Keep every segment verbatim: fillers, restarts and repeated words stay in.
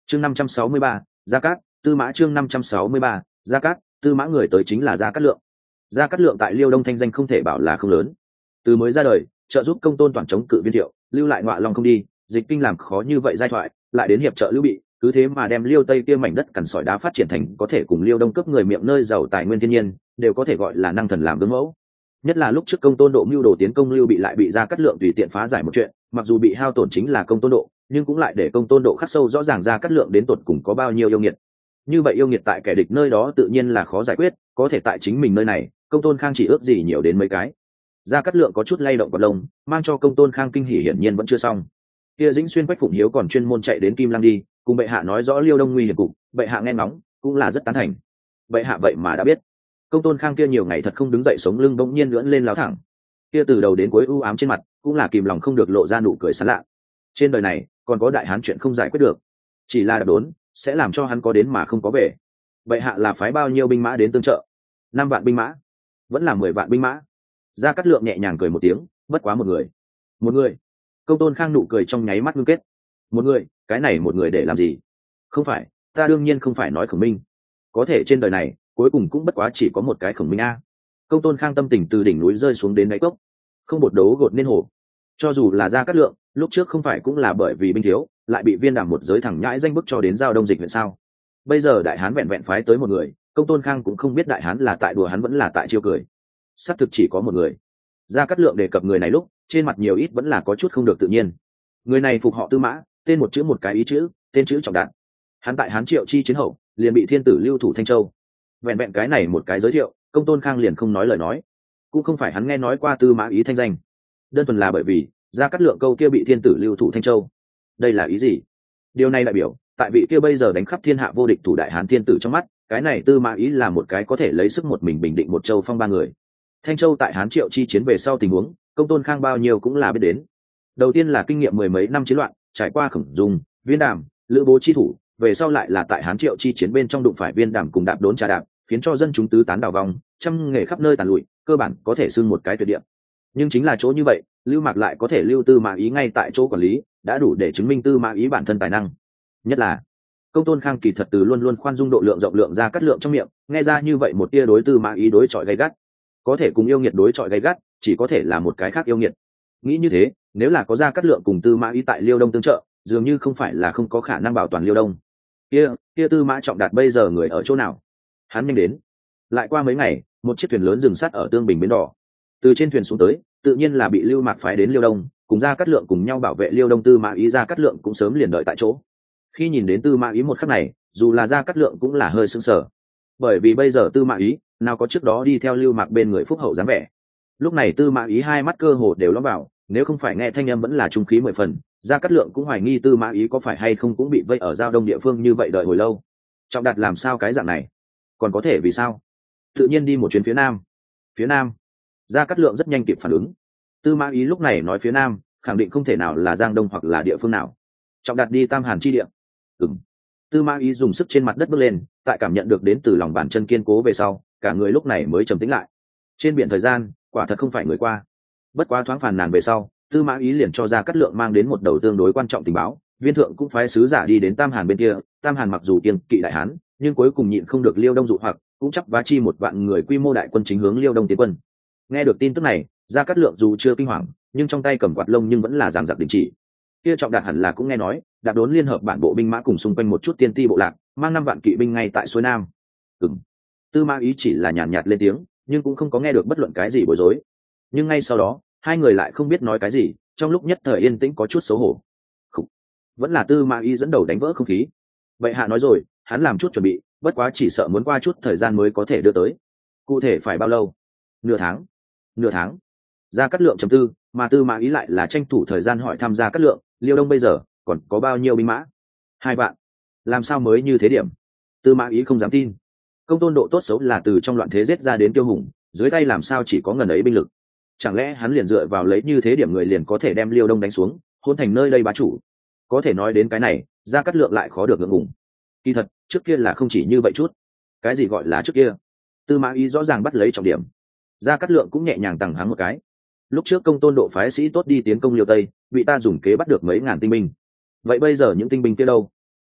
chương năm trăm sáu mươi ba, Gia Cát, Tư Mã chương năm trăm sáu mươi ba, Gia Cát, Tư Mã người tới chính là Gia Cát Lượng. Gia Cát Lượng tại Liêu Đông thanh danh không thể bảo là không lớn. Từ mới ra đời, trợ giúp Công Tôn toàn chống cự Viên Thiệu, lưu lại Ngọa Long không đi, dịch kinh làm khó như vậy giai thoại, lại đến hiệp trợ Lưu Bị, cứ thế mà đem Liêu Tây kia mảnh đất cằn sỏi đá phát triển thành có thể cùng Liêu Đông cấp người miệng nơi giàu tài nguyên thiên nhiên, đều có thể gọi là năng thần làm gương mẫu. Nhất là lúc trước Công Tôn Độ mưu đồ tiến công Lưu Bị lại bị Gia Cát Lượng tùy tiện phá giải một chuyện, mặc dù bị hao tổn chính là Công Tôn Độ, nhưng cũng lại để Công Tôn Độ khắc sâu rõ ràng Gia Cát Lượng đến tột cùng có bao nhiêu yêu nghiệt. Như vậy yêu nghiệt tại kẻ địch nơi đó tự nhiên là khó giải quyết, có thể tại chính mình nơi này, Công Tôn Khang chỉ ước gì nhiều đến mấy cái. Gia Cát Lượng có chút lay động vào lông, mang cho Công Tôn Khang kinh hỉ hiển nhiên vẫn chưa xong. Kia Dĩnh Xuyên Quách Phụng Hiếu còn chuyên môn chạy đến Kim Lăng đi, cùng bệ hạ nói rõ Liêu Đông nguy hiểm cục, bệ hạ nghe ngóng, cũng là rất tán thành. Bệ hạ vậy mà đã biết. Công Tôn Khang kia nhiều ngày thật không đứng dậy sống lưng bỗng nhiên lưỡn lên láo thẳng. Kia từ đầu đến cuối u ám trên mặt, cũng là kìm lòng không được lộ ra nụ cười sảng lạ. Trên đời này, còn có đại hán chuyện không giải quyết được, chỉ là đốn sẽ làm cho hắn có đến mà không có về. Bệ hạ là phái bao nhiêu binh mã đến tương trợ? Năm vạn binh mã, vẫn là mười vạn binh mã? Gia Cát Lượng nhẹ nhàng cười một tiếng, bất quá một người. Một người? Công Tôn Khang nụ cười trong nháy mắt ngưng kết. Một người? Cái này một người để làm gì? Không phải, ta đương nhiên không phải nói Khổng Minh. Có thể trên đời này, cuối cùng cũng bất quá chỉ có một cái Khổng Minh a. Công Tôn Khang tâm tình từ đỉnh núi rơi xuống đến đáy cốc, không bột đấu gột nên hổ. Cho dù là Gia Cát Lượng, lúc trước không phải cũng là bởi vì binh thiếu, lại bị Viên Đàm một giới thẳng nhãi danh bức cho đến giao Đông Dịch huyện sao? Bây giờ đại hán vẹn vẹn phái tới một người, Công Tôn Khang cũng không biết đại hán là tại đùa hắn vẫn là tại chiêu cười. Xác thực chỉ có một người. Gia Cát Lượng đề cập người này lúc, trên mặt nhiều ít vẫn là có chút không được tự nhiên. Người này phục họ Tư Mã, tên một chữ một cái ý chữ, tên chữ Trọng Đạt. Hắn tại Hán Triệu chi chiến hậu, liền bị thiên tử lưu thủ Thanh Châu. Vẹn vẹn cái này một cái giới thiệu, Công Tôn Khang liền không nói lời nói. Cũng không phải hắn nghe nói qua Tư Mã ý thanh danh, đơn thuần là bởi vì Gia Cát Lượng câu kia bị thiên tử lưu thủ Thanh Châu. Đây là ý gì? Điều này đại biểu, tại vị kia bây giờ đánh khắp thiên hạ vô địch thủ đại hán thiên tử trong mắt, cái này Tư Mã ý là một cái có thể lấy sức một mình bình định một châu phong ba người. Thanh Châu tại Hán Triệu chi chiến về sau tình huống, Công Tôn Khang bao nhiêu cũng là biết đến. Đầu tiên là kinh nghiệm mười mấy năm chiến loạn, trải qua Khổng Dung, Viên Đàm, Lữ Bố chi thủ, về sau lại là tại Hán Triệu chi chiến bên trong đụng phải Viên Đàm cùng đạp đốn trà đạp, khiến cho dân chúng tứ tán đảo vòng, trăm nghề khắp nơi tàn lụi, cơ bản có thể xưng một cái tuyệt địa. Nhưng chính là chỗ như vậy, Lưu Mạc lại có thể lưu Tư Mã ý ngay tại chỗ quản lý, đã đủ để chứng minh Tư Mã ý bản thân tài năng. Nhất là Công Tôn Khang kỳ thật từ luôn luôn khoan dung độ lượng rộng lượng Gia Cát Lượng trong miệng, nghe ra như vậy một tia đối Tư Mã ý đối chọi gay gắt. Có thể cùng yêu nghiệt đối chọi gay gắt, chỉ có thể là một cái khác yêu nghiệt. Nghĩ như thế, nếu là có Gia Cát Lượng cùng Tư Mã ý tại Liêu Đông tương trợ, dường như không phải là không có khả năng bảo toàn Liêu Đông. Kia, kia Tư Mã Trọng Đạt bây giờ người ở chỗ nào? Hắn nhanh đến. Lại qua mấy ngày, một chiếc thuyền lớn dừng sát ở Tương Bình bến đỏ. Từ trên thuyền xuống tới, tự nhiên là bị Lưu Mạc phái đến Liêu Đông, cùng Gia Cát Lượng cùng nhau bảo vệ Liêu Đông. Tư Mã ý Gia Cát Lượng cũng sớm liền đợi tại chỗ. Khi nhìn đến Tư Mã ý một khắc này, dù là Gia Cát Lượng cũng là hơi sững sờ, bởi vì bây giờ Tư Mã ý nào có trước đó đi theo Lưu Mạc bên người phúc hậu dáng vẻ. Lúc này Tư Mã ý hai mắt cơ hồ đều lõm vào, nếu không phải nghe thanh âm vẫn là trung khí mười phần, Gia Cát Lượng cũng hoài nghi Tư Mã ý có phải hay không cũng bị vây ở giao đông địa phương như vậy đợi hồi lâu. Trọng Đạt làm sao cái dạng này? Còn có thể vì sao? Tự nhiên đi một chuyến phía nam. Phía nam? Gia Cát Lượng rất nhanh kịp phản ứng. Tư Mã ý lúc này nói phía nam, khẳng định không thể nào là Giang Đông hoặc là địa phương nào. Trọng Đạt đi Tam Hàn chi địa. Ừm. Tư Mã ý dùng sức trên mặt đất bước lên, tại cảm nhận được đến từ lòng bàn chân kiên cố về sau, cả người lúc này mới trầm tĩnh lại. Trên biển thời gian, quả thật không phải người qua. Bất quá thoáng phàn nàn về sau, Tư Mã ý liền cho Gia Cát Lượng mang đến một đầu tương đối quan trọng tình báo. Viên thượng cũng phái sứ giả đi đến Tam Hàn bên kia. Tam Hàn mặc dù kiên kỵ đại hán, nhưng cuối cùng nhịn không được Liêu Đông dụ hoặc, cũng chấp vá chi một vạn người quy mô đại quân chính hướng Liêu Đông tiến quân. Nghe được tin tức này, Gia Cát Lượng dù chưa kinh hoàng, nhưng trong tay cầm quạt lông nhưng vẫn là giằng giặc đình chỉ. Kia Trọng Đạt hẳn là cũng nghe nói, đạp đốn liên hợp bản bộ binh mã cùng xung quanh một chút tiên ti bộ lạc, mang năm vạn kỵ binh ngay tại xuôi nam. Ừm. Tư Mã ý chỉ là nhàn nhạt, nhạt lên tiếng, nhưng cũng không có nghe được bất luận cái gì bối rối. Nhưng ngay sau đó, hai người lại không biết nói cái gì, trong lúc nhất thời yên tĩnh có chút xấu hổ. Khủ. Vẫn là Tư Mã ý dẫn đầu đánh vỡ không khí. Vậy hạ nói rồi, hắn làm chút chuẩn bị, bất quá chỉ sợ muốn qua chút thời gian mới có thể đưa tới. Cụ thể phải bao lâu? Nửa tháng. Nửa tháng. Gia Cát Lượng trầm tư, mà Tư Mã ý lại là tranh thủ thời gian hỏi thăm Gia Cát Lượng, Liêu Đông bây giờ còn có bao nhiêu binh mã? Hai vạn. Làm sao mới như thế điểm? Tư Mã ý không dám tin. Công Tôn Độ tốt xấu là từ trong loạn thế giết ra đến tiêu hùng, dưới tay làm sao chỉ có ngần ấy binh lực? Chẳng lẽ hắn liền dựa vào lấy như thế điểm người liền có thể đem Liêu Đông đánh xuống, hôn thành nơi đây bá chủ? Có thể nói đến cái này, Gia Cát Lượng lại khó được ngượng ngùng. Kỳ thật, trước kia là không chỉ như vậy chút. Cái gì gọi là trước kia? Tư Mã ý rõ ràng bắt lấy trọng điểm. Gia Cát Lượng cũng nhẹ nhàng tằng hắng một cái. Lúc trước Công Tôn Độ phái sĩ tốt đi tiến công Liêu Tây, bị ta dùng kế bắt được mấy ngàn tinh binh. Vậy bây giờ những tinh binh kia đâu?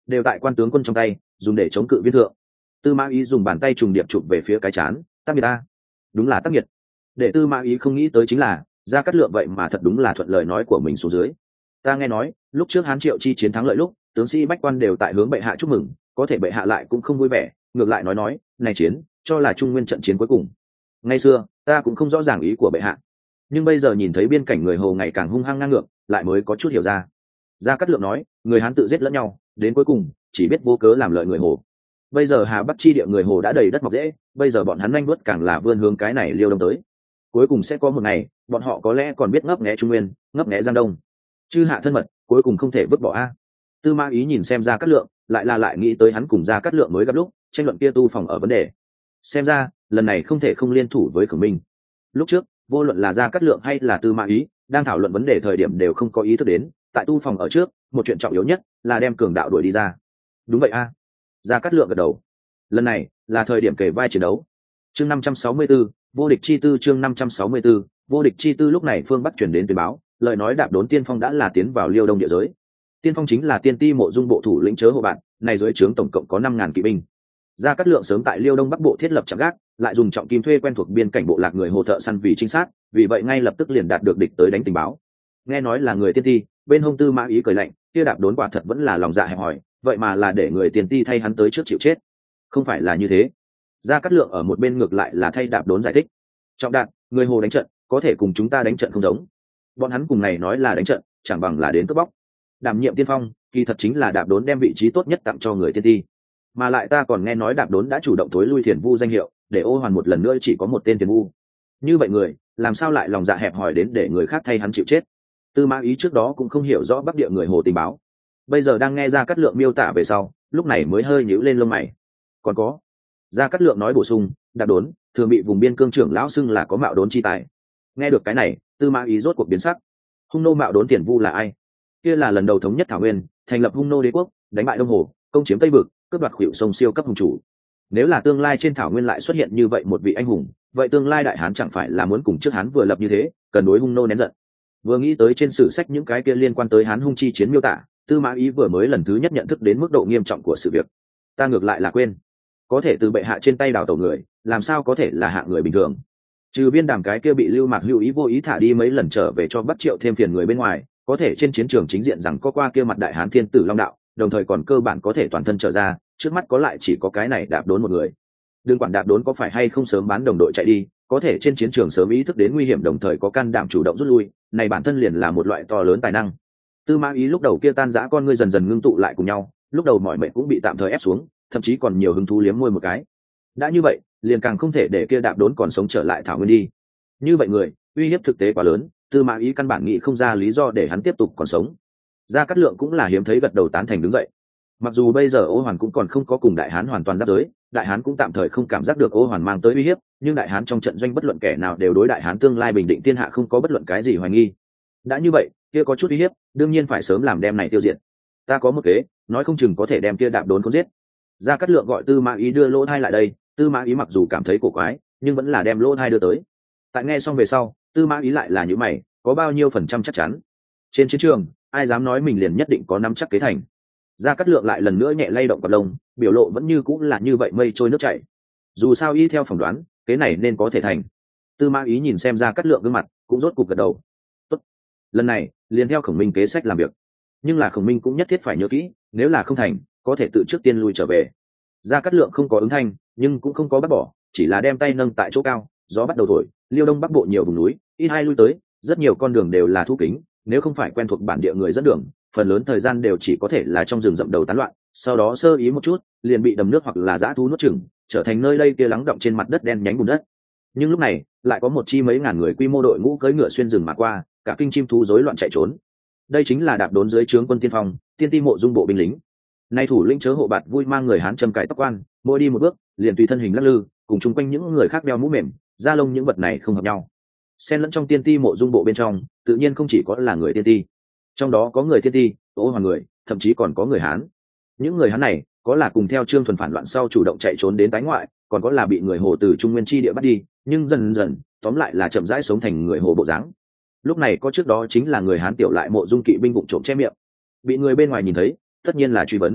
đều tại quan tướng quân trong tay, dùng để chống cự viên thượng. Tư Mã Ý dùng bàn tay trùng điệp chụp về phía cái chán, tác nghiệt ta, đúng là tác nghiệt. Để Tư Mã Ý không nghĩ tới chính là Gia Cát Lượng vậy mà thật đúng là thuận lời nói của mình xuống dưới. Ta nghe nói lúc trước Hán Triệu chi chiến thắng lợi lúc, tướng sĩ bách quan đều tại hướng bệ hạ chúc mừng, có thể bệ hạ lại cũng không vui vẻ, ngược lại nói nói này chiến cho là Trung Nguyên trận chiến cuối cùng. Ngày xưa ta cũng không rõ ràng ý của bệ hạ, nhưng bây giờ nhìn thấy biên cảnh người Hồ ngày càng hung hăng ngang ngược, lại mới có chút hiểu ra. Gia Cát Lượng nói người Hán tự giết lẫn nhau, đến cuối cùng chỉ biết vô cớ làm lợi người Hồ. Bây giờ Hà Bắc chi địa người Hồ đã đầy đất mọc rễ, bây giờ bọn hắn nhanh bước càng là vươn hướng cái này Liêu Đông tới. Cuối cùng sẽ có một ngày bọn họ có lẽ còn biết ngấp nghé Trung Nguyên, ngấp nghé Giang Đông. Chư hạ thân mật cuối cùng không thể vứt bỏ a. Tư Mã Ý nhìn xem Gia Cát Lượng, lại là lại nghĩ tới hắn cùng Gia Cát Lượng mới gặp lúc tranh luận kia tu phòng ở vấn đề. Xem ra lần này không thể không liên thủ với Khổng Minh. Lúc trước vô luận là Gia Cát Lượng hay là Tư Mã Ý đang thảo luận vấn đề thời điểm đều không có ý thức đến tại tu phòng ở trước một chuyện trọng yếu nhất là đem cường đạo đuổi đi ra. Đúng vậy a. Gia Cát Lượng gật đầu. Lần này là thời điểm kể vai chiến đấu. Chương năm trăm sáu mươi tư, vô địch chi tư. Chương năm trăm sáu mươi tư, vô địch chi tư. Lúc này phương Bắc truyền đến tuyên báo, lời nói Đạp Đốn Tiên Phong đã là tiến vào Liêu Đông địa giới. Tiên Phong chính là Tiên Ti Mộ Dung bộ thủ lĩnh chớ hộ bạn, này dưới trướng tổng cộng có năm ngàn kỵ binh. Gia Cát Lượng sớm tại Liêu Đông Bắc bộ thiết lập trạm gác, lại dùng trọng kim thuê quen thuộc biên cảnh bộ lạc người Hồ thợ săn vì trinh sát, vì vậy ngay lập tức liền đạt được địch tới đánh tình báo. Nghe nói là người Tiên Ti, bên hông Tư Mã Ý cười lạnh, kia Đạp Đốn quả thật vẫn là lòng dạ hẹp hòi, vậy mà là để người Tiên Ti thay hắn tới trước chịu chết. Không phải là như thế. Gia Cát Lượng ở một bên ngược lại là thay Đạp Đốn giải thích. Trọng Đạt, người Hồ đánh trận, có thể cùng chúng ta đánh trận không giống. Bọn hắn cùng này nói là đánh trận, chẳng bằng là đến cướp bóc. Đảm nhiệm tiên phong, kỳ thật chính là Đạp Đốn đem vị trí tốt nhất tặng cho người Tiên Ti. Mà lại ta còn nghe nói Đạp Đốn đã chủ động thối lui Thiền Vu danh hiệu, để Ô Hoàn một lần nữa chỉ có một tên Thiền Vu. Như vậy người, làm sao lại lòng dạ hẹp hòi đến để người khác thay hắn chịu chết? Tư Mã Ý trước đó cũng không hiểu rõ Bắc địa người Hồ tình báo, bây giờ đang nghe Gia Cát Lượng miêu tả về sau, lúc này mới hơi nhíu lên lông mày. Còn có, Gia Cát Lượng nói bổ sung, Đạp Đốn thường bị vùng biên cương trưởng lão xưng là có mạo đốn chi tài. Nghe được cái này, Tư Mã Ý rốt cuộc biến sắc. Hung nô mạo đốn Tiền Vu là ai? Kia là lần đầu thống nhất Thảo Nguyên, thành lập Hung nô đế quốc, đánh bại Đông Hồ, công chiếm Tây vực, cướp đoạt khuỷu sông siêu cấp hùng chủ. Nếu là tương lai trên Thảo Nguyên lại xuất hiện như vậy một vị anh hùng, vậy tương lai Đại Hán chẳng phải là muốn cùng trước Hán vừa lập như thế, cần đối Hung nô nén giận. Vừa nghĩ tới trên sử sách những cái kia liên quan tới Hán Hung chi chiến miêu tả, Tư Mã Ý vừa mới lần thứ nhất nhận thức đến mức độ nghiêm trọng của sự việc. Ta ngược lại là quên, có thể từ bệ hạ trên tay đào tẩu người, làm sao có thể là hạng người bình thường? Trừ Biên Đàm cái kia bị Lưu Mạc Hữu ý vô ý thả đi mấy lần trở về cho Bắc Triệu thêm phiền người bên ngoài, có thể trên chiến trường chính diện rằng có qua kia mặt Đại Hán Thiên Tử Long Đạo, đồng thời còn cơ bản có thể toàn thân trở ra, trước mắt có lại chỉ có cái này Đạp Đốn một người. Đừng quản Đạp Đốn có phải hay không sớm bán đồng đội chạy đi, có thể trên chiến trường sớm ý thức đến nguy hiểm đồng thời có can đảm chủ động rút lui, này bản thân liền là một loại to lớn tài năng. Tư Mã Ý lúc đầu kia tan rã con ngươi dần dần ngưng tụ lại cùng nhau, lúc đầu mọi mệnh cũng bị tạm thời ép xuống, thậm chí còn nhiều hứng thú liếm môi một cái. Đã như vậy, liền càng không thể để kia Đạp Đốn còn sống trở lại Thảo Nguyên đi. Như vậy người, uy hiếp thực tế quá lớn, Tư Mã Ý căn bản nghĩ không ra lý do để hắn tiếp tục còn sống. Gia Cát Lượng cũng là hiếm thấy gật đầu tán thành đứng dậy. Mặc dù bây giờ Ô Hoàn cũng còn không có cùng Đại Hán hoàn toàn giáp giới, Đại Hán cũng tạm thời không cảm giác được Ô Hoàn mang tới uy hiếp, nhưng Đại Hán trong trận doanh bất luận kẻ nào đều đối Đại Hán tương lai bình định thiên hạ không có bất luận cái gì hoài nghi. Đã như vậy, kia có chút uy hiếp, đương nhiên phải sớm làm đem này tiêu diệt. Ta có một kế, nói không chừng có thể đem kia Đạp Đốn cuốn giết. Gia Cát Lượng gọi Tư Mã Ý đưa lỗ thai lại đây, Tư Mã Ý mặc dù cảm thấy cổ quái, nhưng vẫn là đem lỗ thai đưa tới. Tại nghe xong về sau, Tư Mã Ý lại là những mày, có bao nhiêu phần trăm chắc chắn? Trên chiến trường, ai dám nói mình liền nhất định có nắm chắc kế thành? Gia Cát Lượng lại lần nữa nhẹ lay động cặp lông, biểu lộ vẫn như cũng là như vậy mây trôi nước chảy. Dù sao y theo phỏng đoán, kế này nên có thể thành. Tư Mã Ý nhìn xem Gia Cát Lượng gương mặt, cũng rốt cục gật đầu. Tốt, lần này liền theo Khổng Minh kế sách làm việc. Nhưng là Khổng Minh cũng nhất thiết phải nhớ kỹ, nếu là không thành, có thể tự trước tiên lui trở về. Gia Cát Lượng không có ứng thanh, nhưng cũng không có bắt bỏ, chỉ là đem tay nâng tại chỗ cao, gió bắt đầu thổi, Liêu Đông Bắc bộ nhiều vùng núi, ít hai lui tới, rất nhiều con đường đều là thu kính, nếu không phải quen thuộc bản địa người dẫn đường, phần lớn thời gian đều chỉ có thể là trong rừng rậm đầu tán loạn, sau đó sơ ý một chút, liền bị đầm nước hoặc là dã thú nuốt chửng, trở thành nơi đây kia lắng động trên mặt đất đen nhánh bùn đất. Nhưng lúc này, lại có một chi mấy ngàn người quy mô đội ngũ cưỡi ngựa xuyên rừng mà qua, cả kinh chim thú rối loạn chạy trốn. Đây chính là Đạp Đốn dưới trướng quân tiên phong, Tiên Ti Mộ Dung bộ binh lính. Nay thủ lĩnh chớ hộ bạt vui mang người Hán trầm cài tóc quan, mỗi đi một bước, liền tùy thân hình lắc lư, cùng chung quanh những người khác đeo mũ mềm, da lông những vật này không hợp nhau. Xen lẫn trong Tiên Ti Mộ Dung bộ bên trong, tự nhiên không chỉ có là người Tiên Ti, trong đó có người Tiên Ti, Ô Hoàn người, thậm chí còn có người Hán. Những người Hán này, có là cùng theo Trương Thuần phản loạn sau chủ động chạy trốn đến tái ngoại, còn có là bị người Hồ từ Trung Nguyên chi địa bắt đi, nhưng dần dần, tóm lại là chậm rãi sống thành người Hồ bộ dáng. Lúc này có trước đó chính là người Hán tiểu lại Mộ Dung kỵ binh vụng trộm che miệng, bị người bên ngoài nhìn thấy, tất nhiên là truy vấn.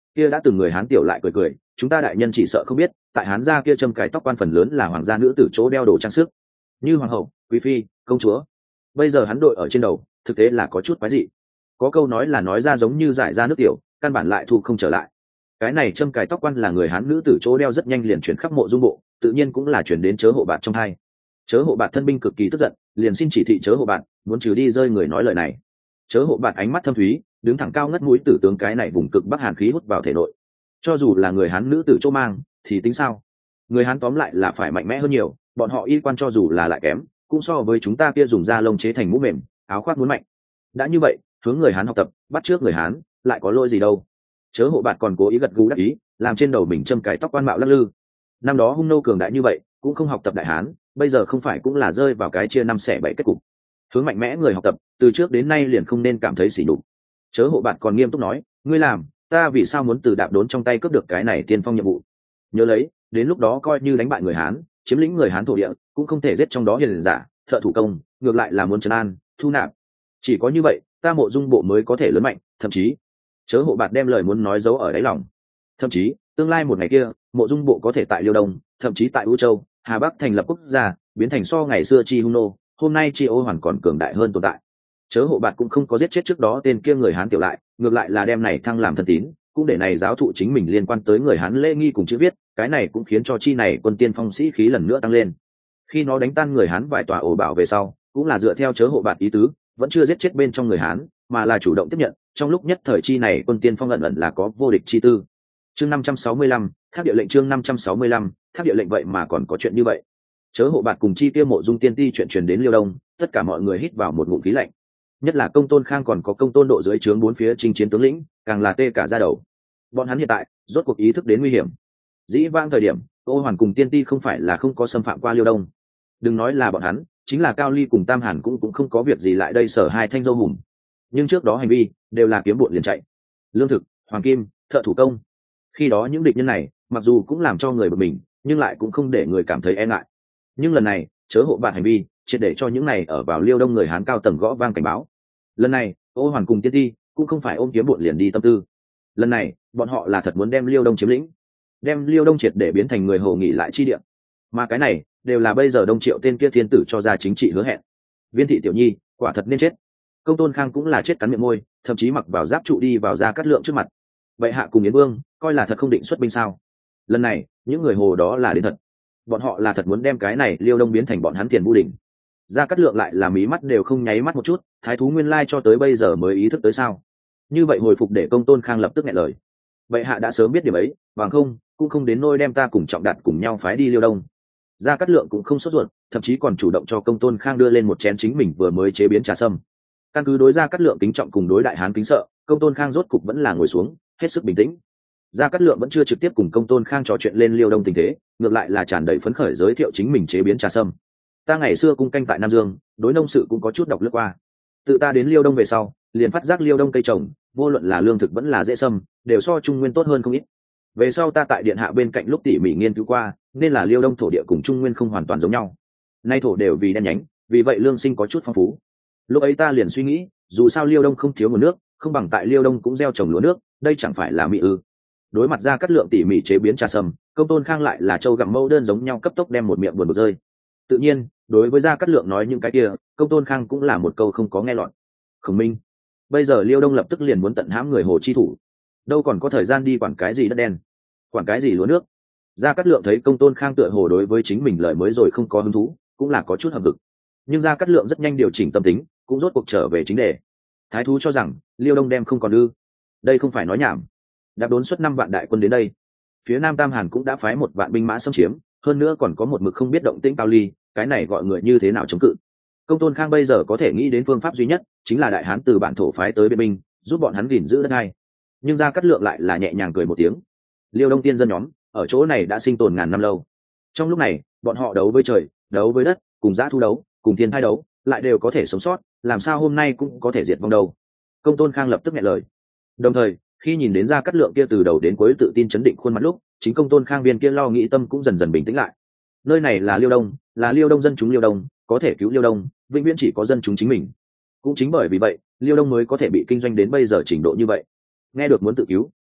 Kia đã từng người hán tiểu lại cười cười, chúng ta đại nhân chỉ sợ không biết, tại hán gia kia châm cái tóc quan phần lớn là hoàng gia nữ tử chỗ đeo đồ trang sức, như hoàng hậu, quý phi, công chúa. Bây giờ hắn đội ở trên đầu, thực tế là có chút quái dị. Có câu nói là nói ra giống như giải ra nước tiểu, căn bản lại thu không trở lại. Cái này châm cài tóc quan là người hán nữ tử chỗ đeo rất nhanh liền chuyển khắp mộ dung bộ, tự nhiên cũng là chuyển đến chớ hộ bạt trong hai. Chớ hộ bạt thân binh cực kỳ tức giận, liền xin chỉ thị chớ hộ bạt muốn trừ đi rơi người nói lời này. Chớ hộ bạt ánh mắt thâm thúy, đứng thẳng cao ngất mũi tử tướng cái này vùng cực bắc hàn khí hút vào thể nội. Cho dù là người hán nữ tử chỗ mang thì tính sao, người hán tóm lại là phải mạnh mẽ hơn nhiều, bọn họ y quan cho dù là lại kém cũng so với chúng ta kia dùng da lông chế thành mũ mềm áo khoác muốn mạnh. Đã như vậy hướng người hán học tập, bắt trước người hán lại có lỗi gì đâu. Chớ hộ bạt còn cố ý gật gù đắc ý, làm trên đầu mình châm cài tóc quan mạo lắc lư. Năm đó hung nô cường đại như vậy cũng không học tập đại hán, bây giờ không phải cũng là rơi vào cái chia năm xẻ bảy kết cục. Hướng mạnh mẽ người học tập, từ trước đến nay liền không nên cảm thấy sỉ nhục. Chớ hộ bạt còn nghiêm túc nói, ngươi làm, ta vì sao muốn từ đạp đốn trong tay cướp được cái này tiên phong nhiệm vụ. Nhớ lấy, đến lúc đó coi như đánh bại người hán, chiếm lĩnh người hán thổ địa, cũng không thể giết trong đó hiền giả thợ thủ công, ngược lại là muốn trấn an thu nạp. Chỉ có như vậy ta mộ dung bộ mới có thể lớn mạnh, thậm chí chớ hộ bạt đem lời muốn nói giấu ở đáy lòng. Thậm chí tương lai một ngày kia, mộ dung bộ có thể tại liêu đông, thậm chí tại u châu hà bắc thành lập quốc gia, biến thành so ngày xưa chi hung nô, hôm nay chi ô hoàn còn cường đại hơn tồn tại. Chớ hộ bạt cũng không có giết chết trước đó tên kia người hán tiểu lại, ngược lại là đem này thăng làm thân tín, cũng để này giáo thụ chính mình liên quan tới người hán lễ nghi cùng chữ viết, cái này cũng khiến cho chi này quân tiên phong sĩ khí lần nữa tăng lên. Khi nó đánh tan người hán vài tòa ổ bảo về sau, cũng là dựa theo chớ hộ bạt ý tứ, vẫn chưa giết chết bên trong người hán, mà là chủ động tiếp nhận, trong lúc nhất thời chi này quân tiên phong ẩn ẩn là có vô địch chi tư. Chương năm trăm sáu mươi lăm, tháp địa lệnh. Chương năm trăm sáu mươi lăm, tháp địa lệnh. Vậy mà còn có chuyện như vậy. Chớ hộ bạt cùng chi tiêu mộ dung tiên ti chuyện truyền đến liêu đông, tất cả mọi người hít vào một ngụm khí lạnh. Nhất là công tôn khang còn có công tôn độ dưới trướng bốn phía chinh chiến tướng lĩnh, càng là tê cả da đầu. Bọn hắn hiện tại rốt cuộc ý thức đến nguy hiểm. Dĩ vãng thời điểm, ô hoàn cùng tiên ti không phải là không có xâm phạm qua liêu đông, đừng nói là bọn hắn, chính là cao ly cùng tam hàn cũng cũng không có việc gì lại đây sở hai thanh dâu hùm. Nhưng trước đó hành vi đều là kiếm bộn liền chạy, lương thực, hoàng kim, thợ thủ công. Khi đó những địch nhân này mặc dù cũng làm cho người bực mình, nhưng lại cũng không để người cảm thấy e ngại. Nhưng lần này chớ hộ bạt hành vi triệt để cho những này ở vào liêu đông người hán cao tầng gõ vang cảnh báo. Lần này ô hoàn cùng tiên ti cũng không phải ôm kiếm bộn liền đi tâm tư, lần này bọn họ là thật muốn đem liêu đông chiếm lĩnh, đem liêu đông triệt để biến thành người hồ nghỉ lại chi địa. Mà cái này đều là bây giờ đông triệu tên kia thiên tử cho ra chính trị hứa hẹn. Viên thị tiểu nhi quả thật nên chết. Công tôn khang cũng là chết cắn miệng môi, thậm chí mặc vào giáp trụ đi vào ra cắt lượng trước mặt. Bệ hạ cùng yến vương coi là thật không định xuất binh sao? Lần này những người hồ đó là đến thật, bọn họ là thật muốn đem cái này liêu đông biến thành bọn hắn tiền bu đỉnh. Ra cắt lượng lại là mí mắt đều không nháy mắt một chút, thái thú nguyên lai cho tới bây giờ mới ý thức tới sao? Như vậy hồi phục để công tôn khang lập tức nghẹn lời. Bệ hạ đã sớm biết điểm ấy, bằng không cũng không đến nôi đem ta cùng Trọng Đạt cùng nhau phái đi liêu đông. Gia Cát Lượng cũng không sốt ruột, thậm chí còn chủ động cho công tôn khang đưa lên một chén chính mình vừa mới chế biến trà sâm. Căn cứ đối Gia Cát Lượng kính trọng cùng đối đại hán kính sợ, công tôn khang rốt cục vẫn là ngồi xuống, hết sức bình tĩnh. Gia Cát Lượng vẫn chưa trực tiếp cùng công tôn khang trò chuyện lên liêu đông tình thế, ngược lại là tràn đầy phấn khởi giới thiệu chính mình chế biến trà sâm. Ta ngày xưa cung canh tại Nam Dương, đối nông sự cũng có chút đọc lướt qua. Tự ta đến liêu đông về sau, liền phát giác liêu đông cây trồng, vô luận là lương thực vẫn là dễ sâm, đều so trung nguyên tốt hơn không ít. Về sau ta tại điện hạ bên cạnh lúc tỉ mỉ nghiên cứu qua, nên là liêu đông thổ địa cùng trung nguyên không hoàn toàn giống nhau. Nay thổ đều vì đen nhánh, vì vậy lương sinh có chút phong phú. Lúc ấy ta liền suy nghĩ, dù sao liêu đông không thiếu nguồn nước, không bằng tại liêu đông cũng gieo trồng lúa nước, đây chẳng phải là mỹ ư? Đối mặt Gia Cát Lượng tỉ mỉ chế biến trà sâm, công tôn khang lại là châu gặm mẫu đơn giống nhau cấp tốc đem một miệng buồn bực rơi. Tự nhiên đối với Gia Cát Lượng nói những cái kia, công tôn khang cũng là một câu không có nghe lọt. Khổng minh, bây giờ liêu đông lập tức liền muốn tận hãm người hồ chi thủ, đâu còn có thời gian đi quản cái gì đất đen, quản cái gì lúa nước. Gia Cát Lượng thấy công tôn khang tựa hồ đối với chính mình lời mới rồi không có hứng thú, cũng là có chút hậm hực. Nhưng Gia Cát Lượng rất nhanh điều chỉnh tâm tính, cũng rốt cuộc trở về chính đề. Thái thú cho rằng liêu đông đem không còn ư? Đây không phải nói nhảm. Đạp đốn xuất năm vạn đại quân đến đây, phía nam tam hàn cũng đã phái một vạn binh mã xâm chiếm, hơn nữa còn có một mực không biết động tĩnh cao ly, cái này gọi người như thế nào chống cự? Công tôn khang bây giờ có thể nghĩ đến phương pháp duy nhất, chính là đại hán từ bản thổ phái tới biên binh, giúp bọn hắn gìn giữ đất đai. Nhưng Gia Cát Lượng lại là nhẹ nhàng cười một tiếng. Liêu đông tiên dân nhóm ở chỗ này đã sinh tồn ngàn năm lâu, trong lúc này bọn họ đấu với trời, đấu với đất, cùng dã thu đấu, cùng thiên thai đấu, lại đều có thể sống sót, làm sao hôm nay cũng có thể diệt vong đâu? Công tôn khang lập tức nghe lời. Đồng thời khi nhìn đến Gia Cát Lượng kia từ đầu đến cuối tự tin chấn định khuôn mặt lúc, chính công tôn khang viên kia lo nghĩ tâm cũng dần dần bình tĩnh lại. Nơi này là liêu đông, là liêu đông dân chúng liêu đông, có thể cứu liêu đông vĩnh viễn chỉ có dân chúng chính mình. Cũng chính bởi vì vậy liêu đông mới có thể bị kinh doanh đến bây giờ trình độ như vậy. Nghe được muốn tự cứu,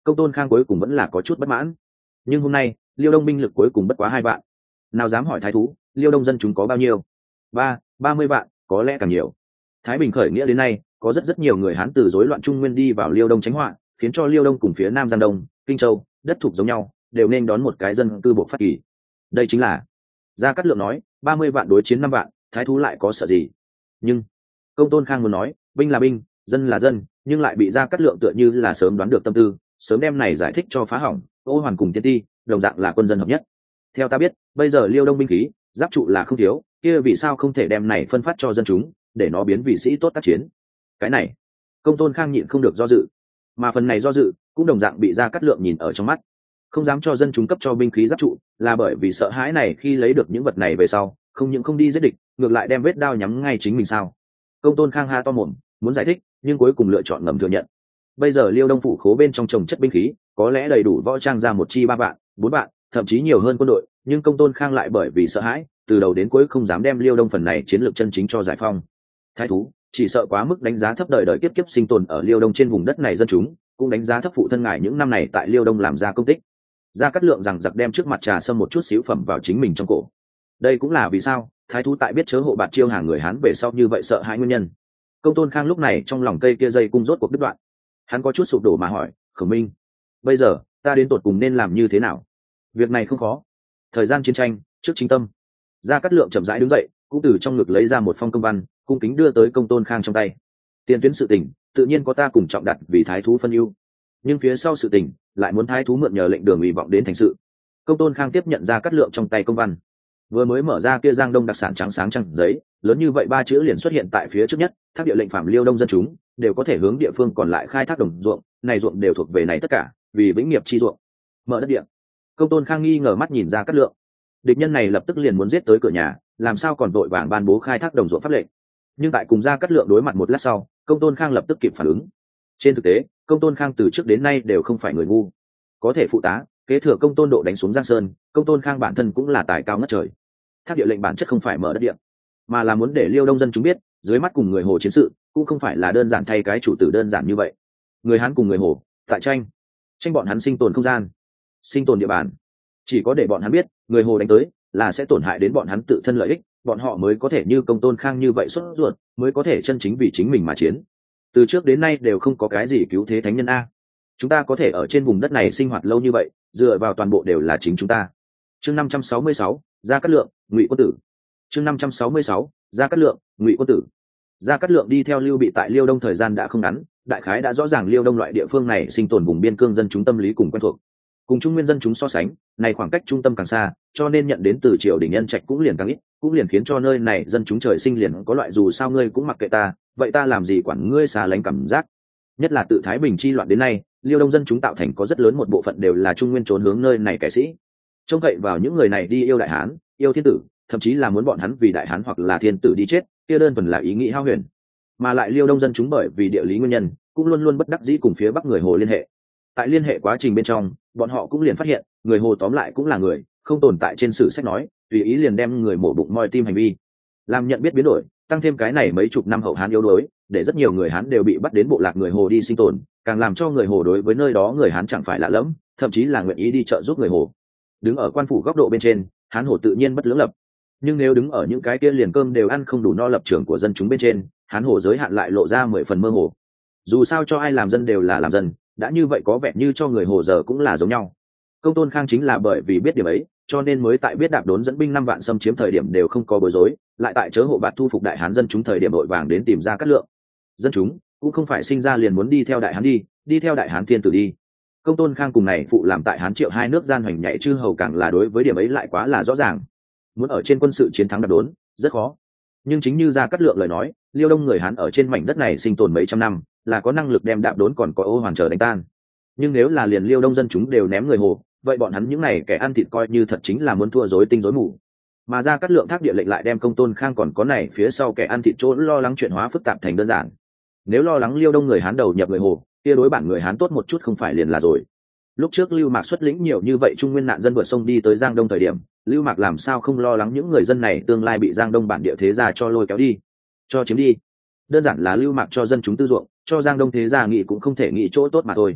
Công Tôn Khang cuối cùng vẫn là có chút bất mãn. Nhưng hôm nay Liêu Đông binh lực cuối cùng bất quá hai vạn, nào dám hỏi thái thú Liêu Đông dân chúng có bao nhiêu? ba ba mươi vạn, có lẽ càng nhiều. Thái Bình khởi nghĩa đến nay có rất rất nhiều người Hán từ rối loạn Trung Nguyên đi vào Liêu Đông tránh họa, khiến cho Liêu Đông cùng phía Nam Giang Đông, Kinh Châu đất thuộc giống nhau, đều nên đón một cái dân cư bộ phát kỳ. Đây chính là Gia Cát Lượng nói ba mươi vạn đối chiến năm vạn, thái thú lại có sợ gì? Nhưng Công Tôn Khang muốn nói binh là binh, dân là dân, nhưng lại bị Gia Cát Lượng tựa như là sớm đoán được tâm tư, sớm đem này giải thích cho phá hỏng. Ô Hoàn cùng Tiên Ti đồng dạng là quân dân hợp nhất. Theo ta biết, bây giờ Liêu Đông binh khí giáp trụ là không thiếu, kia vì sao không thể đem này phân phát cho dân chúng, để nó biến vị sĩ tốt tác chiến? Cái này Công Tôn Khang nhịn không được do dự, mà phần này do dự cũng đồng dạng bị Gia Cát Lượng nhìn ở trong mắt. Không dám cho dân chúng cấp cho binh khí giáp trụ, là bởi vì sợ hãi này khi lấy được những vật này về sau, không những không đi giết địch, ngược lại đem vết đao nhắm ngay chính mình sao? Công Tôn Khang ha to mồm muốn giải thích, nhưng cuối cùng lựa chọn ngầm thừa nhận. Bây giờ Liêu Đông phủ khố bên trong trồng chất binh khí, có lẽ đầy đủ võ trang ra một chi ba vạn, bốn vạn, thậm chí nhiều hơn quân đội, nhưng Công Tôn Khang lại bởi vì sợ hãi, từ đầu đến cuối không dám đem Liêu Đông phần này chiến lược chân chính cho giải phong. Thái thú chỉ sợ quá mức đánh giá thấp đời đời kiếp kiếp sinh tồn ở Liêu Đông trên vùng đất này dân chúng, cũng đánh giá thấp phụ thân ngài những năm này tại Liêu Đông làm ra công tích. Gia Cát Lượng rằng giặc đem trước mặt trà sâm một chút xíu phẩm vào chính mình trong cổ. Đây cũng là vì sao thái thú tại biết chớ hộ bạt chiêu hàng người Hán về sau như vậy sợ hãi nguyên nhân. Công Tôn Khang lúc này trong lòng cây kia dây cung rốt cuộc đứt đoạn, hắn có chút sụp đổ mà hỏi Khổng Minh, bây giờ ta đến tột cùng nên làm như thế nào? Việc này không khó, thời gian chiến tranh trước chính tâm. Gia Cát Lượng chậm rãi đứng dậy, cũng từ trong ngực lấy ra một phong công văn, cung kính đưa tới Công Tôn Khang trong tay. Tiền tuyến sự tình tự nhiên có ta cùng trọng đặt vì thái thú phân ưu, nhưng phía sau sự tình lại muốn thái thú mượn nhờ lệnh đường ủy vọng đến thành sự. Công Tôn Khang tiếp nhận Gia Cát Lượng trong tay công văn, vừa mới mở ra kia Giang Đông đặc sản trắng sáng trăng giấy lớn như vậy ba chữ liền xuất hiện tại phía trước nhất: thác địa lệnh phạm Liêu Đông dân chúng đều có thể hướng địa phương còn lại khai thác đồng ruộng, này ruộng đều thuộc về này tất cả, vì vĩnh nghiệp chi ruộng, mở đất địa. Công Tôn Khang nghi ngờ mắt nhìn Gia Cát Lượng, địch nhân này lập tức liền muốn giết tới cửa nhà, làm sao còn vội vàng ban bố khai thác đồng ruộng pháp lệnh? Nhưng tại cùng Gia Cát Lượng đối mặt một lát sau, Công Tôn Khang lập tức kịp phản ứng. Trên thực tế, Công Tôn Khang từ trước đến nay đều không phải người ngu, có thể phụ tá kế thừa Công Tôn Độ đánh xuống Giang Sơn, Công Tôn Khang bản thân cũng là tài cao ngất trời. Thác địa lệnh bản chất không phải mở đất địa, mà là muốn để Liêu Đông dân chúng biết, dưới mắt cùng người Hồ chiến sự cũng không phải là đơn giản thay cái chủ tử đơn giản như vậy. Người Hán cùng người Hồ tại tranh, tranh bọn hắn sinh tồn không gian, sinh tồn địa bàn. Chỉ có để bọn hắn biết, người Hồ đánh tới là sẽ tổn hại đến bọn hắn tự thân lợi ích, bọn họ mới có thể như Công Tôn Khang như vậy xuất ruột, mới có thể chân chính vì chính mình mà chiến. Từ trước đến nay đều không có cái gì cứu thế thánh nhân a. Chúng ta có thể ở trên vùng đất này sinh hoạt lâu như vậy, dựa vào toàn bộ đều là chính chúng ta. Chương năm trăm sáu mươi sáu, Gia Cát Lượng, Ngụy Quân Tử. Chương năm trăm sáu mươi sáu, Gia Cát Lượng, Ngụy Quân Tử. Gia Cát Lượng đi theo Lưu Bị tại Liêu Đông thời gian đã không ngắn, đại khái đã rõ ràng Liêu Đông loại địa phương này sinh tồn vùng biên cương dân chúng tâm lý cùng quen thuộc. Cùng Trung Nguyên dân chúng so sánh, này khoảng cách trung tâm càng xa, cho nên nhận đến từ triều đình nhân trạch cũng liền càng ít, cũng liền khiến cho nơi này dân chúng trời sinh liền có loại dù sao ngươi cũng mặc kệ ta, vậy ta làm gì quản ngươi xa lánh cảm giác. Nhất là tự Thái Bình chi loạn đến nay, Liêu Đông dân chúng tạo thành có rất lớn một bộ phận đều là Trung Nguyên trốn hướng nơi này kẻ sĩ. Trông cậy vào những người này đi yêu đại hán, yêu thiên tử, thậm chí là muốn bọn hắn vì đại hán hoặc là thiên tử đi chết, kia đơn thuần là ý nghĩ hao huyền. Mà lại Liêu Đông dân chúng bởi vì địa lý nguyên nhân, cũng luôn luôn bất đắc dĩ cùng phía Bắc người Hồ liên hệ. Tại liên hệ quá trình bên trong, bọn họ cũng liền phát hiện, người Hồ tóm lại cũng là người, không tồn tại trên sử sách nói, tùy ý liền đem người mổ bụng moi tim hành vi. Làm nhận biết biến đổi, tăng thêm cái này mấy chục năm hậu Hán yếu đuối, để rất nhiều người Hán đều bị bắt đến bộ lạc người Hồ đi sinh tồn, càng làm cho người Hồ đối với nơi đó người Hán chẳng phải lạ lẫm, thậm chí là nguyện ý đi trợ giúp người Hồ. Đứng ở quan phủ góc độ bên trên, Hán Hồ tự nhiên bất lưỡng lập, nhưng nếu đứng ở những cái kia liền cơm đều ăn không đủ no lập trường của dân chúng bên trên, Hán Hồ giới hạn lại lộ ra mười phần mơ hồ. Dù sao cho ai làm dân đều là làm dân, đã như vậy có vẻ như cho người Hồ giờ cũng là giống nhau. Công Tôn Khang chính là bởi vì biết điểm ấy, cho nên mới tại biết đạp đốn dẫn binh năm vạn xâm chiếm thời điểm đều không có bối rối, lại tại chớ hộ bạt thu phục đại hán dân chúng thời điểm vội vàng đến tìm Gia Cát Lượng. Dân chúng cũng không phải sinh ra liền muốn đi theo đại hán đi, đi theo đại hán thiên tử đi. Công Tôn Khang cùng này phụ làm tại Hán Triệu hai nước gian hoành nhảy chư hầu càng là đối với điểm ấy lại quá là rõ ràng. Muốn ở trên quân sự chiến thắng đạp đốn rất khó, nhưng chính như Gia Cát Lượng lời nói, Liêu Đông người Hán ở trên mảnh đất này sinh tồn mấy trăm năm, là có năng lực đem đạp đốn còn có Ô Hoàn trở đánh tan. Nhưng nếu là liền Liêu Đông dân chúng đều ném người Hồ, vậy bọn hắn những này kẻ ăn thịt coi như thật chính là muốn thua rối tinh rối mù. Mà Gia Cát Lượng thác địa lệnh lại đem Công Tôn Khang còn có này phía sau kẻ ăn thịt chỗ lo lắng chuyện hóa phức tạp thành đơn giản. Nếu lo lắng Liêu Đông người Hán đầu nhập người Hồ, kia đối bản người Hán tốt một chút không phải liền là rồi. Lúc trước Lưu Mạc xuất lĩnh nhiều như vậy Trung Nguyên nạn dân vượt sông đi tới Giang Đông thời điểm, Lưu Mạc làm sao không lo lắng những người dân này tương lai bị Giang Đông bản địa thế gia cho lôi kéo đi, cho chiếm đi. Đơn giản là Lưu Mạc cho dân chúng tư ruộng, cho Giang Đông thế gia nghị cũng không thể nghĩ chỗ tốt mà thôi.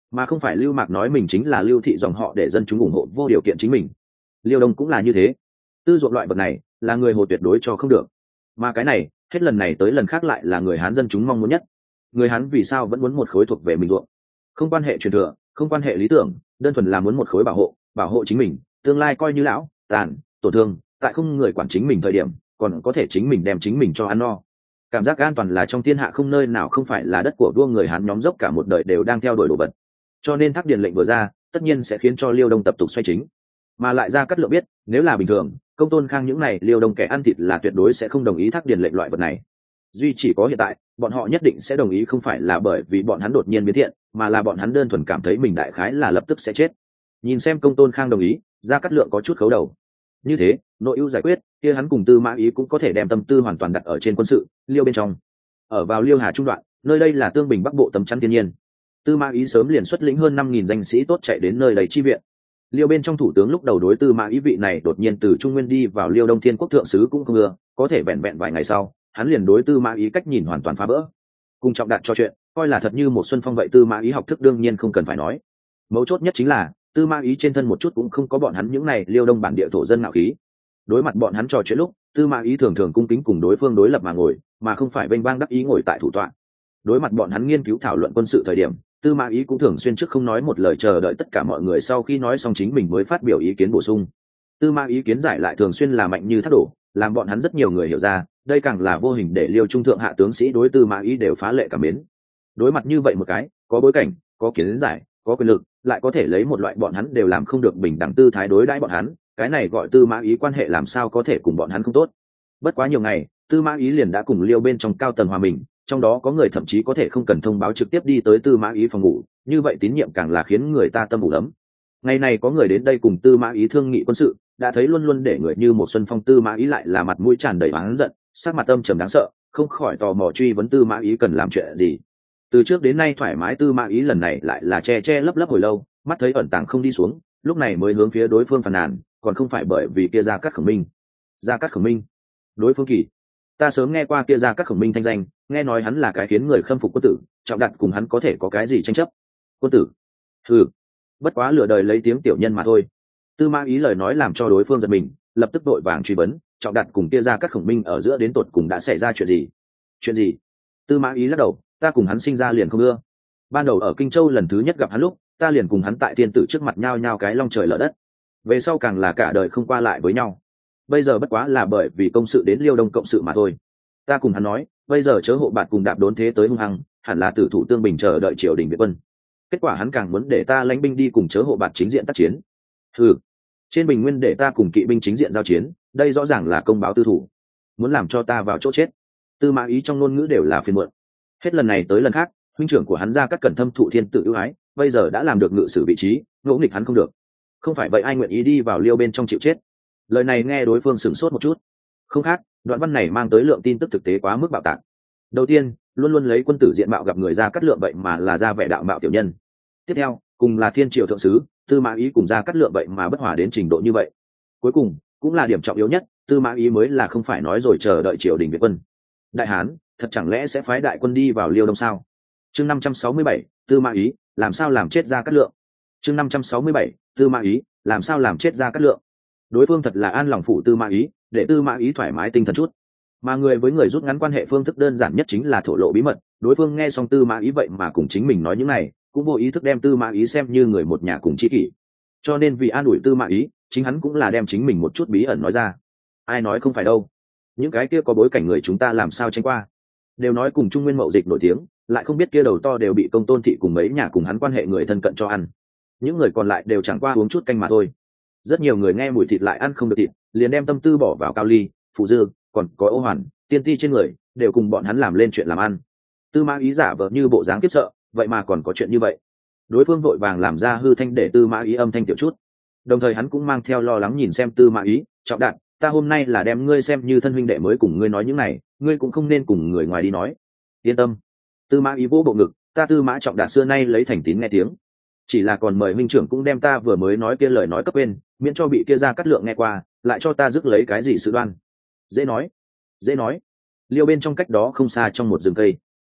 mà không phải Lưu Mạc nói mình chính là Lưu thị dòng họ để dân chúng ủng hộ vô điều kiện chính mình. Liêu Đông cũng là như thế, tư ruộng loại vật này là người Hồ tuyệt đối cho không được, mà cái này hết lần này tới lần khác lại là người Hán dân chúng mong muốn nhất. Người Hán vì sao vẫn muốn một khối thuộc về mình ruộng? Không quan hệ truyền thừa, không quan hệ lý tưởng, đơn thuần là muốn một khối bảo hộ, bảo hộ chính mình, tương lai coi như lão tàn tổn thương, tại không người quản chính mình thời điểm, còn có thể chính mình đem chính mình cho ăn no. Cảm giác an toàn là trong thiên hạ không nơi nào không phải là đất của vua người Hán nhóm dốc cả một đời đều đang theo đuổi đồ vật. Cho nên Thác Điền lệnh vừa ra, tất nhiên sẽ khiến cho Liêu Đông tập tục xoay chính. Mà lại Gia Cát Lượng biết, nếu là bình thường, Công Tôn Khang những này Liêu Đông kẻ ăn thịt là tuyệt đối sẽ không đồng ý Thác Điền lệnh loại vật này. Duy chỉ có hiện tại, bọn họ nhất định sẽ đồng ý, không phải là bởi vì bọn hắn đột nhiên biến thiện, mà là bọn hắn đơn thuần cảm thấy mình đại khái là lập tức sẽ chết. Nhìn xem Công Tôn Khang đồng ý, Gia Cát Lượng có chút khấu đầu. Như thế, nội ưu giải quyết, kia hắn cùng Tư Mã Ý cũng có thể đem tâm tư hoàn toàn đặt ở trên quân sự, Liêu bên trong. Ở vào Liêu Hà trung đoạn, nơi đây là Tương Bình Bắc Bộ tấm chắn thiên nhiên. Tư Mã Ý sớm liền xuất lĩnh hơn năm nghìn danh sĩ tốt chạy đến nơi đầy chi viện. Liêu bên trong thủ tướng lúc đầu đối Tư Mã Ý vị này đột nhiên từ Trung Nguyên đi vào Liêu Đông Thiên Quốc thượng sứ cũng không ưa, có thể vẹn vẹn vài ngày sau, hắn liền đối Tư Mã Ý cách nhìn hoàn toàn phá vỡ. Cùng Trọng Đạt trò chuyện, coi là thật như một xuân phong vậy. Tư Mã Ý học thức đương nhiên không cần phải nói. Mấu chốt nhất chính là Tư Mã Ý trên thân một chút cũng không có bọn hắn những này Liêu Đông bản địa thổ dân ngạo khí. Đối mặt bọn hắn trò chuyện lúc, Tư Mã Ý thường thường cung kính cùng đối phương đối lập mà ngồi, mà không phải vênh vang đắc ý ngồi tại thủ tọa. Đối mặt bọn hắn nghiên cứu thảo luận quân sự thời điểm, Tư Mã Ý cũng thường xuyên trước không nói một lời, chờ đợi tất cả mọi người sau khi nói xong chính mình mới phát biểu ý kiến bổ sung. Tư Mã Ý kiến giải lại thường xuyên là mạnh như thác đổ, làm bọn hắn rất nhiều người hiểu ra, đây càng là vô hình để Liêu trung thượng hạ tướng sĩ đối Tư Mã Ý đều phá lệ cảm mến. Đối mặt như vậy một cái, có bối cảnh, có kiến giải, có quyền lực, lại có thể lấy một loại bọn hắn đều làm không được bình đẳng tư thái đối đãi bọn hắn, cái này gọi Tư Mã Ý quan hệ làm sao có thể cùng bọn hắn không tốt. Bất quá nhiều ngày, Tư Mã Ý liền đã cùng Liêu bên trong cao tầng hòa mình, trong đó có người thậm chí có thể không cần thông báo trực tiếp đi tới Tư Mã Ý phòng ngủ, như vậy tín nhiệm càng là khiến người ta tâm ủ ấm. Ngày này có người đến đây cùng Tư Mã Ý thương nghị quân sự, đã thấy luôn luôn để người như một xuân phong Tư Mã Ý lại là mặt mũi tràn đầy oán giận, sắc mặt âm trầm đáng sợ, không khỏi tò mò truy vấn Tư Mã Ý cần làm chuyện gì. Từ trước đến nay thoải mái Tư Mã Ý lần này lại là che che lấp lấp hồi lâu, mắt thấy ẩn tàng không đi xuống, lúc này mới hướng phía đối phương phàn nàn, còn không phải bởi vì kia Gia Cát Khổng Minh. Gia Cát Khổng Minh? Đối phương kỳ, ta sớm nghe qua kia Gia Cát Khổng Minh thanh danh, nghe nói hắn là cái khiến người khâm phục quân tử, Trọng Đạt cùng hắn có thể có cái gì tranh chấp? Quân tử? Ừ, bất quá lừa đời lấy tiếng tiểu nhân mà thôi. Tư Mã Ý lời nói làm cho đối phương giật mình, lập tức đội vàng truy vấn, Trọng Đạt cùng kia Gia Cát Khổng Minh ở giữa đến tột cùng đã xảy ra chuyện gì? Chuyện gì? Tư Mã Ý lắc đầu, ta cùng hắn sinh ra liền không ưa. Ban đầu ở Kinh Châu lần thứ nhất gặp hắn lúc, ta liền cùng hắn tại thiên tử trước mặt nhao nhao cái long trời lở đất. Về sau càng là cả đời không qua lại với nhau. Bây giờ bất quá là bởi vì công sự đến Liêu Đông cộng sự mà thôi. Ta cùng hắn nói, bây giờ chớ hộ bạt cùng đạp đốn thế tới hung hăng, hẳn là tử thủ Tương Bình chờ đợi triều đình viện quân. Kết quả hắn càng muốn để ta lãnh binh đi cùng chớ hộ bạt chính diện tác chiến. Ừ, trên bình nguyên để ta cùng kỵ binh chính diện giao chiến, đây rõ ràng là công báo tư thủ, muốn làm cho ta vào chỗ chết. Tư Mã Ý trong ngôn ngữ đều là phiền muộn. Hết lần này tới lần khác, huynh trưởng của hắn Gia Cát Cẩn thâm thụ thiên tự ưu ái, bây giờ đã làm được ngự sử vị trí, ngỗ nghịch hắn không được. Không phải vậy ai nguyện ý đi vào Liêu bên trong chịu chết? Lời này nghe đối phương sửng sốt một chút. Không khác, đoạn văn này mang tới lượng tin tức thực tế quá mức bạo tạc. Đầu tiên, luôn luôn lấy quân tử diện mạo gặp người Gia Cát Lượng vậy mà là ra vẻ đạo mạo tiểu nhân. Tiếp theo, cùng là thiên triều thượng sứ, Tư Mã Ý cùng Gia Cát Lượng vậy mà bất hòa đến trình độ như vậy. Cuối cùng, cũng là điểm trọng yếu nhất, Tư Mã Ý mới là không phải nói rồi chờ đợi triều đình viện quân. Đại Hán, thật chẳng lẽ sẽ phái đại quân đi vào Liêu Đông sao? Chương năm trăm sáu mươi bảy, Tư Mã Ý, làm sao làm chết Gia Cát Lượng. Chương năm trăm sáu mươi bảy, Tư Mã Ý, làm sao làm chết Gia Cát Lượng. Đối phương thật là an lòng phụ Tư Mã Ý, để Tư Mã Ý thoải mái tinh thần chút. Mà người với người rút ngắn quan hệ phương thức đơn giản nhất chính là thổ lộ bí mật. Đối phương nghe xong Tư Mã Ý vậy mà cùng chính mình nói những này, cũng vô ý thức đem Tư Mã Ý xem như người một nhà cùng tri kỷ. Cho nên vì an ủi Tư Mã Ý, chính hắn cũng là đem chính mình một chút bí ẩn nói ra. Ai nói không phải đâu, những cái kia có bối cảnh người chúng ta làm sao tranh qua. Đều nói cùng Trung Nguyên mậu dịch nổi tiếng, lại không biết kia đầu to đều bị Công Tôn thị cùng mấy nhà cùng hắn quan hệ người thân cận cho ăn. Những người còn lại đều chẳng qua uống chút canh mà thôi. Rất nhiều người nghe mùi thịt lại ăn không được thịt, liền đem tâm tư bỏ vào Cao Ly, Phụ Dư, còn có Ô Hoàn, Tiên Ti trên người, đều cùng bọn hắn làm lên chuyện làm ăn. Tư Mã Ý giả vờ như bộ dáng kiếp sợ, vậy mà còn có chuyện như vậy. Đối phương vội vàng làm ra hư thanh để Tư Mã Ý âm thanh tiểu chút. Đồng thời hắn cũng mang theo lo lắng nhìn xem Tư Mã Ý, Trọng Đạt, ta hôm nay là đem ngươi xem như thân huynh đệ mới cùng ngươi nói những này, ngươi cũng không nên cùng người ngoài đi nói. Yên tâm. Tư Mã Ý vỗ bộ ngực, ta Tư Mã Trọng Đạt xưa nay lấy thành tín nghe tiếng, chỉ là còn mời huynh trưởng cũng đem ta vừa mới nói kia lời nói cấp quên, miễn cho bị kia Gia Cát Lượng nghe qua, lại cho ta rước lấy cái gì sự đoan. Dễ nói, dễ nói. Liêu bên trong cách đó không xa trong một rừng cây,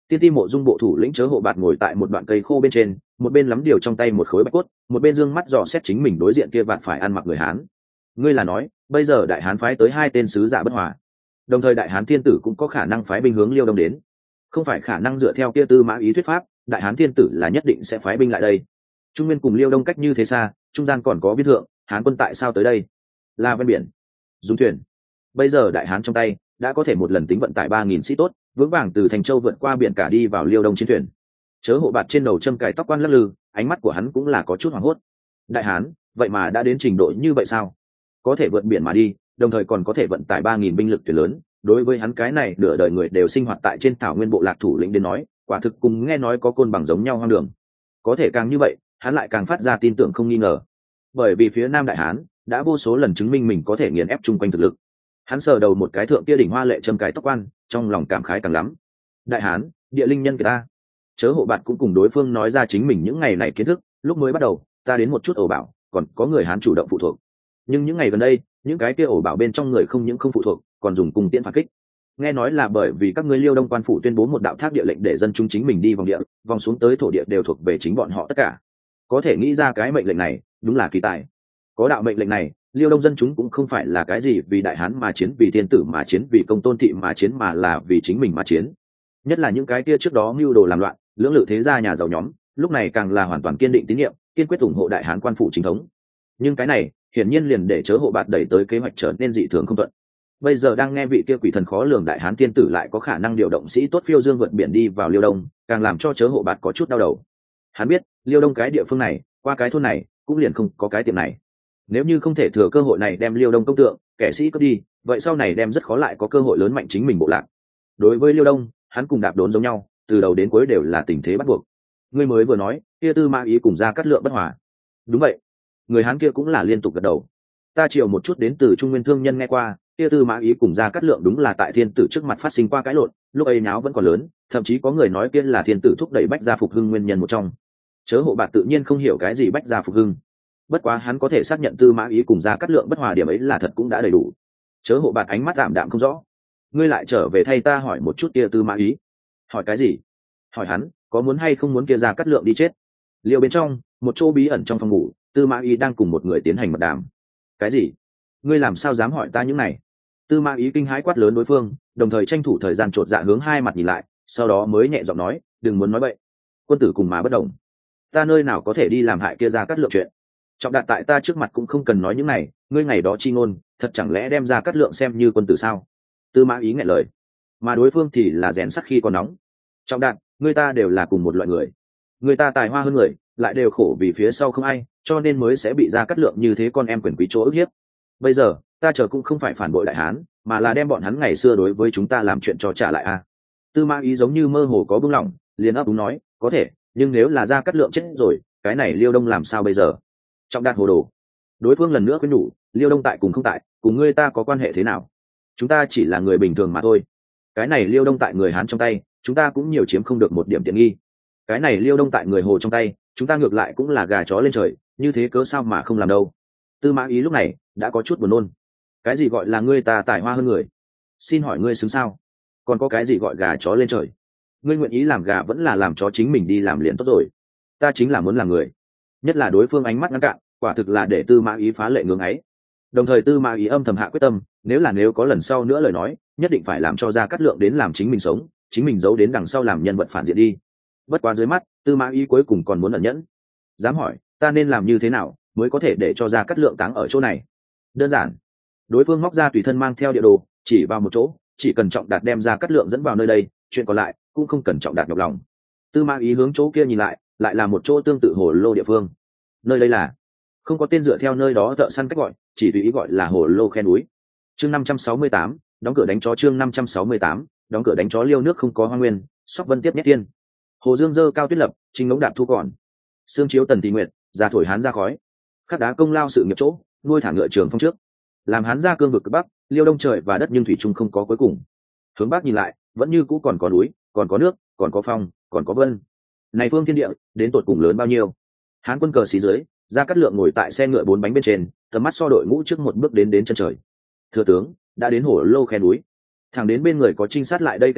Tiên ti mộ dung bộ thủ lĩnh Chớ Hộ Bạt ngồi tại một đoạn cây khô bên trên, một bên lắm điều trong tay một khối bạch cốt, một bên dương mắt dò xét chính mình đối diện kia vạt phải ăn mặc người hán. Ngươi là nói bây giờ đại hán phái tới hai tên sứ giả bất hòa, đồng thời đại hán thiên tử cũng có khả năng phái binh hướng Liêu Đông đến? Không phải khả năng dựa theo kia Tư Mã Ý thuyết pháp, đại hán thiên tử là nhất định sẽ phái binh lại đây. Trung Nguyên cùng Liêu Đông cách như thế xa, trung gian còn có biên thượng, hán quân tại sao tới đây? Là ven biển, dùng thuyền. Bây giờ đại hán trong tay đã có thể một lần tính vận tải ba nghìn sĩ tốt, vững vàng từ Thành Châu vượt qua biển cả đi vào Liêu Đông chiến thuyền. Chớ Hộ Bạt trên đầu châm cài tóc quan lắc lư, ánh mắt của hắn cũng là có chút hoảng hốt. Đại hán vậy mà đã đến trình độ như vậy sao? Có thể vượt biển mà đi, đồng thời còn có thể vận tải ba nghìn binh lực thuyền lớn. Đối với hắn cái này nửa đời người đều sinh hoạt tại trên thảo nguyên bộ lạc thủ lĩnh đến nói, quả thực cùng nghe nói có côn bằng giống nhau hoang đường. Có thể càng như vậy, hắn lại càng phát ra tin tưởng không nghi ngờ, bởi vì phía Nam đại hán đã vô số lần chứng minh mình có thể nghiền ép chung quanh thực lực. Hắn sờ đầu một cái thượng kia đỉnh hoa lệ châm cài tóc quan, trong lòng cảm khái càng lắm. Đại hán, địa linh nhân ta. Chớ Hộ Bạt cũng cùng đối phương nói ra chính mình những ngày này kiến thức. Lúc mới bắt đầu ta đến một chút ổ bảo, còn có người hán chủ động phụ thuộc, nhưng những ngày gần đây những cái kia ổ bảo bên trong người không những không phụ thuộc, còn dùng cung tiễn phản kích. Nghe nói là bởi vì các ngươi Liêu Đông quan phủ tuyên bố một đạo thác địa lệnh để dân chúng chính mình đi vòng địa, vòng xuống tới thổ địa đều thuộc về chính bọn họ tất cả. Có thể nghĩ ra cái mệnh lệnh này đúng là kỳ tài. Có đạo mệnh lệnh này, Liêu Đông dân chúng cũng không phải là cái gì vì đại hán mà chiến, vì thiên tử mà chiến, vì công tôn thị mà chiến, mà là vì chính mình mà chiến. Nhất là những cái kia trước đó mưu đồ làm loạn lưỡng lự thế gia nhà giàu nhóm, lúc này càng là hoàn toàn kiên định tín nhiệm, kiên quyết ủng hộ đại hán quan phủ chính thống. Nhưng cái này hiển nhiên liền để Chớ Hộ Bạt đẩy tới kế hoạch trở nên dị thường không thuận. Bây giờ đang nghe vị kia quỷ thần khó lường đại hán tiên tử lại có khả năng điều động sĩ tốt phiêu dương vượt biển đi vào Liêu Đông, càng làm cho Chớ Hộ Bạt có chút đau đầu. Hắn biết Liêu Đông cái địa phương này, qua cái thôn này cũng liền không có cái tiệm này. Nếu như không thể thừa cơ hội này đem Liêu Đông công tượng kẻ sĩ cướp đi, vậy sau này đem rất khó lại có cơ hội lớn mạnh chính mình bộ lạc. Đối với Liêu Đông, hắn cùng Đạp Đốn giống nhau, từ đầu đến cuối đều là tình thế bắt buộc. Ngươi mới vừa nói kia Tư Mã Ý cùng Gia Cát Lượng bất hòa. Đúng vậy. Người hán kia cũng là liên tục gật đầu. Ta chiều một chút đến từ Trung Nguyên thương nhân nghe qua, kia Tư Mã Ý cùng Gia Cát Lượng đúng là tại thiên tử trước mặt phát sinh qua cãi lộn, lúc ấy náo vẫn còn lớn, thậm chí có người nói kia là thiên tử thúc đẩy bách gia phục hưng nguyên nhân một trong. Chớ Hộ Bạt tự nhiên không hiểu cái gì bách gia phục hưng, bất quá hắn có thể xác nhận Tư Mã Ý cùng Gia Cát Lượng bất hòa điểm ấy là thật cũng đã đầy đủ. Chớ Hộ Bạt ánh mắt đạm đạm không rõ. Ngươi lại trở về thay ta hỏi một chút kia Tư Mã Ý. Hỏi cái gì? Hỏi hắn có muốn hay không muốn kia Gia Cát Lượng đi chết. Liêu bên trong một chỗ bí ẩn trong phòng ngủ, Tư Mã Ý đang cùng một người tiến hành mật đàm. Cái gì? Ngươi làm sao dám hỏi ta những này? Tư Mã Ý kinh hãi quát lớn đối phương, đồng thời tranh thủ thời gian chột dạ hướng hai mặt nhìn lại, sau đó mới nhẹ giọng nói, đừng muốn nói bậy. Quân tử cùng mà bất đồng, ta nơi nào có thể đi làm hại kia Gia Cát Lượng chuyện. Trọng đạt tại ta trước mặt cũng không cần nói những này, ngươi ngày đó chi ngôn thật chẳng lẽ đem Gia Cát Lượng xem như quân tử sao? Tư Mã Ý nghẹn lời, mà đối phương thì là rèn sắt khi còn nóng. Trọng đạt, ngươi ta đều là cùng một loại người, người ta tài hoa hơn người, lại đều khổ vì phía sau không ai, cho nên mới sẽ bị Gia Cát Lượng như thế con em quyền quý chỗ ức hiếp. Bây giờ ta chờ cũng không phải phản bội đại hán, mà là đem bọn hắn ngày xưa đối với chúng ta làm chuyện cho trả lại a. Tư Mã Ý giống như mơ hồ có bưng lỏng, liền ấp úng nói, có thể, nhưng nếu là Gia Cát Lượng chết rồi, cái này Liêu Đông làm sao bây giờ? Trọng đạt hồ đồ. Đối phương lần nữa khuyên nhủ, Liêu Đông tại cùng không tại, cùng ngươi ta có quan hệ thế nào? Chúng ta chỉ là người bình thường mà thôi. Cái này Liêu Đông tại người hán trong tay, chúng ta cũng nhiều chiếm không được một điểm tiện nghi. Cái này Liêu Đông tại người hồ trong tay, chúng ta ngược lại cũng là gà chó lên trời, như thế cớ sao mà không làm đâu. Tư Mã Ý lúc này đã có chút buồn nôn. Cái gì gọi là ngươi ta tài hoa hơn người? Xin hỏi ngươi xứng sao? Còn có cái gì gọi gà chó lên trời? Ngươi nguyện ý làm gà vẫn là làm chó chính mình đi làm liền tốt rồi. Ta chính là muốn làm người. Nhất là đối phương ánh mắt ngăn cạn, quả thực là để Tư Mã Ý phá lệ ngưỡng ấy. Đồng thời Tư Mã Ý âm thầm hạ quyết tâm, nếu là nếu có lần sau nữa lời nói, nhất định phải làm cho Gia Cát Lượng đến làm chính mình sống, chính mình giấu đến đằng sau làm nhân vật phản diện đi. Bất quá dưới mắt, Tư Mã Ý cuối cùng còn muốn ẩn nhẫn. Dám hỏi, ta nên làm như thế nào mới có thể để cho Gia Cát Lượng táng ở chỗ này? Đơn giản. Đối phương móc ra tùy thân mang theo địa đồ, chỉ vào một chỗ, chỉ cần Trọng Đạt đem Gia Cát Lượng dẫn vào nơi đây, chuyện còn lại cũng không cần Trọng Đạt nhọc lòng. Tư Mã Ý hướng chỗ kia nhìn lại, lại là một chỗ tương tự hồ lô địa phương. Nơi đây là không có tên dựa theo nơi đó thợ săn cách gọi, chỉ tùy ý gọi là hồ lô khe núi. Chương năm trăm sáu mươi tám, đóng cửa đánh chó. Chương năm trăm sáu mươi tám, đóng cửa đánh chó. Liêu nước không có hoa nguyên, Sóc Vân tiếp nhất tiên. Hồ Dương dơ cao tuyết lập, chính ngống đạp thu còn. Sương chiếu tần tỳ nguyệt, già thổi hán ra khói. Khắc đá công lao sự nghiệp chỗ, nuôi thả ngựa trường phong trước. Làm hán ra cương vực cực bắc, Liêu Đông trời và đất nhưng thủy chung không có cuối cùng. Hướng bắc nhìn lại, vẫn như cũ còn có núi, còn có nước, còn có phong, còn có vân. Này phương thiên địa, đến tột cùng lớn bao nhiêu? Hán quân cờ xí dưới, Gia Cát Lượng ngồi tại xe ngựa bốn bánh bên trên, tầm mắt so đội ngũ trước một bước đến đến chân trời. Thừa tướng đã đến hồ lô khe núi. Thẳng đến bên người có trinh sát lại đây kêu gọi,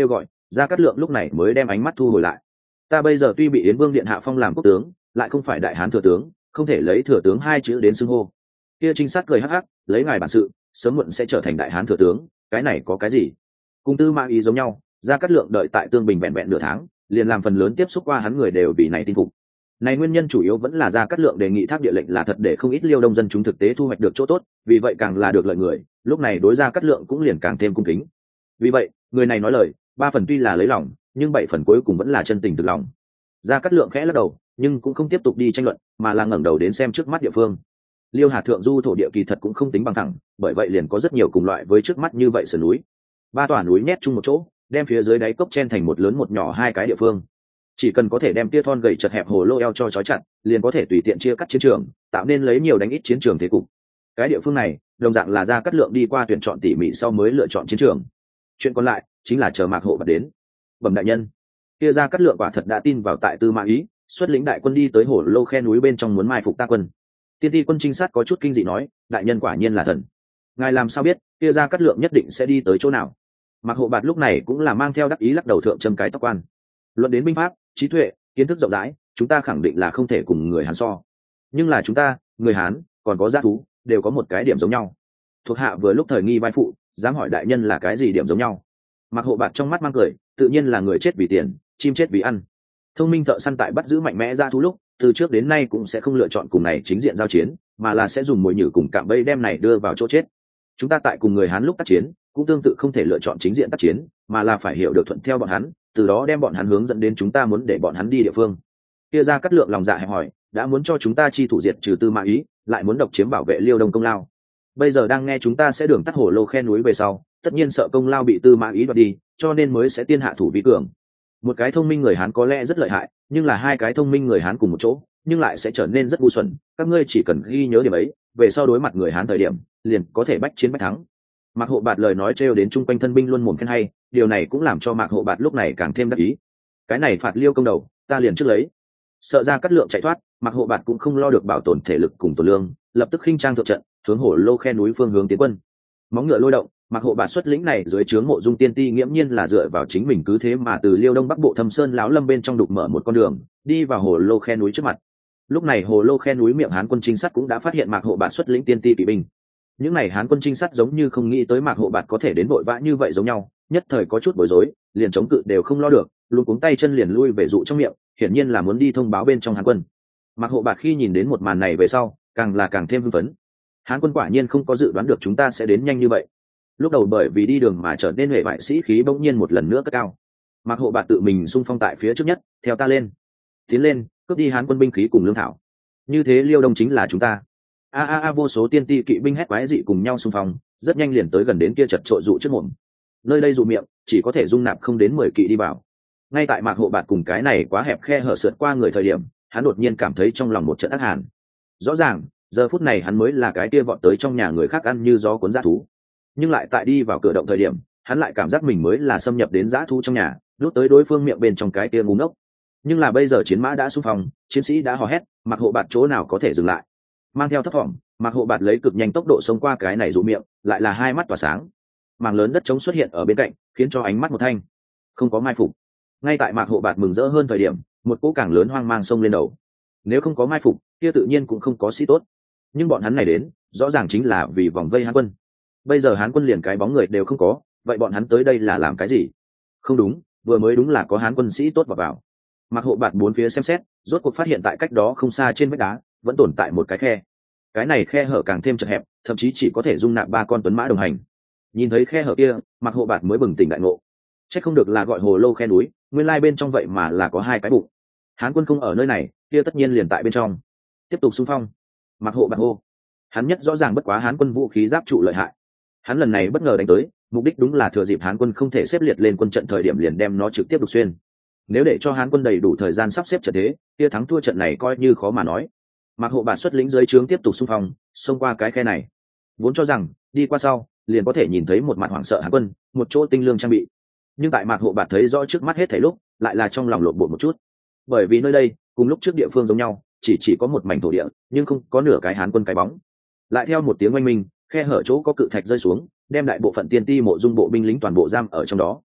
Gia Cát Lượng lúc này mới đem ánh mắt thu hồi lại. Ta bây giờ tuy bị Yến Vương điện hạ phong làm quốc tướng, lại không phải đại hán thừa tướng, không thể lấy thừa tướng hai chữ đến xưng hô. Kia trinh sát cười hắc hắc, lấy ngài bản sự, sớm muộn sẽ trở thành đại hán thừa tướng, cái này có cái gì? Cùng Tư Mã Ý giống nhau, Gia Cát Lượng đợi tại Tương Bình vẹn vẹn nửa tháng, liền làm phần lớn tiếp xúc qua hắn người đều bị này tin phục. Này nguyên nhân chủ yếu vẫn là Gia Cát Lượng đề nghị thác địa lệnh là thật để không ít Liêu Đông dân chúng thực tế thu hoạch được chỗ tốt, vì vậy càng là được lợi người, lúc này đối Gia Cát Lượng cũng liền càng thêm cung kính. Vì vậy, người này nói lời, ba phần tuy là lấy lòng, nhưng bảy phần cuối cùng vẫn là chân tình từ lòng. Gia Cát Lượng khẽ lắc đầu, nhưng cũng không tiếp tục đi tranh luận, mà là ngẩng đầu đến xem trước mắt địa phương. Liêu Hà thượng du thổ địa kỳ thật cũng không tính bằng thẳng, bởi vậy liền có rất nhiều cùng loại với trước mắt như vậy sườn núi. Ba tòa núi nhét chung một chỗ, đem phía dưới đáy cốc chen thành một lớn một nhỏ hai cái địa phương. Chỉ cần có thể đem tia thon gầy chật hẹp hồ lô eo cho trói chặt, liền có thể tùy tiện chia cắt chiến trường, tạo nên lấy nhiều đánh ít chiến trường thế cục. Cái địa phương này, đồng dạng là Gia Cát Lượng đi qua tuyển chọn tỉ mỉ sau mới lựa chọn chiến trường. Chuyện còn lại chính là chờ Mạc Hộ Bạt đến. Bẩm đại nhân, kia Gia Cát Lượng quả thật đã tin vào tại Tư Mã Ý, xuất lĩnh đại quân đi tới hồ lô khe núi bên trong muốn mai phục ta quân. Tiên ti quân trinh sát có chút kinh dị nói, đại nhân quả nhiên là thần. Ngài làm sao biết kia Gia Cát Lượng nhất định sẽ đi tới chỗ nào? Mạc Hộ Bạt lúc này cũng là mang theo đắc ý lắc đầu thượng châm cái tóc quan. Luận đến binh pháp, trí tuệ, kiến thức rộng rãi, chúng ta khẳng định là không thể cùng người Hán so. Nhưng là chúng ta, người Hán, còn có dã thú, đều có một cái điểm giống nhau. Thuộc hạ vừa lúc thời nghi vai phụ, dám hỏi đại nhân là cái gì điểm giống nhau? Mạc Hộ Bạt trong mắt mang cười, tự nhiên là người chết vì tiền, chim chết vì ăn. Thông minh thợ săn tại bắt giữ mạnh mẽ dã thú lúc, từ trước đến nay cũng sẽ không lựa chọn cùng này chính diện giao chiến, mà là sẽ dùng mồi nhử cùng cạm bẫy đem này đưa vào chỗ chết. Chúng ta tại cùng người Hán lúc tác chiến, cũng tương tự không thể lựa chọn chính diện tác chiến, mà là phải hiểu được thuận theo bọn hắn, từ đó đem bọn hắn hướng dẫn đến chúng ta muốn để bọn hắn đi địa phương. Kia Gia Cát Lượng lòng dạ hẹp hỏi, đã muốn cho chúng ta chi thủ diệt trừ Tư Mã Ý, lại muốn độc chiếm bảo vệ Liêu Đông công lao. Bây giờ đang nghe chúng ta sẽ đường tắt hồ lô khe núi về sau, tất nhiên sợ công lao bị Tư Mã Ý đoạt đi, cho nên mới sẽ tiên hạ thủ vi cường. Một cái thông minh người Hán có lẽ rất lợi hại, nhưng là hai cái thông minh người Hán cùng một chỗ, nhưng lại sẽ trở nên rất ngu xuẩn. Các ngươi chỉ cần ghi nhớ điểm ấy, về sau đối mặt người Hán thời điểm, liền có thể bách chiến bách thắng. Mạc Hộ Bạt lời nói trêu đến chung quanh thân binh luôn mồm khen hay, điều này cũng làm cho Mạc Hộ Bạt lúc này càng thêm đắc ý. Cái này phạt Liêu công đầu, ta liền trước lấy. Sợ Gia Cát Lượng chạy thoát, Mạc Hộ Bạt cũng không lo được bảo tồn thể lực cùng tổ lương, lập tức khinh trang thượng trận, hướng hồ lô khe núi phương hướng tiến quân. Móng ngựa lôi động, Mạc Hộ Bạt xuất lĩnh này dưới trướng Mộ Dung Tiên Ti nghiễm nhiên là dựa vào chính mình cứ thế mà từ Liêu Đông Bắc Bộ Thâm Sơn Lão Lâm bên trong đục mở một con đường, đi vào hồ lô khe núi trước mặt. Lúc này hồ lô khe núi miệng Hán quân trinh sát cũng đã phát hiện Mạc Hộ Bạt xuất lĩnh Tiên Ti kỵ binh. Những này Hán quân trinh sát giống như không nghĩ tới Mạc Hộ Bạt có thể đến vội vã như vậy giống nhau, nhất thời có chút bối rối, liền chống cự đều không lo được, luống cuống tay chân liền lui về dụ trong miệng, hiển nhiên là muốn đi thông báo bên trong Hán quân. Mạc Hộ Bạt khi nhìn đến một màn này về sau, càng là càng thêm hưng phấn. Hán quân quả nhiên không có dự đoán được chúng ta sẽ đến nhanh như vậy. Lúc đầu bởi vì đi đường mà trở nên huệ vải sĩ khí bỗng nhiên một lần nữa cất cao. Mạc Hộ Bạt tự mình xung phong tại phía trước nhất, theo ta lên, tiến lên, cướp đi Hán quân binh khí cùng lương thảo. Như thế Liêu Đông chính là chúng ta. A a a vô số tiên ti kỵ binh hét quái dị cùng nhau xung phong, rất nhanh liền tới gần đến kia chật trội dụ trước mồm. Nơi đây dụ miệng, chỉ có thể dung nạp không đến mười kỵ đi vào. Ngay tại Mạc Hộ Bạt cùng cái này quá hẹp khe hở sượt qua người thời điểm, hắn đột nhiên cảm thấy trong lòng một trận ác hàn. Rõ ràng, giờ phút này hắn mới là cái kia vọt tới trong nhà người khác ăn như gió cuốn dã thú. Nhưng lại tại đi vào cửa động thời điểm, hắn lại cảm giác mình mới là xâm nhập đến dã thú trong nhà, đút tới đối phương miệng bên trong cái kia ngu ngốc. Nhưng là bây giờ chiến mã đã xung phong, chiến sĩ đã hò hét, Mạc Hộ Bạt chỗ nào có thể dừng lại. Mang theo thấp thỏm, Mạc Hộ Bạt lấy cực nhanh tốc độ xông qua cái này dụ miệng, lại là hai mắt tỏa sáng. Mảng lớn đất trống xuất hiện ở bên cạnh, khiến cho ánh mắt một thanh. Không có mai phục. Ngay tại Mạc Hộ Bạt mừng rỡ hơn thời điểm, một cỗ càng lớn hoang mang xông lên đầu. Nếu không có mai phục, kia tự nhiên cũng không có sĩ tốt. Nhưng bọn hắn này đến, rõ ràng chính là vì vòng vây Hán quân. Bây giờ Hán quân liền cái bóng người đều không có, vậy bọn hắn tới đây là làm cái gì? Không đúng, vừa mới đúng là có Hán quân sĩ tốt vào vào. Mạc Hộ Bạt bốn phía xem xét, rốt cuộc phát hiện tại cách đó không xa trên vách đá, vẫn tồn tại một cái khe. Cái này khe hở càng thêm chật hẹp, thậm chí chỉ có thể dung nạp ba con tuấn mã đồng hành. Nhìn thấy khe hở kia, Mạc Hộ Bạt mới bừng tỉnh đại ngộ. Chắc không được là gọi hồ lô khe núi, nguyên lai bên trong vậy mà là có hai cái bụng. Hán quân không ở nơi này, kia tất nhiên liền tại bên trong. Tiếp tục xung phong. Mạc Hộ Bạt hô. Hắn nhất rõ ràng bất quá Hán quân vũ khí giáp trụ lợi hại. Hắn lần này bất ngờ đánh tới, mục đích đúng là thừa dịp Hán quân không thể xếp liệt lên quân trận thời điểm liền đem nó trực tiếp đục xuyên. Nếu để cho Hán quân đầy đủ thời gian sắp xếp trận thế, kia thắng thua trận này coi như khó mà nói. Mạc Hộ Bạt xuất lĩnh dưới trướng tiếp tục xung phong, xông qua cái khe này. Vốn cho rằng đi qua sau, liền có thể nhìn thấy một mặt hoảng sợ Hán quân, một chỗ tinh lương trang bị. Nhưng tại Mạc Hộ Bạt thấy rõ trước mắt hết thảy lúc, lại là trong lòng lộn bột một chút. Bởi vì nơi đây, cùng lúc trước địa phương giống nhau, chỉ chỉ có một mảnh thổ địa, nhưng không có nửa cái Hán quân cái bóng. Lại theo một tiếng oanh minh, khe hở chỗ có cự thạch rơi xuống, đem đại bộ phận tiên ti Mộ Dung bộ binh lính toàn bộ giam ở trong đó.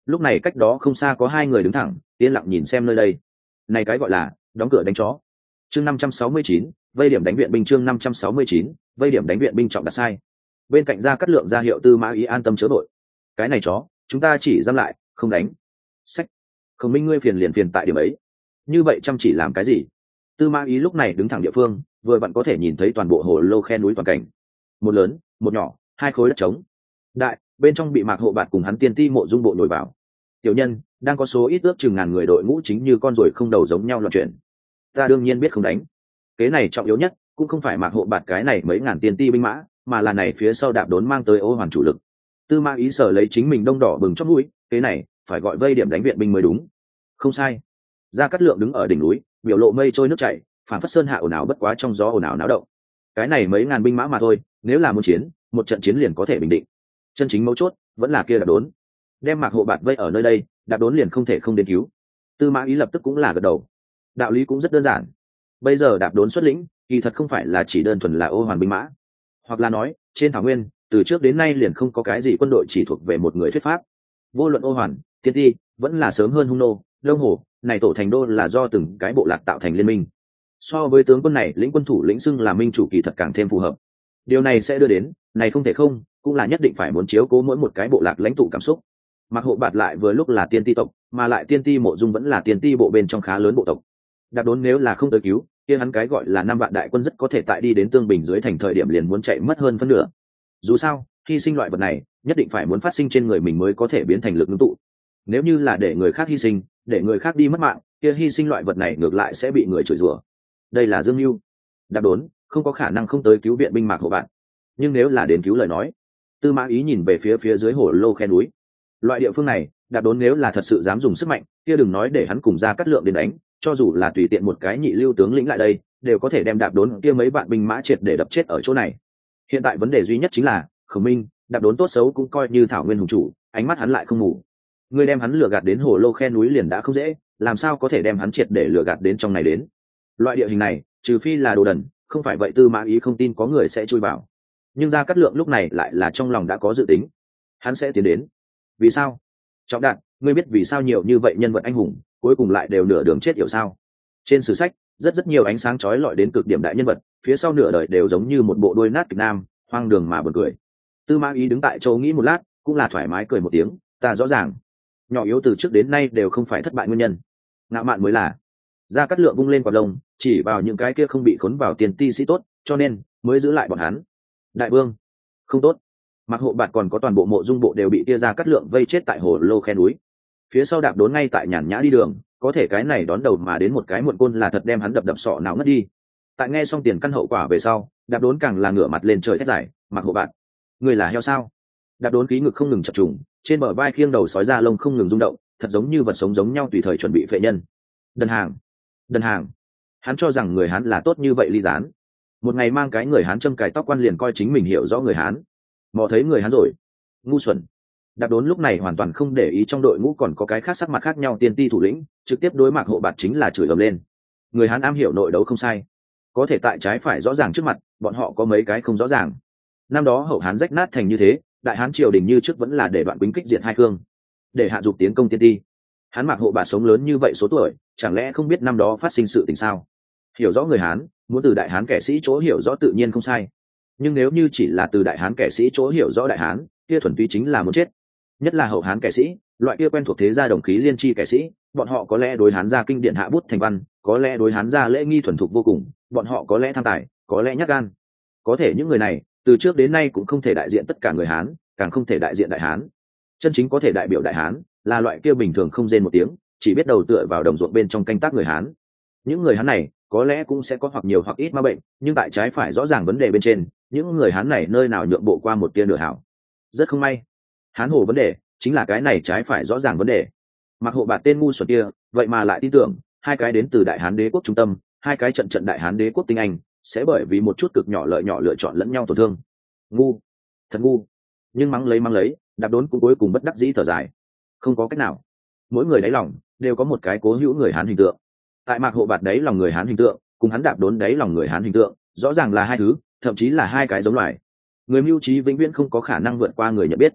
lúc này cách đó không xa có hai người đứng thẳng yên lặng nhìn xem nơi đây. Này cái gọi là đóng cửa đánh chó. Chương năm trăm sáu mươi chín, vây điểm đánh viện binh. Chương năm trăm sáu mươi chín, vây điểm đánh viện binh trọng đặt sai. Bên cạnh Gia Cát Lượng ra hiệu Tư Mã Ý an tâm chớ vội. Cái này chó, chúng ta chỉ giam lại, không đánh. Sách. Khổng Minh ngươi phiền liền phiền tại điểm ấy. Như vậy chăm chỉ làm cái gì? Tư Mã Ý lúc này đứng thẳng địa phương, vừa vặn có thể nhìn thấy toàn bộ hồ lô khe núi toàn cảnh. Một lớn, một nhỏ, hai khối đất trống. Đại, bên trong bị Mạc Hộ Bạt cùng hắn tiên ti mộ dung bộ nổi vào. Tiểu nhân, đang có số ít ước chừng ngàn người đội ngũ chính như con ruồi không đầu giống nhau loạn chuyển. Ta đương nhiên biết không đánh. Kế này trọng yếu nhất, cũng không phải Mạc Hộ Bạt cái này mấy ngàn tiên ti binh mã, mà là này phía sau đạp đốn mang tới ô hoàn chủ lực. Tư Mã Ý sở lấy chính mình đông đỏ bừng chót mũi, kế này phải gọi vây điểm đánh viện binh mới đúng. Không sai. Gia Cát Lượng đứng ở đỉnh núi, biểu lộ mây trôi nước chảy, phản phất sơn hạ ồn ào bất quá trong gió ồn ào náo động. Cái này mấy ngàn binh mã mà thôi, nếu là muốn chiến, một trận chiến liền có thể bình định. Chân chính mấu chốt vẫn là kia đạp đốn. Đem Mạc Hộ Bạt vây ở nơi đây, đạp đốn liền không thể không đến cứu. Tư Mã Ý lập tức cũng là gật đầu. Đạo lý cũng rất đơn giản. Bây giờ đạp đốn xuất lĩnh, kỳ thật không phải là chỉ đơn thuần là ô hoàn binh mã, hoặc là nói, trên thảo nguyên, từ trước đến nay liền không có cái gì quân đội chỉ thuộc về một người thuyết pháp. Vô luận ô hoàn, tiên ti, vẫn là sớm hơn hung nô, đông hồ, này tổ thành đô là do từng cái bộ lạc tạo thành liên minh. So với tướng quân này lĩnh quân thủ lĩnh xưng là minh chủ kỳ thật càng thêm phù hợp. Điều này sẽ đưa đến, này không thể không, cũng là nhất định phải muốn chiếu cố mỗi một cái bộ lạc lãnh tụ cảm xúc. Mạc Hộ Bạt lại vừa lúc là tiên ti tộc, mà lại tiên ti mộ dung vẫn là tiên ti bộ bên trong khá lớn bộ tộc. Đạp đốn nếu là không tới cứu, kia hắn cái gọi là năm vạn đại quân rất có thể tại đi đến tương bình dưới thành thời điểm liền muốn chạy mất hơn phân nửa. Dù sao, hy sinh loại vật này, nhất định phải muốn phát sinh trên người mình mới có thể biến thành lực ngưng tụ. Nếu như là để người khác hy sinh, để người khác đi mất mạng, kia hy sinh loại vật này ngược lại sẽ bị người chửi rủa. Đây là dương mưu. Đạp đốn không có khả năng không tới cứu viện binh Mạc Hộ Bạt. Nhưng nếu là đến cứu lời nói, Tư Mã Ý nhìn về phía phía dưới hồ lô khe núi. Loại địa phương này, đạp đốn nếu là thật sự dám dùng sức mạnh, kia đừng nói để hắn cùng Gia Cát Lượng đến đánh, cho dù là tùy tiện một cái nhị lưu tướng lĩnh lại đây, đều có thể đem đạp đốn kia mấy bạn binh mã triệt để đập chết ở chỗ này. Hiện tại vấn đề duy nhất chính là, Khổng Minh, đạp đốn tốt xấu cũng coi như thảo nguyên hùng chủ, ánh mắt hắn lại không mù. Người đem hắn lừa gạt đến hồ lô khe núi liền đã không dễ, làm sao có thể đem hắn triệt để lừa gạt đến trong này đến. Loại địa hình này, trừ phi là đồ đần, không phải vậy Tư Mã Ý không tin có người sẽ chui vào. Nhưng Gia Cát Lượng lúc này lại là trong lòng đã có dự tính, hắn sẽ tiến đến. Vì sao? Trọng Đạt, ngươi biết vì sao nhiều như vậy nhân vật anh hùng cuối cùng lại đều nửa đường chết hiểu sao? Trên sử sách rất rất nhiều ánh sáng chói lọi đến cực điểm đại nhân vật, phía sau nửa đời đều giống như một bộ đôi nát kịch nam, hoang đường mà buồn cười. Tư Mã Ý đứng tại chỗ nghĩ một lát, cũng là thoải mái cười một tiếng, ta rõ ràng, nhỏ yếu từ trước đến nay đều không phải thất bại nguyên nhân, ngạo mạn mới là. Gia Cát Lượng vung lên quạt lông, chỉ vào những cái kia không bị khốn vào tiền ti sĩ tốt, cho nên mới giữ lại bọn hắn. Đại vương, không tốt. Mạc Hộ Bạt còn có toàn bộ mộ dung bộ đều bị kia Gia Cát Lượng vây chết tại hồ lô khe núi. Phía sau đạp đốn ngay tại nhàn nhã đi đường, có thể cái này đón đầu mà đến một cái muộn côn là thật đem hắn đập đập sọ não ngất đi. Tại nghe xong tiền căn hậu quả về sau, đạp đốn càng là ngửa mặt lên trời thét giải, Mạc Hộ Bạt, người là heo sao? Đạp đốn khí ngực không ngừng chập trùng, trên bờ vai khiêng đầu sói da lông không ngừng rung động, thật giống như vật sống giống nhau tùy thời chuẩn bị phệ nhân. Đần hàng, đần hàng. Hắn cho rằng người Hán là tốt như vậy ly gián. Một ngày mang cái người Hán châm cài tóc quan liền coi chính mình hiểu rõ người Hán. Mò thấy người Hán rồi. Ngu xuẩn. Đạp đốn lúc này hoàn toàn không để ý trong đội ngũ còn có cái khác sắc mặt khác nhau tiên ti thủ lĩnh, trực tiếp đối Mạc Hộ Bạt chính là chửi ầm lên. Người Hán am hiểu nội đấu không sai, có thể tại trái phải rõ ràng trước mặt, bọn họ có mấy cái không rõ ràng. Năm đó hậu Hán rách nát thành như thế, đại Hán triều đình như trước vẫn là để đoạn binh kích diệt hai cương, để hạ dục tiến công tiên ti. Hán Mạc Hộ Bạt sống lớn như vậy số tuổi, chẳng lẽ không biết năm đó phát sinh sự tình sao? Hiểu rõ người Hán, muốn từ đại Hán kẻ sĩ chỗ hiểu rõ tự nhiên không sai, nhưng nếu như chỉ là từ đại Hán kẻ sĩ chỗ hiểu rõ đại Hán, kia thuần túy chính là muốn chết. Nhất là hậu Hán kẻ sĩ, loại kia quen thuộc thế gia đồng khí liên chi kẻ sĩ, bọn họ có lẽ đối Hán gia kinh điển hạ bút thành văn, có lẽ đối Hán gia lễ nghi thuần thục vô cùng, bọn họ có lẽ tham tài, có lẽ nhát gan. Có thể những người này, từ trước đến nay cũng không thể đại diện tất cả người Hán, càng không thể đại diện đại Hán. Chân chính có thể đại biểu đại Hán, là loại kia bình thường không rên một tiếng, chỉ biết đầu tựa vào đồng ruộng bên trong canh tác người Hán. Những người Hán này, có lẽ cũng sẽ có hoặc nhiều hoặc ít ma bệnh, nhưng tại trái phải rõ ràng vấn đề bên trên, những người Hán này nơi nào nhượng bộ qua một tia nửa hảo. Rất không may, Hán hồ vấn đề chính là cái này trái phải rõ ràng vấn đề. Mạc Hộ Bạt tên ngu xuẩn kia, vậy mà lại tin tưởng hai cái đến từ đại Hán đế quốc trung tâm, hai cái trận trận đại Hán đế quốc tinh anh sẽ bởi vì một chút cực nhỏ lợi nhỏ lựa chọn lẫn nhau tổn thương. Ngu, thật ngu. Nhưng mắng lấy mắng lấy, đạp đốn cũng cuối cùng bất đắc dĩ thở dài. Không có cách nào, mỗi người đáy lòng đều có một cái cố hữu người Hán hình tượng. Tại Mạc Hộ Bạt đáy lòng người Hán hình tượng, cùng hắn đạp đốn đáy lòng người Hán hình tượng, rõ ràng là hai thứ, thậm chí là hai cái giống loài. Người mưu trí vĩnh viễn không có khả năng vượt qua người nhận biết.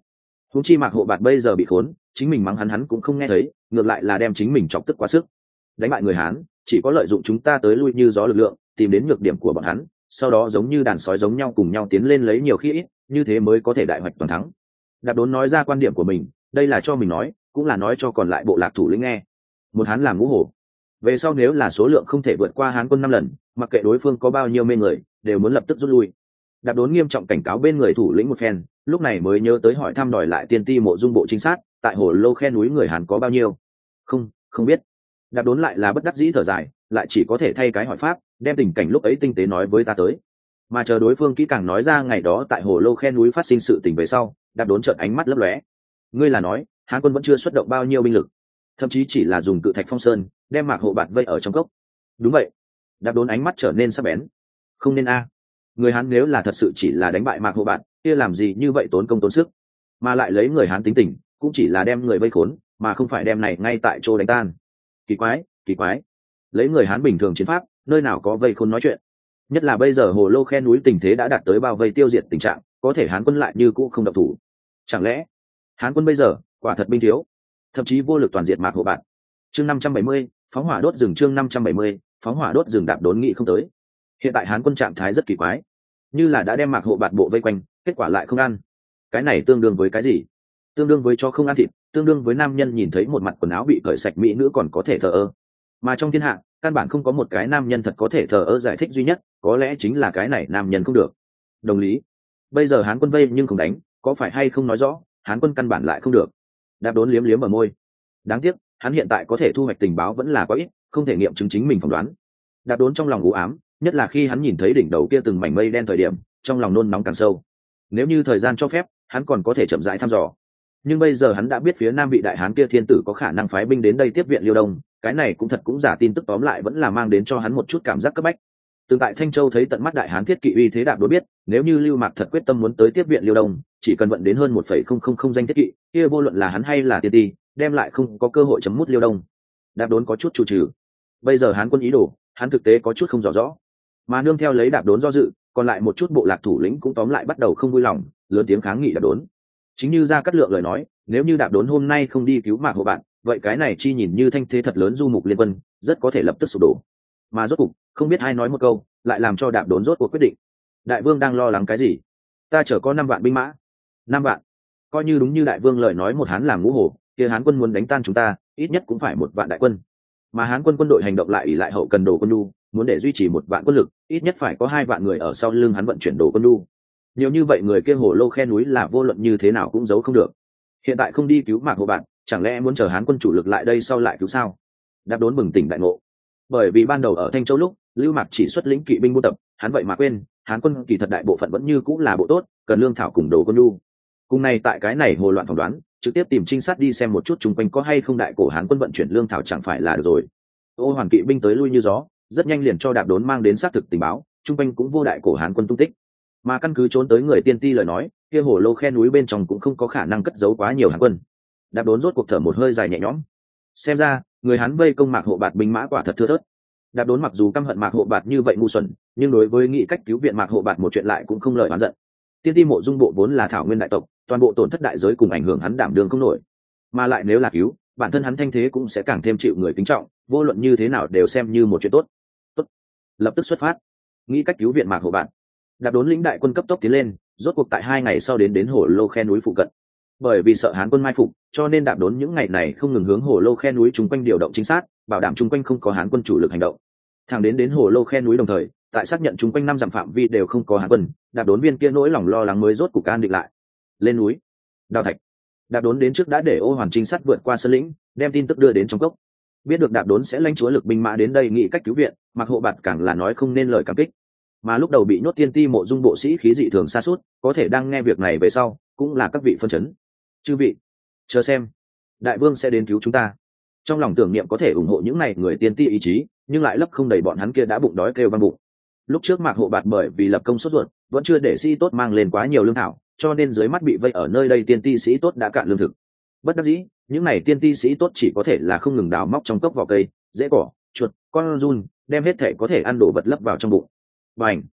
huống chi Mạc Hộ Bạt bây giờ bị khốn, chính mình mắng hắn hắn cũng không nghe thấy, ngược lại là đem chính mình chọc tức quá sức. Đánh bại người Hán chỉ có lợi dụng chúng ta tới lui như gió lực lượng, tìm đến nhược điểm của bọn hắn, sau đó giống như đàn sói giống nhau cùng nhau tiến lên lấy nhiều khi ít, như thế mới có thể đại hoạch toàn thắng. Đạp Đốn nói ra quan điểm của mình, đây là cho mình nói, cũng là nói cho còn lại bộ lạc thủ lĩnh nghe. Một Hán làm ngũ hổ, về sau nếu là số lượng không thể vượt qua Hán quân năm lần, mặc kệ đối phương có bao nhiêu mê người, đều muốn lập tức rút lui. Đạp Đốn nghiêm trọng cảnh cáo bên người thủ lĩnh một phen, lúc này mới nhớ tới hỏi thăm đòi lại tiên ti mộ dung bộ trinh sát, tại hồ lô khe núi người Hán có bao nhiêu? Không, không biết. Đạp Đốn lại là bất đắc dĩ thở dài, lại chỉ có thể thay cái hỏi pháp, đem tình cảnh lúc ấy tinh tế nói với ta tới. Mà chờ đối phương kỹ càng nói ra ngày đó tại hồ lô khe núi phát sinh sự tình về sau, Đạp Đốn trợn ánh mắt lấp lóe. Ngươi là nói Hán quân vẫn chưa xuất động bao nhiêu binh lực, thậm chí chỉ là dùng cự thạch phong sơn đem Mạc Hộ Bạt vây ở trong cốc? Đúng vậy. Đạp Đốn ánh mắt trở nên sắc bén. Không nên a, người Hán nếu là thật sự chỉ là đánh bại Mạc Hộ Bạt, kia làm gì như vậy tốn công tốn sức, mà lại lấy người Hán tính tình, cũng chỉ là đem người vây khốn, mà không phải đem này ngay tại chỗ đánh tan. Kỳ quái, kỳ quái. Lấy người Hán bình thường chiến pháp, nơi nào có vây khốn nói chuyện. Nhất là bây giờ hồ lô khe núi tình thế đã đạt tới bao vây tiêu diệt tình trạng, có thể Hán quân lại như cũ không động thủ. Chẳng lẽ Hán quân bây giờ quả thật binh thiếu, thậm chí vô lực toàn diệt Mạc Hộ Bạt? Chương năm trăm bảy mươi, phóng hỏa đốt rừng. Chương năm trăm bảy mươi, phóng hỏa đốt rừng. Đạp Đốn nghị không tới. Hiện tại Hán quân trạng thái rất kỳ quái, như là đã đem Mạc Hộ Bạt bộ vây quanh, kết quả lại không ăn. Cái này tương đương với cái gì? Tương đương với cho không ăn thịt, tương đương với nam nhân nhìn thấy một mặt quần áo bị cởi sạch mỹ nữ còn có thể thờ ơ. Mà trong thiên hạ căn bản không có một cái nam nhân thật có thể thờ ơ, giải thích duy nhất có lẽ chính là cái này nam nhân không được. Đồng lý. Bây giờ Hán quân vây nhưng không đánh, có phải hay không nói rõ Hán quân căn bản lại không được? Đạp Đốn liếm liếm ở môi. Đáng tiếc hắn hiện tại có thể thu hoạch tình báo vẫn là quá ít, không thể nghiệm chứng chính mình phỏng đoán. Đạp Đốn trong lòng u ám, nhất là khi hắn nhìn thấy đỉnh đầu kia từng mảnh mây đen thời điểm, trong lòng nôn nóng càng sâu. Nếu như thời gian cho phép, hắn còn có thể chậm rãi thăm dò, nhưng bây giờ hắn đã biết phía nam vị đại hán kia thiên tử có khả năng phái binh đến đây tiếp viện Liêu Đông, cái này cũng thật cũng giả tin tức, tóm lại vẫn là mang đến cho hắn một chút cảm giác cấp bách. Từng tại Thanh Châu thấy tận mắt đại hán thiết kỵ uy thế, Đạp Đốn biết, nếu như Lưu Mạc thật quyết tâm muốn tới tiếp viện Liêu Đông, chỉ cần vận đến hơn một phẩy không không không danh thiết kỵ, kia vô luận là hắn hay là tiên ti, đem lại không có cơ hội chấm mút Liêu Đông. Đạp Đốn có chút chủ trừ. Bây giờ Hán quân ý đồ, hắn thực tế có chút không rõ rõ. Mà nương theo lấy Đạp Đốn do dự, còn lại một chút bộ lạc thủ lĩnh cũng tóm lại bắt đầu không vui lòng, lớn tiếng kháng nghị Đạp Đốn. Chính như Gia Cát Lượng lời nói, nếu như Đạp Đốn hôm nay không đi cứu Mạc Hộ Bạt, vậy cái này chi nhìn như thanh thế thật lớn du mục liên quân, rất có thể lập tức sụp đổ. Mà rốt cục, không biết ai nói một câu, lại làm cho Đạp Đốn rốt cuộc quyết định. Đại vương đang lo lắng cái gì? Ta chở có năm vạn binh mã. Năm vạn? Coi như đúng như đại vương lời nói, một Hán làm ngũ hổ, kia Hán quân muốn đánh tan chúng ta, ít nhất cũng phải một vạn đại quân. Mà Hán quân quân đội hành động lại ỷ lại hậu cần đồ quân nhu, muốn để duy trì một vạn quân lực, ít nhất phải có hai vạn người ở sau lưng hắn vận chuyển đồ quân nhu. Nhiều như vậy người kia hồ lô khe núi là vô luận như thế nào cũng giấu không được. Hiện tại không đi cứu Mạc Hộ Bạt, chẳng lẽ muốn chờ Hán quân chủ lực lại đây sau lại cứu sao? Đạp Đốn bừng tỉnh đại ngộ. Bởi vì ban đầu ở Thanh Châu lúc Lưu Mạc chỉ xuất lĩnh kỵ binh buôn tập, hắn vậy mà quên Hán quân kỳ thật đại bộ phận vẫn như cũng là bộ tốt, cần lương thảo cùng đồ quân nhu. Cùng này tại cái này hồ loạn phỏng đoán, trực tiếp tìm trinh sát đi xem một chút chung quanh có hay không đại cổ Hán quân vận chuyển lương thảo chẳng phải là được rồi. Ô Hoàn kỵ binh tới lui như gió, rất nhanh liền cho Đạp Đốn mang đến xác thực tình báo, chung quanh cũng vô đại cổ Hán quân tung tích. Mà căn cứ trốn tới người tiên ti lời nói, kia hồ lô khe núi bên trong cũng không có khả năng cất giấu quá nhiều Hán quân. Đạp Đốn rốt cuộc thở một hơi dài nhẹ nhõm. Xem ra người Hán vây công Mạc Hộ Bạt binh mã quả thật thưa thớt. Đạp Đốn mặc dù căm hận Mạc Hộ Bạt như vậy ngu xuẩn, nhưng đối với nghị cách cứu viện Mạc Hộ Bạt một chuyện lại cũng không lời oán giận. Tiên ti mộ dung bộ vốn là thảo nguyên đại tộc, toàn bộ tổn thất đại giới cùng ảnh hưởng hắn đảm đương không nổi, mà lại nếu là cứu, bản thân hắn thanh thế cũng sẽ càng thêm chịu người kính trọng, vô luận như thế nào đều xem như một chuyện tốt. Tốt, lập tức xuất phát, nghĩ cách cứu viện Mạc Hộ Bạt. Đạp Đốn lĩnh đại quân cấp tốc tiến lên, rốt cuộc tại hai ngày sau đến đến hồ lô khe núi phụ cận. Bởi vì sợ Hán quân mai phục, cho nên Đạp Đốn những ngày này không ngừng hướng hồ lô khe núi chung quanh điều động chính xác, bảo đảm chung quanh không có Hán quân chủ lực hành động. Thẳng đến đến hồ lô khe núi đồng thời, tại xác nhận chung quanh năm dặm phạm vi đều không có Hán quân, Đạp Đốn viên kia nỗi lòng lo lắng mới rốt cục an định lại. Lên núi, đào thạch. Đạp Đốn đến trước đã để Ô Hoàn trinh sát vượt qua sơn lĩnh, đem tin tức đưa đến trong cốc. Biết được Đạp Đốn sẽ lãnh chúa lực binh mã đến đây nghĩ cách cứu viện, Mạc Hộ Bạt càng là nói không nên lời cảm kích. Mà lúc đầu bị nhốt tiên ti mộ dung bộ sĩ khí dị thường sa sút, có thể đang nghe việc này về sau, cũng là các vị phân chấn. Chư vị, chờ xem, đại vương sẽ đến cứu chúng ta. Trong lòng tưởng niệm có thể ủng hộ những này người tiên ti ý chí, nhưng lại lấp không đầy bọn hắn kia đã bụng đói kêu vang bụng. Lúc trước Mạc Hộ Bạt bởi vì lập công sốt ruột, vẫn chưa để sĩ tốt mang lên quá nhiều lương thảo, cho nên dưới mắt bị vây ở nơi đây tiên ti sĩ tốt đã cạn lương thực. Bất đắc dĩ, những này tiên ti sĩ tốt chỉ có thể là không ngừng đào móc trong cốc vỏ cây, rễ cỏ, chuột, con giun, đem hết thể có thể ăn đồ vật lấp vào trong bụng. Bành!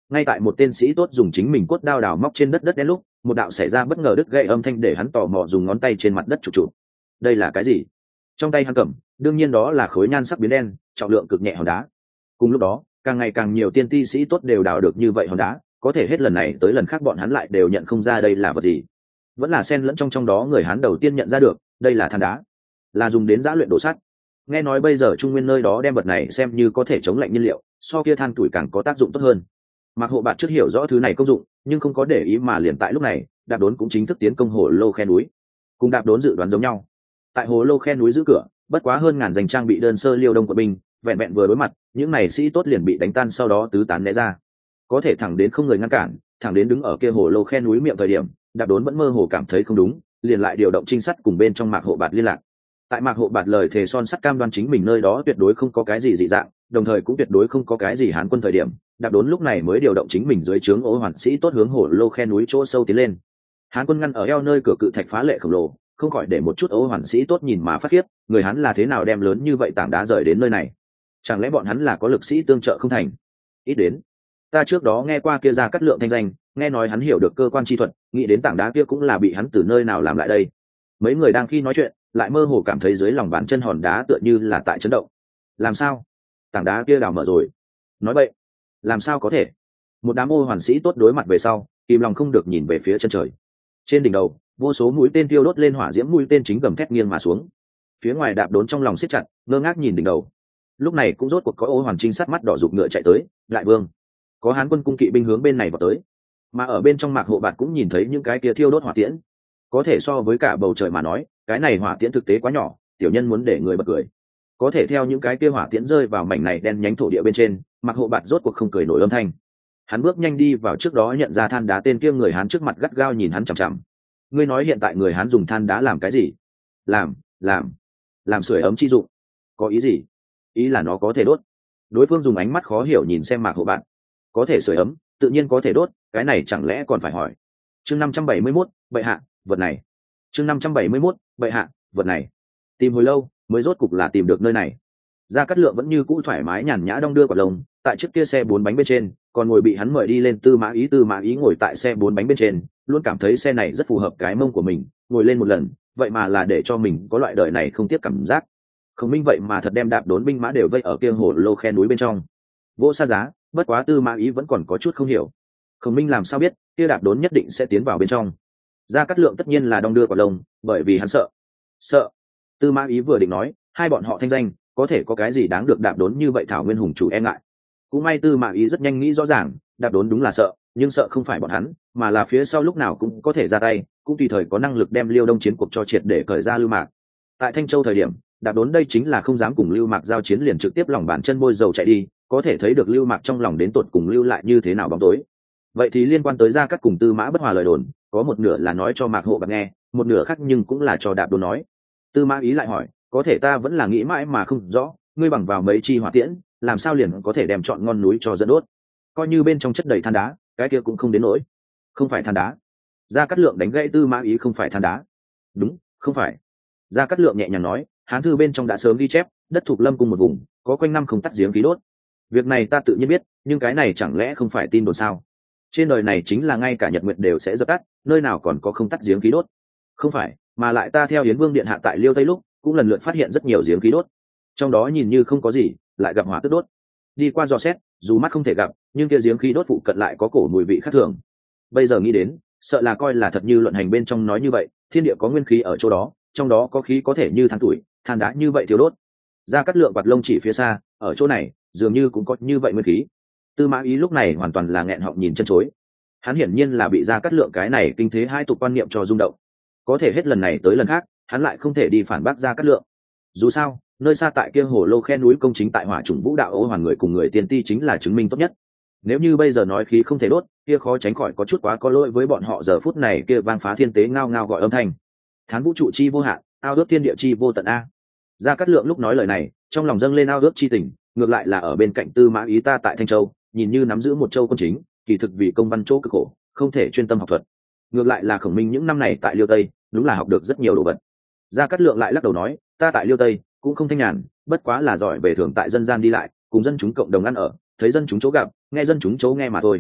ngay tại một tên sĩ tốt dùng chính mình cốt đao đào móc trên đất đất đen lúc một đạo xảy ra bất ngờ đứt gãy âm thanh để hắn tò mò dùng ngón tay trên mặt đất chụp chụp. Đây là cái gì? Trong tay hắn cầm đương nhiên đó là khối nhan sắc biến đen, trọng lượng cực nhẹ hòn đá. Cùng lúc đó càng ngày càng nhiều tiên ti sĩ tốt đều đào được như vậy hòn đá, có thể hết lần này tới lần khác bọn hắn lại đều nhận không ra đây là vật gì. Vẫn là xen lẫn trong trong đó người hắn đầu tiên nhận ra được đây là than đá, là dùng đến giã luyện đồ sắt. Nghe nói bây giờ trung nguyên nơi đó đem vật này xem như có thể chống lạnh nhiên liệu, so kia than tuổi càng có tác dụng tốt hơn. Mạc Hộ Bạt trước hiểu rõ thứ này công dụng, nhưng không có để ý mà liền tại lúc này Đạp Đốn cũng chính thức tiến công hồ lô khe núi. Cùng Đạp Đốn dự đoán giống nhau, tại hồ lô khe núi giữ cửa bất quá hơn ngàn danh trang bị đơn sơ liêu đông của binh, vẹn vẹn vừa đối mặt những này sĩ tốt liền bị đánh tan, sau đó tứ tán né ra. Có thể thẳng đến không người ngăn cản, thẳng đến đứng ở kia hồ lô khe núi miệng thời điểm, Đạp Đốn vẫn mơ hồ cảm thấy không đúng, liền lại điều động trinh sát cùng bên trong Mạc Hộ Bạt liên lạc. Tại Mạc Hộ Bạt lời thề son sắt cam đoan chính mình nơi đó tuyệt đối không có cái gì dị dạng, đồng thời cũng tuyệt đối không có cái gì Hán quân thời điểm, Đạp Đốn lúc này mới điều động chính mình dưới trướng Ô Hoàn sĩ tốt hướng hồ lô khe núi chỗ sâu tiến lên. Hán quân ngăn ở eo nơi cửa cự thạch phá lệ khổng lồ, không khỏi để một chút Ô Hoàn sĩ tốt nhìn mà phát khiếp, người hắn là thế nào đem lớn như vậy tảng đá rời đến nơi này? Chẳng lẽ bọn hắn là có lực sĩ tương trợ không thành? Ít đến, ta trước đó nghe qua kia Gia Cát Lượng thanh danh, nghe nói hắn hiểu được cơ quan chi thuật, nghĩ đến tảng đá kia cũng là bị hắn từ nơi nào làm lại đây. Mấy người đang khi nói chuyện, lại mơ hồ cảm thấy dưới lòng bàn chân hòn đá tựa như là tại chấn động. Làm sao? Tảng đá kia đào mở rồi? Nói vậy, làm sao có thể? Một đám Ô Hoàn sĩ tốt đối mặt về sau, kìm lòng không được nhìn về phía chân trời. Trên đỉnh đầu, vô số mũi tên tiêu đốt lên hỏa diễm, mũi tên chính gầm thét nghiêng mà xuống. Phía ngoài Đạp Đốn trong lòng siết chặt, ngơ ngác nhìn đỉnh đầu. Lúc này cũng rốt cuộc có Ô Hoàn trinh sát mắt đỏ rụt ngựa chạy tới, lại vương. Có Hán quân cung kỵ binh hướng bên này vào tới. Mà ở bên trong Mạc Hộ Bạt cũng nhìn thấy những cái kia thiêu đốt hỏa tiễn. Có thể so với cả bầu trời mà nói, cái này hỏa tiễn thực tế quá nhỏ, tiểu nhân muốn để người bật cười. Có thể theo những cái kia hỏa tiễn rơi vào mảnh này đen nhánh thổ địa bên trên, Mạc Hộ Bạt rốt cuộc không cười nổi âm thanh. Hắn bước nhanh đi vào trước đó nhận ra than đá tên kia người Hán trước mặt gắt gao nhìn hắn chằm chằm. Ngươi nói hiện tại người Hán dùng than đá làm cái gì? Làm, làm, làm sưởi ấm chi dụng. Có ý gì? Ý là nó có thể đốt. Đối phương dùng ánh mắt khó hiểu nhìn xem Mạc Hộ Bạt. Có thể sưởi ấm, tự nhiên có thể đốt, cái này chẳng lẽ còn phải hỏi? Chương năm trăm bảy mươi mốt, bệ hạ, vật này. Chương năm trăm bảy mươi mốt, bệ hạ, vật này. Tìm hồi lâu, mới rốt cục là tìm được nơi này. Gia Cát Lượng vẫn như cũ thoải mái nhàn nhã đong đưa quả lồng, tại chiếc kia xe bốn bánh bên trên, còn ngồi bị hắn mời đi lên Tư Mã Ý. Tư Mã Ý ngồi tại xe bốn bánh bên trên, luôn cảm thấy xe này rất phù hợp cái mông của mình, ngồi lên một lần, vậy mà là để cho mình có loại đời này không tiếc cảm giác. Không minh vậy mà thật đem Đạp Đốn binh mã đều vây ở kia hồ lô khe núi bên trong. Vô xa giá, bất quá Tư Mã Ý vẫn còn có chút không hiểu. Khổng Minh làm sao biết kia Đạp Đốn nhất định sẽ tiến vào bên trong? Gia Cát Lượng tất nhiên là đong đưa quả lồng, bởi vì hắn sợ. Sợ. Tư Mã Ý vừa định nói, hai bọn họ thanh danh, có thể có cái gì đáng được Đạp Đốn như vậy thảo nguyên hùng chủ e ngại. Cũng may Tư Mã Ý rất nhanh nghĩ rõ ràng, Đạp Đốn đúng là sợ, nhưng sợ không phải bọn hắn, mà là phía sau lúc nào cũng có thể ra tay, cũng tùy thời có năng lực đem Liêu Đông chiến cuộc cho triệt để cởi ra Lưu Mạc. Tại Thanh Châu thời điểm, Đạp Đốn đây chính là không dám cùng Lưu Mạc giao chiến, liền trực tiếp lòng bàn chân bôi dầu chạy đi, có thể thấy được Lưu Mạc trong lòng đến tột cùng lưu lại như thế nào bóng tối. Vậy thì liên quan tới Gia Cát cùng Tư Mã bất hòa lời đồn, có một nửa là nói cho Mạc Hộ Bạt nghe, một nửa khác nhưng cũng là cho Đạp Đốn nói. Tư Mã Ý lại hỏi, có thể ta vẫn là nghĩ mãi mà không rõ, ngươi bằng vào mấy chi hỏa tiễn, làm sao liền có thể đem chọn ngon núi cho dẫn đốt? Coi như bên trong chất đầy than đá, cái kia cũng không đến nỗi. Không phải than đá. Gia Cát Lượng đánh gãy Tư Mã Ý, không phải than đá. Đúng, không phải. Gia Cát Lượng nhẹ nhàng nói, Hán thư bên trong đã sớm ghi chép, đất thuộc Lâm cung một vùng, có quanh năm không tắt giếng khí đốt. Việc này ta tự nhiên biết, nhưng cái này chẳng lẽ không phải tin đồn sao? Trên đời này chính là ngay cả nhật nguyệt đều sẽ dập tắt, nơi nào còn có không tắt giếng khí đốt? Không phải, mà lại ta theo Yến Vương điện hạ tại Liêu Tây lúc, cũng lần lượt phát hiện rất nhiều giếng khí đốt. Trong đó nhìn như không có gì, lại gặp hỏa tức đốt. Đi qua dò xét, dù mắt không thể gặp, nhưng kia giếng khí đốt phụ cận lại có cổ mùi vị khác thường. Bây giờ nghĩ đến, sợ là coi là thật như luận hành bên trong nói như vậy, thiên địa có nguyên khí ở chỗ đó, trong đó có khí có thể như than tuổi, than đá như vậy thiếu đốt. Gia Cát Lượng quạt lông chỉ phía xa, ở chỗ này dường như cũng có như vậy nguyên khí. Tư Mã Ý lúc này hoàn toàn là nghẹn họng nhìn chân chối. Hắn hiển nhiên là bị Gia Cát Lượng cái này kinh thế hai tục quan niệm cho rung động. Có thể hết lần này tới lần khác, hắn lại không thể đi phản bác Gia Cát Lượng. Dù sao, nơi xa tại kia hồ lô khe núi công chính tại hỏa chủng vũ đạo Ô Hoàn người cùng người tiên ti chính là chứng minh tốt nhất. Nếu như bây giờ nói khí không thể đốt, kia khó tránh khỏi có chút quá có lỗi với bọn họ. Giờ phút này kia vang phá thiên tế ngao ngao gọi âm thanh. Thán vũ trụ chi vô hạn, ao ước thiên địa chi vô tận a. Gia Cát Lượng lúc nói lời này, trong lòng dâng lên ao ước chi tình, ngược lại là ở bên cạnh Tư Mã Ý ta tại Thanh Châu, nhìn như nắm giữ một châu quân chính, kỳ thực vì công văn chỗ cực khổ, không thể chuyên tâm học thuật. Ngược lại là Khổng Minh những năm này tại Liêu Tây, đúng là học được rất nhiều đồ vật. Gia Cát Lượng lại lắc đầu nói, ta tại Liêu Tây cũng không thanh nhàn, bất quá là giỏi về thường tại dân gian đi lại, cùng dân chúng cộng đồng ăn ở, thấy dân chúng chỗ gặp, nghe dân chúng chỗ nghe mà thôi.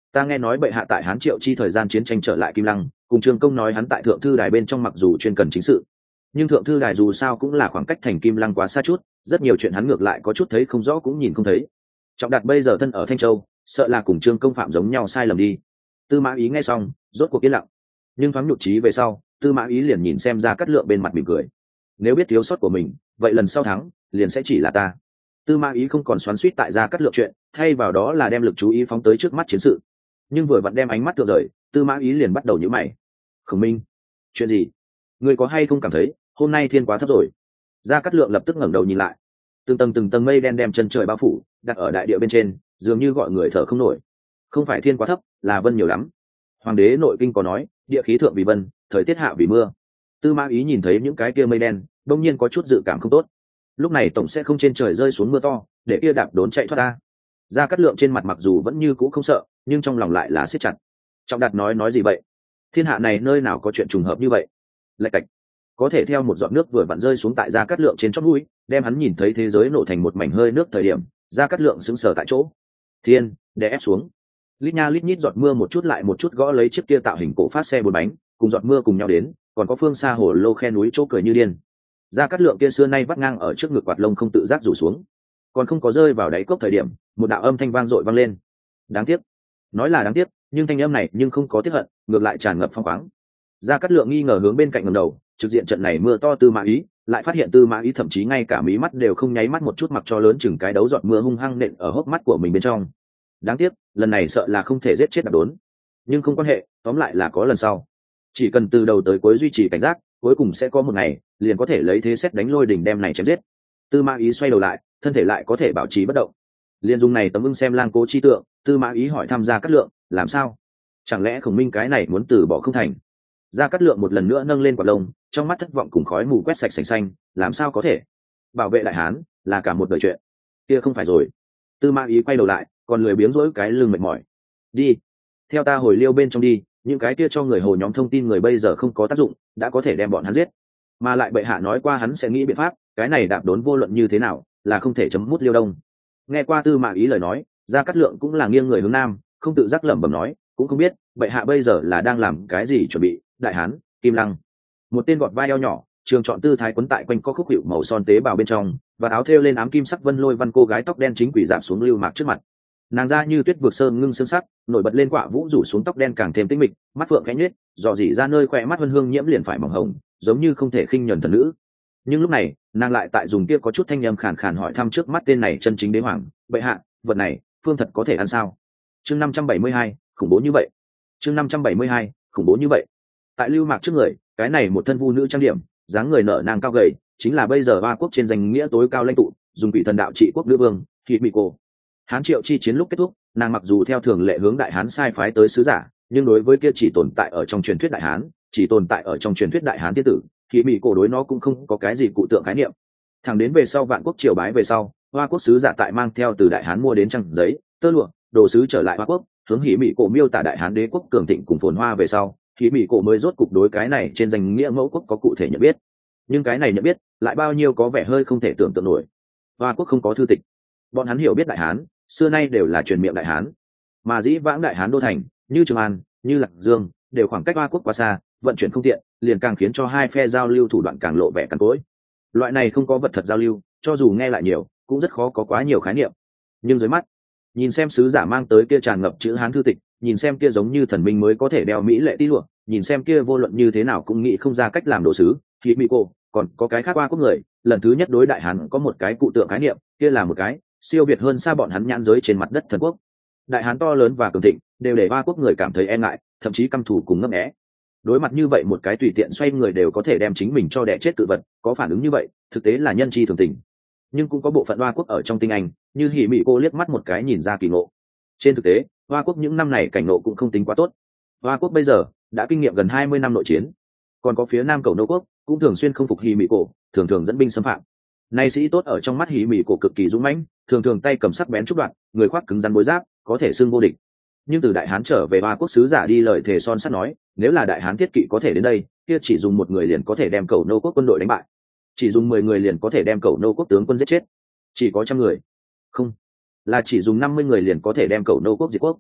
Ta nghe nói bệ hạ tại Hán Triệu chi thời gian chiến tranh trở lại Kim Lăng, cùng Trương Công nói hắn tại thượng thư đài bên trong mặc dù chuyên cần chính sự, nhưng thượng thư đài dù sao cũng là khoảng cách thành Kim Lăng quá xa chút, rất nhiều chuyện hắn ngược lại có chút thấy không rõ cũng nhìn không thấy. Trọng Đạt bây giờ thân ở Thanh Châu, sợ là cùng Trương Công phạm giống nhau sai lầm đi. Tư Mã Ý nghe xong, rốt cuộc yên lặng, nhưng thoáng nhụt chí về sau, Tư Mã Ý liền nhìn xem Gia Cát Lượng bên mặt mỉm cười. Nếu biết thiếu sót của mình, vậy lần sau thắng, liền sẽ chỉ là ta. Tư Mã Ý không còn xoắn xuýt tại Gia Cát Lượng chuyện, thay vào đó là đem lực chú ý phóng tới trước mắt chiến sự. Nhưng vừa vặn đem ánh mắt tựa rời, Tư Mã Ý liền bắt đầu nhíu mày. Khổng Minh, chuyện gì? Ngươi có hay không cảm thấy hôm nay thiên quá thấp rồi? Gia Cát Lượng lập tức ngẩng đầu nhìn lại, từng tầng từng tầng mây đen đem chân trời bao phủ, đặt ở đại địa bên trên, dường như gọi người thở không nổi. Không phải thiên quá thấp, là vân nhiều lắm. Hoàng đế nội kinh có nói, địa khí thượng vì vân, thời tiết hạ vì mưa. Tư Mã Ý nhìn thấy những cái kia mây đen, đông nhiên có chút dự cảm không tốt. Lúc này tổng sẽ không trên trời rơi xuống mưa to, để kia đạp đốn chạy thoát ta. Gia Cát Lượng trên mặt mặc dù vẫn như cũ không sợ, nhưng trong lòng lại là siết chặt. Trọng Đạt nói nói gì vậy? Thiên hạ này nơi nào có chuyện trùng hợp như vậy? Lạch cạch, có thể theo một giọt nước vừa vặn rơi xuống tại Gia Cát Lượng trên chót mũi, đem hắn nhìn thấy thế giới nổ thành một mảnh hơi nước thời điểm, Gia Cát Lượng sững sờ tại chỗ. Thiên, đè ép xuống. Lít nha lít nhít giọt mưa một chút lại một chút gõ lấy chiếc kia tạo hình cổ phát xe bốn bánh, cùng giọt mưa cùng nhau đến, còn có phương xa hồ lô khe núi chỗ cười như điên. Gia Cát Lượng kia xưa nay vắt ngang ở trước ngực quạt lông không tự giác rủ xuống, còn không có rơi vào đáy cốc thời điểm, một đạo âm thanh vang dội vang lên. Đáng tiếc, nói là đáng tiếc, nhưng thanh âm này nhưng không có tiếc hận, ngược lại tràn ngập phong khoáng. Gia Cát Lượng nghi ngờ hướng bên cạnh ngẩng đầu, trực diện trận này mưa to Tư Mã Ý, lại phát hiện Tư Mã Ý thậm chí ngay cả mí mắt đều không nháy mắt một chút, mặc cho lớn chừng cái đấu giọt mưa hung hăng nện ở hốc mắt của mình bên trong. Đáng tiếc, lần này sợ là không thể giết chết đạp đốn, nhưng không quan hệ, tóm lại là có lần sau. Chỉ cần từ đầu tới cuối duy trì cảnh giác, cuối cùng sẽ có một ngày liền có thể lấy thế xét đánh lôi đỉnh đem này chém giết. Tư Mã Ý xoay đầu lại, thân thể lại có thể bảo trì bất động. Liên dung này tấm ưng xem lang cố chi tượng, Tư Mã Ý hỏi thăm Gia Cát Lượng, làm sao? Chẳng lẽ Khổng Minh cái này muốn từ bỏ không thành? Gia Cát Lượng một lần nữa nâng lên quạt lông, trong mắt thất vọng cùng khói mù quét sạch sành xanh, làm sao có thể? Bảo vệ Đại Hán là cả một đời chuyện. Kia không phải rồi. Tư Mã Ý quay đầu lại, còn lười biếng rỗi cái lưng mệt mỏi. Đi, theo ta hồi Liêu bên trong đi, những cái kia cho người hồ nhóm thông tin người bây giờ không có tác dụng, đã có thể đem bọn hắn giết. Mà lại bệ hạ nói qua hắn sẽ nghĩ biện pháp, cái này đạp đốn vô luận như thế nào, là không thể chấm mút Liêu Đông. Nghe qua Tư Mã Ý lời nói, Gia Cát Lượng cũng là nghiêng người hướng nam, không tự giác lẩm bẩm nói, cũng không biết bệ hạ bây giờ là đang làm cái gì chuẩn bị. Đại Hán, Kim Lăng. Một tên gọt vai eo nhỏ, trường chọn tư thái quấn tại quanh có khúc hiệu màu son tế bào bên trong, và áo thêu lên ám kim sắc vân lôi văn cô gái tóc đen chính quỷ giảm xuống Lưu Mạc trước mặt. Nàng da như tuyết vượt sơn ngưng xương sắc, nổi bật lên quạ vũ rủ xuống tóc đen càng thêm tinh mịch, mắt phượng khẽ nhếch, dò dỉ ra nơi khỏe mắt vân hương nhiễm liền phải mỏng hồng, giống như không thể khinh nhẫn thần nữ. Nhưng lúc này, nàng lại tại dùng kia có chút thanh âm khàn khàn hỏi thăm trước mắt tên này chân chính đế hoàng, bệ hạ, vật này, phương thật có thể ăn sao? Chương năm trăm bảy mươi hai, khủng bố như vậy. Chương năm trăm bảy mươi hai, khủng bố như vậy. Tại Lưu Mạc trước người, cái này một thân vu nữ trang điểm, dáng người nở nang cao gầy, chính là bây giờ Hoa quốc trên danh nghĩa tối cao lãnh tụ, dùng vị thần đạo trị quốc nữ vương, Himiko. Hán Triệu chi chiến lúc kết thúc, nàng mặc dù theo thường lệ hướng Đại Hán sai phái tới sứ giả, nhưng đối với kia chỉ tồn tại ở trong truyền thuyết Đại Hán, chỉ tồn tại ở trong truyền thuyết Đại Hán tiên tử, Himiko đối nó cũng không có cái gì cụ tượng khái niệm. Thẳng đến về sau Vạn Quốc triều bái về sau, Hoa quốc sứ giả tại mang theo từ Đại Hán mua đến trang giấy, tơ lụa, đồ sứ trở lại Hoa quốc, hướng Himiko miêu tả Đại Hán đế quốc cường thịnh cùng phồn hoa về sau, Himiko mới rốt cục đối cái này trên danh nghĩa mẫu quốc có cụ thể nhận biết. Nhưng cái này nhận biết lại bao nhiêu có vẻ hơi không thể tưởng tượng nổi. Hoa quốc không có thư tịch, bọn hắn hiểu biết Đại Hán xưa nay đều là truyền miệng Đại Hán, mà dĩ vãng Đại Hán đô thành như Trường An, như Lạc Dương đều khoảng cách Hoa quốc quá xa, vận chuyển không tiện, liền càng khiến cho hai phe giao lưu thủ đoạn càng lộ vẻ cằn cỗi. Loại này không có vật thật giao lưu, cho dù nghe lại nhiều cũng rất khó có quá nhiều khái niệm. Nhưng dưới mắt, nhìn xem sứ giả mang tới kia tràn ngập chữ Hán thư tịch, nhìn xem kia giống như thần minh mới có thể đeo mỹ lệ tí lụa, nhìn xem kia vô luận như thế nào cũng nghĩ không ra cách làm đồ sứ, thì Mỹ cô còn có cái khác Hoa quốc người lần thứ nhất đối Đại Hán có một cái cụ tượng khái niệm, kia là một cái siêu việt hơn xa bọn hắn nhãn giới trên mặt đất thần quốc. Đại Hán to lớn và cường thịnh đều để Hoa quốc người cảm thấy e ngại, thậm chí căm thù cùng ngấp nghé. Đối mặt như vậy một cái tùy tiện xoay người đều có thể đem chính mình cho đẻ chết tự vật, có phản ứng như vậy thực tế là nhân chi thường tình. Nhưng cũng có bộ phận Hoa quốc ở trong tinh anh, như Hỉ Mỹ cô liếc mắt một cái nhìn ra kỳ ngộ. Trên thực tế, Hoa quốc những năm này cảnh ngộ cũng không tính quá tốt. Hoa quốc bây giờ đã kinh nghiệm gần hai mươi năm nội chiến, còn có phía Nam Cầu Nô quốc cũng thường xuyên không phục Hỉ Mỹ cổ, thường thường dẫn binh xâm phạm. Nay sĩ tốt ở trong mắt Hỉ Mỹ cổ cực kỳ dũng mãnh, thường thường tay cầm sắc bén trúc đoạn, người khoác cứng rắn bối giáp, có thể xưng vô địch. Nhưng từ Đại Hán trở về Hoa quốc sứ giả đi lời thề son sắt nói, nếu là Đại Hán thiết kỵ có thể đến đây, kia chỉ dùng một người liền có thể đem Cầu Nô quốc quân đội đánh bại, chỉ dùng mười người liền có thể đem Cầu Nô quốc tướng quân giết chết. Chỉ có trăm người, không, là chỉ dùng năm mươi người liền có thể đem Cầu Nô quốc diệt quốc.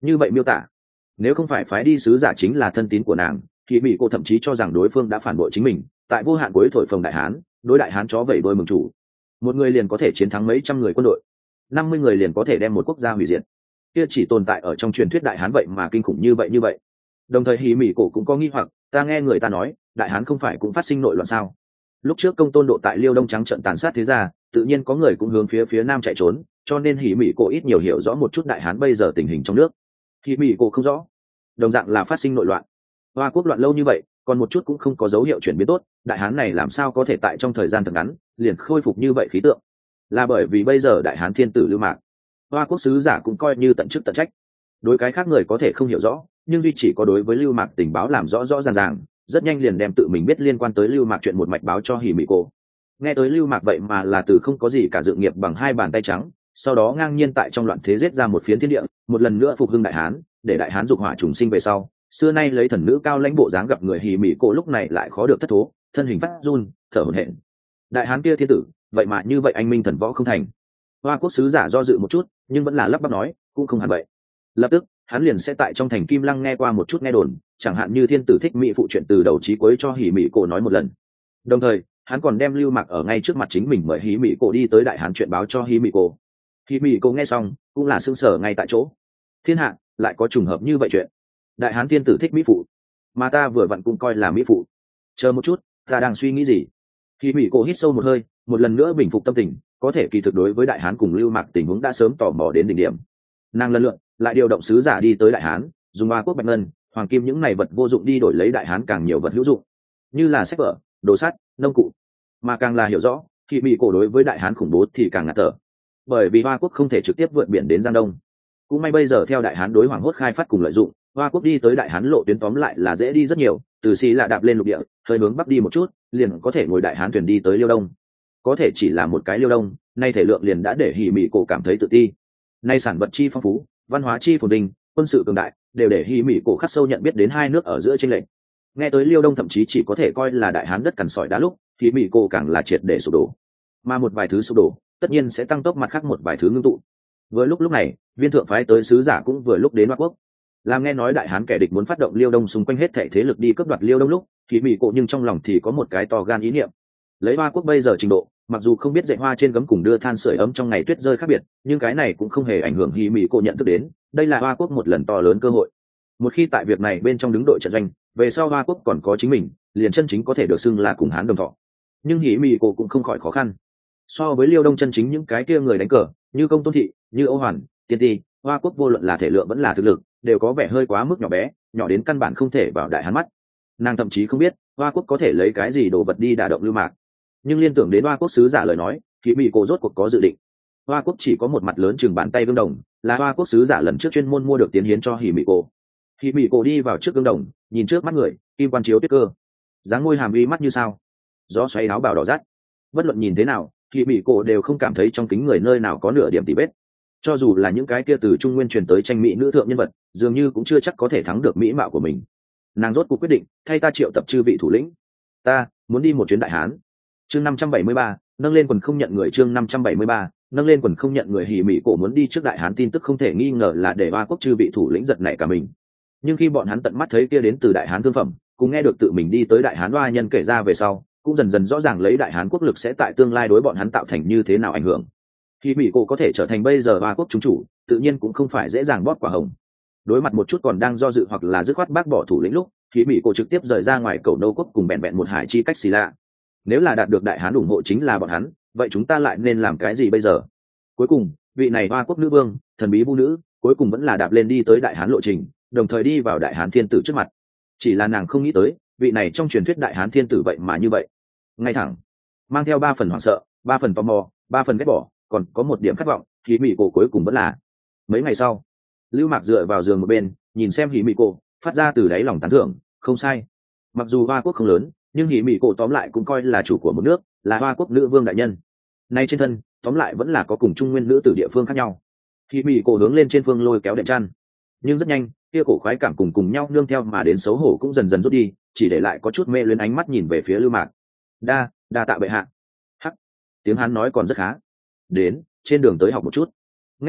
Như vậy miêu tả, nếu không phải phái đi sứ giả chính là thân tín của nàng, thì bị cô thậm chí cho rằng đối phương đã phản bội chính mình, tại vô hạn cuối thổi phồng đại hán, đối đại hán chó vẩy đôi mừng chủ. Một người liền có thể chiến thắng mấy trăm người quân đội, năm mươi người liền có thể đem một quốc gia hủy diệt. Kia chỉ tồn tại ở trong truyền thuyết đại hán vậy mà kinh khủng như vậy như vậy. Đồng thời hí mỹ cổ cũng có nghi hoặc, ta nghe người ta nói, đại hán không phải cũng phát sinh nội loạn sao? Lúc trước công tôn độ tại Liêu Đông trắng trận tàn sát thế gia, tự nhiên có người cũng hướng phía phía nam chạy trốn, cho nên hí mỹ cổ ít nhiều hiểu rõ một chút đại hán bây giờ tình hình trong nước. Hí mỹ cổ không rõ, đồng dạng là phát sinh nội loạn. Hoa quốc loạn lâu như vậy, còn một chút cũng không có dấu hiệu chuyển biến tốt, đại hán này làm sao có thể tại trong thời gian thật ngắn liền khôi phục như vậy khí tượng? Là bởi vì bây giờ đại hán thiên tử Lưu Mạc, Hoa quốc sứ giả cũng coi như tận chức tận trách. Đối cái khác người có thể không hiểu rõ, nhưng duy chỉ có đối với Lưu Mạc tình báo làm rõ rõ ràng ràng, rất nhanh liền đem tự mình biết liên quan tới Lưu Mạc chuyện một mạch báo cho Hỉ Mị Cổ. Nghe tới Lưu Mạc vậy mà là từ không có gì cả dựng nghiệp bằng hai bàn tay trắng, sau đó ngang nhiên tại trong loạn thế giết ra một phiến thiên địa, một lần nữa phục hưng đại hán, để đại hán dục hỏa trùng sinh về sau. Xưa nay lấy thần nữ cao lãnh bộ dáng gặp người Hỉ Mị Cổ lúc này lại khó được thất thố, thân hình phát run, thở hổn hển. Đại hán kia thiên tử, vậy mà như vậy anh minh thần võ không thành. Hoa quốc sứ giả do dự một chút, nhưng vẫn là lắp bắp nói, cũng không hẳn vậy. Lập tức, hắn liền sẽ tại trong thành Kim Lăng nghe qua một chút nghe đồn, chẳng hạn như thiên tử thích mỹ phụ chuyện từ đầu chí cuối cho Hỉ Mị Cổ nói một lần. Đồng thời, hắn còn đem Lưu Mạc ở ngay trước mặt chính mình mời Hỉ Mị Cổ đi tới đại hán chuyện báo cho Hỉ Mị Cổ. Hỉ Mị Cổ nghe xong, cũng là sững sờ ngay tại chỗ. Thiên hạ lại có trùng hợp như vậy chuyện. Đại hán thiên tử thích mỹ phụ, mà ta vừa vặn cũng coi là mỹ phụ. Chờ một chút, ta đang suy nghĩ gì? Hỉ Mị Cổ hít sâu một hơi, một lần nữa bình phục tâm tình, có thể kỳ thực đối với đại hán cùng Lưu Mạc tình huống đã sớm tò mò đến đỉnh điểm. Nàng lần lượt lại điều động sứ giả đi tới đại hán, dùng Hoa quốc bạch ngân, hoàng kim những này vật vô dụng đi đổi lấy đại hán càng nhiều vật hữu dụng, như là sách vở, đồ sắt, nông cụ. Mà càng là hiểu rõ, Hỉ Mị Cổ đối với đại hán khủng bố thì càng ngạt thở, bởi vì Hoa quốc không thể trực tiếp vượt biển đến Giang Đông. Cũng may bây giờ theo đại hán đối hoàng hốt khai phát cùng lợi dụng, Hoa quốc đi tới đại hán lộ tuyến tóm lại là dễ đi rất nhiều, từ Xí là đạp lên lục địa, hơi hướng bắc đi một chút, liền có thể ngồi đại hán thuyền đi tới Liêu Đông. Có thể chỉ là một cái Liêu Đông, nay thể lượng liền đã để Hỉ Mị Cổ cảm thấy tự ti. Nay sản vật chi phong phú, văn hóa chi phồn vinh, quân sự cường đại, đều để Hỉ Mị Cổ khắc sâu nhận biết đến hai nước ở giữa chênh lệch. Nghe tới Liêu Đông thậm chí chỉ có thể coi là đại hán đất cằn sỏi đá lúc, Hỉ Mị Cổ càng là triệt để sụp đổ. Mà một vài thứ sụp đổ, tất nhiên sẽ tăng tốc mặt khác một vài thứ ngưng tụ. Vừa lúc lúc này, viên thượng phái tới sứ giả cũng vừa lúc đến Hoa quốc. Làm nghe nói đại hán kẻ địch muốn phát động Liêu Đông xung quanh hết thảy thế lực đi cướp đoạt Liêu Đông lúc, Hỉ Mị Cổ nhưng trong lòng thì có một cái to gan ý niệm. Lấy Hoa quốc bây giờ trình độ, mặc dù không biết dạy hoa trên gấm cùng đưa than sưởi ấm trong ngày tuyết rơi khác biệt, nhưng cái này cũng không hề ảnh hưởng Hỉ Mị Cổ nhận thức đến, đây là Hoa quốc một lần to lớn cơ hội. Một khi tại việc này bên trong đứng đội trận doanh, về sau Hoa quốc còn có chính mình, liền chân chính có thể được xưng là cùng hán đồng thọ. Nhưng Hỉ Mị Cổ cũng không khỏi khó khăn. So với Liêu Đông chân chính những cái kia người đánh cờ, như Công Tôn Thị, như Âu Hoàn, Tiên Ti, Hoa quốc vô luận là thể lượng vẫn là thực lực, đều có vẻ hơi quá mức nhỏ bé, nhỏ đến căn bản không thể vào đại hán mắt. Nàng thậm chí không biết Hoa quốc có thể lấy cái gì đồ vật đi đả động Lưu Mạc. Nhưng liên tưởng đến Hoa quốc sứ giả lời nói, Hỉ Mị Cổ rốt cuộc có dự định. Hoa quốc chỉ có một mặt lớn chừng bàn tay gương đồng, là Hoa quốc sứ giả lần trước chuyên môn mua được tiến hiến cho Hỉ Mị Cổ. Hỉ Mị Cổ đi vào trước gương đồng, nhìn trước mắt người, kim quan chiếu tuyết cơ, dáng môi hàm uy mắt như sao, gió xoáy áo bào đỏ rát. Bất luận nhìn thế nào, Hỉ Mị Cổ đều không cảm thấy trong kính người nơi nào có nửa điểm tì vết. Cho dù là những cái kia từ Trung Nguyên truyền tới tranh mỹ nữ thượng nhân vật, dường như cũng chưa chắc có thể thắng được mỹ mạo của mình. Nàng rốt cuộc quyết định, thay ta triệu tập chư vị thủ lĩnh, ta muốn đi một chuyến đại hán. Chương năm trăm bảy mươi ba, nâng lên quần không nhận người. Chương năm trăm bảy mươi ba, nâng lên quần không nhận người. Hỉ Mị Cổ muốn đi trước đại hán tin tức không thể nghi ngờ là để Hoa quốc chư vị thủ lĩnh giật nảy cả mình. Nhưng khi bọn hắn tận mắt thấy kia đến từ đại hán thương phẩm, cùng nghe được tự mình đi tới đại hán Hoa nhân kể ra về sau, cũng dần dần rõ ràng lấy đại hán quốc lực sẽ tại tương lai đối bọn hắn tạo thành như thế nào ảnh hưởng. Hỉ Mị Cổ có thể trở thành bây giờ Hoa quốc chúng chủ, tự nhiên cũng không phải dễ dàng bóp quả hồng. Đối mặt một chút còn đang do dự hoặc là dứt khoát bác bỏ thủ lĩnh lúc, Hỉ Mị Cổ trực tiếp rời ra ngoài cầu nô quốc cùng bèn bèn một hải chi cách xì lạ. Nếu là đạt được đại hán ủng hộ chính là bọn hắn, vậy chúng ta lại nên làm cái gì bây giờ? Cuối cùng, vị này Hoa quốc nữ vương, thần bí vũ nữ, cuối cùng vẫn là đạp lên đi tới đại hán lộ trình, đồng thời đi vào đại hán thiên tử trước mặt. Chỉ là nàng không nghĩ tới, vị này trong truyền thuyết đại hán thiên tử vậy mà như vậy, ngay thẳng, mang theo ba phần hoảng sợ, ba phần tò mò, ba phần ghét bỏ, còn có một điểm khát vọng. Hỉ Mị Cổ cuối cùng vẫn là. Mấy ngày sau, Lưu Mạc dựa vào giường một bên, nhìn xem Hỉ Mị Cổ, phát ra từ đáy lòng tán thưởng, không sai. Mặc dù Hoa quốc không lớn, nhưng Hỉ Mị Cổ tóm lại cũng coi là chủ của một nước, là Hoa quốc nữ vương đại nhân. Nay trên thân, tóm lại vẫn là có cùng Trung Nguyên nữ tử địa phương khác nhau. Hỉ Mị Cổ hướng lên trên phương lôi kéo đệm chăn, nhưng rất nhanh, kia cổ khoái cảm cùng cùng nhau nương theo mà đến xấu hổ cũng dần dần rút đi, chỉ để lại có chút mê luyến ánh mắt nhìn về phía Lưu Mạc. Đa, đa tạ bệ hạ. Hắc, tiếng hắn nói còn rất khá. Đến, trên đường tới học một chút. Nghe vậy,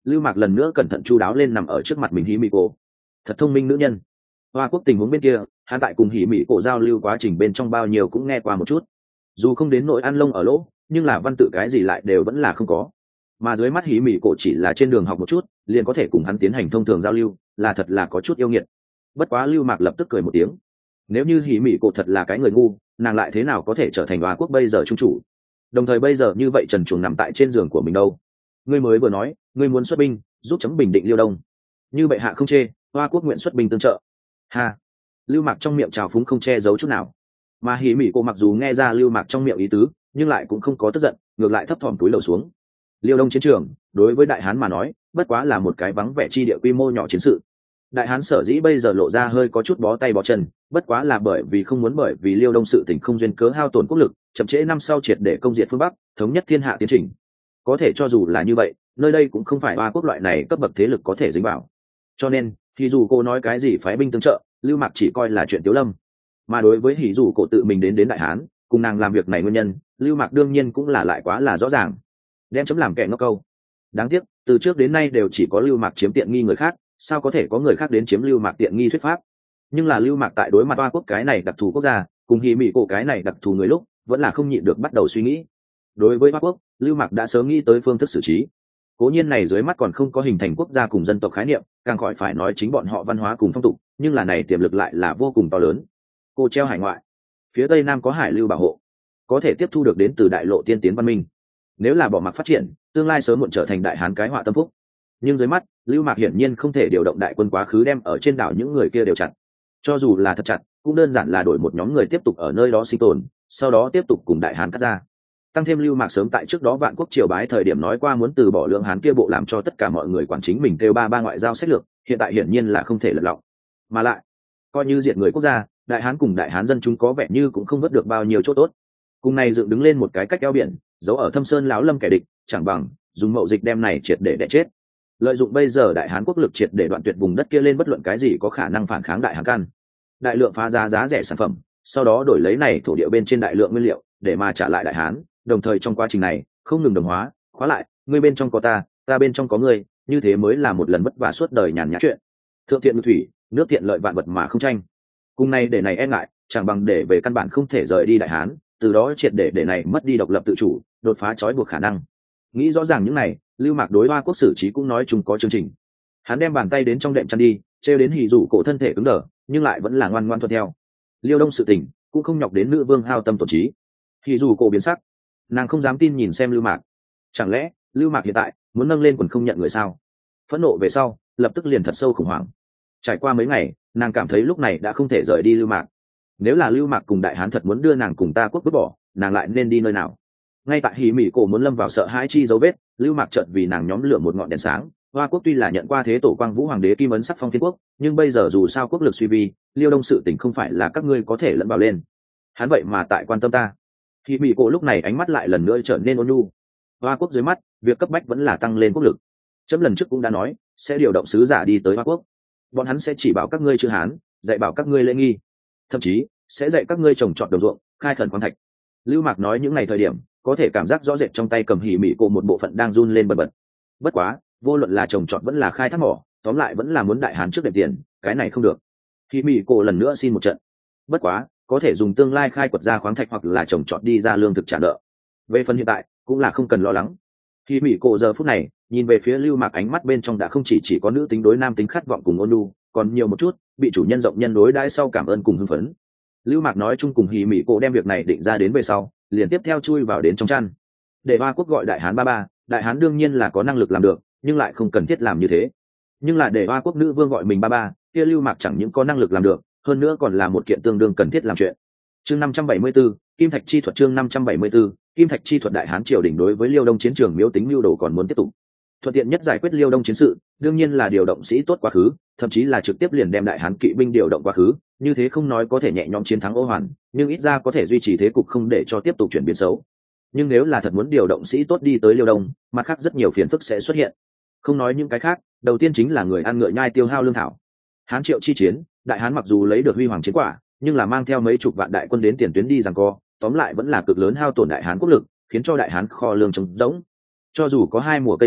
Lưu Mạc lần nữa cẩn thận chu đáo lên nằm ở trước mặt mình hỉ mị cổ. Thật thông minh nữ nhân. Hoa Quốc tình huống bên kia, hắn tại cùng hỉ mị cổ giao lưu quá trình bên trong bao nhiêu cũng nghe qua một chút. Dù không đến nỗi ăn lông ở lỗ, nhưng là văn tự cái gì lại đều vẫn là không có. Mà dưới mắt hỉ mị cổ chỉ là trên đường học một chút, liền có thể cùng hắn tiến hành thông thường giao lưu, là thật là có chút yêu nghiệt. Bất quá Lưu Mạc lập tức cười một tiếng. Nếu như hỉ mị cổ thật là cái người ngu, nàng lại thế nào có thể trở thành Hoa Quốc bây giờ trung chủ? Đồng thời bây giờ như vậy trần truồng nằm tại trên giường của mình đâu? Ngươi mới vừa nói, ngươi muốn xuất binh, giúp chấm bình định Liêu Đông. Như bệ hạ không chê, Hoa Quốc nguyện xuất binh tương trợ. Ha. Lưu Mạc trong miệng trào phúng không che giấu chút nào. Mà hỉ mị cổ mặc dù nghe ra Lưu Mạc trong miệng ý tứ, nhưng lại cũng không có tức giận, ngược lại thấp thỏm túi lầu xuống. Liêu Đông chiến trường, đối với Đại Hán mà nói, bất quá là một cái vắng vẻ chi địa quy mô nhỏ chiến sự. Đại Hán sở dĩ bây giờ lộ ra hơi có chút bó tay bó chân, bất quá là bởi vì không muốn bởi vì Liêu Đông sự tình không duyên cớ hao tổn quốc lực, chậm trễ năm sau triệt để công diệt phương Bắc, thống nhất thiên hạ tiến trình. Có thể cho dù là như vậy, nơi đây cũng không phải Hoa Quốc loại này cấp bậc thế lực có thể dính vào. Cho nên, thì dù cô nói cái gì phái binh tương trợ, Lưu Mạc chỉ coi là chuyện tiểu lâm. Mà đối với hỉ dù cổ tự mình đến đến Đại Hán, cùng nàng làm việc này nguyên nhân, Lưu Mạc đương nhiên cũng là lại quá là rõ ràng. Đem chấm làm kẻ ngốc câu. Đáng tiếc, từ trước đến nay đều chỉ có Lưu Mạc chiếm tiện nghi người khác, sao có thể có người khác đến chiếm Lưu Mạc tiện nghi thuyết pháp. Nhưng là Lưu Mạc tại đối mặt Hoa Quốc cái này đặc thù quốc gia, cùng hỉ mị cổ cái này đặc thù người lúc, vẫn là không nhịn được bắt đầu suy nghĩ. Đối với Hoa Quốc, Lưu Mạc đã sớm nghĩ tới phương thức xử trí. Cố nhiên này dưới mắt còn không có hình thành quốc gia cùng dân tộc khái niệm, càng khỏi phải nói chính bọn họ văn hóa cùng phong tục, nhưng là này tiềm lực lại là vô cùng to lớn. Cô treo hải ngoại, phía tây nam có hải lưu bảo hộ, có thể tiếp thu được đến từ đại lộ tiên tiến văn minh. Nếu là bỏ mặc phát triển, tương lai sớm muộn trở thành Đại Hán cái họa tâm phúc. Nhưng dưới mắt, Lưu Mạc hiển nhiên không thể điều động đại quân quá khứ đem ở trên đảo những người kia đều chặt. Cho dù là thật chặt, cũng đơn giản là đổi một nhóm người tiếp tục ở nơi đó sinh tồn, sau đó tiếp tục cùng Đại Hán cắt ra. Tăng thêm Lưu Mạc sớm tại trước đó Vạn Quốc triều bái thời điểm nói qua muốn từ bỏ Lưỡng Hán kia bộ làm cho tất cả mọi người quản chính mình kêu ba ba ngoại giao sách lược, hiện tại hiển nhiên là không thể lật lọng. Mà lại, coi như diệt người quốc gia, Đại Hán cùng Đại Hán dân chúng có vẻ như cũng không vớt được bao nhiêu chỗ tốt. Cùng này dựng đứng lên một cái cách eo biển, giấu ở thâm sơn láo lâm kẻ địch, chẳng bằng dùng mậu dịch đem này triệt để đẻ chết. Lợi dụng bây giờ Đại Hán quốc lực triệt để đoạn tuyệt vùng đất kia lên bất luận cái gì có khả năng phản kháng Đại Hán căn. Đại lượng phá giá giá rẻ sản phẩm, sau đó đổi lấy này thổ địa bên trên đại lượng nguyên liệu để mà trả lại Đại Hán, đồng thời trong quá trình này không ngừng đồng hóa, khóa lại, ngươi bên trong có ta, ta bên trong có ngươi, như thế mới là một lần vất vả suốt đời nhàn nhã chuyện. Thượng thiện ngự thủy, nước thiện lợi vạn vật mà không tranh. Cùng này để này e ngại, chẳng bằng để về căn bản không thể rời đi Đại Hán, từ đó triệt để để này mất đi độc lập tự chủ, đột phá trói buộc khả năng. Nghĩ rõ ràng những này, Lưu Mạc đối Hoa Quốc xử trí cũng nói chung có chương trình. Hắn đem bàn tay đến trong đệm chăn đi, treo đến hỉ dụ cổ thân thể cứng đờ, nhưng lại vẫn là ngoan ngoãn thuận theo. Liêu Đông sự tình cũng không nhọc đến nữ vương hao tâm tổn trí. Hỉ dụ cổ biến sắc, nàng không dám tin nhìn xem Lưu Mạc. Chẳng lẽ Lưu Mạc hiện tại muốn nâng lên quần không nhận người sao? Phẫn nộ về sau, lập tức liền thật sâu khủng hoảng. Trải qua mấy ngày, nàng cảm thấy lúc này đã không thể rời đi Lưu Mạc. Nếu là Lưu Mạc cùng Đại Hán thật muốn đưa nàng cùng ta quốc vứt bỏ, nàng lại nên đi nơi nào? Ngay tại hỉ mị cổ muốn lâm vào sợ hãi chi dấu vết, Lưu Mạc chợt vì nàng nhóm lửa một ngọn đèn sáng. Hoa Quốc tuy là nhận qua thế tổ Quang Vũ Hoàng đế kim ấn sắc phong thiên quốc, nhưng bây giờ dù sao quốc lực suy vi, Liêu Đông sự tình không phải là các ngươi có thể lẫn vào lên. Hắn vậy mà tại quan tâm ta. Hỉ mị cổ lúc này ánh mắt lại lần nữa trở nên ôn nhu. Hoa Quốc dưới mắt, việc cấp bách vẫn là tăng lên quốc lực. Chấm lần trước cũng đã nói, sẽ điều động sứ giả đi tới Hoa Quốc. Bọn hắn sẽ chỉ bảo các ngươi chữ Hán, dạy bảo các ngươi lễ nghi, thậm chí sẽ dạy các ngươi trồng trọt đồng ruộng, khai khẩn khoáng thạch. Lưu Mạc nói những ngày thời điểm, có thể cảm giác rõ rệt trong tay cầm hỉ mị cổ một bộ phận đang run lên bần bật. Bất quá, vô luận là trồng trọt vẫn là khai thác mỏ, tóm lại vẫn là muốn Đại Hán trước đệm tiền, cái này không được. Hỉ mị cổ lần nữa xin một trận. Bất quá, có thể dùng tương lai khai quật ra khoáng thạch hoặc là trồng trọt đi ra lương thực trả nợ. Về phần hiện tại, cũng là không cần lo lắng. Hỉ mị cổ giờ phút này, nhìn về phía Lưu Mạc ánh mắt bên trong đã không chỉ chỉ có nữ tính đối nam tính khát vọng cùng ôn nhu, còn nhiều một chút bị chủ nhân rộng nhân đối đãi sau cảm ơn cùng hưng phấn. Lưu Mạc nói chung cùng hỉ mị cổ đem việc này định ra đến về sau, liền tiếp theo chui vào đến trong chăn. Để Hoa Quốc gọi Đại Hán ba ba, Đại Hán đương nhiên là có năng lực làm được, nhưng lại không cần thiết làm như thế. Nhưng là để Hoa Quốc nữ vương gọi mình ba ba, kia Lưu Mạc chẳng những có năng lực làm được, hơn nữa còn là một kiện tương đương cần thiết làm chuyện. Chương năm trăm bảy mươi 74, Kim Thạch chi thuật chương năm trăm bảy mươi 74, Kim Thạch chi thuật Đại Hán triều đình đối với Liêu Đông chiến trường miếu tính lưu đồ còn muốn tiếp tục. Thuận tiện nhất giải quyết Liêu Đông chiến sự, đương nhiên là điều động sĩ tốt quá khứ, thậm chí là trực tiếp liền đem Đại Hán kỵ binh điều động quá khứ, như thế không nói có thể nhẹ nhõm chiến thắng Ô Hoàn, nhưng ít ra có thể duy trì thế cục không để cho tiếp tục chuyển biến xấu. Nhưng nếu là thật muốn điều động sĩ tốt đi tới Liêu Đông, mặt khác rất nhiều phiền phức sẽ xuất hiện. Không nói những cái khác, đầu tiên chính là người ăn ngựa nhai tiêu hao lương thảo. Hán Triệu chi chiến, Đại Hán mặc dù lấy được huy hoàng chiến quả, nhưng là mang theo mấy chục vạn đại quân đến tiền tuyến đi giằng co, tóm lại vẫn là cực lớn hao tổn Đại Hán quốc lực, khiến cho Đại Hán kho lương trống rỗng. Cho dù có hai mùa cây lúa,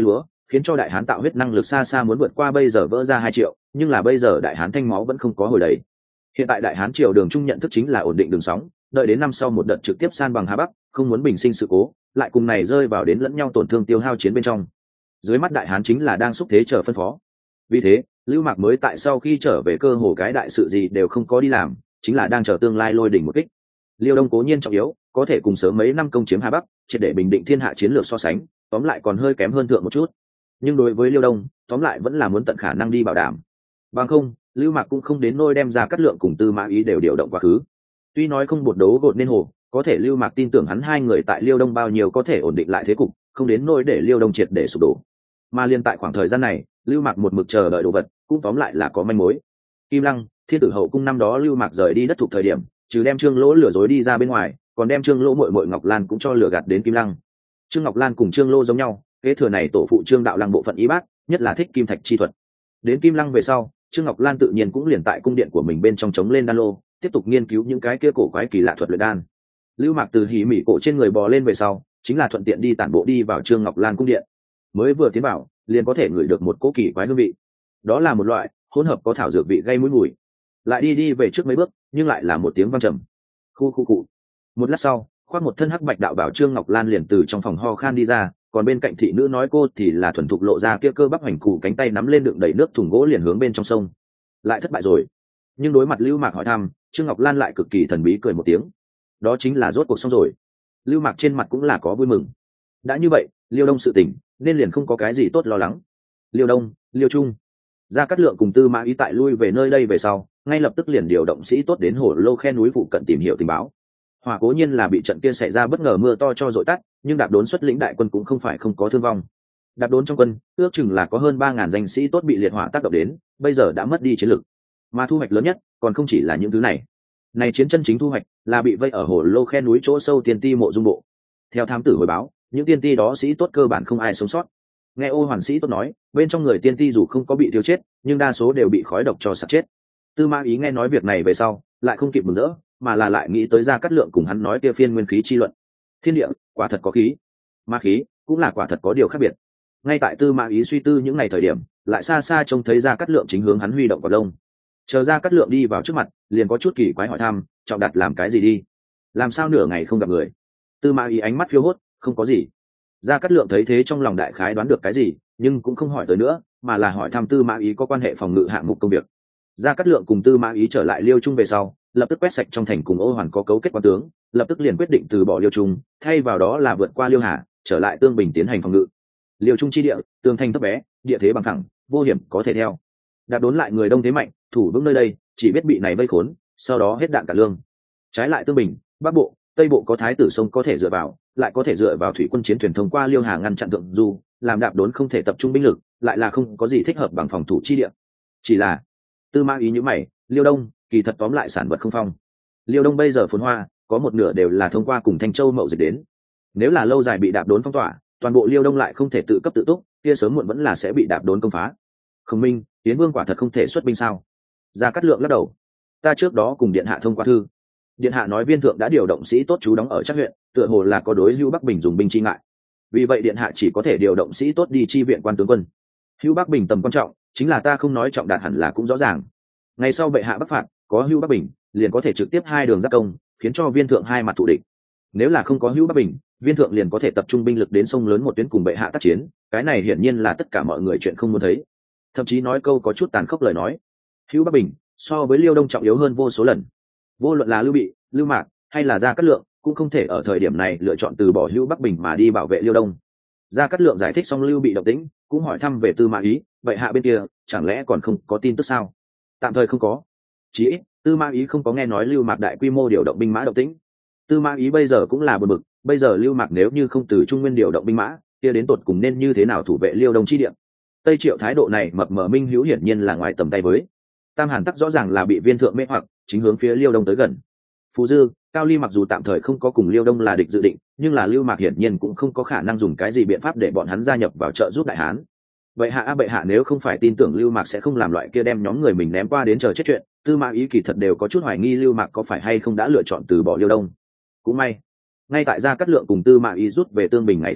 khiến cho đại hán tạo huyết năng lực xa xa muốn vượt qua bây giờ vỡ ra hai triệu, nhưng là bây giờ đại hán thanh máu vẫn không có hồi đầy. Hiện tại đại hán triều đường trung nhận thức chính là ổn định đường sóng, đợi đến năm sau một đợt trực tiếp san bằng Hà Bắc, không muốn bình sinh sự cố, lại cùng này rơi vào đến lẫn nhau tổn thương tiêu hao chiến bên trong. Dưới mắt đại hán chính là đang xúc thế chờ phân phó. Vì thế, Lưu Mạc mới tại sau khi trở về cơ hồ cái đại sự gì đều không có đi làm, chính là đang chờ tương lai lôi đỉnh một kích. Liêu Đông cố nhiên trọng yếu, có thể cùng sớm mấy năm công chiếm Hà Bắc, triệt để bình định thiên hạ chiến lược so sánh, tóm lại còn hơi kém hơn thượng một chút. Nhưng đối với Liêu Đông, tóm lại vẫn là muốn tận khả năng đi bảo đảm. Bằng không, Lưu Mạc cũng không đến nôi đem ra Cát Lượng cùng Tư Mã Ý đều điều động quá khứ. Tuy nói không bột đấu gột nên hồ, có thể Lưu Mạc tin tưởng hắn hai người tại Liêu Đông bao nhiêu có thể ổn định lại thế cục, không đến nôi để Liêu Đông triệt để sụp đổ. Mà liên tại khoảng thời gian này, Lưu Mạc một mực chờ đợi đồ vật, cũng tóm lại là có manh mối. Kim Lăng, Thiên Tử Hậu cung năm đó Lưu Mạc rời đi đất thuộc thời điểm, trừ đem Trương Lỗ lừa dối đi ra bên ngoài, còn đem Trương Lỗ muội muội Ngọc Lan cũng cho lừa gạt đến Kim Lăng. Trương Ngọc Lan cùng Trương Lỗ giống nhau, kế thừa này tổ phụ Trương Đạo Lăng bộ phận y bác, nhất là thích kim thạch chi thuật. Đến Kim Lăng về sau, Trương Ngọc Lan tự nhiên cũng liền tại cung điện của mình bên trong chống lên đan lô, tiếp tục nghiên cứu những cái kia cổ quái kỳ lạ thuật luyện đan. Lưu Mạc từ hỉ mỉ cổ trên người bò lên về sau, chính là thuận tiện đi tản bộ đi vào Trương Ngọc Lan cung điện. Mới vừa tiến vào, liền có thể ngửi được một cỗ kỳ quái hương vị. Đó là một loại hỗn hợp có thảo dược vị gây mũi mùi. Lại đi đi về trước mấy bước, nhưng lại là một tiếng vang trầm. Khu khu cụ. Một lát sau, khoác một thân hắc bạch đạo bảo Trương Ngọc Lan liền từ trong phòng ho khan đi ra, còn bên cạnh thị nữ nói cô thì là thuần thục lộ ra kia cơ bắp hành cụ cánh tay nắm lên đựng đầy nước thùng gỗ liền hướng bên trong sông. Lại thất bại rồi. Nhưng đối mặt Lưu Mạc hỏi thăm, Trương Ngọc Lan lại cực kỳ thần bí cười một tiếng. Đó chính là rốt cuộc xong rồi. Lưu Mạc trên mặt cũng là có vui mừng. Đã như vậy, Liêu Đông sự tình, nên liền không có cái gì tốt lo lắng. Liêu Đông, Liêu Trung, Gia Cát Lượng cùng Tư Mã Ý tại lui về nơi đây về sau, ngay lập tức liền điều động sĩ tốt đến hồ lô khe núi phụ cận tìm hiểu tình báo. Hỏa cố nhiên là bị trận kia xảy ra bất ngờ mưa to cho dội tắt, nhưng Đạp Đốn xuất lĩnh đại quân cũng không phải không có thương vong. Đạp Đốn trong quân, ước chừng là có hơn ba ngàn danh sĩ tốt bị liệt hỏa tác động đến, bây giờ đã mất đi chiến lực. Mà thu hoạch lớn nhất, còn không chỉ là những thứ này. Này chiến chân chính thu hoạch là bị vây ở hồ lô khe núi chỗ sâu tiên ti mộ dung bộ. Theo thám tử hồi báo, những tiên ti đó sĩ tốt cơ bản không ai sống sót. Nghe Ô Hoàn sĩ tốt nói, bên trong người tiên ti dù không có bị tiêu chết, nhưng đa số đều bị khói độc cho sặc chết. Tư Mã Ý nghe nói việc này về sau, lại không kịp mừng rỡ, mà là lại nghĩ tới Gia Cát Lượng cùng hắn nói kia phiên nguyên khí chi luận. Thiên địa, quả thật có khí, ma khí cũng là quả thật có điều khác biệt. Ngay tại Tư Mã Ý suy tư những ngày thời điểm, lại xa xa trông thấy Gia Cát Lượng chính hướng hắn huy động vào lông. Chờ Gia Cát Lượng đi vào trước mặt, liền có chút kỳ quái hỏi thăm, Trọng Đạt làm cái gì đi? Làm sao nửa ngày không gặp người? Tư Mã Ý ánh mắt phiêu hốt, không có gì. Gia Cát Lượng thấy thế trong lòng đại khái đoán được cái gì, nhưng cũng không hỏi tới nữa, mà là hỏi thăm Tư Mã Ý có quan hệ phòng ngự hạng mục công việc. Gia Cát Lượng cùng Tư Mã Ý trở lại Liêu Trung về sau, lập tức quét sạch trong thành cùng Ô Hoàn có cấu kết quan tướng, lập tức liền quyết định từ bỏ Liêu Trung, thay vào đó là vượt qua Liêu Hà, trở lại Tương Bình tiến hành phòng ngự. Liêu Trung chi địa, tường thành thấp bé, địa thế bằng thẳng, vô hiểm có thể theo. Đạp Đốn lại người đông thế mạnh, thủ vững nơi đây, chỉ biết bị này vây khốn, sau đó hết đạn cả lương. Trái lại Tương Bình, Bắc Bộ, Tây Bộ có thái tử sông có thể dựa vào, lại có thể dựa vào thủy quân chiến thuyền thông qua Liêu Hà ngăn chặn thượng du, làm Đạp Đốn không thể tập trung binh lực, lại là không có gì thích hợp bằng phòng thủ chi địa. Chỉ là Tư Mã Ý như mày, Liêu Đông kỳ thật tóm lại sản vật không phong. Liêu Đông bây giờ phồn hoa, có một nửa đều là thông qua cùng Thanh Châu mậu dịch đến. Nếu là lâu dài bị Đạp Đốn phong tỏa, toàn bộ Liêu Đông lại không thể tự cấp tự túc, kia sớm muộn vẫn là sẽ bị Đạp Đốn công phá. Khổng Minh, Tiến Vương quả thật không thể xuất binh sao? Gia Cát Lượng lắc đầu. Ta trước đó cùng điện hạ thông qua thư, điện hạ nói viên thượng đã điều động sĩ tốt trú đóng ở Trác huyện, tựa hồ là có đối Hữu Bắc Bình dùng binh chi ngại. Vì vậy điện hạ chỉ có thể điều động sĩ tốt đi chi viện quan tướng quân. Hữu Bắc Bình tầm quan trọng, chính là ta không nói Trọng Đạt hẳn là cũng rõ ràng. Ngày sau bệ hạ bắc phạt, có Hữu Bắc Bình, liền có thể trực tiếp hai đường giáp công, khiến cho viên thượng hai mặt thù địch. Nếu là không có Hữu Bắc Bình, viên thượng liền có thể tập trung binh lực đến sông lớn một tuyến cùng bệ hạ tác chiến, cái này hiển nhiên là tất cả mọi người chuyện không muốn thấy. Thậm chí nói câu có chút tàn khốc lời nói, Hữu Bắc Bình so với Liêu Đông trọng yếu hơn vô số lần. Vô luận là Lưu Bị, Lưu Mạc hay là Gia Cát Lượng, cũng không thể ở thời điểm này lựa chọn từ bỏ Hữu Bắc Bình mà đi bảo vệ Liêu Đông. Gia Cát Lượng giải thích xong Lưu Bị động tĩnh, cũng hỏi thăm về Tư Mã Ý, vậy hạ bên kia chẳng lẽ còn không có tin tức sao? Tạm thời không có. Chỉ ít Tư Mã Ý không có nghe nói Lưu Mạc đại quy mô điều động binh mã động tĩnh. Tư Mã Ý bây giờ cũng là bực bực, bây giờ Lưu Mạc nếu như không từ Trung Nguyên điều động binh mã, kia đến tột cùng nên như thế nào thủ vệ Liêu Đông chi địa? Tây Triệu thái độ này mập mờ minh hữu hiển nhiên là ngoài tầm tay với. Tam Hàn Tắc rõ ràng là bị viên thượng mê hoặc, chính hướng phía Liêu Đông tới gần. Phú Dư, Cao Ly mặc dù tạm thời không có cùng Liêu Đông là địch dự định, nhưng là Lưu Mạc hiển nhiên cũng không có khả năng dùng cái gì biện pháp để bọn hắn gia nhập vào trợ giúp đại hán. Vậy hạ a bệ hạ nếu không phải tin tưởng Lưu Mạc sẽ không làm loại kia đem nhóm người mình ném qua đến chờ chết chuyện, Tư Mã Ý kỳ thật đều có chút hoài nghi Lưu Mạc có phải hay không đã lựa chọn từ bỏ Liêu Đông. Cũng may, ngay tại Gia Cát Lượng cùng Tư Mã Ý rút về Tương Bình ngày thứ ba,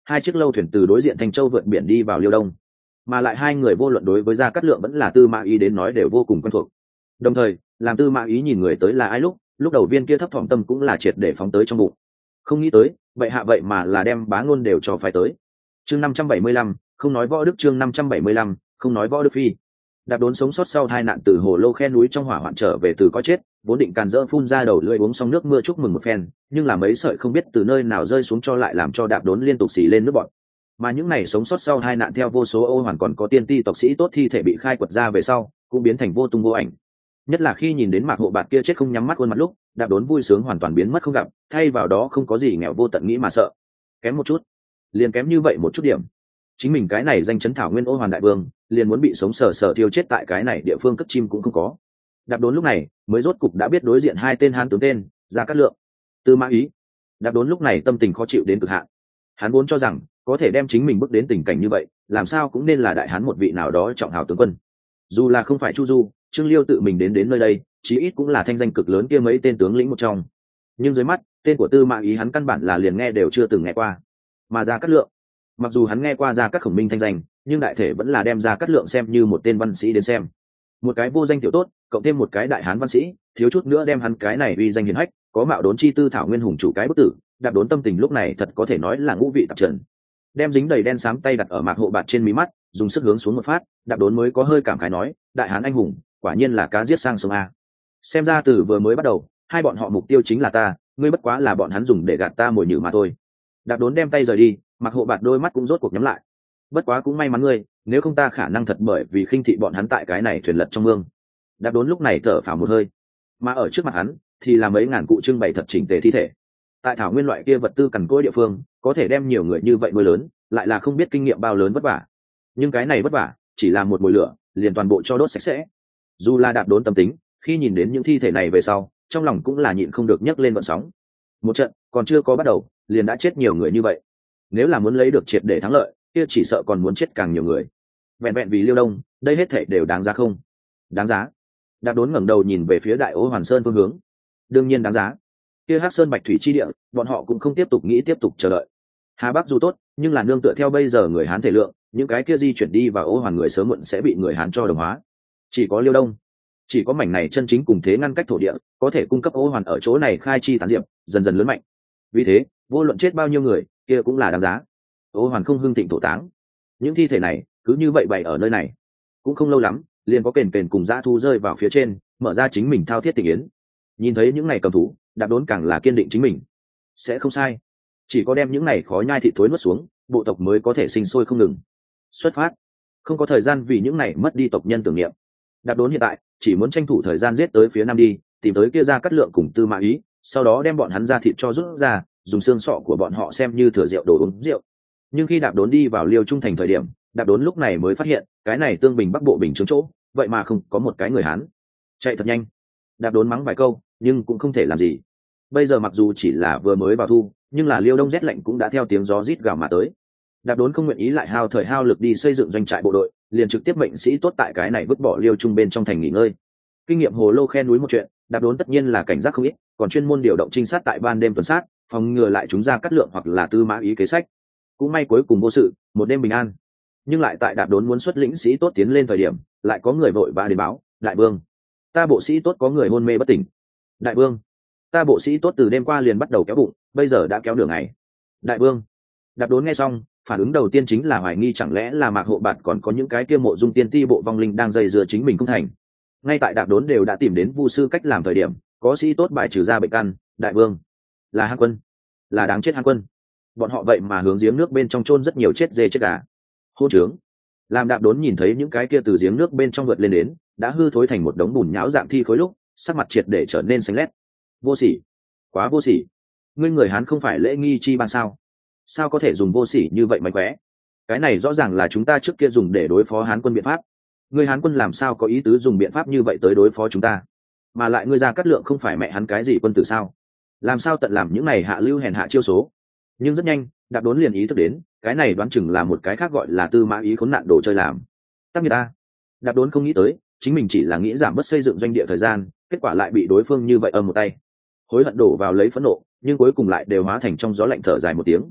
hai chiếc lâu thuyền từ đối diện Thanh Châu vượt biển đi vào Liêu Đông, mà lại hai người vô luận đối với Gia Cát Lượng vẫn là Tư Mã Ý đến nói đều vô cùng quen thuộc. Đồng thời, làm Tư Mã Ý nhìn người tới là ai lúc, lúc đầu viên kia thấp thỏm tâm cũng là triệt để phóng tới trong bụng. Không nghĩ tới, vậy hạ vậy mà là đem Bá Ngôn đều cho phải tới. Chương năm trăm bảy mươi lăm, không nói võ đức chương năm trăm bảy mươi lăm, không nói võ đức phi. Đạp Đốn sống sót sau tai nạn từ hồ lô khe núi trong hỏa hoạn trở về từ có chết, vốn định càn rỡ phun ra đầu lưỡi uống xong nước mưa chúc mừng một phen, nhưng là mấy sợi không biết từ nơi nào rơi xuống cho lại làm cho Đạp Đốn liên tục xì lên nước bọt. Mà những này sống sót sau tai nạn theo vô số ô hoàn còn có tiên ti tộc sĩ tốt thi thể bị khai quật ra về sau, cũng biến thành vô tung vô ảnh. Nhất là khi nhìn đến Mạc Hộ Bạt kia chết không nhắm mắt khuôn mặt lúc, Đạp Đốn vui sướng hoàn toàn biến mất không gặp, thay vào đó không có gì nghèo vô tận nghĩ mà sợ. Kém một chút, liền kém như vậy một chút điểm. Chính mình cái này danh chấn thảo nguyên ô hoàn đại vương, liền muốn bị sống sờ sờ thiêu chết tại cái này địa phương cất chim cũng không có. Đạp Đốn lúc này mới rốt cục đã biết đối diện hai tên hán tướng tên, Gia Cát Lượng, Tư Mã Ý. Đạp Đốn lúc này tâm tình khó chịu đến cực hạn. Hắn vốn cho rằng có thể đem chính mình bước đến tình cảnh như vậy, làm sao cũng nên là đại hán một vị nào đó trọng hào tướng quân. Dù là không phải Chu Du, Trương Liêu tự mình đến đến nơi đây, chí ít cũng là thanh danh cực lớn kia mấy tên tướng lĩnh một trong. Nhưng dưới mắt, tên của Tư Mã Ý hắn căn bản là liền nghe đều chưa từng nghe qua. Mà Gia Cát Lượng, mặc dù hắn nghe qua Gia Cát Khổng Minh thanh danh, nhưng đại thể vẫn là đem Gia Cát Lượng xem như một tên văn sĩ đến xem. Một cái vô danh tiểu tốt, cộng thêm một cái đại hán văn sĩ, thiếu chút nữa đem hắn cái này uy danh hiển hách, có mạo đốn chi tư thảo nguyên hùng chủ cái bức tử. Đạp Đốn tâm tình lúc này thật có thể nói là ngũ vị tạp trần. Đem dính đầy đen xám tay đặt ở Mạc Hộ Bạt trên mí mắt, dùng sức hướng xuống một phát, Đạp Đốn mới có hơi cảm khái nói, đại hán anh hùng, quả nhiên là cá giết sang sông a. Xem ra từ vừa mới bắt đầu, hai bọn họ mục tiêu chính là ta, ngươi bất quá là bọn hắn dùng để gạt ta mồi nhử mà thôi. Đạp Đốn đem tay rời đi, Mạc Hộ Bạt đôi mắt cũng rốt cuộc nhắm lại. Bất quá cũng may mắn ngươi, nếu không ta khả năng thật bởi vì khinh thị bọn hắn tại cái này thuyền lật trong mương. Đạp Đốn lúc này thở phào một hơi, mà ở trước mặt hắn thì là mấy ngàn cụ trưng bày thật chỉnh tề thi thể. Tại thảo nguyên loại kia vật tư cằn cỗi địa phương, có thể đem nhiều người như vậy nuôi lớn, lại là không biết kinh nghiệm bao lớn vất vả. Nhưng cái này vất vả, chỉ là một mồi lửa, liền toàn bộ cho đốt sạch sẽ. Dù là Đạp Đốn tâm tính, khi nhìn đến những thi thể này về sau, trong lòng cũng là nhịn không được nhấc lên vận sóng. Một trận còn chưa có bắt đầu, liền đã chết nhiều người như vậy. Nếu là muốn lấy được triệt để thắng lợi, kia chỉ sợ còn muốn chết càng nhiều người. Vẹn vẹn vì Liêu Đông, đây hết thảy đều đáng giá không? Đáng giá. Đạp Đốn ngẩng đầu nhìn về phía Đại Ô Hoàn Sơn phương hướng. Đương nhiên đáng giá. Kia Hắc Sơn Bạch Thủy chi địa, bọn họ cũng không tiếp tục nghĩ tiếp tục chờ đợi. Hà Bắc dù tốt, nhưng là nương tựa theo bây giờ người Hán thể lượng, những cái kia di chuyển đi vào Ô Hoàn người sớm muộn sẽ bị người Hán cho đồng hóa. Chỉ có Liêu Đông, chỉ có mảnh này chân chính cùng thế ngăn cách thổ địa, có thể cung cấp Ô Hoàn ở chỗ này khai chi tán diệp, dần dần lớn mạnh. Vì thế, vô luận chết bao nhiêu người, kia cũng là đáng giá. Ô Hoàn không hưng thịnh thổ táng, những thi thể này cứ như vậy bày ở nơi này, cũng không lâu lắm, liền có kền kền cùng dã thu rơi vào phía trên, mở ra chính mình thao thiết tình yến. Nhìn thấy những này cầm thú, Đạp Đốn càng là kiên định chính mình sẽ không sai, chỉ có đem những này khói nhai thịt thối nuốt xuống, bộ tộc mới có thể sinh sôi không ngừng. Xuất phát, không có thời gian vì những này mất đi tộc nhân tưởng niệm. Đạp Đốn hiện tại chỉ muốn tranh thủ thời gian giết tới phía nam đi, tìm tới kia Gia Cát Lượng cùng Tư Mã Ý, sau đó đem bọn hắn ra thịt cho rút ra, dùng xương sọ của bọn họ xem như thừa rượu đồ uống rượu. Nhưng khi Đạp Đốn đi vào Liêu Trung thành thời điểm, Đạp Đốn lúc này mới phát hiện, cái này Tương Bình Bắc Bộ bình chứng chỗ, vậy mà không có một cái người Hán. Chạy thật nhanh. Đạp Đốn mắng vài câu, nhưng cũng không thể làm gì. Bây giờ mặc dù chỉ là vừa mới vào thu, nhưng là Liêu Đông rét lạnh cũng đã theo tiếng gió rít gào mà tới. Đạp Đốn không nguyện ý lại hao thời hao lực đi xây dựng doanh trại bộ đội, liền trực tiếp mệnh sĩ tốt tại cái này vứt bỏ Liêu Trung bên trong thành nghỉ ngơi. Kinh nghiệm hồ lô khe núi một chuyện, Đạp Đốn tất nhiên là cảnh giác không ít, còn chuyên môn điều động trinh sát tại ban đêm tuần sát, phòng ngừa lại chúng Ra Cát Lượng hoặc là Tư Mã Ý kế sách. Cũng may cuối cùng vô sự, một đêm bình an. Nhưng lại tại Đạp Đốn muốn xuất lĩnh sĩ tốt tiến lên thời điểm, lại có người vội vã đến báo, đại vương, ta bộ sĩ tốt có người hôn mê bất tỉnh. Đại vương, ta bộ sĩ tốt từ đêm qua liền bắt đầu kéo bụng, bây giờ đã kéo nửa ngày. Đại vương. Đạp Đốn nghe xong, phản ứng đầu tiên chính là hoài nghi chẳng lẽ là Mạc Hộ Bạt còn có những cái kia mộ dung tiên ti bộ vong linh đang dây dưa chính mình không thành. Ngay tại Đạp Đốn đều đã tìm đến vu sư cách làm thời điểm, có sĩ tốt bài trừ ra bệnh căn. Đại vương, là Hán quân, là đáng chết Hán quân. Bọn họ vậy mà hướng giếng nước bên trong chôn rất nhiều chết dê chết gà. Hôn trướng. Làm Đạp Đốn nhìn thấy những cái kia từ giếng nước bên trong vượt lên đến, đã hư thối thành một đống bùn nhão dạng thi khối lúc, sắc mặt triệt để trở nên xanh lét. Vô sỉ, quá vô sỉ. Ngươi người Hán không phải lễ nghi chi ban sao? Sao có thể dùng vô sỉ như vậy mánh khóe? Cái này rõ ràng là chúng ta trước kia dùng để đối phó Hán quân biện pháp. Ngươi Hán quân làm sao có ý tứ dùng biện pháp như vậy tới đối phó chúng ta? Mà lại ngươi Gia Cát Lượng không phải mẹ hắn cái gì quân tử sao? Làm sao tận làm những này hạ lưu hèn hạ chiêu số? Nhưng rất nhanh, Đạp Đốn liền ý thức đến, cái này đoán chừng là một cái khác gọi là Tư Mã Ý khốn nạn đồ chơi làm. Tắc nghiệt ta. Đạp Đốn không nghĩ tới, chính mình chỉ là nghĩ giảm bớt xây dựng doanh địa thời gian, kết quả lại bị đối phương như vậy âm một tay. Hối hận đổ vào lấy phẫn nộ, nhưng cuối cùng lại đều hóa thành trong gió lạnh thở dài một tiếng.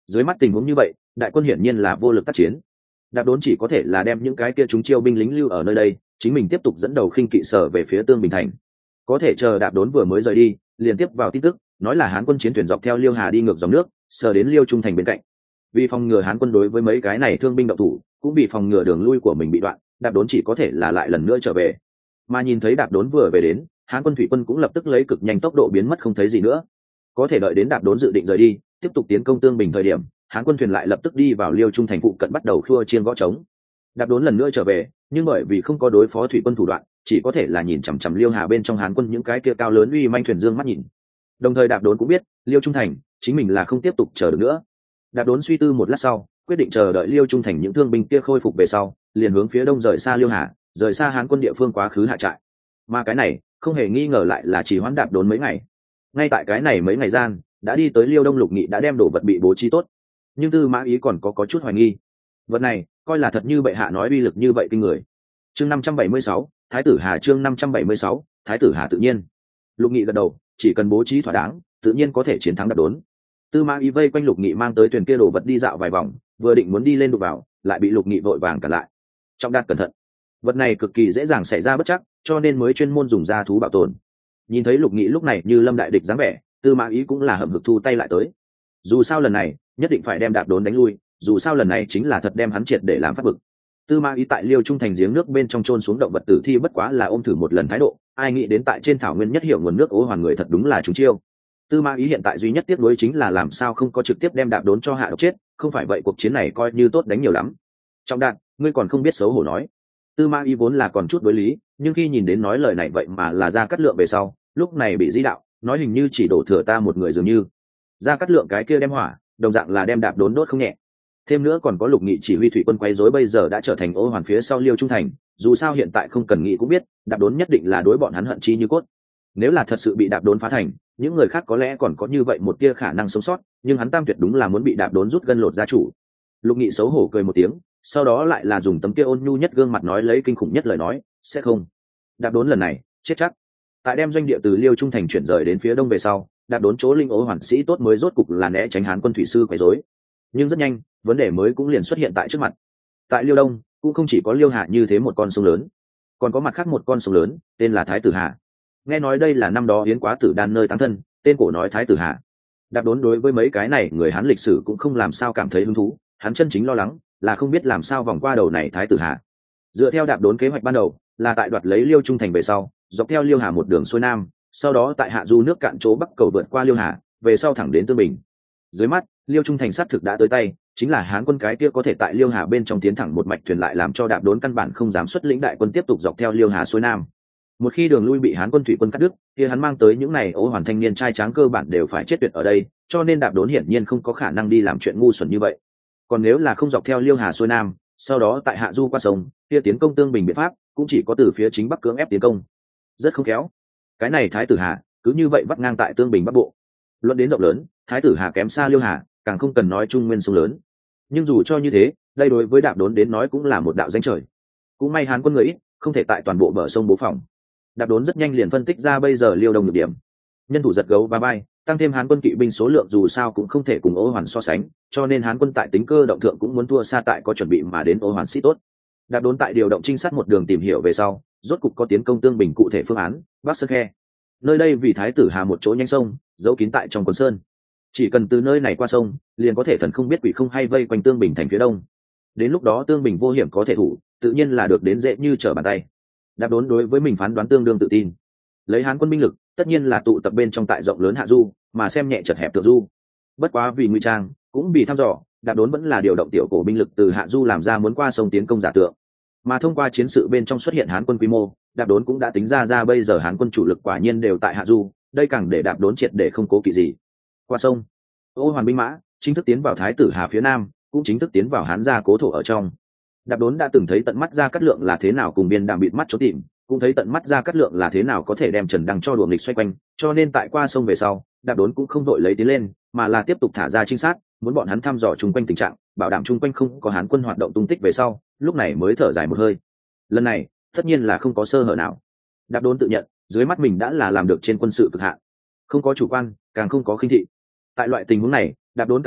Dưới mắt tình huống như vậy, đại quân hiển nhiên là vô lực tác chiến. Đạp Đốn chỉ có thể là đem những cái kia chúng chiêu binh lính lưu ở nơi đây, chính mình tiếp tục dẫn đầu khinh kỵ sở về phía Tương Bình thành. Có thể chờ Đạp Đốn vừa mới rời đi, liên tiếp vào tin tức, nói là Hán quân chiến thuyền dọc theo Liêu Hà đi ngược dòng nước, sờ đến Liêu Trung thành bên cạnh. Vì phòng ngừa Hán quân đối với mấy cái này thương binh động thủ, cũng vì phòng ngừa đường lui của mình bị đoạn, Đạp Đốn chỉ có thể là lại lần nữa trở về. Mà nhìn thấy Đạp Đốn vừa về đến, Hán quân thủy quân cũng lập tức lấy cực nhanh tốc độ biến mất không thấy gì nữa. Có thể đợi đến Đạp Đốn dự định rời đi, tiếp tục tiến công Tương Bình thời điểm, Hán quân thuyền lại lập tức đi vào Liêu Trung thành phụ cận bắt đầu khua chiên gõ trống. Đạp Đốn lần nữa trở về, nhưng bởi vì không có đối phó thủy quân thủ đoạn, chỉ có thể là nhìn chằm chằm Liêu Hà bên trong Hán quân những cái kia cao lớn uy manh thuyền dương mắt nhìn. Đồng thời Đạp Đốn cũng biết, Liêu Trung thành, chính mình là không tiếp tục chờ được nữa. Đạp Đốn suy tư một lát sau, quyết định chờ đợi Liêu Trung thành những thương binh kia khôi phục về sau, liền hướng phía đông rời xa Liêu Hà, rời xa Hán quân địa phương quá khứ hạ trại. Mà cái này, không hề nghi ngờ lại là chỉ hoãn Đạp Đốn mấy ngày. Ngay tại cái này mấy ngày gian, đã đi tới Liêu Đông Lục Nghị đã đem đồ vật bị bố trí tốt, nhưng Tư Mã Ý còn có có chút hoài nghi. Vật này, coi là thật như bệ hạ nói uy lực như vậy kinh người. Chương năm trăm bảy mươi sáu, Thái tử Hà chương năm trăm bảy mươi sáu, Thái tử Hà tự nhiên. Lục Nghị gật đầu, chỉ cần bố trí thỏa đáng, tự nhiên có thể chiến thắng Đạp Đốn. Tư Mã Ý vây quanh Lục Nghị mang tới thuyền kia đồ vật đi dạo vài vòng, vừa định muốn đi lên đụng vào, lại bị Lục Nghị vội vàng cản lại. Trọng Đạt cẩn thận, vật này cực kỳ dễ dàng xảy ra bất trắc, cho nên mới chuyên môn dùng da thú bảo tồn. Nhìn thấy Lục Nghị lúc này như lâm đại địch dáng vẻ, Tư Mã Ý cũng là hậm hực thu tay lại tới. Dù sao lần này nhất định phải đem Đạp Đốn đánh lui, dù sao lần này chính là thật đem hắn triệt để làm phát bực. Tư Mã Ý tại Liêu Trung thành giếng nước bên trong chôn xuống động vật tử thi bất quá là ôm thử một lần thái độ, ai nghĩ đến tại trên thảo nguyên nhất hiểu nguồn nước Ô Hoàn người thật đúng là chúng chiêu. Tư Mã Ý hiện tại duy nhất tiếc nuối chính là làm sao không có trực tiếp đem Đạp Đốn cho hạ độc chết, không phải vậy cuộc chiến này coi như tốt đánh nhiều lắm. Trọng Đạt, ngươi còn không biết xấu hổ nói. Tư Mã Ý vốn là còn chút đối lý, nhưng khi nhìn đến nói lời này vậy mà là Gia Cát Lượng về sau, lúc này bị di đạo, nói hình như chỉ đổ thừa ta một người dường như. Gia Cát Lượng cái kia đem hỏa, đồng dạng là đem Đạp Đốn đốt không nhẹ. Thêm nữa còn có Lục Nghị chỉ huy thủy quân quấy rối bây giờ đã trở thành Ô Hoàn phía sau Liêu Trung thành, dù sao hiện tại không cần nghĩ cũng biết, Đạp Đốn nhất định là đối bọn hắn hận chi như cốt. Nếu là thật sự bị Đạp Đốn phá thành, những người khác có lẽ còn có như vậy một tia khả năng sống sót, nhưng hắn tam tuyệt đúng là muốn bị Đạp Đốn rút gân lột gia chủ. Lục Nghị xấu hổ cười một tiếng, sau đó lại là dùng tấm kia ôn nhu nhất gương mặt nói lấy kinh khủng nhất lời nói, sẽ không. Đạp Đốn lần này chết chắc. Tại đem doanh địa từ Liêu Trung thành chuyển rời đến phía đông về sau, Đạp Đốn chỗ linh Ô Hoàn sĩ tốt mới rốt cục là né tránh Hán quân thủy sư quấy rối. Nhưng rất nhanh, vấn đề mới cũng liền xuất hiện tại trước mặt. Tại Liêu Đông, cũng không chỉ có Liêu Hà như thế một con sông lớn, còn có mặt khác một con sông lớn, tên là Thái tử Hà. Nghe nói đây là năm đó Yến Quá Tử đan nơi táng thân, tên cổ nói Thái tử Hà. Đạp Đốn đối với mấy cái này người Hán lịch sử cũng không làm sao cảm thấy hứng thú, hắn chân chính lo lắng là không biết làm sao vòng qua đầu này Thái tử Hà. Dựa theo Đạp Đốn kế hoạch ban đầu, là tại đoạt lấy Liêu Trung thành về sau, dọc theo Liêu Hà một đường xuôi nam, sau đó tại hạ du nước cạn chỗ bắc cầu vượt qua Liêu Hà, về sau thẳng đến Tương Bình. Dưới mắt, Liêu Trung thành sát thực đã tới tay, chính là Hán quân cái kia có thể tại Liêu Hà bên trong tiến thẳng một mạch thuyền lại làm cho Đạp Đốn căn bản không dám xuất lĩnh đại quân tiếp tục dọc theo Liêu Hà xuôi nam. Một khi đường lui bị Hán quân thủy quân cắt đứt, kia hắn mang tới những này Ô Hoàn thanh niên trai tráng cơ bản đều phải chết tuyệt ở đây, cho nên Đạp Đốn hiển nhiên không có khả năng đi làm chuyện ngu xuẩn như vậy. Còn nếu là không dọc theo Liêu Hà xuôi nam, sau đó tại hạ du qua sông, kia tiến công Tương Bình biện pháp cũng chỉ có từ phía chính bắc cưỡng ép tiến công. Rất không khéo. Cái này Thái tử Hà cứ như vậy vắt ngang tại Tương Bình bắc bộ. Luận đến rộng lớn, Thái tử Hà kém xa Liêu Hà, càng không cần nói Trung Nguyên sông lớn. Nhưng dù cho như thế, đây đối với Đạp Đốn đến nói cũng là một đạo danh trời. Cũng may Hán quân người ít, không thể tại toàn bộ bờ sông bố phòng. Đạp Đốn rất nhanh liền phân tích ra bây giờ Liêu Đông nhược điểm. Nhân thủ giật gấu và bay, tăng thêm Hán quân kỵ binh số lượng dù sao cũng không thể cùng Ô Hoàn so sánh, cho nên Hán quân tại tính cơ động thượng cũng muốn thua xa tại có chuẩn bị mà đến Ô Hoàn sĩ tốt. Đạp Đốn tại điều động trinh sát một đường tìm hiểu về sau, rốt cục có tiến công Tương Bình cụ thể phương án, Bắc Sơn Khe. Nơi đây vì Thái tử Hà một chỗ nhanh sông, giấu kín tại trong quần sơn. Chỉ cần từ nơi này qua sông, liền có thể thần không biết quỷ không hay vây quanh Tương Bình thành phía đông. Đến lúc đó Tương Bình vô hiểm có thể thủ, tự nhiên là được đến dễ như trở bàn tay. Đạp Đốn đối với mình phán đoán tương đương tự tin. Lấy Hán quân binh lực, tất nhiên là tụ tập bên trong tại rộng lớn hạ du, mà xem nhẹ chật hẹp thượng du. Bất quá vì ngụy trang, cũng vì thăm dò, Đạp Đốn vẫn là điều động tiểu cổ binh lực từ hạ du làm ra muốn qua sông tiến công giả tượng. Mà thông qua chiến sự bên trong xuất hiện Hán quân quy mô, Đạp Đốn cũng đã tính ra ra bây giờ Hán quân chủ lực quả nhiên đều tại hạ du, đây càng để Đạp Đốn triệt để không cố kỵ gì. Qua sông, Ô Hoàn binh mã chính thức tiến vào Thái tử Hà phía nam, cũng chính thức tiến vào Hán gia cố thổ ở trong. Đạp Đốn đã từng thấy tận mắt Gia Cát Lượng là thế nào cùng biên đạm bịt mắt trốn tìm, cũng thấy tận mắt Gia Cát Lượng là thế nào có thể đem Trần Đăng cho đuổi nghịch xoay quanh, cho nên tại qua sông về sau, Đạp Đốn cũng không vội lấy tiến lên, mà là tiếp tục thả ra trinh sát, muốn bọn hắn thăm dò chung quanh tình trạng, bảo đảm chung quanh không có Hán quân hoạt động tung tích về sau, lúc này mới thở dài một hơi. Lần này, tất nhiên là không có sơ hở nào. Đạp Đốn tự nhận, dưới mắt mình đã là làm được trên quân sự cực hạn, không có chủ quan, càng không có khinh thị. Tại loại tình huống này, Đạp Đốn cảm thấy,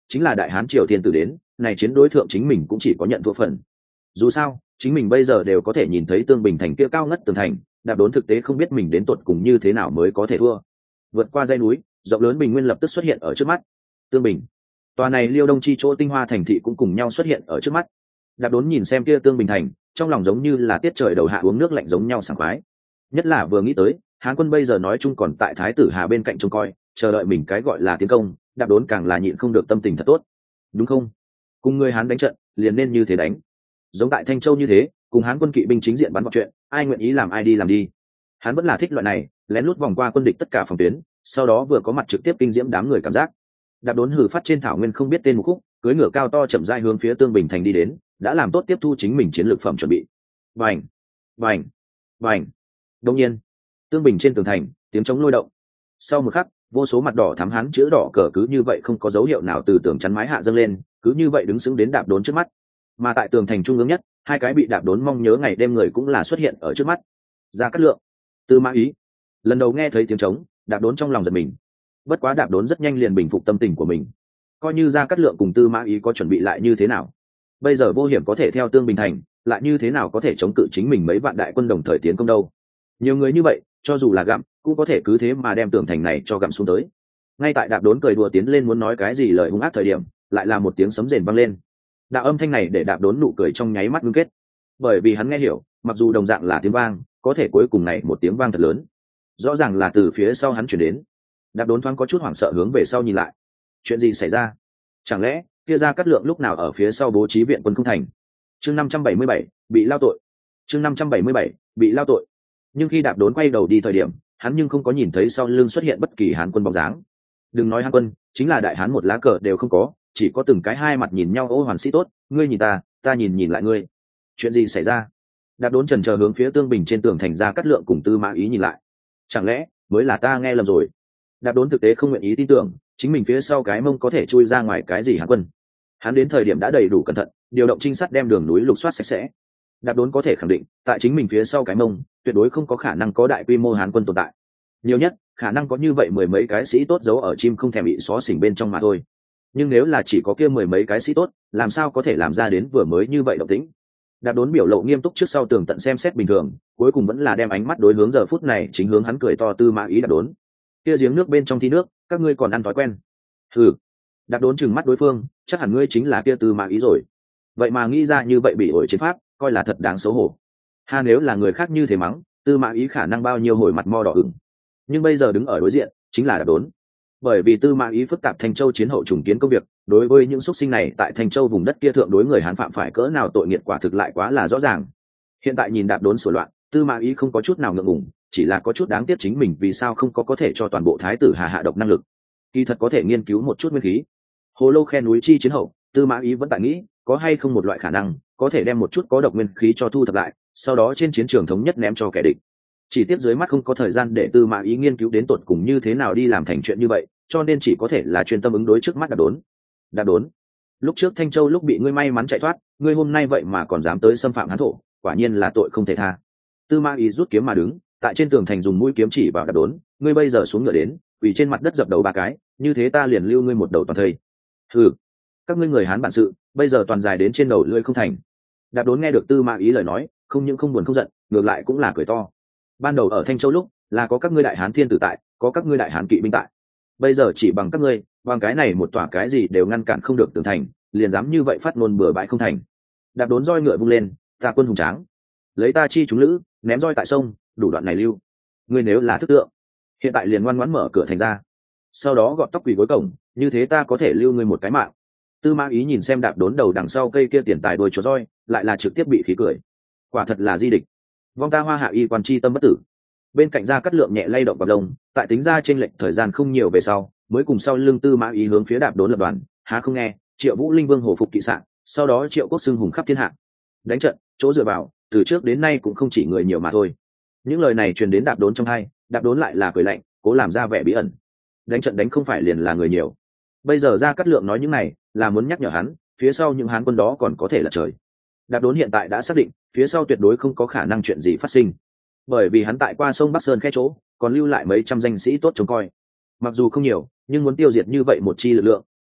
chính là đại hán triều thiên tử đến, này chiến đối thượng chính mình cũng chỉ có nhận thua phần. Dù sao chính mình bây giờ đều có thể nhìn thấy Tương Bình thành kia cao ngất tường thành, Đạp Đốn thực tế không biết mình đến tột cùng như thế nào mới có thể thua. Vượt qua dãy núi, rộng lớn bình nguyên lập tức xuất hiện ở trước mắt. Tương Bình, tòa này Liêu Đông chi chỗ tinh hoa thành thị cũng cùng nhau xuất hiện ở trước mắt. Đạp Đốn nhìn xem kia Tương Bình thành, trong lòng giống như là tiết trời đầu hạ uống nước lạnh giống nhau sảng khoái. Nhất là vừa nghĩ tới Hán quân bây giờ nói chung còn tại Thái tử Hà bên cạnh trông coi, chờ đợi mình cái gọi là tiến công, Đạp Đốn càng là nhịn không được tâm tình thật tốt. Đúng không? Cùng người Hán đánh trận, liền nên như thế đánh. Giống tại Thanh Châu như thế, cùng Hán quân kỵ binh chính diện bắn vào chuyện, ai nguyện ý làm ai đi làm đi. Hắn vẫn là thích loại này, lén lút vòng qua quân địch tất cả phòng tuyến, sau đó vừa có mặt trực tiếp kinh diễm đám người cảm giác. Đạp Đốn hử phát trên thảo nguyên không biết tên một khúc, cưỡi ngựa cao to chậm rãi hướng phía Tương Bình thành đi đến, đã làm tốt tiếp thu chính mình chiến lược phẩm chuẩn bị. Vành, vành, vành. Đương nhiên, Tương Bình trên tường thành, tiếng trống lôi động. Sau một khắc, vô số mặt đỏ thắm Hán chữ đỏ cờ cứ như vậy không có dấu hiệu nào từ tường chắn mái hạ dâng lên, cứ như vậy đứng sững đến Đạp Đốn trước mắt. Mà tại tường thành trung ương nhất, hai cái bị Đạp Đốn mong nhớ ngày đêm người cũng là xuất hiện ở trước mắt. Gia Cát Lượng, Tư Mã Ý. Lần đầu nghe thấy tiếng trống, Đạp Đốn trong lòng giật mình. Bất quá Đạp Đốn rất nhanh liền bình phục tâm tình của mình. Coi như Gia Cát Lượng cùng Tư Mã Ý có chuẩn bị lại như thế nào, bây giờ vô hiểm có thể theo Tương Bình thành, lại như thế nào có thể chống cự chính mình mấy vạn đại quân đồng thời tiến công đâu. Nhiều người như vậy, cho dù là gặm, cũng có thể cứ thế mà đem tường thành này cho gặm xuống tới. Ngay tại Đạp Đốn cười đùa tiến lên muốn nói cái gì lời hung ác thời điểm, lại là một tiếng sấm rền vang lên. Đạo âm thanh này để Đạp Đốn nụ cười trong nháy mắt ngưng kết, bởi vì hắn nghe hiểu, mặc dù đồng dạng là tiếng vang, có thể cuối cùng này một tiếng vang thật lớn, rõ ràng là từ phía sau hắn chuyển đến. Đạp Đốn thoáng có chút hoảng sợ hướng về sau nhìn lại. Chuyện gì xảy ra? Chẳng lẽ kia Gia Cát Lượng lúc nào ở phía sau bố trí viện quân không thành? Chương năm trăm bảy mươi bảy bị lao tội. Chương năm trăm bảy mươi bảy bị lao tội. Nhưng khi Đạp Đốn quay đầu đi thời điểm, hắn nhưng không có nhìn thấy sau lưng xuất hiện bất kỳ Hán quân bóng dáng. Đừng nói Hán quân, chính là đại hán một lá cờ đều không có, chỉ có từng cái hai mặt nhìn nhau. Ô hoàn sĩ tốt, ngươi nhìn ta, ta nhìn nhìn lại ngươi. Chuyện gì xảy ra? Đạp Đốn chần chờ hướng phía Tương Bình trên tường thành Gia Cát Lượng cùng Tư Mã Ý nhìn lại. Chẳng lẽ mới là ta nghe lầm rồi? Đạp Đốn thực tế không nguyện ý tin tưởng chính mình phía sau cái mông có thể chui ra ngoài cái gì Hán quân. Hắn đến thời điểm đã đầy đủ cẩn thận, điều động trinh sát đem đường núi lục soát sạch sẽ. Đạp Đốn có thể khẳng định, tại chính mình phía sau cái mông, tuyệt đối không có khả năng có đại quy mô Hán quân tồn tại. Nhiều nhất, khả năng có như vậy mười mấy cái sĩ tốt giấu ở chim không thèm bị xó xỉnh bên trong mà thôi. Nhưng nếu là chỉ có kia mười mấy cái sĩ tốt, làm sao có thể làm ra đến vừa mới như vậy động tĩnh? Đạp Đốn biểu lộ nghiêm túc trước sau tường tận xem xét bình thường, cuối cùng vẫn là đem ánh mắt đối hướng giờ phút này chính hướng hắn cười to Tư Mã Ý. Đạp Đốn, kia giếng nước bên trong thi nước, các ngươi còn ăn thói quen? Hừ. Đạp Đốn trừng mắt đối phương, chắc hẳn ngươi chính là kia Tư Mã Ý rồi. Vậy mà nghĩ ra như vậy bị ổi chiến pháp, coi là thật đáng xấu hổ. Ha, nếu là người khác như thế mắng, Tư Mã Ý khả năng bao nhiêu hồi mặt mo đỏ ửng. Nhưng bây giờ đứng ở đối diện, chính là Đạp Đốn. Bởi vì Tư Mã Ý phức tạp Thanh Châu chiến hậu trùng kiến công việc, đối với những xuất sinh này tại Thanh Châu vùng đất kia thượng đối người Hán phạm phải cỡ nào tội nghiệt quả thực lại quá là rõ ràng. Hiện tại nhìn Đạp Đốn sửa loạn, Tư Mã Ý không có chút nào ngượng ngùng, chỉ là có chút đáng tiếc chính mình vì sao không có có thể cho toàn bộ thái tử Hà hạ độc năng lực. Kỳ thật có thể nghiên cứu một chút nguyên khí. Hồ Lô khe núi chi chiến hậu, Tư Mã Ý vẫn tại nghĩ, có hay không một loại khả năng có thể đem một chút có độc nguyên khí cho thu thập lại, sau đó trên chiến trường thống nhất ném cho kẻ địch. Chỉ tiếc dưới mắt không có thời gian để Tư Mã Ý nghiên cứu đến tột cùng như thế nào đi làm thành chuyện như vậy, cho nên chỉ có thể là chuyên tâm ứng đối trước mắt Đạp Đốn. Đạp Đốn, lúc trước Thanh Châu lúc bị ngươi may mắn chạy thoát, ngươi hôm nay vậy mà còn dám tới xâm phạm Hán thổ, quả nhiên là tội không thể tha. Tư Mã Ý rút kiếm mà đứng tại trên tường thành, dùng mũi kiếm chỉ vào Đạp Đốn, ngươi bây giờ xuống ngựa đến, quỳ trên mặt đất dập đầu ba cái, như thế ta liền lưu ngươi một đầu toàn thây. Hừ, các ngươi người Hán bản sự, bây giờ toàn dài đến trên đầu lưỡi không thành. Đạp Đốn nghe được Tư Mã Ý lời nói, không những không buồn không giận, ngược lại cũng là cười to. Ban đầu ở Thanh Châu lúc là có các ngươi đại Hán thiên tử tại, có các ngươi đại Hán kỵ binh tại, bây giờ chỉ bằng các ngươi, bằng cái này một tòa cái gì đều ngăn cản không được tường thành, liền dám như vậy phát ngôn bừa bãi không thành. Đạp Đốn roi ngựa vung lên, ta quân hùng tráng, lấy ta chi chúng lữ, ném roi tại sông, đủ đoạn này lưu. Ngươi nếu là thức tượng, hiện tại liền ngoan ngoãn mở cửa thành ra, sau đó gọt tóc quỳ gối cổng, như thế ta có thể lưu ngươi một cái mạng. Tư Mã Ý nhìn xem Đạp Đốn đầu đằng sau cây kia tiền tài đuôi chó roi, lại là trực tiếp bị khí cười. Quả thật là di địch, vong ta hoa hạ y quan chi tâm bất tử. Bên cạnh Gia Cát Lượng nhẹ lay động vào lông, tại tính ra trên lệnh thời gian không nhiều về sau, mới cùng sau lưng Tư Mã Ý hướng phía Đạp Đốn lập đoàn. Há không nghe, Triệu Vũ Linh Vương hổ phục kỵ sạn, sau đó Triệu Quốc xưng hùng khắp thiên hạ. Đánh trận, chỗ dựa vào, từ trước đến nay cũng không chỉ người nhiều mà thôi. Những lời này truyền đến Đạp Đốn trong tai, Đạp Đốn lại là cười lạnh, cố làm ra vẻ bí ẩn. Đánh trận đánh không phải liền là người nhiều. Bây giờ Gia Cát Lượng nói những này, là muốn nhắc nhở hắn, phía sau những Hán quân đó còn có thể là trời. Đạp Đốn hiện tại đã xác định, phía sau tuyệt đối không có khả năng chuyện gì phát sinh, bởi vì hắn tại qua sông Bắc Sơn khe chỗ còn lưu lại mấy trăm danh sĩ tốt trông coi. Mặc dù không nhiều, nhưng muốn tiêu diệt như vậy một chi lực lượng,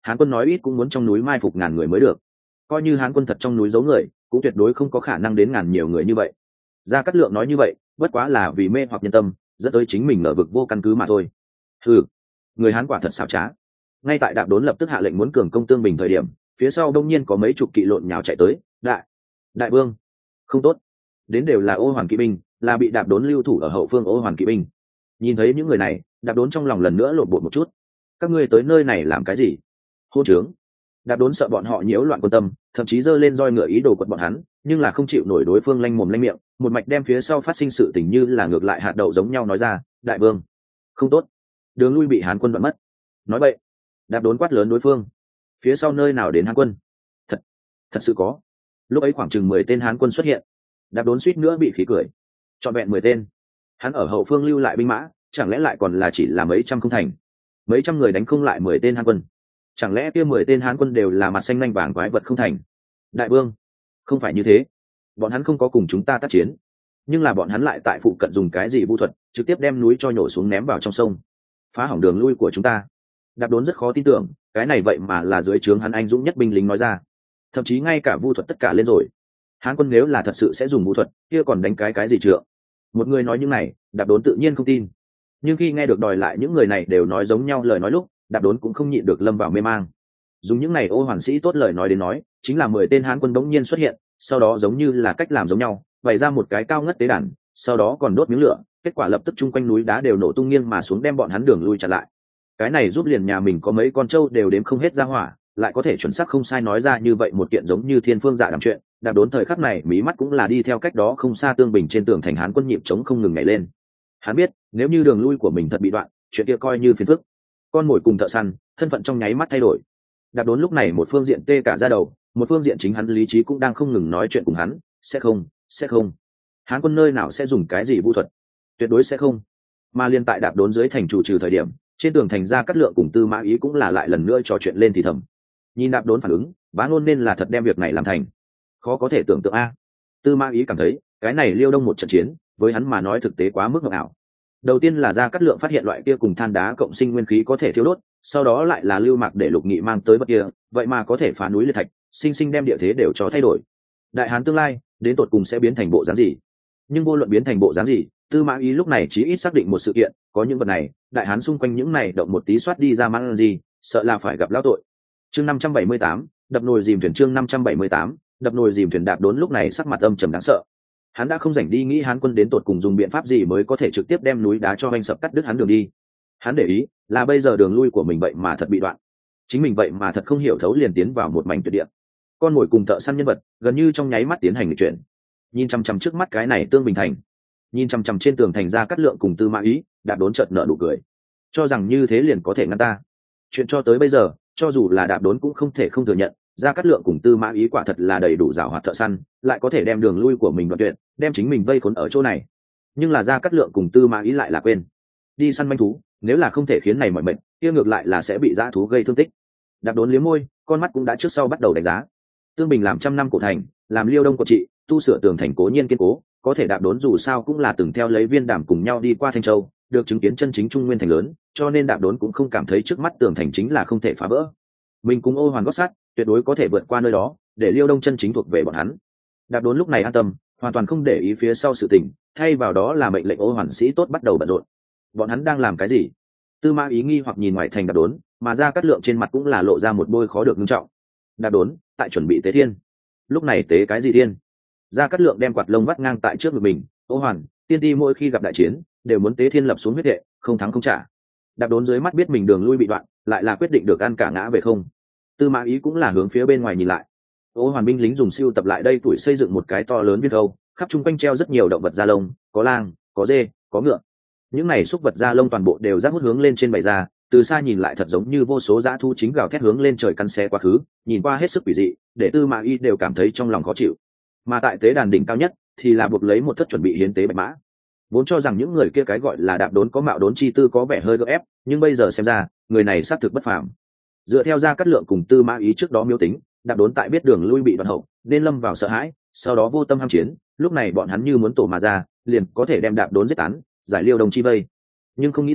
hán quân nói ít cũng muốn trong núi mai phục ngàn người mới được. Coi như hán quân thật trong núi giấu người, cũng tuyệt đối không có khả năng đến ngàn nhiều người như vậy. Gia Cát Lượng nói như vậy bất quá là vì mê hoặc nhân tâm, dẫn tới chính mình ngờ vực vô căn cứ mà thôi. Hừ, người hán quả thật xảo trá. Ngay tại Đạp Đốn lập tức hạ lệnh muốn cường công tương bình thời điểm, phía sau đông nhiên có mấy chục kỵ lộn nhào chạy tới. Đại đại vương, không tốt, đến đều là Ô Hoàn kỵ binh, là bị Đạp Đốn lưu thủ ở hậu phương Ô Hoàn kỵ binh. Nhìn thấy những người này, Đạp Đốn trong lòng lần nữa lộn bột một chút. Các ngươi tới nơi này làm cái gì? Hô trướng. Đạp Đốn sợ bọn họ nhiễu loạn quân tâm, thậm chí giơ lên roi ngựa ý đồ quật bọn hắn, nhưng là không chịu nổi đối phương lanh mồm lanh miệng, một mạch đem phía sau phát sinh sự tình như là ngược lại hạt đậu giống nhau nói ra. Đại vương, không tốt, đường lui bị hán quân đoạn mất. Nói vậy, Đạp Đốn quát lớn đối phương, phía sau nơi nào đến hán quân? Thật, thật sự có. Lúc ấy khoảng chừng mười tên hán quân xuất hiện. Đạp Đốn suýt nữa bị khí cười. Trọn vẹn mười tên. Hắn ở hậu phương lưu lại binh mã, chẳng lẽ lại còn là chỉ là mấy trăm không thành? Mấy trăm người đánh không lại mười tên hán quân, chẳng lẽ kia mười tên hán quân đều là mặt xanh nanh vàng quái vật không thành? Đại vương, không phải như thế, bọn hắn không có cùng chúng ta tác chiến, nhưng là bọn hắn lại tại phụ cận dùng cái gì vu thuật trực tiếp đem núi cho nhổ xuống ném vào trong sông, phá hỏng đường lui của chúng ta. Đạp Đốn rất khó tin tưởng cái này vậy mà là dưới trướng hắn anh dũng nhất binh lính nói ra, thậm chí ngay cả vu thuật tất cả lên rồi. Hán quân nếu là thật sự sẽ dùng vu thuật, kia còn đánh cái cái gì trượng? Một người nói những này, Đạp Đốn tự nhiên không tin, nhưng khi nghe được đòi lại những người này đều nói giống nhau lời nói lúc, Đạp Đốn cũng không nhịn được lâm vào mê mang. Dùng những này Ô Hoàn sĩ tốt lời nói đến nói, chính là mười tên hán quân bỗng nhiên xuất hiện, sau đó giống như là cách làm giống nhau, bày ra một cái cao ngất tế đàn, sau đó còn đốt miếng lửa, kết quả lập tức chung quanh núi đá đều nổ tung nghiêng mà xuống đem bọn hắn đường lui chặn lại. Cái này giúp liền nhà mình có mấy con trâu đều đếm không hết ra hỏa, lại có thể chuẩn xác không sai nói ra như vậy một kiện giống như thiên phương dạ đàm chuyện. Đạp Đốn thời khắc này mí mắt cũng là đi theo cách đó không xa tương bình trên tường thành hán quân nhịp trống không ngừng nhảy lên. Hắn biết nếu như đường lui của mình thật bị đoạn, chuyện kia coi như phiền phức. Con mồi cùng thợ săn, thân phận trong nháy mắt thay đổi. Đạp Đốn lúc này một phương diện tê cả ra đầu, một phương diện chính hắn lý trí cũng đang không ngừng nói chuyện cùng hắn. Sẽ không, sẽ không. Hán quân nơi nào sẽ dùng cái gì vũ thuật? Tuyệt đối sẽ không. Mà liên tại Đạp Đốn dưới thành chủ trừ thời điểm, trên tường thành Gia Cát Lượng cùng Tư Mã Ý cũng là lại lần nữa trò chuyện lên thì thầm. Nhìn Đạp Đốn phản ứng, Bá Ngôn nên là thật đem việc này làm thành. Khó có thể tưởng tượng a. Tư Mã Ý cảm thấy cái này Liêu Đông một trận chiến, với hắn mà nói thực tế quá mức mộng ảo. Đầu tiên là Gia Cát Lượng phát hiện loại kia cùng than đá cộng sinh nguyên khí có thể thiêu đốt, sau đó lại là Lưu Mạc để Lục Nghị mang tới vật kia, vậy mà có thể phá núi liệt thạch, sinh sinh đem địa thế đều cho thay đổi. Đại Hán tương lai đến tột cùng sẽ biến thành bộ dáng gì? Nhưng vô luận biến thành bộ dáng gì, Tư Mã Ý lúc này chỉ ít xác định một sự kiện, có những vật này, Đại Hán xung quanh những này động một tí soát đi ra mang gì, sợ là phải gặp lão tội. Chương năm trăm bảy mươi tám, đập nồi dìm thuyền. Chương năm trăm bảy mươi tám, đập nồi dìm thuyền. Đạp Đốn lúc này sắc mặt âm trầm đáng sợ. Hắn đã không rảnh đi nghĩ Hán quân đến tột cùng dùng biện pháp gì mới có thể trực tiếp đem núi đá cho anh sập cắt đứt hắn đường đi. Hắn để ý là bây giờ đường lui của mình vậy mà thật bị đoạn, chính mình vậy mà thật không hiểu thấu liền tiến vào một mảnh tuyệt địa. Con mồi cùng thợ săn nhân vật gần như trong nháy mắt tiến hành lịch chuyển. Nhìn chăm chăm trước mắt cái này tương bình thành, nhìn chăm chăm trên tường thành Gia Cát Lượng cùng Tư Mã Ý, Đạp Đốn chợt nở nụ cười, cho rằng như thế liền có thể ngăn ta. Chuyện cho tới bây giờ, cho dù là Đạp Đốn cũng không thể không thừa nhận, Gia Cát Lượng cùng Tư Mã Ý quả thật là đầy đủ giàu hoạt thợ săn, lại có thể đem đường lui của mình đoạn tuyệt, đem chính mình vây khốn ở chỗ này. Nhưng là Gia Cát Lượng cùng Tư Mã Ý lại là quên đi săn manh thú, nếu là không thể khiến này mọi mệnh, kia ngược lại là sẽ bị dã thú gây thương tích. Đạp Đốn liếm môi, con mắt cũng đã trước sau bắt đầu đánh giá. Tương Bình làm trăm năm cổ thành, làm Liêu Đông của trị, tu sửa tường thành cố nhiên kiên cố, có thể Đạp Đốn dù sao cũng là từng theo lấy Viên Đàm cùng nhau đi qua Thanh Châu, được chứng kiến chân chính trung nguyên thành lớn, cho nên Đạp Đốn cũng không cảm thấy trước mắt tường thành chính là không thể phá vỡ. Mình cùng Ô Hoàn gót sát, tuyệt đối có thể vượt qua nơi đó, để Liêu Đông chân chính thuộc về bọn hắn. Đạp Đốn lúc này an tâm, hoàn toàn không để ý phía sau sự tình, thay vào đó là mệnh lệnh Ô Hoàn sĩ tốt bắt đầu bận rộn. Bọn hắn đang làm cái gì? Tư Mã Ý nghi hoặc nhìn ngoài thành Đạp Đốn, mà Gia Cát Lượng trên mặt cũng là lộ ra một bôi khó được nghiêm trọng. Đạp Đốn tại chuẩn bị tế thiên. Lúc này tế cái gì thiên? Gia Cát Lượng đem quạt lông vắt ngang tại trước ngực mình. Ô Hoàn, tiên ti mỗi khi gặp đại chiến đều muốn tế thiên lập xuống huyết hệ, không thắng không trả. Đạp Đốn dưới mắt biết mình đường lui bị đoạn, lại là quyết định được ăn cả ngã về không. Tư Mã Ý cũng là hướng phía bên ngoài nhìn lại. Ô Hoàn binh lính dùng siêu tập lại đây tuổi xây dựng một cái to lớn viên khâu, khắp trung quanh treo rất nhiều động vật da lông, có lang, có dê, có ngựa. Những này xúc vật da lông toàn bộ đều rác hút hướng lên trên bày ra, từ xa nhìn lại thật giống như vô số dã thu chính gào thét hướng lên trời căn xé quá khứ, nhìn qua hết sức quỷ dị, để Tư Mã Ý đều cảm thấy trong lòng khó chịu. Mà tại tế đàn đỉnh cao nhất thì là buộc lấy một thất chuẩn bị hiến tế bạch mã. Vốn cho rằng những người kia cái gọi là Đạp Đốn có mạo đốn chi tư có vẻ hơi gượng ép, nhưng bây giờ xem ra người này xác thực bất phàm. Dựa theo Gia Cát Lượng cùng Tư Mã Ý trước đó miêu tính, Đạp Đốn tại biết đường lui bị đoạn hậu nên lâm vào sợ hãi, sau đó vô tâm ham chiến, lúc này bọn hắn như muốn tổ mà ra, liền có thể đem Đạp Đốn giết tán, giải Liêu Đông chi vây. Nhưng không nghĩ tới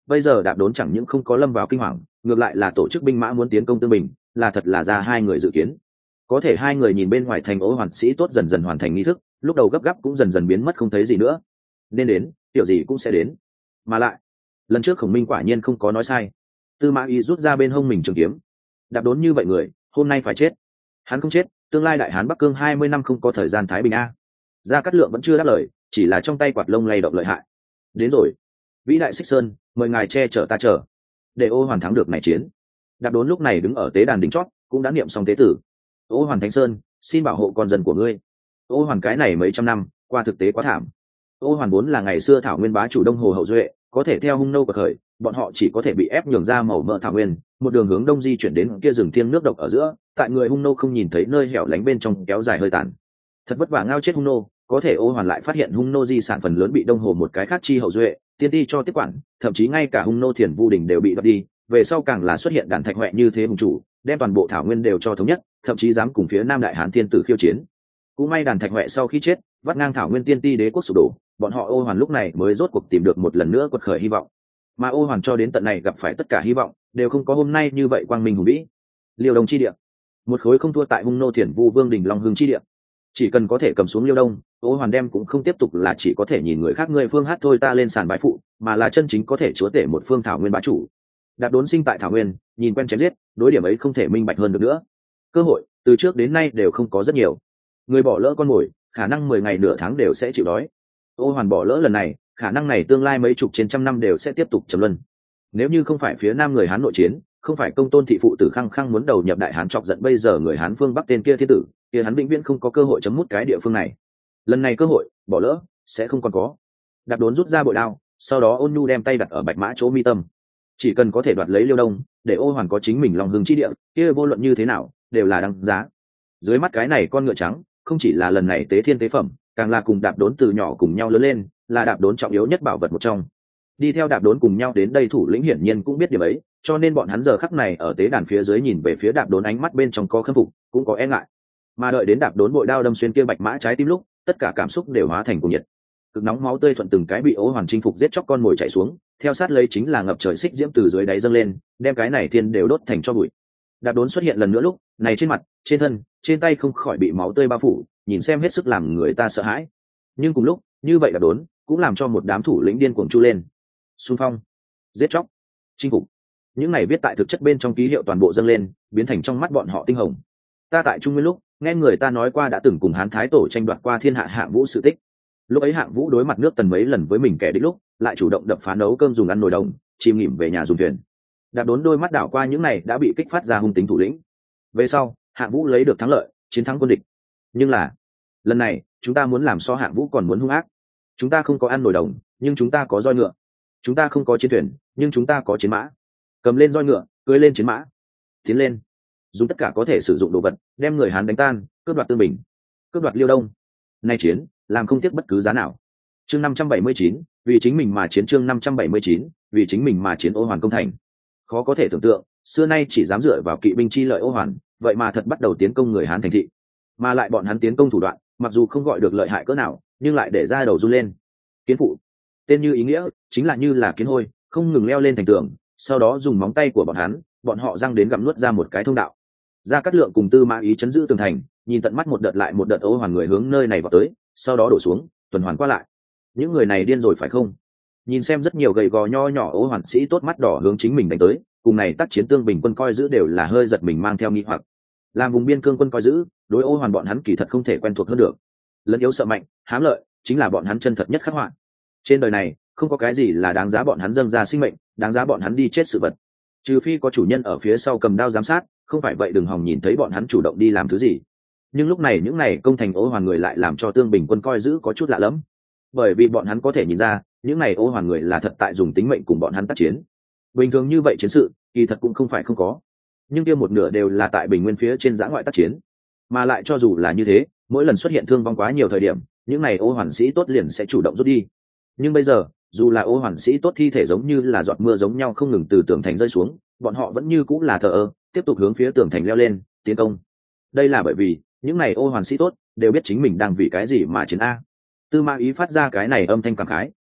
bây giờ đạp đốn chẳng những không có lâm vào kinh hoàng, ngược lại là tổ chức binh mã muốn tiến công tương bình, là thật là ra hai người dự kiến. Có thể hai người nhìn bên ngoài thành Ô Hoàn sĩ tốt dần dần hoàn thành nghi thức, lúc đầu gấp gáp cũng dần dần biến mất không thấy gì nữa. Nên đến, kiểu gì cũng sẽ đến. Mà lại, lần trước Khổng Minh quả nhiên không có nói sai. Tư Mã Ý rút ra bên hông mình trường kiếm. Đạp đốn như vậy người, hôm nay phải chết. Hắn không chết, tương lai đại hán Bắc Cương hai mươi năm không có thời gian thái bình a. Gia Cát Lượng vẫn chưa đáp lời, chỉ là trong tay quạt lông lay động lợi hại. Đến rồi, vĩ đại Xích Sơn, mời ngài che chở ta chờ, để Ô Hoàn thắng được này chiến. Đạp đốn lúc này đứng ở tế đàn đỉnh chót, cũng đã niệm xong tế tử. Ô Hoàn Thánh Sơn, xin bảo hộ con dân của ngươi. Ô Hoàn cái này mấy trăm năm qua thực tế quá thảm. Ô Hoàn vốn là ngày xưa thảo nguyên bá chủ Đông Hồ hậu duệ, có thể theo hung nô bậc khởi, bọn họ chỉ có thể bị ép nhường ra màu mỡ thảo nguyên, một đường hướng đông di chuyển đến kia rừng thiêng nước độc ở giữa, tại người hung nô không nhìn thấy nơi hẻo lánh bên trong kéo dài hơi tàn. Thật vất vả ngao chết hung nô, có thể Ô Hoàn lại phát hiện hung nô di sản phần lớn bị Đông Hồ một cái khác chi hậu duệ tiên ti cho tiếp quản, thậm chí ngay cả hung nô Thiền Vu Đình đều bị đoạt đi. Về sau càng là xuất hiện đàn thạch huệ như thế hùng chủ, đem toàn bộ thảo nguyên đều cho thống nhất, thậm chí dám cùng phía Nam Đại Hán thiên tử khiêu chiến. Cũng may đàn thạch huệ sau khi chết, vắt ngang thảo nguyên tiên ti đế quốc sụp đổ, bọn họ Ô Hoàn lúc này mới rốt cuộc tìm được một lần nữa quật khởi hy vọng. Mà Ô Hoàn cho đến tận này gặp phải tất cả hy vọng, đều không có hôm nay như vậy quang minh hùng vĩ. Liêu Đông chi địa, một khối không thua tại hung nô Thiền Vu Vương Đình Long Hưng chi địa. Chỉ cần có thể cầm xuống Liêu Đông, Ô Hoàn đem cũng không tiếp tục là chỉ có thể nhìn người khác người phương hát thôi ta lên sàn bái phụ, mà là chân chính có thể chúa tể một phương thảo nguyên bá chủ. Đạp đốn sinh tại thảo nguyên, nhìn quen chém giết, đối điểm ấy không thể minh bạch hơn được nữa. Cơ hội từ trước đến nay đều không có rất nhiều, người bỏ lỡ con mồi, khả năng mười ngày nửa tháng đều sẽ chịu đói. Ô Hoàn bỏ lỡ lần này, khả năng này tương lai mấy chục trên trăm năm đều sẽ tiếp tục trầm luân. Nếu như không phải phía Nam người Hán nội chiến, không phải Công Tôn thị phụ tử khăng khăng muốn đầu nhập Đại Hán chọc giận bây giờ người Hán phương Bắc tên kia thiên tử, kia hắn vĩnh viễn không có cơ hội chấm mút cái địa phương này. Lần này cơ hội bỏ lỡ sẽ không còn có. Đạp đốn rút ra bội đao, sau đó Ôn Nhu đem tay đặt ở bạch mã chỗ mi tâm. Chỉ cần có thể đoạt lấy Liêu Đông, để Ô Hoàn có chính mình Long Hưng chi địa, kia vô luận như thế nào đều là đăng giá. Dưới mắt cái này con ngựa trắng, không chỉ là lần này tế thiên tế phẩm, càng là cùng Đạp đốn từ nhỏ cùng nhau lớn lên, là Đạp đốn trọng yếu nhất bảo vật một trong. Đi theo Đạp đốn cùng nhau đến đây thủ lĩnh hiển nhiên cũng biết điểm ấy, cho nên bọn hắn giờ khắc này ở tế đàn phía dưới nhìn về phía Đạp đốn, ánh mắt bên trong có khâm phục, cũng có e ngại. Mà đợi đến Đạp đốn bội đao đâm xuyên kia bạch mã trái tim lúc, tất cả cảm xúc đều hóa thành cuồng nhiệt. Cực nóng máu tươi thuận từng cái bị Ô Hoàn chinh phục giết chóc con mồi chảy xuống, theo sát lấy chính là ngập trời xích diễm từ dưới đáy dâng lên, đem cái này thiên đều đốt thành cho bụi. Đạp đốn xuất hiện lần nữa lúc này, trên mặt, trên thân, trên tay không khỏi bị máu tươi bao phủ, nhìn xem hết sức làm người ta sợ hãi. Nhưng cùng lúc như vậy, Đạp đốn cũng làm cho một đám thủ lĩnh điên cuồng chu lên. Xung phong, giết chóc, chinh phục, những này viết tại thực chất bên trong ký hiệu toàn bộ dâng lên, biến thành trong mắt bọn họ tinh hồng. Ta tại Trung Nguyên lúc nghe người ta nói qua đã từng cùng Hán Thái Tổ tranh đoạt qua thiên hạ Hạng Vũ sự tích. Lúc ấy Hạng Vũ đối mặt nước Tần mấy lần với mình kẻ địch lúc, lại chủ động đập phá nấu cơm dùng ăn nồi đồng, chìm nghỉm về nhà dùng thuyền. Đạp đốn đôi mắt đảo qua những này đã bị kích phát ra hung tính thủ lĩnh. Về sau Hạng Vũ lấy được thắng lợi, chiến thắng quân địch. Nhưng là lần này chúng ta muốn làm so Hạng Vũ còn muốn hung ác. Chúng ta không có ăn nồi đồng, nhưng chúng ta có roi ngựa. Chúng ta không có chiến thuyền, nhưng chúng ta có chiến mã. Cầm lên roi ngựa, cưỡi lên chiến mã, tiến lên, dùng tất cả có thể sử dụng đồ vật, đem người Hán đánh tan, cướp đoạt Tương Bình, cướp đoạt Liêu Đông. Nay chiến làm không tiếc bất cứ giá nào. Chương năm trăm bảy mươi chín, vì chính mình mà chiến. Chương năm trăm bảy mươi chín, vì chính mình mà chiến. Ô Hoàn công thành. Khó có thể tưởng tượng, xưa nay chỉ dám dựa vào kỵ binh chi lợi Ô Hoàn, vậy mà thật bắt đầu tiến công người Hán thành thị. Mà lại bọn hắn tiến công thủ đoạn, mặc dù không gọi được lợi hại cỡ nào, nhưng lại để ra đầu run lên. Kiến phụ, tên như ý nghĩa, chính là như là kiến hôi, không ngừng leo lên thành tường, sau đó dùng móng tay của bọn hắn, bọn họ răng đến gặm nuốt ra một cái thông đạo. Gia Cát Lượng cùng Tư Mã Ý chấn giữ tường thành, nhìn tận mắt một đợt lại một đợt Ô Hoàn người hướng nơi này vào tới, sau đó đổ xuống, tuần hoàn qua lại. Những người này điên rồi phải không? Nhìn xem rất nhiều gầy gò nho nhỏ Ô Hoàn sĩ tốt mắt đỏ hướng chính mình đánh tới, cùng này tác chiến Tương Bình quân coi giữ đều là hơi giật mình mang theo nghi hoặc. Làm vùng biên cương quân coi giữ, đối Ô Hoàn bọn hắn kỳ thật không thể quen thuộc hơn được. Lẫn yếu sợ mạnh, hám lợi, chính là bọn hắn chân thật nhất khắc họa. Trên đời này, không có cái gì là đáng giá bọn hắn dâng ra sinh mệnh, đáng giá bọn hắn đi chết sự vật. Trừ phi có chủ nhân ở phía sau cầm đao giám sát, không phải vậy đừng hòng nhìn thấy bọn hắn chủ động đi làm thứ gì. Nhưng lúc này những này công thành Ô Hoàn người lại làm cho Tương Bình quân coi giữ có chút lạ lẫm, bởi vì bọn hắn có thể nhìn ra những này Ô Hoàn người là thật tại dùng tính mệnh cùng bọn hắn tác chiến. Bình thường như vậy chiến sự kỳ thật cũng không phải không có, nhưng kia một nửa đều là tại Bình Nguyên phía trên giã ngoại tác chiến, mà lại cho dù là như thế, mỗi lần xuất hiện thương vong quá nhiều thời điểm, những này Ô Hoàn sĩ tốt liền sẽ chủ động rút đi. Nhưng bây giờ, dù là Ô Hoàn sĩ tốt thi thể giống như là giọt mưa giống nhau không ngừng từ tường thành rơi xuống, bọn họ vẫn như cũng là thờ ơ, tiếp tục hướng phía tường thành leo lên, tiến công. Đây là bởi vì những này Ô Hoàn sĩ tốt đều biết chính mình đang vì cái gì mà chiến a. Tư Mã Ý phát ra cái này âm thanh cảm khái,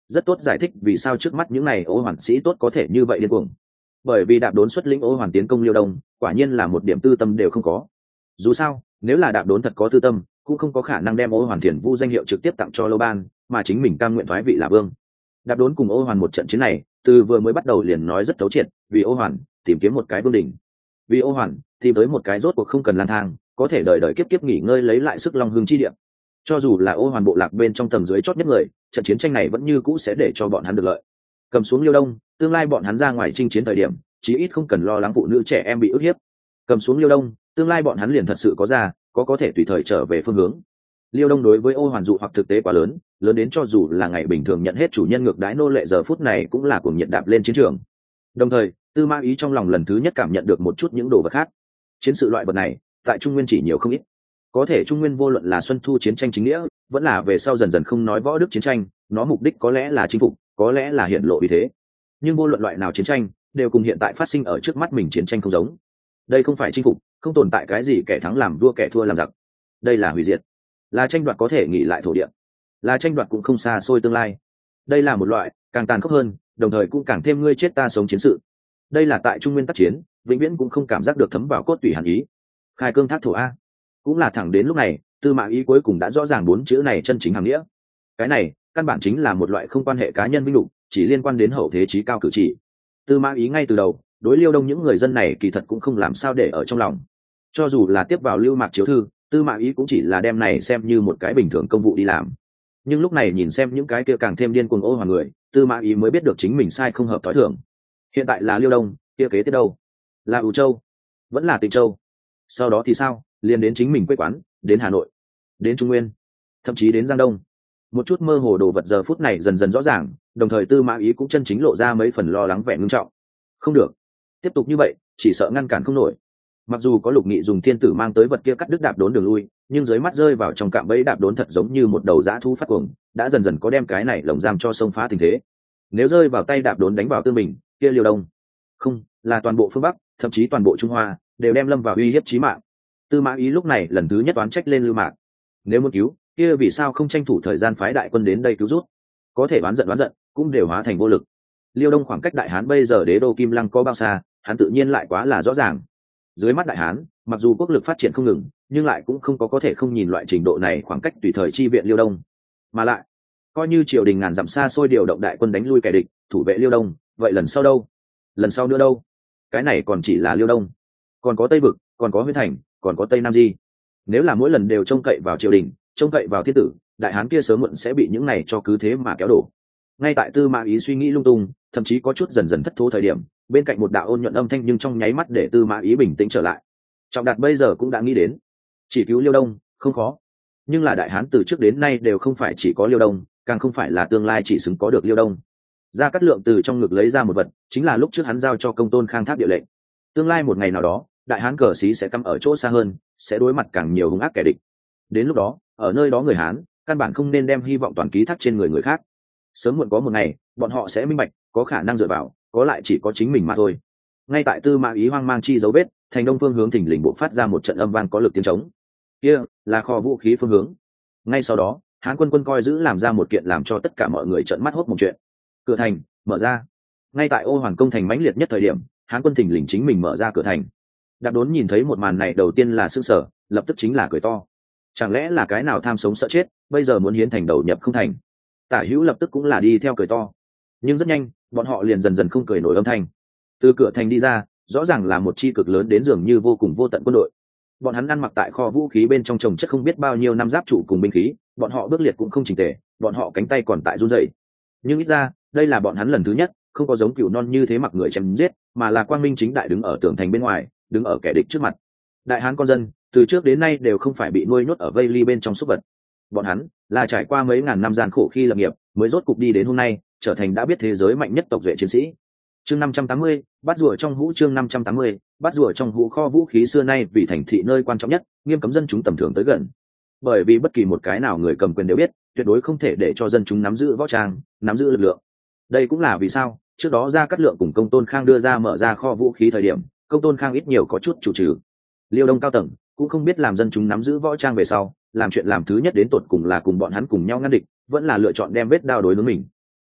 rất tốt giải thích vì sao trước mắt những này ô hoàn sĩ tốt có thể như vậy điên cuồng. Bởi vì đạp đốn xuất lĩnh ô hoàn tiến công liêu đông quả nhiên là một điểm tư tâm đều không có. Dù sao nếu là đạp đốn thật có tư tâm cũng không có khả năng đem ô hoàn thiền vu danh hiệu trực tiếp tặng cho Lô Ban, mà chính mình cam nguyện thoái vị là vương. Đạp đốn cùng ô hoàn một trận chiến này từ vừa mới bắt đầu liền nói rất thấu triệt, vì ô hoàn tìm kiếm một cái vương đỉnh, vì ô hoàn tìm tới một cái rốt cuộc không cần lang thang, có thể đợi đợi kiếp kiếp nghỉ ngơi lấy lại sức long hương chi địa. Cho dù là ô hoàn bộ lạc bên trong tầng dưới chót nhất người, trận chiến tranh này vẫn như cũ sẽ để cho bọn hắn được lợi. Cầm xuống liêu đông, tương lai bọn hắn ra ngoài chinh chiến thời điểm chí ít không cần lo lắng phụ nữ trẻ em bị ức hiếp. Cầm xuống liêu đông, tương lai bọn hắn liền thật sự có ra có có thể tùy thời trở về phương hướng. Liêu đông đối với ô hoàn dụ hoặc thực tế quá lớn, lớn đến cho dù là ngày bình thường nhận hết chủ nhân ngược đãi nô lệ giờ phút này cũng là cuồng nhiệt đạp lên chiến trường. Đồng thời Tư Mã Ý trong lòng lần thứ nhất cảm nhận được một chút những đồ vật khác. Chiến sự loại vật này tại Trung Nguyên chỉ nhiều không ít, có thể Trung Nguyên vô luận là xuân thu chiến tranh chính nghĩa vẫn là về sau dần dần không nói võ đức chiến tranh, nó mục đích có lẽ là chinh phục, có lẽ là hiện lộ vì thế, nhưng vô luận loại nào chiến tranh đều cùng hiện tại phát sinh ở trước mắt mình chiến tranh không giống. Đây không phải chinh phục, không tồn tại cái gì kẻ thắng làm vua kẻ thua làm giặc, đây là hủy diệt, là tranh đoạt có thể nghỉ lại thổ địa, là tranh đoạt cũng không xa xôi tương lai. Đây là một loại càng tàn khốc hơn, đồng thời cũng càng thêm ngươi chết ta sống chiến sự. Đây là tại Trung Nguyên tác chiến vĩnh viễn cũng không cảm giác được thấm vào cốt tủy hàn ý. Khai cương thác thổ a, cũng là thẳng đến lúc này Tư Mã Ý cuối cùng đã rõ ràng bốn chữ này chân chính hàm nghĩa. Cái này căn bản chính là một loại không quan hệ cá nhân vinh lục, chỉ liên quan đến hậu thế chí cao cử chỉ. Tư Mã Ý ngay từ đầu đối liêu đông những người dân này kỳ thật cũng không làm sao để ở trong lòng, cho dù là tiếp vào Lưu Mạc chiếu thư, Tư Mã Ý cũng chỉ là đem này xem như một cái bình thường công vụ đi làm. Nhưng lúc này nhìn xem những cái kia càng thêm điên cuồng ô hoàn người, Tư Mã Ý mới biết được chính mình sai không hợp thói thường. Hiện tại là liêu đông, kia kế tiếp đâu? Là ủ châu, vẫn là Tịnh Châu, sau đó thì sao? Liền đến chính mình quê quán, đến Hà Nội, đến Trung Nguyên, thậm chí đến Giang Đông. Một chút mơ hồ đồ vật giờ phút này dần dần rõ ràng, đồng thời Tư Mã Ý cũng chân chính lộ ra mấy phần lo lắng vẻ ngưng trọng. Không được, tiếp tục như vậy chỉ sợ ngăn cản không nổi. Mặc dù có Lục Nghị dùng thiên tử mang tới vật kia cắt đứt đạp đốn đường lui, nhưng dưới mắt rơi vào trong cạm bẫy đạp đốn thật giống như một đầu dã thú phát cuồng, đã dần dần có đem cái này lồng giam cho xông phá tình thế. Nếu rơi vào tay đạp đốn đánh vào Tương Bình, kia liêu đông, không, là toàn bộ phương Bắc, thậm chí toàn bộ Trung Hoa đều đem lâm vào uy hiếp chí mạng. Tư Mã Ý lúc này lần thứ nhất oán trách lên Lưu Mạc. Nếu muốn cứu, kia vì sao không tranh thủ thời gian phái đại quân đến đây cứu rút? Có thể oán giận oán giận, cũng đều hóa thành vô lực. Liêu Đông khoảng cách Đại Hán bây giờ đế đô Kim Lăng có bao xa, hắn tự nhiên lại quá là rõ ràng. Dưới mắt Đại Hán, mặc dù quốc lực phát triển không ngừng, nhưng lại cũng không có có thể không nhìn loại trình độ này khoảng cách tùy thời chi viện Liêu Đông. Mà lại, coi như triều đình ngàn dặm xa xôi điều động đại quân đánh lui kẻ địch, thủ vệ Liêu Đông, vậy lần sau đâu? Lần sau nữa đâu? Cái này còn chỉ là Liêu Đông, còn có Tây Vực, còn có Huyết Thành, còn có Tây Nam Di. Nếu là mỗi lần đều trông cậy vào triều đình, trông cậy vào thiên tử, Đại Hán kia sớm muộn sẽ bị những này cho cứ thế mà kéo đổ. Ngay tại Tư Mã Ý suy nghĩ lung tung, thậm chí có chút dần dần thất thố thời điểm, bên cạnh một đạo ôn nhuận âm thanh nhưng trong nháy mắt để Tư Mã Ý bình tĩnh trở lại. Trọng Đạt bây giờ cũng đã nghĩ đến, chỉ cứu Liêu Đông không khó, nhưng là Đại Hán từ trước đến nay đều không phải chỉ có Liêu Đông, càng không phải là tương lai chỉ xứng có được Liêu Đông. Gia Cát Lượng từ trong ngực lấy ra một vật, chính là lúc trước hắn giao cho Công Tôn Khang tháp địa lệnh. Tương lai một ngày nào đó, Đại Hán cờ xí sẽ cắm ở chỗ xa hơn, sẽ đối mặt càng nhiều hung ác kẻ địch. Đến lúc đó, ở nơi đó người Hán căn bản không nên đem hy vọng toàn ký thác trên người người khác. Sớm muộn có một ngày, bọn họ sẽ minh bạch, có khả năng dựa vào, có lại chỉ có chính mình mà thôi. Ngay tại Tư Mã Ý hoang mang chi dấu vết, thành đông phương hướng thỉnh lình bộ phát ra một trận âm vang có lực tiếng trống. Kia là kho vũ khí phương hướng. Ngay sau đó, Hán quân quân coi giữ làm ra một kiện làm cho tất cả mọi người trợn mắt hốt một chuyện. Cửa thành mở ra. Ngay tại Ô Hoàn công thành mãnh liệt nhất thời điểm, Hán quân thỉnh lình chính mình mở ra cửa thành. Đạp Đốn nhìn thấy một màn này đầu tiên là sửng sở, lập tức chính là cười to. Chẳng lẽ là cái nào tham sống sợ chết, bây giờ muốn hiến thành đầu nhập không thành? Tả Hữu lập tức cũng là đi theo cười to. Nhưng rất nhanh, bọn họ liền dần dần không cười nổi âm thanh. Từ cửa thành đi ra, rõ ràng là một chi cực lớn đến dường như vô cùng vô tận quân đội. Bọn hắn ăn mặc tại kho vũ khí bên trong trồng chất không biết bao nhiêu năm giáp trụ cùng binh khí, bọn họ bước liệt cũng không chỉnh tề, bọn họ cánh tay còn tại run rẩy. Nhưng ít ra, đây là bọn hắn lần thứ nhất không có giống cừu non như thế mặc người chém giết, mà là quang minh chính đại đứng ở tường thành bên ngoài, đứng ở kẻ địch trước mặt. Đại Hán con dân, từ trước đến nay đều không phải bị nuôi nhốt ở vây ly bên trong súc vật. Bọn hắn là trải qua mấy ngàn năm gian khổ khi lập nghiệp, mới rốt cục đi đến hôm nay, trở thành đã biết thế giới mạnh nhất tộc duệ chiến sĩ. Chương năm trăm tám mươi, bắt rùa trong hũ chương năm trăm tám mươi, bắt rùa trong hũ kho vũ khí xưa nay vì thành thị nơi quan trọng nhất, nghiêm cấm dân chúng tầm thường tới gần. Bởi vì bất kỳ một cái nào người cầm quyền đều biết, tuyệt đối không thể để cho dân chúng nắm giữ võ trang, nắm giữ lực lượng. Đây cũng là vì sao, trước đó Gia Cát Lượng cùng Công Tôn Khang đưa ra mở ra kho vũ khí thời điểm, Công Tôn Khang ít nhiều có chút chủ trừ. Liêu Đông cao tầng cũng không biết làm dân chúng nắm giữ võ trang về sau, làm chuyện làm thứ nhất đến tột cùng là cùng bọn hắn cùng nhau ngăn địch, vẫn là lựa chọn đem vết đao đối với mình.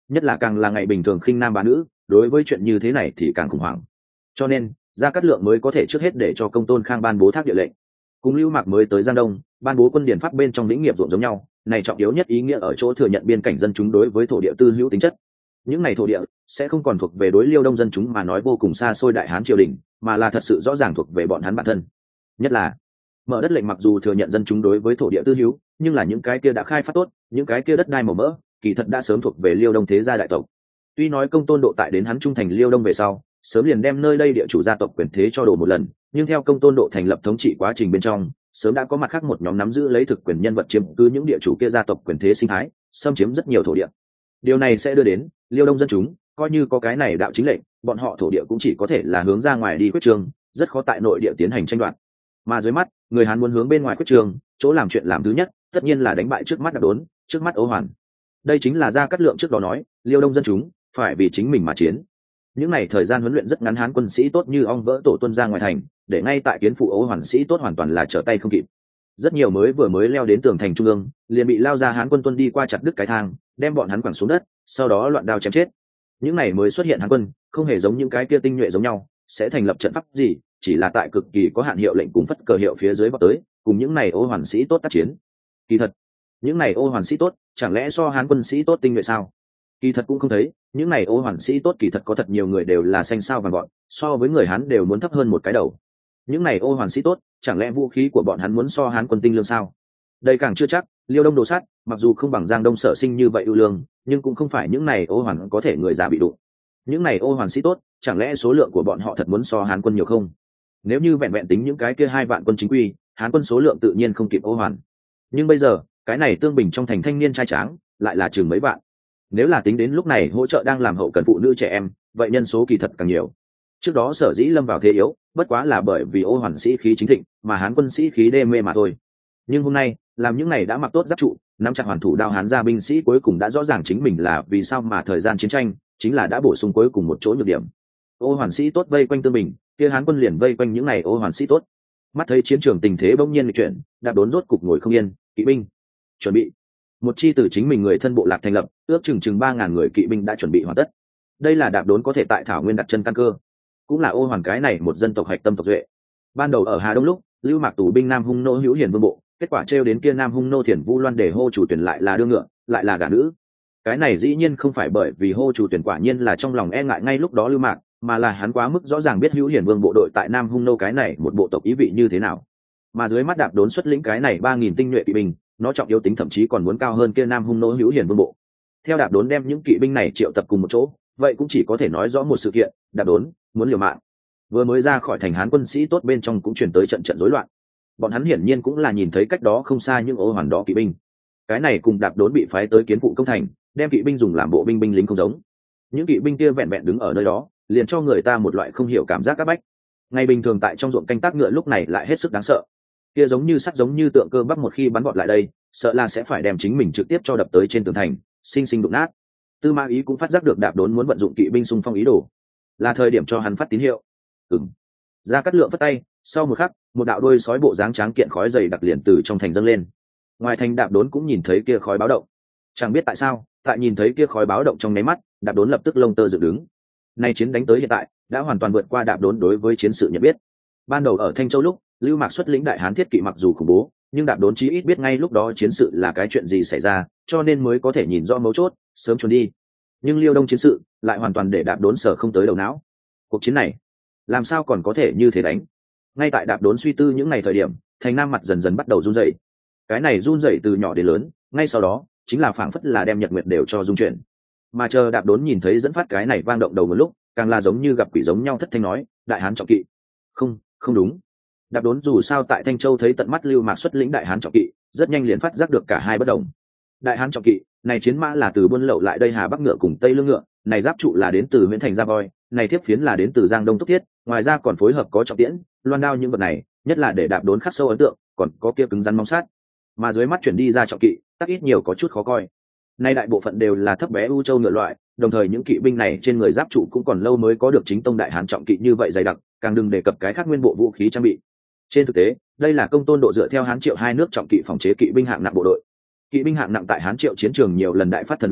nhất là càng là ngày bình thường khinh nam bá nữ, đối với chuyện như thế này thì càng khủng hoảng. Cho nên Gia Cát Lượng mới có thể trước hết để cho Công Tôn Khang ban bố thác địa lệnh, cùng Lưu Mạc mới tới Giang Đông ban bố quân điển pháp bên trong lĩnh nghiệp ruộng giống nhau. Này trọng yếu nhất ý nghĩa ở chỗ thừa nhận biên cảnh dân chúng đối với thổ địa tư hữu tính chất. Những này thổ địa sẽ không còn thuộc về đối Liêu Đông dân chúng mà nói vô cùng xa xôi đại hán triều đình, mà là thật sự rõ ràng thuộc về bọn hắn bản thân. Nhất là mở đất lệnh mặc dù thừa nhận dân chúng đối với thổ địa tư hữu, nhưng là những cái kia đã khai phát tốt, những cái kia đất đai màu mỡ, kỳ thật đã sớm thuộc về Liêu Đông thế gia đại tộc. Tuy nói Công Tôn Độ tại đến hắn trung thành Liêu Đông về sau, sớm liền đem nơi đây địa chủ gia tộc quyền thế cho đổ một lần, nhưng theo Công Tôn Độ thành lập thống trị quá trình bên trong, sớm đã có mặt khác một nhóm nắm giữ lấy thực quyền nhân vật chiếm cứ những địa chủ kia gia tộc quyền thế sinh thái, xâm chiếm rất nhiều thổ địa. Điều này sẽ đưa đến Liêu Đông dân chúng coi như có cái này đạo chính lệnh, bọn họ thổ địa cũng chỉ có thể là hướng ra ngoài đi quyết trường, rất khó tại nội địa tiến hành tranh đoạt. Mà dưới mắt người Hán muốn hướng bên ngoài quyết trường, chỗ làm chuyện làm thứ nhất tất nhiên là đánh bại trước mắt Đạp Đốn, trước mắt Ô Hoàn. Đây chính là Gia Cát Lượng trước đó nói Liêu Đông dân chúng phải vì chính mình mà chiến. Những ngày thời gian huấn luyện rất ngắn, Hán quân sĩ tốt như ong vỡ tổ tuân ra ngoài thành, để ngay tại kiến phụ Ô Hoàn sĩ tốt hoàn toàn là trở tay không kịp. Rất nhiều mới vừa mới leo đến tường thành trung ương liền bị lao ra Hán quân tuân đi qua chặt đứt cái thang, đem bọn hắn quẳng xuống đất, sau đó loạn đao chém chết. Những này mới xuất hiện Hán quân không hề giống những cái kia tinh nhuệ giống nhau sẽ thành lập trận pháp gì, chỉ là tại cực kỳ có hạn hiệu lệnh cùng phất cờ hiệu phía dưới vào tới cùng những này Ô Hoàn sĩ tốt tác chiến. Kỳ thật những này Ô Hoàn sĩ tốt chẳng lẽ so Hán quân sĩ tốt tinh nhuệ sao? Kỳ thật cũng không thấy, những này Ô Hoàn sĩ tốt kỳ thật có thật nhiều người đều là xanh sao vàng gọn, so với người Hán đều muốn thấp hơn một cái đầu. Những này Ô Hoàn sĩ tốt chẳng lẽ vũ khí của bọn hắn muốn so Hán quân tinh lương sao? Đây càng chưa chắc. Liêu Đông đồ sát mặc dù không bằng Giang Đông Sở Sinh như vậy ưu lương, nhưng cũng không phải những này Ô Hoàn có thể người già bị đụng. Những này Ô Hoàn sĩ tốt chẳng lẽ số lượng của bọn họ thật muốn so Hán quân nhiều không? Nếu như vẹn vẹn tính những cái kia hai vạn quân chính quy, Hán quân số lượng tự nhiên không kịp Ô Hoàn. Nhưng bây giờ cái này tương bình trong thành thanh niên trai tráng lại là chừng mấy vạn. Nếu là tính đến lúc này hỗ trợ đang làm hậu cần phụ nữ trẻ em, vậy nhân số kỳ thật càng nhiều. Trước đó Sở Dĩ lâm vào thế yếu, bất quá là bởi vì Ô Hoàn sĩ khí chính thịnh, mà Hán quân sĩ khí đê mê mà thôi. Nhưng hôm nay làm những này đã mặc tốt giáp trụ, nắm chặt hoàn thủ đao Hán gia binh sĩ cuối cùng đã rõ ràng chính mình là vì sao mà thời gian chiến tranh chính là đã bổ sung cuối cùng một chỗ nhược điểm. Ô Hoàn sĩ tốt vây quanh Tương Bình, kia Hán quân liền vây quanh những này Ô Hoàn sĩ tốt. Mắt thấy chiến trường tình thế bỗng nhiên nghịch chuyển, Đạp Đốn rốt cục ngồi không yên, kỵ binh chuẩn bị. Một chi từ chính mình người thân bộ lạc thành lập, ước chừng chừng ba ngàn người kỵ binh đã chuẩn bị hoàn tất. Đây là Đạp Đốn có thể tại thảo nguyên đặt chân căn cơ, cũng là Ô Hoàn cái này một dân tộc hạch tâm tộc duệ. Ban đầu ở Hà Đông lúc, Lưu Mạc tù binh Nam Hung nô Hữu Hiền vương bộ, kết quả trêu đến kia Nam Hung nô Thiền Vu Loan để hô chủ tuyển lại là đưa ngựa, lại là gả nữ. Cái này dĩ nhiên không phải bởi vì hô chủ tuyển quả nhiên là trong lòng e ngại ngay lúc đó Lưu Mạc, mà là hắn quá mức rõ ràng biết Hữu Hiền vương bộ đội tại Nam Hung nô cái này một bộ tộc ý vị như thế nào. Mà dưới mắt Đạp Đốn xuất lĩnh cái này ba nghìn tinh nhuệ kỵ binh, nó trọng yếu tính thậm chí còn muốn cao hơn kia Nam Hung nô Hữu Hiền vương bộ. Theo Đạp Đốn đem những kỵ binh này triệu tập cùng một chỗ, vậy cũng chỉ có thể nói rõ một sự kiện, Đạp Đốn muốn liều mạng. Vừa mới ra khỏi thành, Hán quân sĩ tốt bên trong cũng chuyển tới trận trận rối loạn. Bọn hắn hiển nhiên cũng là nhìn thấy cách đó không xa những Ô Hoàn đó kỵ binh. Cái này cùng Đạp Đốn bị phái tới kiến phụ công thành, đem kỵ binh dùng làm bộ binh binh lính không giống. Những kỵ binh kia vẹn vẹn đứng ở nơi đó, liền cho người ta một loại không hiểu cảm giác áp bách. Ngày bình thường tại trong ruộng canh tác ngựa lúc này lại hết sức đáng sợ. Kia giống như sắt giống như tượng cơ bắp một khi bắn gọn lại đây, sợ là sẽ phải đem chính mình trực tiếp cho đập tới trên tường thành, sinh sinh đụng nát. Tư Mã Ý cũng phát giác được Đạp Đốn muốn vận dụng kỵ binh xung phong ý đồ, là thời điểm cho hắn phát tín hiệu. Ừm. Gia Cát Lượng phất tay, sau một khắc, một đạo đôi sói bộ dáng tráng kiện khói dày đặc liền từ trong thành dâng lên. Ngoài thành Đạp Đốn cũng nhìn thấy kia khói báo động. Chẳng biết tại sao, tại nhìn thấy kia khói báo động trong nháy mắt, Đạp Đốn lập tức lông tơ dựng đứng. Nay chiến đánh tới hiện tại, đã hoàn toàn vượt qua Đạp Đốn đối với chiến sự nhận biết. Ban đầu ở Thanh Châu lúc, Lưu Mạc xuất lĩnh đại hán thiết kỵ mặc dù khủng bố, nhưng Đạp Đốn chí ít biết ngay lúc đó chiến sự là cái chuyện gì xảy ra, cho nên mới có thể nhìn rõ mấu chốt, sớm trốn đi. Nhưng Liêu Đông chiến sự lại hoàn toàn để Đạp Đốn sở không tới đầu não. Cuộc chiến này, làm sao còn có thể như thế đánh? Ngay tại Đạp Đốn suy tư những ngày thời điểm, thành Nam mặt dần dần bắt đầu run rẩy. Cái này run rẩy từ nhỏ đến lớn, ngay sau đó chính là phảng phất là đem nhật nguyệt đều cho rung chuyển. Mà chờ Đạp Đốn nhìn thấy dẫn phát cái này vang động đầu một lúc, càng là giống như gặp quỷ giống nhau thất thanh nói, đại hán trọng kỵ. Không, không đúng. Đạp Đốn dù sao tại Thanh Châu thấy tận mắt Lưu Mạc xuất lĩnh đại hán trọng kỵ, rất nhanh liền phát giác được cả hai bất đồng. Đại hán trọng kỵ, này chiến mã là từ buôn lậu lại đây Hà Bắc ngựa cùng Tây Lương ngựa, này giáp trụ là đến từ Nguyễn Thành Gia Voi, này thiếp phiến là đến từ Giang Đông Túc Thiết, ngoài ra còn phối hợp có trọng tiễn, loan đao những vật này, nhất là để Đạp Đốn khắc sâu ấn tượng, còn có kia cứng rắn mong sát. Mà dưới mắt chuyển đi ra trọng kỵ, tất ít nhiều có chút khó coi. Nay đại bộ phận đều là thấp bé u châu ngựa loại, đồng thời những kỵ binh này trên người giáp trụ cũng còn lâu mới có được chính tông đại hán trọng kỵ như vậy dày đặc, càng đừng đề cập cái khác nguyên bộ vũ khí trang bị. Trên thực tế, đây là Công Tôn Độ dựa theo Hán Triệu hai nước trọng kỵ phòng chế kỵ binh hạng nặng bộ đội. Kỵ binh hạng nặng tại Hán Triệu chiến trường nhiều lần đại phát thần uy,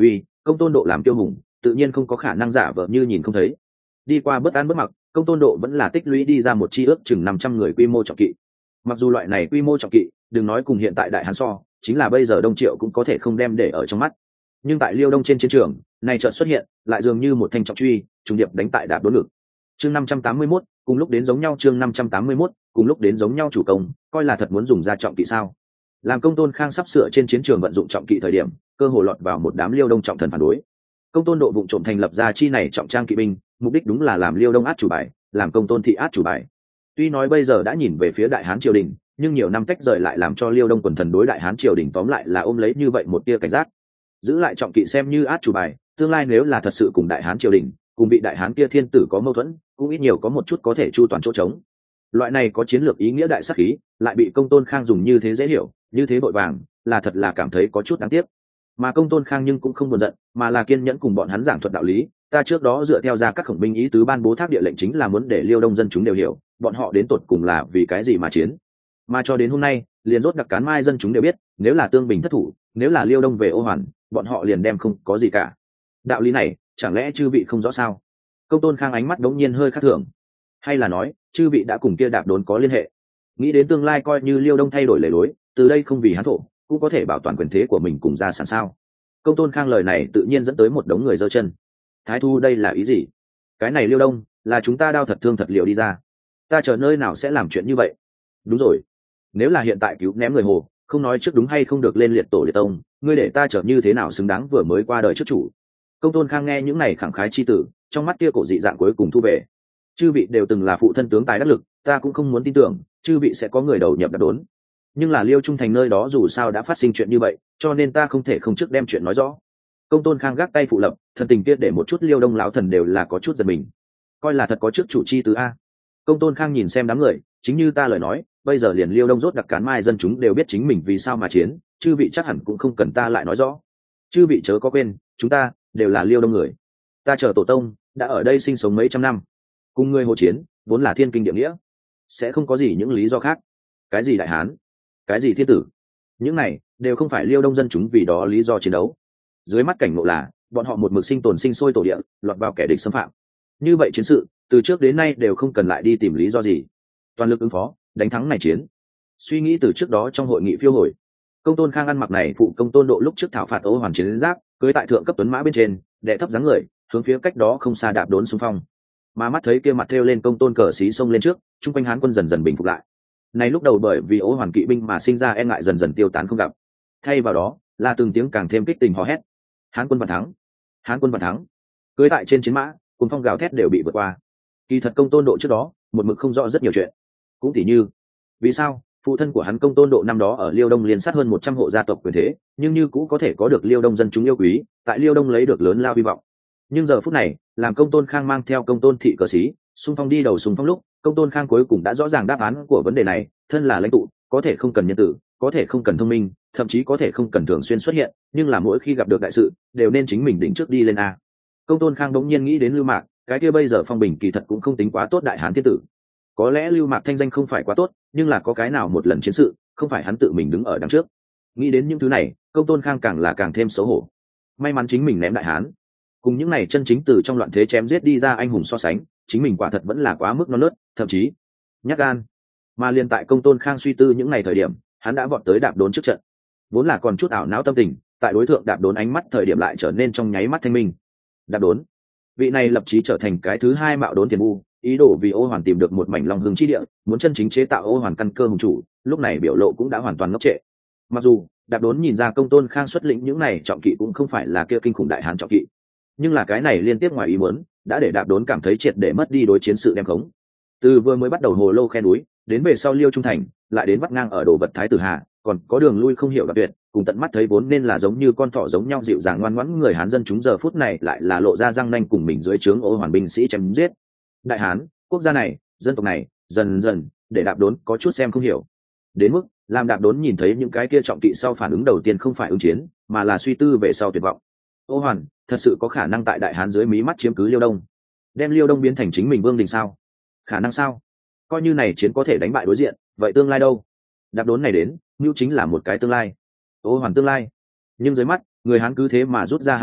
công tôn độ làm tiêu hùng tự nhiên không có khả năng giả vờ như nhìn không thấy. Đi qua bất an bất mặc, công tôn độ vẫn là tích lũy đi ra một chi ước chừng năm trăm người quy mô trọng kỵ. Mặc dù loại này quy mô trọng kỵ đừng nói cùng hiện tại đại hán so, chính là bây giờ Đông Triệu cũng có thể không đem để ở trong mắt, nhưng tại Liêu Đông trên chiến trường này chợt xuất hiện lại dường như một thanh trọng truy trùng điệp đánh tại đạp đốn ngực. Chương năm trăm tám mươi mốt cùng lúc đến giống nhau. Chương năm trăm tám mươi mốt cùng lúc đến giống nhau. Chủ công coi là thật muốn dùng ra trọng kỵ sao? Làm công tôn khang sắp sửa trên chiến trường vận dụng trọng kỵ thời điểm, cơ hồ lọt vào một đám Liêu Đông trọng thần phản đối. Công tôn độ vụng trộm thành lập ra chi này trọng trang kỵ binh, mục đích đúng là làm Liêu Đông át chủ bài, làm công tôn thị át chủ bài. Tuy nói bây giờ đã nhìn về phía đại hán triều đình, nhưng nhiều năm tách rời lại làm cho Liêu Đông quần thần đối đại hán triều đình tóm lại là ôm lấy như vậy một tia cảnh giác. Giữ lại trọng kỵ xem như át chủ bài, tương lai nếu là thật sự cùng đại hán triều đình cùng bị đại hán kia thiên tử có mâu thuẫn, cũng ít nhiều có một chút có thể chu toàn chỗ trống. Loại này có chiến lược ý nghĩa đại sắc khí lại bị công tôn khang dùng như thế dễ hiểu, như thế vội vàng, là thật là cảm thấy có chút đáng tiếc. Mà công tôn khang nhưng cũng không buồn giận, mà là kiên nhẫn cùng bọn hắn giảng thuật đạo lý. Ta trước đó dựa theo ra các khổng binh ý tứ ban bố thác địa lệnh chính là muốn để Liêu Đông dân chúng đều hiểu bọn họ đến tột cùng là vì cái gì mà chiến, mà cho đến hôm nay liền rốt đặc cán mai dân chúng đều biết, nếu là tương bình thất thủ, nếu là Liêu Đông về ô hoàn, bọn họ liền đem không có gì cả. Đạo lý này chẳng lẽ chư vị không rõ sao? Công tôn khang ánh mắt đống nhiên hơi khác thường, hay là nói chư vị đã cùng kia đạp đốn có liên hệ, nghĩ đến tương lai coi như Liêu Đông thay đổi lề lối, từ đây không vì hán thổ cũng có thể bảo toàn quyền thế của mình cùng gia sản sao? Công tôn khang lời này tự nhiên dẫn tới một đống người giơ chân. Thái thu đây là ý gì? Cái này Liêu Đông là chúng ta đao thật thương thật liệu đi ra, ta chờ nơi nào sẽ làm chuyện như vậy? Đúng rồi, nếu là hiện tại cứu ném người hồ, không nói trước đúng hay không được lên liệt tổ liệt tông, ngươi để ta trở như thế nào xứng đáng vừa mới qua đời trước chủ? Công tôn khang nghe những này khẳng khái chi tử, trong mắt kia cổ dị dạng cuối cùng thu về. Chư vị đều từng là phụ thân tướng tài đắc lực, ta cũng không muốn tin tưởng chư vị sẽ có người đầu nhập đạp đốn, nhưng là Liêu Trung Thành nơi đó dù sao đã phát sinh chuyện như vậy, cho nên ta không thể không trước đem chuyện nói rõ. Công tôn khang gác tay phụ lập, thần tình tiết để một chút Liêu Đông lão thần đều là có chút giật mình, coi là thật có trước chủ chi tứ a. Công tôn khang nhìn xem đám người, chính như ta lời nói, bây giờ liền Liêu Đông rốt đặc cán mai dân chúng đều biết chính mình vì sao mà chiến, chư vị chắc hẳn cũng không cần ta lại nói rõ. Chư vị chớ có quên, chúng ta đều là Liêu Đông người, ta chờ tổ tông đã ở đây sinh sống mấy trăm năm, cùng người hồ chiến vốn là thiên kinh địa nghĩa, sẽ không có gì những lý do khác. Cái gì đại hán, cái gì thiên tử, những này đều không phải Liêu Đông dân chúng vì đó lý do chiến đấu. Dưới mắt cảnh ngộ là bọn họ một mực sinh tồn sinh sôi tổ địa, lọt vào kẻ địch xâm phạm, như vậy chiến sự từ trước đến nay đều không cần lại đi tìm lý do gì, toàn lực ứng phó đánh thắng này chiến. Suy nghĩ từ trước đó trong hội nghị phiêu hồi, công tôn khang ăn mặc này phụ công tôn độ lúc trước thảo phạt ô hoàn chiến giáp, cưới tại thượng cấp tuấn mã bên trên, đệ thấp dáng người hướng phía cách đó không xa đạp đốn xung phong. Mà mắt thấy kia mặt thêu lên công tôn cờ xí xông lên trước, trung quanh hán quân dần dần bình phục lại. Này lúc đầu bởi vì ô hoàn kỵ binh mà sinh ra e ngại dần dần tiêu tán không gặp, thay vào đó là từng tiếng càng thêm kích tình hò hét: hán quân vạn thắng, hán quân vạn thắng. Cưới tại trên chiến mã, cùng phong gào thét đều bị vượt qua. Kỳ thật công tôn độ trước đó một mực không rõ rất nhiều chuyện, cũng tỉ như vì sao phụ thân của hắn công tôn độ năm đó ở Liêu Đông liên sát hơn một trăm hộ gia tộc quyền thế, nhưng như cũ có thể có được Liêu Đông dân chúng yêu quý, tại Liêu Đông lấy được lớn lao hy vọng. Nhưng giờ phút này, làm công tôn khang mang theo công tôn thị cờ sĩ xung phong đi đầu xung phong lúc, công tôn khang cuối cùng đã rõ ràng đáp án của vấn đề này. Thân là lãnh tụ, có thể không cần nhân tử, có thể không cần thông minh, thậm chí có thể không cần thường xuyên xuất hiện, nhưng là mỗi khi gặp được đại sự đều nên chính mình đỉnh trước đi lên a. Công tôn khang đống nhiên nghĩ đến Lưu Mạc, cái kia bây giờ phong bình kỳ thật cũng không tính quá tốt đại hán thiên tử. Có lẽ Lưu Mạc thanh danh không phải quá tốt, nhưng là có cái nào một lần chiến sự không phải hắn tự mình đứng ở đằng trước. Nghĩ đến những thứ này, công tôn khang càng là càng thêm xấu hổ. May mắn chính mình ném đại hán, cùng những này chân chính từ trong loạn thế chém giết đi ra anh hùng so sánh, chính mình quả thật vẫn là quá mức non nớt, thậm chí nhát gan. Mà liên tại công tôn khang suy tư những ngày thời điểm, hắn đã vọt tới đạp đốn trước trận. Vốn là còn chút ảo não tâm tình, tại đối tượng đạp đốn ánh mắt thời điểm lại trở nên trong nháy mắt thanh minh. Đạp đốn, vị này lập chí trở thành cái thứ hai mạo đốn tiền vu, ý đồ vì ô hoàn tìm được một mảnh long hương chi địa, muốn chân chính chế tạo ô hoàn căn cơ hùng chủ, lúc này biểu lộ cũng đã hoàn toàn ngốc trệ. Mặc dù đạp đốn nhìn ra công tôn khang xuất lĩnh những này trọng kỵ cũng không phải là kia kinh khủng đại hán trọng kỵ, nhưng là cái này liên tiếp ngoài ý muốn đã để đạp đốn cảm thấy triệt để mất đi đối chiến sự đem khống. Từ vừa mới bắt đầu hồ lô khe núi, đến về sau Liêu Trung Thành, lại đến vắt ngang ở đồ vật Thái Tử Hà, còn có đường lui không hiểu đặc tuyệt, cùng tận mắt thấy vốn nên là giống như con thỏ giống nhau dịu dàng ngoan ngoãn người Hán dân chúng giờ phút này lại là lộ ra răng nanh cùng mình dưới trướng ô hoàn binh sĩ chém giết. Đại Hán, quốc gia này, dân tộc này, dần dần để đạp đốn có chút xem không hiểu. Đến mức làm đạp đốn nhìn thấy những cái kia trọng kỵ sau phản ứng đầu tiên không phải ứng chiến, mà là suy tư về sau tuyệt vọng. Ô hoàn thật sự có khả năng tại Đại Hán dưới mí mắt chiếm cứ Liêu Đông, đem Liêu Đông biến thành chính mình vương đình sao? Khả năng sao? Coi như này chiến có thể đánh bại đối diện, vậy tương lai đâu? Đạp đốn này đến, mưu chính là một cái tương lai, ô hoàn tương lai. Nhưng dưới mắt người Hán cứ thế mà rút ra hàn kiếm,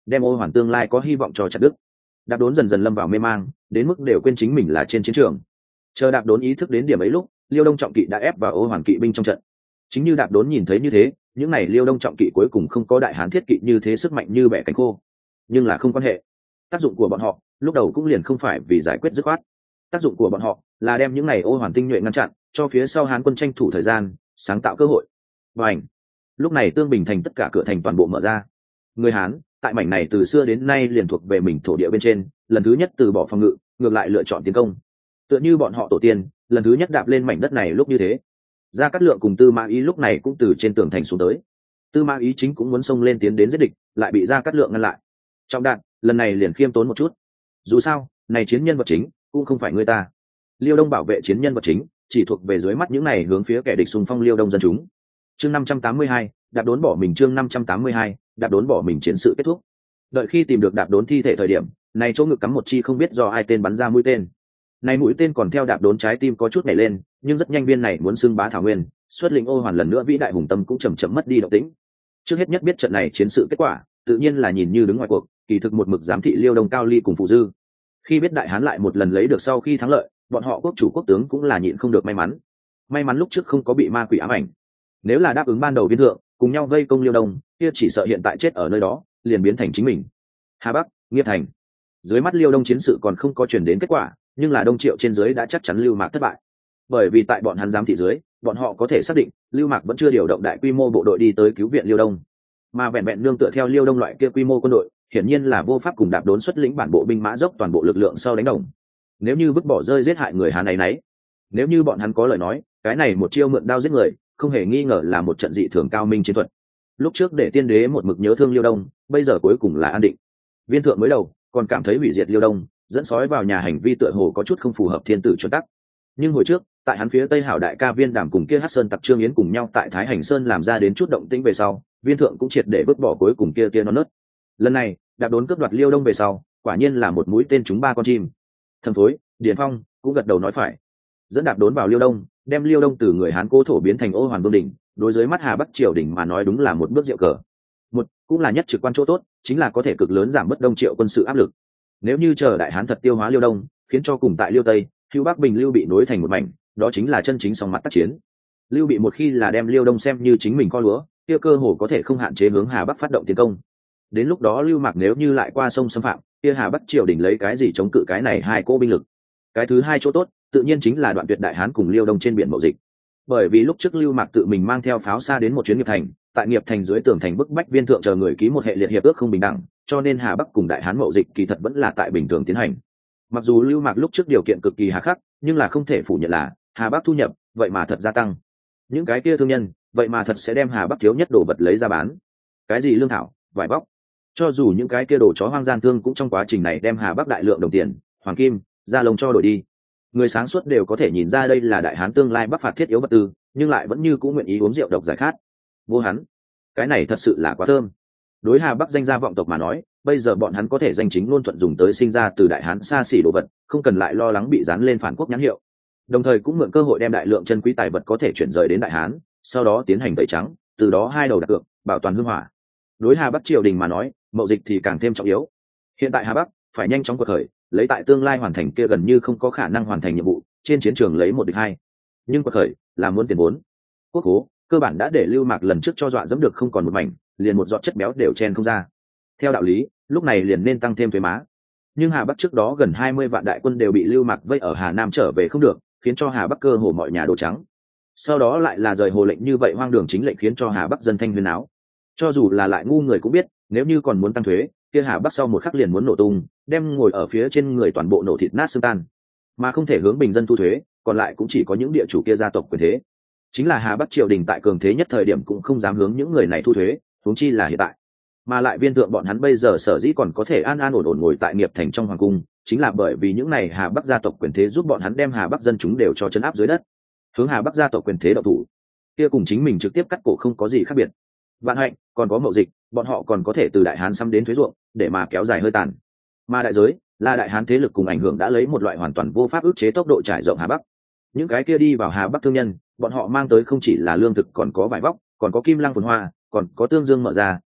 đem ô hoàn tương lai có hy vọng cho chặt đức. Đạp đốn dần dần lâm vào mê mang, đến mức đều quên chính mình là trên chiến trường. Chờ đạp đốn ý thức đến điểm ấy lúc, liêu đông trọng kỵ đã ép vào ô hoàn kỵ binh trong trận. Chính như đạp đốn nhìn thấy như thế, những này liêu đông trọng kỵ cuối cùng không có đại hán thiết kỵ như thế sức mạnh như bẻ cánh khô. Nhưng là không quan hệ, tác dụng của bọn họ lúc đầu cũng liền không phải vì giải quyết dứt khoát. Tác dụng của bọn họ là đem những này ô hoàn tinh nhuệ ngăn chặn, cho phía sau hán quân tranh thủ thời gian, sáng tạo cơ hội. Và ảnh lúc này tương bình thành tất cả cửa thành toàn bộ mở ra. Người hán tại mảnh này từ xưa đến nay liền thuộc về mình thổ địa bên trên, lần thứ nhất từ bỏ phòng ngự, ngược lại lựa chọn tiến công, tựa như bọn họ tổ tiên lần thứ nhất đạp lên mảnh đất này lúc như thế. Gia Cát Lượng cùng Tư Mã Ý lúc này cũng từ trên tường thành xuống tới. Tư Mã Ý chính cũng muốn xông lên tiến đến giết địch, lại bị Gia Cát Lượng ngăn lại. Trọng đạn, lần này liền khiêm tốn một chút. Dù sao, này chiến nhân vật chính cũng không phải người ta. Liêu Đông bảo vệ chiến nhân vật chính, chỉ thuộc về dưới mắt những này hướng phía kẻ địch xung phong Liêu Đông dân chúng. Chương năm trăm tám mươi hai, đạp đốn bỏ mình. Chương năm trăm tám mươi hai, đạp đốn bỏ mình. Chiến sự kết thúc. Đợi khi tìm được đạp đốn thi thể thời điểm, này chỗ ngực cắm một chi không biết do ai tên bắn ra mũi tên. Này mũi tên còn theo đạp đốn trái tim có chút nhảy lên, nhưng rất nhanh viên này muốn xưng bá thảo nguyên, xuất lĩnh ô hoàn lần nữa vĩ đại hùng tâm cũng chậm chậm mất đi động tĩnh. Trước hết nhất biết trận này chiến sự kết quả, tự nhiên là nhìn như đứng ngoài cuộc, kỳ thực một mực giám thị Liêu Đông Cao Ly cùng Phụ Dư. Khi biết đại hán lại một lần lấy được sau khi thắng lợi, bọn họ quốc chủ quốc tướng cũng là nhịn không được may mắn. May mắn lúc trước không có bị ma quỷ ám ảnh. Nếu là đáp ứng ban đầu viên thượng, cùng nhau vây công Liêu Đông, kia chỉ sợ hiện tại chết ở nơi đó, liền biến thành chính mình. Hà Bắc, Nghiệp Thành. Dưới mắt Liêu Đông chiến sự còn không có chuyển đến kết quả, nhưng là Đông Triệu trên dưới đã chắc chắn Lưu Mạc thất bại. Bởi vì tại bọn hắn giám thị dưới, bọn họ có thể xác định Lưu Mạc vẫn chưa điều động đại quy mô bộ đội đi tới cứu viện Liêu Đông, mà vẹn vẹn nương tựa theo Liêu Đông loại kia quy mô quân đội, hiển nhiên là vô pháp cùng đạp đốn xuất lĩnh bản bộ binh mã dốc toàn bộ lực lượng sau đánh đồng. Nếu như vứt bỏ rơi giết hại người Hán này nấy, nếu như bọn hắn có lời nói, cái này một chiêu mượn đao giết người, không hề nghi ngờ là một trận dị thường cao minh chiến thuật. Lúc trước để tiên đế một mực nhớ thương Liêu Đông, bây giờ cuối cùng là an định. Viên thượng mới đầu còn cảm thấy hủy diệt Liêu Đông, dẫn sói vào nhà hành vi tựa hồ có chút không phù hợp thiên tử chuẩn tắc. Nhưng hồi trước, tại hắn phía Tây Hảo đại ca Viên Đàm cùng kia Hắc Sơn tặc Trương Yến cùng nhau tại Thái Hành Sơn làm ra đến chút động tĩnh về sau, Viên thượng cũng triệt để vứt bỏ cuối cùng kia tia non nớt. Lần này, đạp đốn cướp đoạt Liêu Đông về sau, quả nhiên là một mũi tên trúng ba con chim. Thẩm Phối, Điền Phong cũng gật đầu nói phải. Dẫn đạp đốn vào Liêu Đông, đem Liêu Đông từ người Hán cố thổ biến thành ô hoàn vương đỉnh, đối với mắt Hà Bắc triều đình mà nói đúng là một bước diệu cờ. Một, cũng là nhất trực quan chỗ tốt, chính là có thể cực lớn giảm bớt Đông Triệu quân sự áp lực. Nếu như chờ đại hán thật tiêu hóa Liêu Đông, khiến cho cùng tại Liêu Tây, Hưu Bắc Bình Lưu Bị nối thành một mảnh, đó chính là chân chính song mặt tác chiến. Lưu Bị một khi là đem Liêu Đông xem như chính mình kho lúa, kia cơ hồ có thể không hạn chế hướng Hà Bắc phát động tiến công. Đến lúc đó Lưu Mạc nếu như lại qua sông xâm phạm, kia Hà Bắc triều đình lấy cái gì chống cự cái này hai cỗ binh lực? Cái thứ hai chỗ tốt, tự nhiên chính là đoạn tuyệt đại hán cùng Liêu Đông trên biển mậu dịch. Bởi vì lúc trước Lưu Mạc tự mình mang theo pháo xa đến một chuyến Nghiệp Thành, tại Nghiệp Thành dưới tường thành bức bách Viên thượng chờ người ký một hệ liệt hiệp ước không bình đẳng, cho nên Hà Bắc cùng đại hán mậu dịch kỳ thật vẫn là tại bình thường tiến hành. Mặc dù Lưu Mạc lúc trước điều kiện cực kỳ hà khắc, nhưng là không thể phủ nhận là Hà Bắc thu nhập vậy mà thật gia tăng. Những cái kia thương nhân vậy mà thật sẽ đem Hà Bắc thiếu nhất đồ vật lấy ra bán. Cái gì lương thảo, vải vóc, cho dù những cái kia đồ chó hoang gian thương cũng trong quá trình này đem Hà Bắc đại lượng đồng tiền, hoàng kim, da lông cho đổi đi. Người sáng suốt đều có thể nhìn ra đây là đại hán tương lai bắc phạt thiết yếu vật tư, nhưng lại vẫn như cũng nguyện ý uống rượu độc giải khát. Vô hắn, cái này thật sự là quá thơm. Đối Hà Bắc danh gia vọng tộc mà nói, bây giờ bọn hắn có thể danh chính ngôn thuận dùng tới sinh ra từ đại hán xa xỉ đồ vật, không cần lại lo lắng bị dán lên phản quốc nhãn hiệu. Đồng thời cũng mượn cơ hội đem đại lượng chân quý tài vật có thể chuyển rời đến đại hán, sau đó tiến hành tẩy trắng, từ đó hai đầu đặt cược, bảo toàn hương hỏa. Đối Hà Bắc triều đình mà nói, mậu dịch thì càng thêm trọng yếu. Hiện tại Hà Bắc phải nhanh chóng quật khởi, lấy tại tương lai hoàn thành kia gần như không có khả năng hoàn thành nhiệm vụ, trên chiến trường lấy một địch hai. Nhưng quật khởi là muốn tiền vốn. Quốc hố cơ bản đã để Lưu Mạc lần trước cho dọa dẫm được không còn một mảnh, liền một giọt chất béo đều chen không ra. Theo đạo lý, lúc này liền nên tăng thêm thuế má. Nhưng Hà Bắc trước đó gần hai mươi vạn đại quân đều bị Lưu Mạc vây ở Hà Nam trở về không được, khiến cho Hà Bắc cơ hồ mọi nhà đồ trắng. Sau đó lại là rời hồ lệnh như vậy hoang đường chính lệnh khiến cho Hà Bắc dân thanh huyên áo. Cho dù là lại ngu người cũng biết, nếu như còn muốn tăng thuế, kia Hà Bắc sau một khắc liền muốn nổ tung, đem ngồi ở phía trên người toàn bộ nổ thịt nát xương tan. Mà không thể hướng bình dân thu thuế, còn lại cũng chỉ có những địa chủ kia gia tộc quyền thế. Chính là Hà Bắc triều đình tại cường thế nhất thời điểm cũng không dám hướng những người này thu thuế, huống chi là hiện tại. Mà lại Viên thượng bọn hắn bây giờ sở dĩ còn có thể an an ổn ổn ngồi tại Nghiệp Thành trong hoàng cung, chính là bởi vì những này Hà Bắc gia tộc quyền thế giúp bọn hắn đem Hà Bắc dân chúng đều cho trấn áp dưới đất. Hướng Hà Bắc gia tộc quyền thế độc thủ, kia cùng chính mình trực tiếp cắt cổ không có gì khác biệt. Vạn hạnh còn có mậu dịch, bọn họ còn có thể từ đại hán xăm đến thuế ruộng, để mà kéo dài hơi tàn. Mà đại giới là đại hán thế lực cùng ảnh hưởng đã lấy một loại hoàn toàn vô pháp ức chế tốc độ trải rộng Hà Bắc. Những cái kia đi vào Hà Bắc thương nhân, bọn họ mang tới không chỉ là lương thực, còn có vải vóc, còn có kim lăng phồn hoa, còn có tương dương mở ra,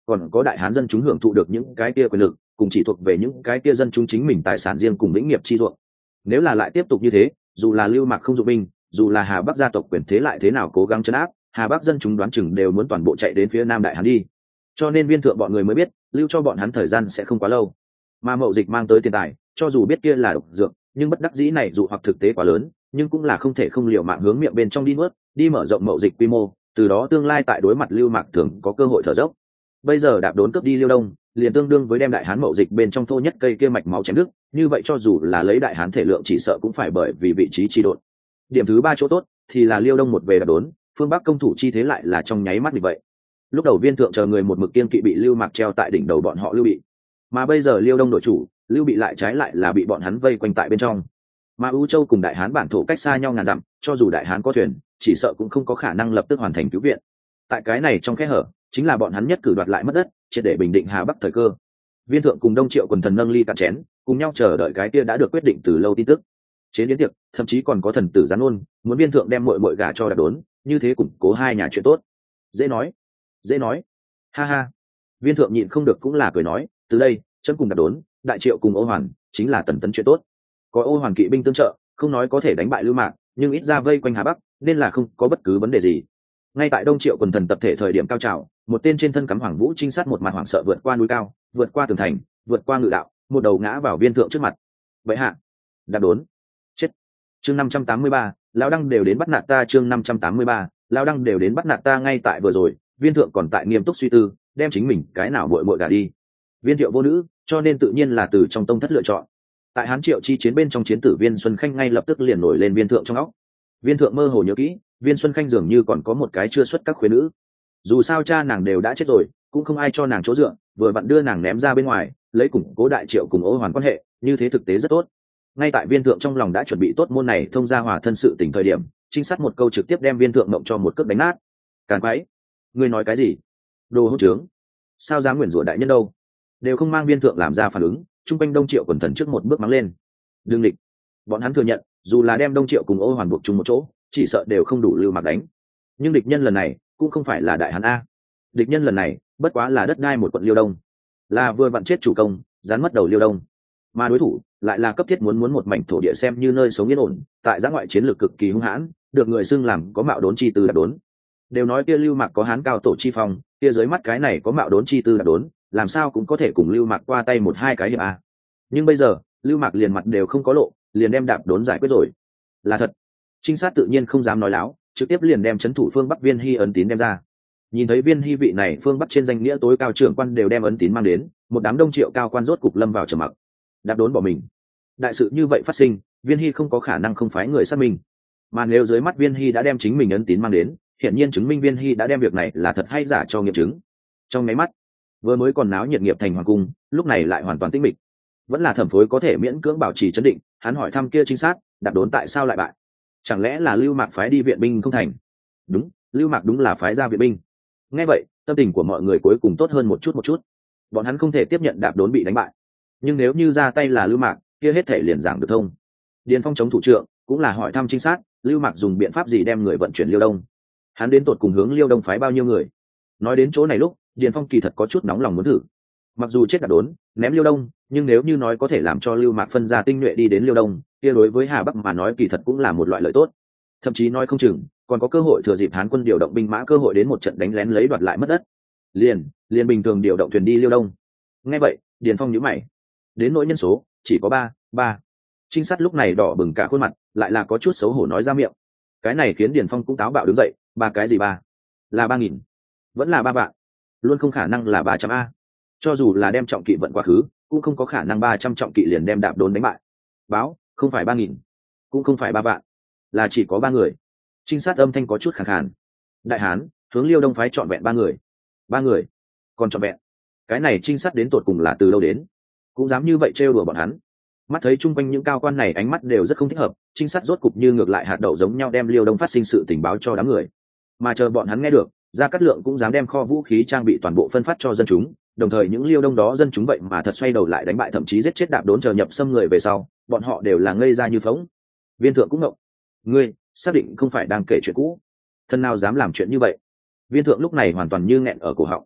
còn có đại hán dân chúng hưởng thụ được những cái kia quyền lực cùng chỉ thuộc về những cái kia dân chúng chính mình tài sản riêng cùng lĩnh nghiệp chi ruộng. Nếu là lại tiếp tục như thế, dù là Lưu Mạc không dụng binh, dù là Hà Bắc gia tộc quyền thế lại thế nào cố gắng trấn áp, Hà Bắc dân chúng đoán chừng đều muốn toàn bộ chạy đến phía Nam Đại Hán đi. Cho nên Viên Thượng bọn người mới biết, lưu cho bọn hắn thời gian sẽ không quá lâu. Mà Mậu Dịch mang tới tiền tài, cho dù biết kia là độc dược, nhưng bất đắc dĩ này dụ hoặc thực tế quá lớn, nhưng cũng là không thể không liều mạng hướng miệng bên trong đi nuốt, đi mở rộng Mậu Dịch quy mô, từ đó tương lai tại đối mặt Lưu Mạc thường có cơ hội thở dốc. Bây giờ đạp đốn cướp đi Liêu Đông, liền tương đương với đem Đại Hán Mậu Dịch bên trong thô nhất cây kia mạch máu chém đứt, như vậy cho dù là lấy Đại Hán thể lượng chỉ sợ cũng phải bởi vì vị trí chi độn. Điểm thứ ba chỗ tốt thì là Liêu Đông một về đạp đốn, phương Bắc công thủ chi thế lại là trong nháy mắt như vậy. Lúc đầu Viên Thượng chờ người một mực kiên kỵ bị Lưu Mạc treo tại đỉnh đầu bọn họ Lưu Bị, mà bây giờ Liêu Đông đội chủ, Lưu Bị lại trái lại là bị bọn hắn vây quanh tại bên trong. Mà U Châu cùng Đại Hán bản thổ cách xa nhau ngàn dặm, cho dù Đại Hán có thuyền, chỉ sợ cũng không có khả năng lập tức hoàn thành cứu viện. Tại cái này trong kẽ hở, chính là bọn hắn nhất cử đoạt lại mất đất, triệt để bình định Hà Bắc thời cơ. Viên Thượng cùng Đông Triệu quần thần nâng ly cạn chén, cùng nhau chờ đợi cái kia đã được quyết định từ lâu tin tức. Chế đến tiệc, thậm chí còn có thần tử gián ôn, muốn Viên Thượng đem muội muội gả cho Đạp Đốn, như thế củng cố hai nhà chuyện tốt. Dễ nói, dễ nói. Ha ha. Viên Thượng nhịn không được cũng là cười nói, từ đây, chân cùng Đạp Đốn, Đại Triệu cùng Ô Hoàn, chính là tần tấn chuyện tốt. Có Ô Hoàn kỵ binh tương trợ, không nói có thể đánh bại Lưu Mạc, nhưng ít ra vây quanh Hà Bắc, nên là không có bất cứ vấn đề gì. Ngay tại Đông Triệu quần thần tập thể thời điểm cao trào, một tên trên thân cắm Hoàng Vũ trinh sát một mặt hoảng sợ vượt qua núi cao, vượt qua tường thành, vượt qua ngự đạo, một đầu ngã vào Viên Thượng trước mặt. Vậy hạ, Đạp Đốn, chết. Chương năm trăm tám mươi ba, lão đăng đều đến bắt nạt ta. Chương năm trăm tám mươi ba, lão đăng đều đến bắt nạt ta. Ngay tại vừa rồi, Viên Thượng còn tại nghiêm túc suy tư, đem chính mình cái nào muội muội gả đi. Viên Thiệu vô nữ, cho nên tự nhiên là từ trong tông thất lựa chọn. Tại Hán Triệu chi chiến bên trong chiến tử Viên Xuân Khanh ngay lập tức liền nổi lên Viên Thượng trong óc. Viên Thượng mơ hồ nhớ kỹ, Viên Xuân Khanh dường như còn có một cái chưa xuất các khuê nữ. Dù sao cha nàng đều đã chết rồi, cũng không ai cho nàng chỗ dựa, vừa vặn đưa nàng ném ra bên ngoài, lấy củng cố Đại Triệu cùng Ô Hoàn quan hệ, như thế thực tế rất tốt. Ngay tại Viên Thượng trong lòng đã chuẩn bị tốt môn này thông gia hòa thân sự tình thời điểm, trinh sát một câu trực tiếp đem Viên Thượng mộng cho một cước đánh nát. Càn quái, ngươi nói cái gì? Đồ hỗn trướng, sao dám nguyền rủa đại nhân đâu? Đều không mang Viên Thượng làm ra phản ứng, trung quanh Đông Triệu quần thần trước một bước mắng lên. Đương địch, bọn hắn thừa nhận, dù là đem Đông Triệu cùng Ô Hoàn buộc chung một chỗ, chỉ sợ đều không đủ Lưu Mạc đánh. Nhưng địch nhân lần này cũng không phải là Đại Hán a, địch nhân lần này bất quá là đất đai một quận Liêu Đông, là vừa vặn chết chủ công, dán mất đầu Liêu Đông, mà đối thủ lại là cấp thiết muốn muốn một mảnh thổ địa xem như nơi sống yên ổn, tại giã ngoại chiến lược cực kỳ hung hãn, được người xưng làm có mạo đốn chi tư Đạp Đốn. Đều nói kia Lưu Mạc có Hán cao tổ chi phong, kia dưới mắt cái này có mạo đốn chi tư Đạp Đốn, làm sao cũng có thể cùng Lưu Mạc qua tay một hai cái hiệp a. Nhưng bây giờ Lưu Mạc liền mặt đều không có lộ, liền đem Đạp Đốn giải quyết rồi. Là thật. Trinh sát tự nhiên không dám nói láo, trực tiếp liền đem trấn thủ phương Bắc Viên Hy ấn tín đem ra. Nhìn thấy Viên Hy vị này phương Bắc trên danh nghĩa tối cao trưởng quan đều đem ấn tín mang đến, một đám Đông Triệu cao quan rốt cục lâm vào trầm mặc. Đạp Đốn bỏ mình. Đại sự như vậy phát sinh, Viên Hy không có khả năng không phái người xác minh. Mà nếu dưới mắt Viên Hy đã đem chính mình ấn tín mang đến, hiển nhiên chứng minh Viên Hy đã đem việc này là thật hay giả cho nghiệm chứng. Trong máy mắt, vừa mới còn náo nhiệt nghiệp thành hoàng cung, lúc này lại hoàn toàn tĩnh mịch. Vẫn là Thẩm Phối có thể miễn cưỡng bảo trì trấn định, hắn hỏi thăm kia trinh sát, Đạp Đốn tại sao lại bại? Chẳng lẽ là Lưu Mạc phái đi viện binh không thành? Đúng, Lưu Mạc đúng là phái ra viện binh. Nghe vậy, tâm tình của mọi người cuối cùng tốt hơn một chút một chút. Bọn hắn không thể tiếp nhận Đạp Đốn bị đánh bại, nhưng nếu như ra tay là Lưu Mạc, kia hết thể liền giảng được thông. Điền Phong chống thủ trưởng, cũng là hỏi thăm trinh sát, Lưu Mạc dùng biện pháp gì đem người vận chuyển Liêu Đông? Hắn đến tột cùng hướng Liêu Đông phái bao nhiêu người? Nói đến chỗ này lúc, Điền Phong kỳ thật có chút nóng lòng muốn thử. Mặc dù chết Đạp Đốn, ném Liêu Đông, nhưng nếu như nói có thể làm cho Lưu Mạc phân ra tinh nhuệ đi đến Liêu Đông, kia đối với Hà Bắc mà nói kỳ thật cũng là một loại lợi tốt. Thậm chí nói không chừng, còn có cơ hội thừa dịp Hán quân điều động binh mã cơ hội đến một trận đánh lén lấy đoạt lại mất đất. Liền, liền bình thường điều động thuyền đi Liêu Đông. Nghe vậy, Điền Phong nhíu mày. Đến nỗi nhân số, chỉ có ba, ba. Trinh sát lúc này đỏ bừng cả khuôn mặt, lại là có chút xấu hổ nói ra miệng. Cái này khiến Điền Phong cũng táo bạo đứng dậy, ba cái gì ba? Là ba nghìn, vẫn là ba vạn, luôn không khả năng là ba trăm a. Cho dù là đem trọng kỵ vận quá khứ, cũng không có khả năng ba trăm trọng kỵ liền đem Đạp Đốn đánh bại. Báo, không phải ba nghìn, cũng không phải ba vạn, là chỉ có ba người. Trinh sát âm thanh có chút khàn khàn. Đại Hán hướng Liêu Đông phái trọn vẹn ba người, ba người, còn trọn vẹn. Cái này trinh sát đến tột cùng là từ đâu đến, cũng dám như vậy trêu đùa bọn hắn. Mắt thấy chung quanh những cao quan này ánh mắt đều rất không thích hợp, trinh sát rốt cục như ngược lại hạt đậu giống nhau đem Liêu Đông phát sinh sự tình báo cho đám người. Mà chờ bọn hắn nghe được, Gia Cát Lượng cũng dám đem kho vũ khí trang bị toàn bộ phân phát cho dân chúng, đồng thời những Liêu Đông đó dân chúng vậy mà thật xoay đầu lại đánh bại thậm chí giết chết Đạp Đốn chờ nhập xâm người về sau, bọn họ đều là ngây ra như phỗng. Viên Thượng cũng ngộng. Ngươi xác định không phải đang kể chuyện cũ? Thân nào dám làm chuyện như vậy? Viên Thượng lúc này hoàn toàn như nghẹn ở cổ họng.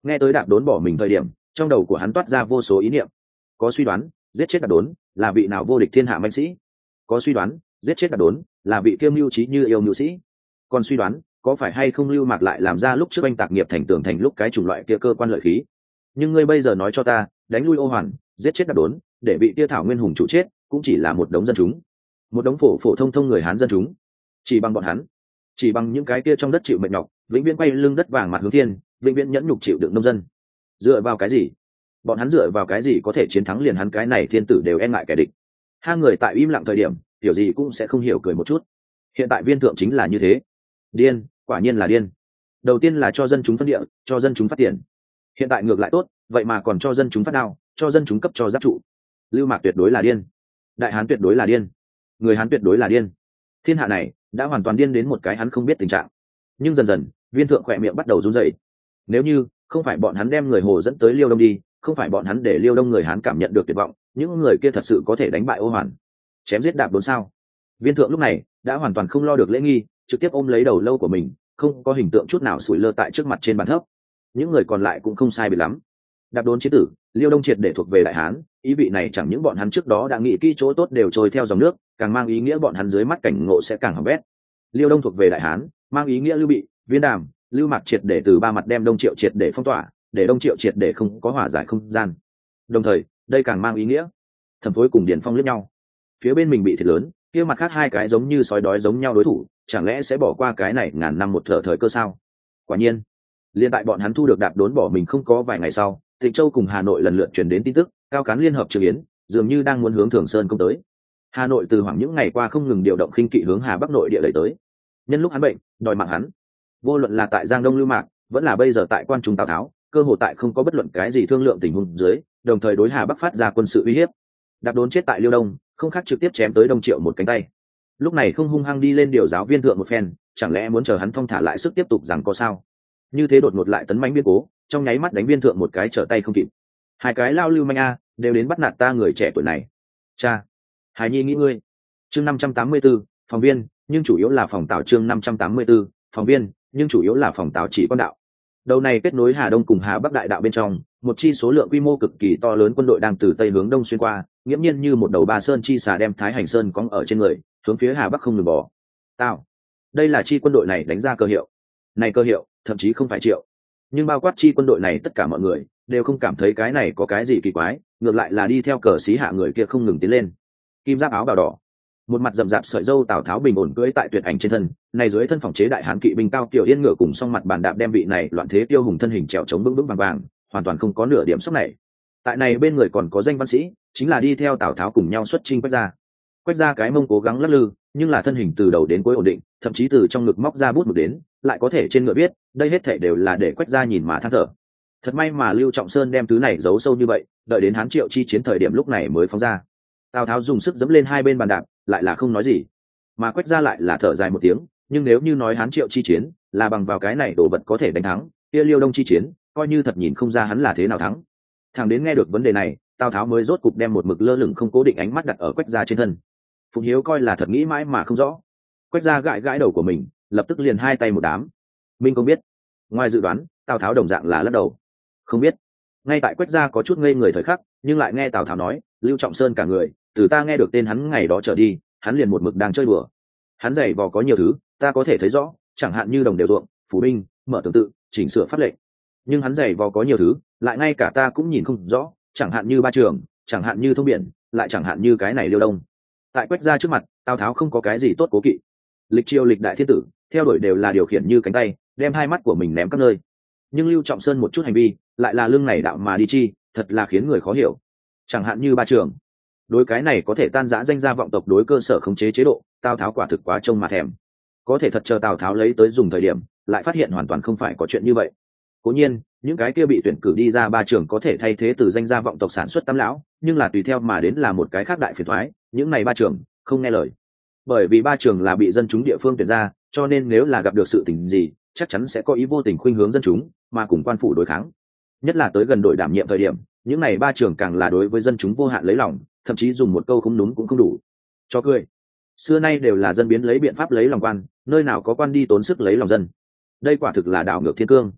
Nghe tới Đạp Đốn bỏ mình thời điểm, trong đầu của hắn toát ra vô số ý niệm. Có suy đoán giết chết Đạp Đốn là vị nào vô địch thiên hạ mạnh sĩ, có suy đoán giết chết Đạp Đốn là vị kiêm mưu trí như yêu mưu sĩ, còn suy đoán có phải hay không Lưu Mạc lại làm ra lúc trước anh tạc nghiệp thành tường thành lúc cái chủng loại kia cơ quan lợi khí. Nhưng ngươi bây giờ nói cho ta, đánh lui Ô Hoàn, giết chết Đạp Đốn, để vị kia Thảo Nguyên hùng chủ chết, cũng chỉ là một đống dân chúng, một đống phổ phổ thông thông người Hán dân chúng. Chỉ bằng bọn hắn, chỉ bằng những cái kia trong đất chịu mệt nhọc, vĩnh viễn quay lưng đất vàng mặt hướng thiên, vĩnh viễn nhẫn nhục chịu đựng nông dân, dựa vào cái gì? Bọn hắn dựa vào cái gì có thể chiến thắng liền hắn cái này thiên tử đều e ngại kẻ địch? Hai người tại im lặng thời điểm, kiểu gì cũng sẽ không hiểu cười một chút. Hiện tại Viên Thượng chính là như thế, điên, quả nhiên là điên. Đầu tiên là cho dân chúng phân địa, cho dân chúng phát tiền, hiện tại ngược lại tốt, vậy mà còn cho dân chúng phát đao, cho dân chúng cấp cho giáp trụ. Lưu Mạc tuyệt đối là điên, Đại Hán tuyệt đối là điên, người Hán tuyệt đối là điên. Thiên hạ này đã hoàn toàn điên đến một cái hắn không biết tình trạng. Nhưng dần dần, Viên Thượng khỏe miệng bắt đầu run rẩy. Nếu như không phải bọn hắn đem người Hồ dẫn tới Liêu Đông đi, không phải bọn hắn để Liêu Đông người Hán cảm nhận được tuyệt vọng, những người kia thật sự có thể đánh bại Ô Hoàn, chém giết Đạp Đốn sao? Viên Thượng lúc này đã hoàn toàn không lo được lễ nghi, trực tiếp ôm lấy đầu lâu của mình, không có hình tượng chút nào sủi lơ tại trước mặt trên bàn thấp. Những người còn lại cũng không sai biệt lắm. Đạp Đốn chiến tử, Liêu Đông triệt để thuộc về Đại Hán, ý vị này chẳng những bọn hắn trước đó đã nghĩ kỹ chỗ tốt đều trôi theo dòng nước, càng mang ý nghĩa bọn hắn dưới mắt cảnh ngộ sẽ càng hỏng bét. Liêu Đông thuộc về Đại Hán, mang ý nghĩa Lưu Bị, Viên Đàm, Lưu Mạc triệt để từ ba mặt đem Đông Triệu triệt để phong tỏa, để Đông Triệu triệt để không có hòa giải không gian. Đồng thời, đây càng mang ý nghĩa Thẩm Phối cùng Điền Phong liếc nhau, phía bên mình bị thiệt lớn, kia mặt khác hai cái giống như sói đói giống nhau đối thủ, chẳng lẽ sẽ bỏ qua cái này ngàn năm một thở thời cơ sao? Quả nhiên, liên tại bọn hắn thu được Đạp Đốn bỏ mình không có vài ngày sau, Tịnh Châu cùng Hà Nội lần lượt truyền đến tin tức, Cao Cán liên hợp Trường Yến, dường như đang muốn hướng Thường Sơn công tới. Hà Nội từ hoảng những ngày qua không ngừng điều động khinh kỵ hướng Hà Bắc nội địa đẩy tới. Nhân lúc hắn bệnh, đòi mạng hắn. Vô luận là tại Giang Đông Lưu Mạc, vẫn là bây giờ tại Quan Trung Tào Tháo, cơ hội tại không có bất luận cái gì thương lượng tình huống dưới, đồng thời đối Hà Bắc phát ra quân sự uy hiếp. Đạp Đốn chết tại Liêu Đông, không khác trực tiếp chém tới Đông Triệu một cánh tay. Lúc này không hung hăng đi lên điều giáo Viên Thượng một phen, chẳng lẽ muốn chờ hắn thong thả lại sức tiếp tục rằng có sao? Như thế đột ngột lại tấn mãnh biến cố, trong nháy mắt đánh Viên Thượng một cái trở tay không kịp. Hai cái lao lưu manh a, đều đến bắt nạt ta người trẻ tuổi này. Cha, Hải Nhi nghĩ ngươi. Chương năm trăm tám mươi 584, phòng viên, nhưng chủ yếu là phòng Tào. Chương năm trăm tám mươi 584, phòng viên, nhưng chủ yếu là phòng Tào chỉ quan đạo. Đầu này kết nối Hà Đông cùng Hà Bắc đại đạo bên trong, một chi số lượng quy mô cực kỳ to lớn quân đội đang từ tây hướng đông xuyên qua, nghiễm nhiên như một đầu ba sơn chi xà đem Thái Hành Sơn cóng ở trên người, hướng phía Hà Bắc không ngừng bỏ. Tao, đây là chi quân đội này đánh ra cơ hiệu. Này cơ hiệu, thậm chí không phải triệu. Nhưng bao quát chi quân đội này tất cả mọi người đều không cảm thấy cái này có cái gì kỳ quái, ngược lại là đi theo cờ xí hạ người kia không ngừng tiến lên. Kim giáp áo bào đỏ, một mặt rậm rạp sợi râu Tào Tháo bình ổn cưỡi tại tuyệt ảnh trên thân, này dưới thân phòng chế đại hán kỵ binh cao kiểu yên ngựa cùng song mặt bàn đạp đem vị này loạn thế tiêu hùng thân hình trèo chống vững vững vàng vàng, hoàn toàn không có nửa điểm sốc này. Tại này bên người còn có danh văn sĩ, chính là đi theo Tào Tháo cùng nhau xuất chinh Quách Gia. Quách Gia cái mông cố gắng lắc lư, nhưng là thân hình từ đầu đến cuối ổn định, thậm chí từ trong ngực móc ra bút mực đến, lại có thể trên ngựa biết, đây hết thảy đều là để Quách Gia nhìn mà than thở. Thật may mà Lưu Trọng Sơn đem thứ này giấu sâu như vậy, đợi đến Hán Triệu chi chiến thời điểm lúc này mới phóng ra. Tào Tháo dùng sức giẫm lên hai bên bàn đạp, lại là không nói gì, mà Quách Gia lại là thở dài một tiếng. Nhưng nếu như nói Hán Triệu chi chiến là bằng vào cái này đồ vật có thể đánh thắng, kia Liêu Đông chi chiến coi như thật nhìn không ra hắn là thế nào thắng. Thằng đến nghe được vấn đề này, Tào Tháo mới rốt cục đem một mực lơ lửng không cố định ánh mắt đặt ở Quách Gia trên thân. Phụng Hiếu coi là thật nghĩ mãi mà không rõ. Quách Gia gãi gãi đầu của mình, lập tức liền hai tay một đám. Minh không biết. Ngoài dự đoán, Tào Tháo đồng dạng là lắc đầu. Không biết. Ngay tại Quách Gia có chút ngây người thời khắc, nhưng lại nghe Tào Tháo nói, Lưu Trọng Sơn cả người, từ ta nghe được tên hắn ngày đó trở đi, hắn liền một mực đang chơi đùa. Hắn giày vò có nhiều thứ, ta có thể thấy rõ, chẳng hạn như đồng đều ruộng, phủ binh, mở tương tự, chỉnh sửa pháp lệnh. Nhưng hắn giày vò có nhiều thứ, lại ngay cả ta cũng nhìn không rõ, chẳng hạn như ba trường, chẳng hạn như thông biển, lại chẳng hạn như cái này Liêu Đông. Tại Quách Gia trước mặt, Tào Tháo không có cái gì tốt cố kỵ. Lịch triều lịch đại thiên tử, theo đuổi đều là điều khiển như cánh tay, đem hai mắt của mình ném các nơi. Nhưng Lưu Trọng Sơn một chút hành vi, lại là lương này đạo mà đi chi, thật là khiến người khó hiểu. Chẳng hạn như ba trường, đối cái này có thể tan rã danh gia vọng tộc đối cơ sở khống chế chế độ, Tào Tháo quả thực quá trông mà thèm. Có thể thật chờ Tào Tháo lấy tới dùng thời điểm, lại phát hiện hoàn toàn không phải có chuyện như vậy. Cố nhiên, những cái kia bị tuyển cử đi ra ba trường có thể thay thế từ danh gia vọng tộc sản xuất tam lão, nhưng là tùy theo mà đến là một cái khác đại phiền toái, những này ba trường không nghe lời. Bởi vì ba trường là bị dân chúng địa phương tuyển ra, cho nên nếu là gặp được sự tình gì, chắc chắn sẽ có ý vô tình khuynh hướng dân chúng, mà cùng quan phủ đối kháng. Nhất là tới gần đội đảm nhiệm thời điểm, những này ba trường càng là đối với dân chúng vô hạn lấy lòng, thậm chí dùng một câu không đúng cũng không đủ. Cho cười. Xưa nay đều là dân biến lấy biện pháp lấy lòng quan, nơi nào có quan đi tốn sức lấy lòng dân. Đây quả thực là đảo ngược thiên cương.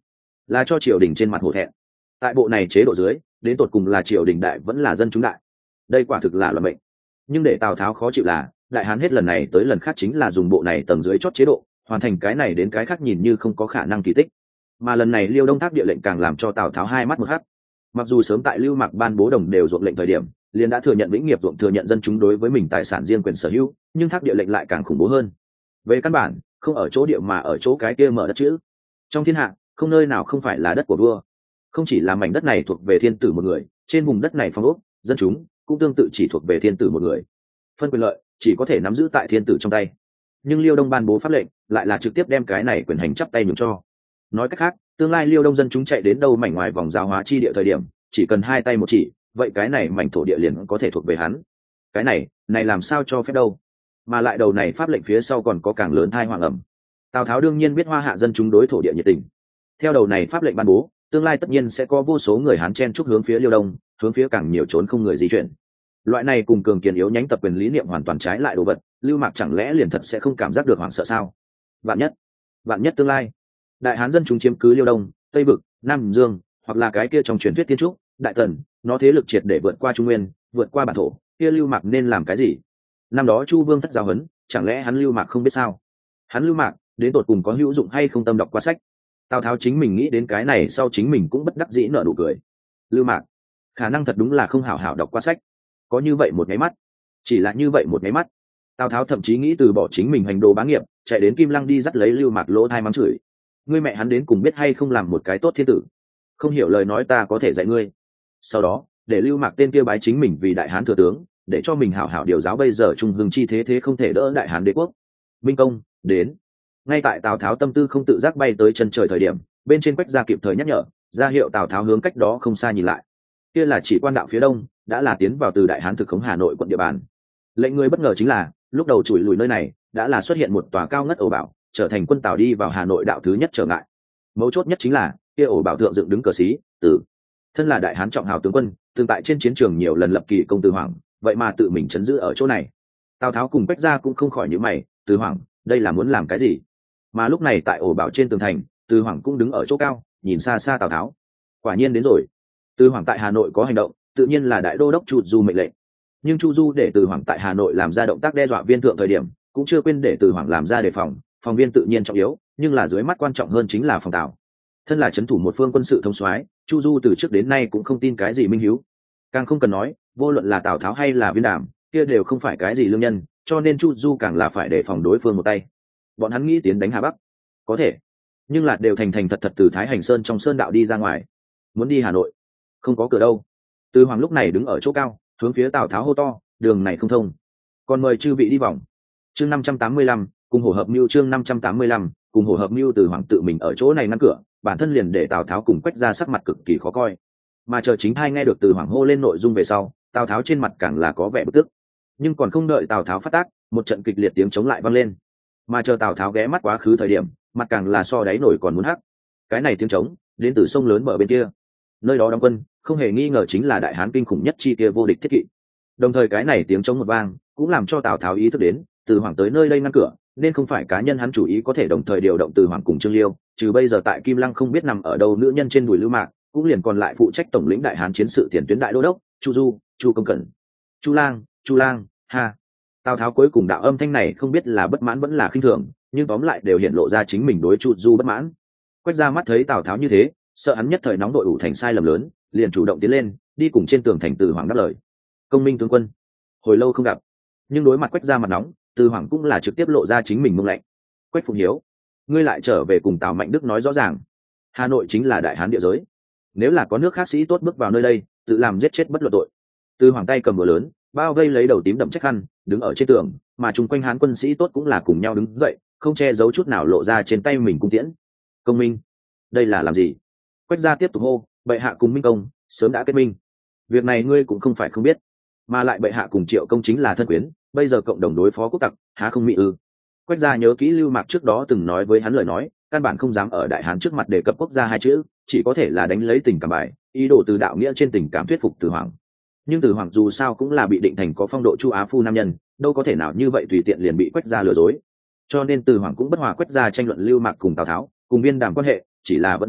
là cho triều đình trên mặt hổ thẹn. Tại bộ này chế độ dưới, đến tột cùng là triều đình đại vẫn là dân chúng đại, đây quả thực là luận mệnh. Nhưng để Tào Tháo khó chịu là đại hán hết lần này tới lần khác chính là dùng bộ này tầng dưới chót chế độ hoàn thành cái này đến cái khác nhìn như không có khả năng kỳ tích. Mà lần này Liêu Đông Thác địa lệnh càng làm cho Tào Tháo hai mắt một hắt. Mặc dù sớm tại Lưu Mạc ban bố đồng đều ruộng lệnh thời điểm liền đã thừa nhận vĩnh nghiệp ruộng, thừa nhận dân chúng đối với mình tài sản riêng quyền sở hữu, nhưng Thác địa lệnh lại càng khủng bố hơn. Về căn bản không ở chỗ địa mà ở chỗ cái kia mở đất chữ. Trong thiên hạ không nơi nào không phải là đất của vua. Không chỉ là mảnh đất này thuộc về thiên tử một người, trên vùng đất này phong ốc dân chúng cũng tương tự chỉ thuộc về thiên tử một người, phân quyền lợi chỉ có thể nắm giữ tại thiên tử trong tay. Nhưng Liêu Đông ban bố pháp lệnh lại là trực tiếp đem cái này quyền hành chắp tay nhường cho. Nói cách khác, tương lai Liêu Đông dân chúng chạy đến đâu mảnh ngoài vòng giáo hóa chi địa thời điểm chỉ cần hai tay một chỉ, vậy cái này mảnh thổ địa liền có thể thuộc về hắn. Cái này này làm sao cho phép đâu. Mà lại đầu này pháp lệnh phía sau còn có càng lớn thai hoàng ẩm. Tào Tháo đương nhiên biết hoa hạ dân chúng đối thổ địa nhiệt tình. Theo đầu này pháp lệnh ban bố, tương lai tất nhiên sẽ có vô số người Hán chen chúc hướng phía Liêu Đông, hướng phía càng nhiều trốn không người di chuyển. Loại này cùng cường kiền yếu nhánh tập quyền lý niệm hoàn toàn trái lại đồ vật, Lưu Mạc chẳng lẽ liền thật sẽ không cảm giác được hoảng sợ sao? Vạn nhất, vạn nhất tương lai, đại Hán dân chúng chiếm cứ Liêu Đông, Tây Vực, Nam Dương, hoặc là cái kia trong truyền thuyết Thiên Trúc, Đại Tần, nó thế lực triệt để vượt qua Trung Nguyên, vượt qua bản thổ, kia Lưu Mạc nên làm cái gì? Năm đó Chu Vương thất giáo huấn, chẳng lẽ hắn Lưu Mạc không biết sao? Hắn Lưu Mạc đến tột cùng có hữu dụng hay không tâm đọc qua sách? Tào Tháo chính mình nghĩ đến cái này sau chính mình cũng bất đắc dĩ nở nụ cười. Lưu Mạc khả năng thật đúng là không hảo hảo đọc qua sách, có như vậy một cái mắt, chỉ là như vậy một cái mắt. Tào Tháo thậm chí nghĩ từ bỏ chính mình hành đồ bá nghiệp, chạy đến Kim Lăng đi dắt lấy Lưu Mạc lỗ thai mắng chửi. Ngươi mẹ hắn đến cùng biết hay không làm một cái tốt thiên tử, không hiểu lời nói ta có thể dạy ngươi. Sau đó để Lưu Mạc tên kia bái chính mình vì đại hán thừa tướng, để cho mình hảo hảo điều giáo bây giờ trung hưng chi thế thế không thể đỡ đại hán đế quốc. Minh công đến. Ngay tại Tào Tháo tâm tư không tự giác bay tới chân trời thời điểm, bên trên Quách Gia kịp thời nhắc nhở, ra hiệu Tào Tháo hướng cách đó không xa nhìn lại. Kia là chỉ quan đạo phía đông, đã là tiến vào từ đại hán thực khống Hà Nội quận địa bàn. Lệnh người bất ngờ chính là lúc đầu chùi lùi nơi này đã là xuất hiện một tòa cao ngất ổ bảo, trở thành quân Tào đi vào Hà Nội đạo thứ nhất trở ngại. Mấu chốt nhất chính là kia ổ bảo thượng dựng đứng cờ xí Tử. Thân là đại hán trọng hào tướng quân, từng tại trên chiến trường nhiều lần lập kỳ công Từ Hoàng, vậy mà tự mình chấn giữ ở chỗ này. Tào Tháo cùng Quách Gia cũng không khỏi nhíu mày, Từ Hoàng đây là muốn làm cái gì? Mà lúc này tại ổ bảo trên tường thành, Từ Hoàng cũng đứng ở chỗ cao nhìn xa xa Tào Tháo. Quả nhiên đến rồi. Từ Hoàng tại Hà Nội có hành động, tự nhiên là đại đô đốc Chu Du mệnh lệnh. Nhưng Chu Du để Từ Hoàng tại Hà Nội làm ra động tác đe dọa viên thượng thời điểm, cũng chưa quên để Từ Hoàng làm ra đề phòng. Phòng viên tự nhiên trọng yếu, nhưng là dưới mắt quan trọng hơn chính là phòng Tào. Thân là trấn thủ một phương quân sự thông soái, Chu Du từ trước đến nay cũng không tin cái gì minh hiếu, càng không cần nói vô luận là Tào Tháo hay là Viên Đàm, kia đều không phải cái gì lương nhân, cho nên Chu Du càng là phải đề phòng đối phương một tay. Bọn hắn nghĩ tiến đánh Hà Bắc, có thể, nhưng là đều thành thành thật thật từ Thái Hành Sơn trong sơn đạo đi ra ngoài, muốn đi Hà Nội, không có cửa đâu. Từ Hoàng lúc này đứng ở chỗ cao, hướng phía Tào Tháo hô to, đường này không thông, còn mời chư vị đi vòng. Chương năm trăm tám mươi lăm, cùng hổ hợp mưu. Chương năm trăm tám mươi lăm, cùng hổ hợp mưu. Từ Hoàng tự mình ở chỗ này ngăn cửa, bản thân liền để Tào Tháo cùng Quách Gia sắc mặt cực kỳ khó coi. Mà chờ chính hai nghe được Từ Hoàng hô lên nội dung về sau, Tào Tháo trên mặt càng là có vẻ bực tức. Nhưng còn không đợi Tào Tháo phát tác, một trận kịch liệt tiếng chống lại vang lên. Mà chờ Tào Tháo ghé mắt quá khứ thời điểm, mặt càng là so đáy nổi còn muốn hắc. Cái này tiếng chống đến từ sông lớn bờ bên kia, nơi đó đóng quân không hề nghi ngờ chính là đại hán kinh khủng nhất chi kia vô địch thiết kỵ. Đồng thời cái này tiếng chống một vang cũng làm cho Tào Tháo ý thức đến Từ Hoàng tới nơi đây ngăn cửa, nên không phải cá nhân hắn chủ ý có thể đồng thời điều động Từ Hoàng cùng Trương Liêu, trừ bây giờ tại Kim Lăng không biết nằm ở đâu nữ nhân trên đùi Lưu Mạc, cũng liền còn lại phụ trách tổng lĩnh đại hán chiến sự tiền tuyến đại đô đốc Chu Du, Chu Công Cẩn. Chu Lang, Chu Lang, ha. Tào Tháo cuối cùng đạo âm thanh này không biết là bất mãn vẫn là khinh thường, nhưng tóm lại đều hiện lộ ra chính mình đối Chu Du bất mãn. Quách Gia mắt thấy Tào Tháo như thế, sợ hắn nhất thời nóng đội ủ thành sai lầm lớn, liền chủ động tiến lên, đi cùng trên tường thành Từ Hoàng đáp lời. Công minh tướng quân, hồi lâu không gặp. Nhưng đối mặt Quách Gia mặt nóng, Từ Hoàng cũng là trực tiếp lộ ra chính mình mông lạnh. Quách Phụng Hiếu, ngươi lại trở về cùng Tào Mạnh Đức nói rõ ràng, Hà Nội chính là đại hán địa giới, nếu là có nước khác sĩ tốt bước vào nơi đây, tự làm giết chết bất luận tội. Từ Hoàng tay cầm búa lớn, bao vây lấy đầu tím đậm trách khăn, đứng ở trên tường, mà chung quanh hán quân sĩ tốt cũng là cùng nhau đứng dậy, không che giấu chút nào lộ ra trên tay mình cung tiễn. Công minh, đây là làm gì? Quách Gia tiếp tục hô, bệ hạ cùng Minh công sớm đã kết minh, việc này ngươi cũng không phải không biết, mà lại bệ hạ cùng Triệu công chính là thân quyến, bây giờ cộng đồng đối phó quốc tặc, há không mỹ ư? Quách Gia nhớ kỹ Lưu Mạc trước đó từng nói với hắn lời nói, căn bản không dám ở đại hán trước mặt đề cập quốc gia hai chữ, chỉ có thể là đánh lấy tình cảm bài, ý đồ từ đạo nghĩa trên tình cảm thuyết phục Từ Hoàng. Nhưng Từ Hoàng dù sao cũng là bị định thành có phong độ Chu Á phu nam nhân, đâu có thể nào như vậy tùy tiện liền bị Quách Gia lừa dối. Cho nên Từ Hoàng cũng bất hòa Quách Gia tranh luận Lưu Mạc cùng Tào Tháo cùng Viên Đàm quan hệ, chỉ là vẫn hô,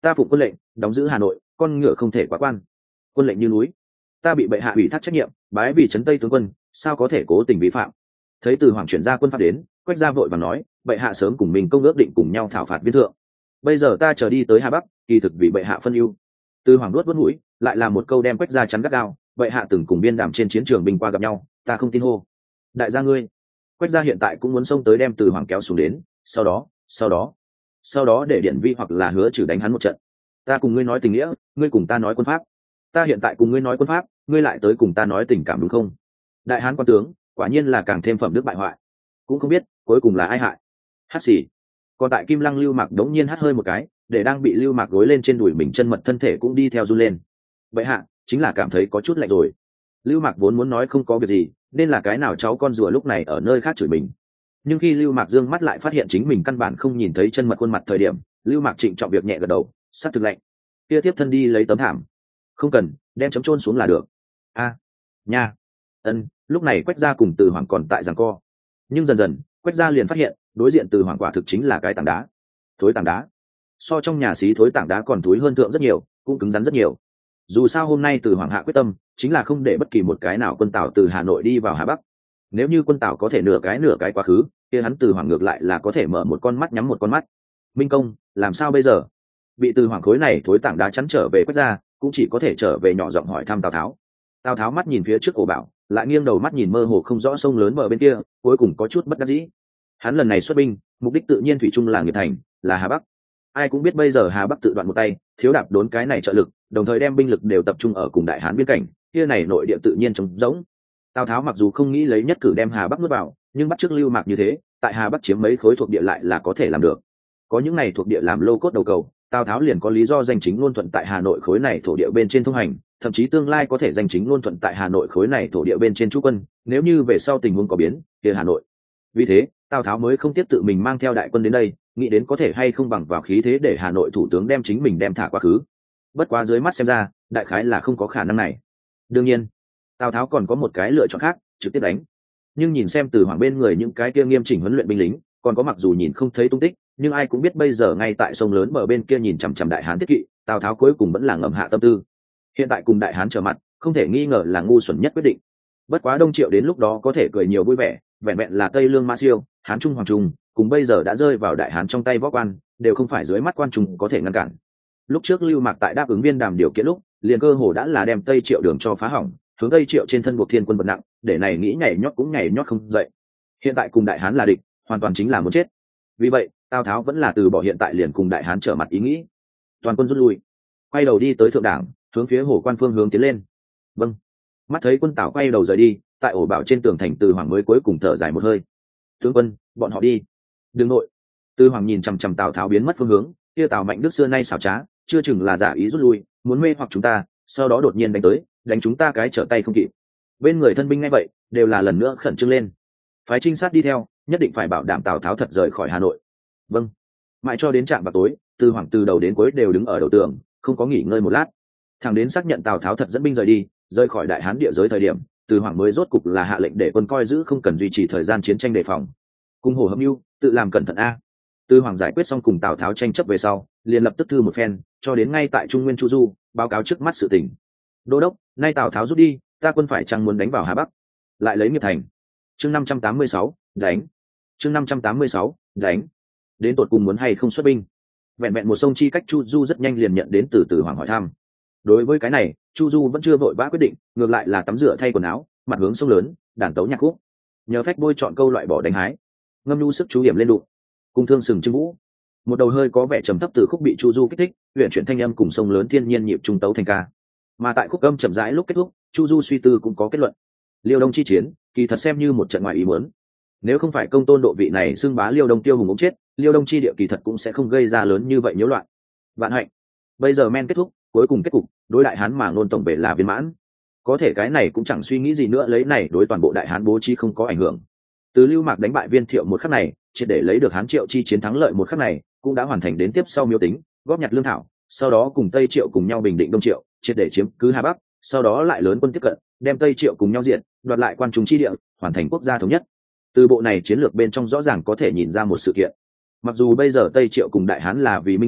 ta phụng quân lệnh đóng giữ Hà Nội, con ngựa không thể quá quan. Quân lệnh như núi, ta bị bệ hạ ủy thác trách nhiệm, bái vì trấn Tây tướng quân, sao có thể cố tình vi phạm. Thấy Từ Hoàng chuyển ra quân pháp đến, Quách gia vội vàng nói, bệ hạ sớm cùng mình công ước định cùng nhau thảo phạt viên thượng, bây giờ ta chờ đi tới Hà Bắc, kỳ thực vì bệ hạ phân ưu. Từ Hoàng nuốt vớt mũi, lại là một câu đem Quách gia chắn gắt gao, bệ hạ từng cùng biên đàm trên chiến trường binh qua gặp nhau, ta không tin hô. Đại gia ngươi, Quách gia hiện tại cũng muốn xông tới đem Từ Hoàng kéo xuống đến, sau đó, sau đó, sau đó để điện vi hoặc là hứa trừ đánh hắn một trận. Ta cùng ngươi nói tình nghĩa, ngươi cùng ta nói quân pháp. Ta hiện tại cùng ngươi nói quân pháp, ngươi lại tới cùng ta nói tình cảm đúng không? Đại hán quan tướng, quả nhiên là càng thêm phẩm đức bại hoại. Cũng không biết cuối cùng là ai hại. Hát xì. Còn tại Kim Lăng Lưu Mạc đống nhiên hát hơi một cái, để đang bị Lưu Mạc gối lên trên đùi mình chân mật thân thể cũng đi theo run lên. Vậy hạ, chính là cảm thấy có chút lạnh rồi. Lưu Mạc vốn muốn nói không có việc gì, nên là cái nào cháu con rùa lúc này ở nơi khác chửi mình. Nhưng khi Lưu Mạc dương mắt lại phát hiện chính mình căn bản không nhìn thấy chân mật khuôn mặt thời điểm, Lưu Mạc trịnh trọng việc nhẹ gật đầu, sát thực lạnh. Kia tiếp thân đi lấy tấm thảm. Không cần, đem chấm chôn xuống là được. A, nha, ân. Lúc này Quách gia cùng Từ Hoàng còn tại giằng co, nhưng dần dần Quách gia liền phát hiện đối diện Từ Hoàng quả thực chính là cái tảng đá, thối tảng đá, so trong nhà xí thối tảng đá còn thối hơn thượng rất nhiều, cũng cứng rắn rất nhiều. Dù sao hôm nay Từ Hoàng hạ quyết tâm chính là không để bất kỳ một cái nào quân Tào từ Hà Nội đi vào Hà Bắc. Nếu như quân Tào có thể nửa cái nửa cái quá khứ, kia hắn Từ Hoàng ngược lại là có thể mở một con mắt nhắm một con mắt. Minh công, làm sao bây giờ? Bị Từ Hoàng khối này thối tảng đá chắn trở về Quách gia, cũng chỉ có thể trở về nhỏ giọng hỏi thăm Tào Tháo. Tào Tháo mắt nhìn phía trước ổ bảo, lại nghiêng đầu mắt nhìn mơ hồ không rõ sông lớn bờ bên kia, cuối cùng có chút bất đắc dĩ. Hắn lần này xuất binh, mục đích tự nhiên thủy chung là Nghiệp Thành, là Hà Bắc. Ai cũng biết bây giờ Hà Bắc tự đoạn một tay, thiếu đạp đốn cái này trợ lực, đồng thời đem binh lực đều tập trung ở cùng Đại Hán biên cảnh, kia này nội địa tự nhiên trống rỗng. Tào Tháo mặc dù không nghĩ lấy nhất cử đem Hà Bắc nuốt vào, nhưng bắt trước Lưu Mạc như thế, tại Hà Bắc chiếm mấy khối thuộc địa lại là có thể làm được. Có những này thuộc địa làm lô cốt đầu cầu, Tào Tháo liền có lý do danh chính ngôn thuận tại Hà Nội khối này thổ địa bên trên thông hành, thậm chí tương lai có thể danh chính ngôn thuận tại Hà Nội khối này thổ địa bên trên trú quân, nếu như về sau tình huống có biến, kia Hà Nội. Vì thế, Tào Tháo mới không tiếp tự mình mang theo đại quân đến đây, nghĩ đến có thể hay không bằng vào khí thế để Hà Nội thủ tướng đem chính mình đem thả quá khứ. Bất quá dưới mắt xem ra, đại khái là không có khả năng này. Đương nhiên, Tào Tháo còn có một cái lựa chọn khác, trực tiếp đánh. Nhưng nhìn xem Từ Hoàng bên người những cái kia nghiêm chỉnh huấn luyện binh lính, còn có mặc dù nhìn không thấy tung tích, nhưng ai cũng biết bây giờ ngay tại sông lớn bờ bên kia nhìn chằm chằm Đại Hán thiết kỵ, Tào Tháo cuối cùng vẫn là ngầm hạ tâm tư. Hiện tại cùng Đại Hán trở mặt, không thể nghi ngờ là ngu xuẩn nhất quyết định. Bất quá Đông Triệu đến lúc đó có thể cười nhiều vui vẻ, vẹn vẹn là Tây Lương Ma Siêu, Hán Trung Hoàng Trung, cùng bây giờ đã rơi vào Đại Hán trong tay võ quan, đều không phải dưới mắt quan trung có thể ngăn cản. Lúc trước Lưu Mạc tại đáp ứng viên đàm điều kiện lúc, liền cơ hồ đã là đem Tây Triệu đường cho phá hỏng, hướng Tây Triệu trên thân buộc thiên quân vật nặng, để này nghĩ nhảy nhót cũng nhảy nhót không dậy. Hiện tại cùng Đại Hán là địch, hoàn toàn chính là muốn chết. Vì vậy, Tào Tháo vẫn là từ bỏ hiện tại liền cùng Đại Hán trở mặt ý nghĩ, toàn quân rút lui, quay đầu đi tới thượng đảng, hướng phía Hồ Quan phương hướng tiến lên. Vâng. Mắt thấy quân Tào quay đầu rời đi, tại ổ bảo trên tường thành Từ Hoàng mới cuối cùng thở dài một hơi. Tướng quân, bọn họ đi. Đừng nội. Từ Hoàng nhìn chằm chằm Tào Tháo biến mất phương hướng, kia Tào Mạnh Đức xưa nay xảo trá, chưa chừng là giả ý rút lui, muốn mê hoặc chúng ta, sau đó đột nhiên đánh tới, đánh chúng ta cái trở tay không kịp. Bên người thân binh ngay vậy, đều là lần nữa khẩn trương lên. Phái trinh sát đi theo, nhất định phải bảo đảm Tào Tháo thật rời khỏi Hà Nội. Vâng. Mãi cho đến trạm vào tối, Từ Hoàng từ đầu đến cuối đều đứng ở đầu tường, không có nghỉ ngơi một lát. Thẳng đến xác nhận Tào Tháo thật dẫn binh rời đi, rời khỏi Đại Hán địa giới thời điểm, Từ Hoàng mới rốt cục là hạ lệnh để quân coi giữ không cần duy trì thời gian chiến tranh đề phòng. Cùng Hồ Hâm Mưu, tự làm cẩn thận a. Từ Hoàng giải quyết xong cùng Tào Tháo tranh chấp về sau, liền lập tức thư một phen, cho đến ngay tại Trung Nguyên Chu Du, báo cáo trước mắt sự tình. Đô đốc, nay Tào Tháo rút đi, ta quân phải chăng muốn đánh vào Hà Bắc, lại lấy Nghiệp Thành. Chương năm trăm tám mươi sáu, đánh. Chương năm trăm tám mươi sáu, đánh. Đến tột cùng muốn hay không xuất binh? Vẹn vẹn một sông chi cách Chu Du rất nhanh liền nhận đến từ Từ Hoàng hỏi thăm. Đối với cái này, Chu Du vẫn chưa vội vã quyết định, ngược lại là tắm rửa thay quần áo, mặt hướng sông lớn, đàn tấu nhạc khúc, nhờ phách bôi chọn câu loại bỏ đánh hái, ngâm nhu sức chú điểm lên đụng, cùng thương sừng trưng vũ. Một đầu hơi có vẻ trầm thấp từ khúc bị Chu Du kích thích, luyện chuyển thanh âm cùng sông lớn thiên nhiên nhịp trung tấu thành ca. Mà tại khúc âm chậm rãi lúc kết thúc, Chu Du suy tư cũng có kết luận. Liêu Đông chi chiến, kỳ thật xem như một trận ngoại ý muốn. Nếu không phải công tôn độ vị này xưng bá Liêu Đông tiêu hùng ống chết, Liêu Đông chi địa kỳ thật cũng sẽ không gây ra lớn như vậy nhiễu loạn. Vạn hạnh, bây giờ men kết thúc, cuối cùng kết cục, đối Đại Hán mà ngôn tổng về là viên mãn. Có thể cái này cũng chẳng suy nghĩ gì nữa, lấy này đối toàn bộ Đại Hán bố trí không có ảnh hưởng. Từ Lưu Mạc đánh bại Viên Thiệu một khắc này, triệt để lấy được Hán Triệu chi chiến thắng lợi một khắc này, cũng đã hoàn thành đến tiếp sau miêu tính, góp nhặt lương thảo, sau đó cùng Tây Triệu cùng nhau bình định Đông Triệu, triệt để chiếm cứ Hà Bắc, sau đó lại lớn quân tiếp cận, đem Tây Triệu cùng nhau diện, đoạt lại quan trung chi địa, hoàn thành quốc gia thống nhất. Từ bộ này chiến lược bên trong rõ ràng có thể nhìn ra một sự kiện. Mặc dù bây giờ Tây Triệu cùng Đại Hán là vì minh hiếu,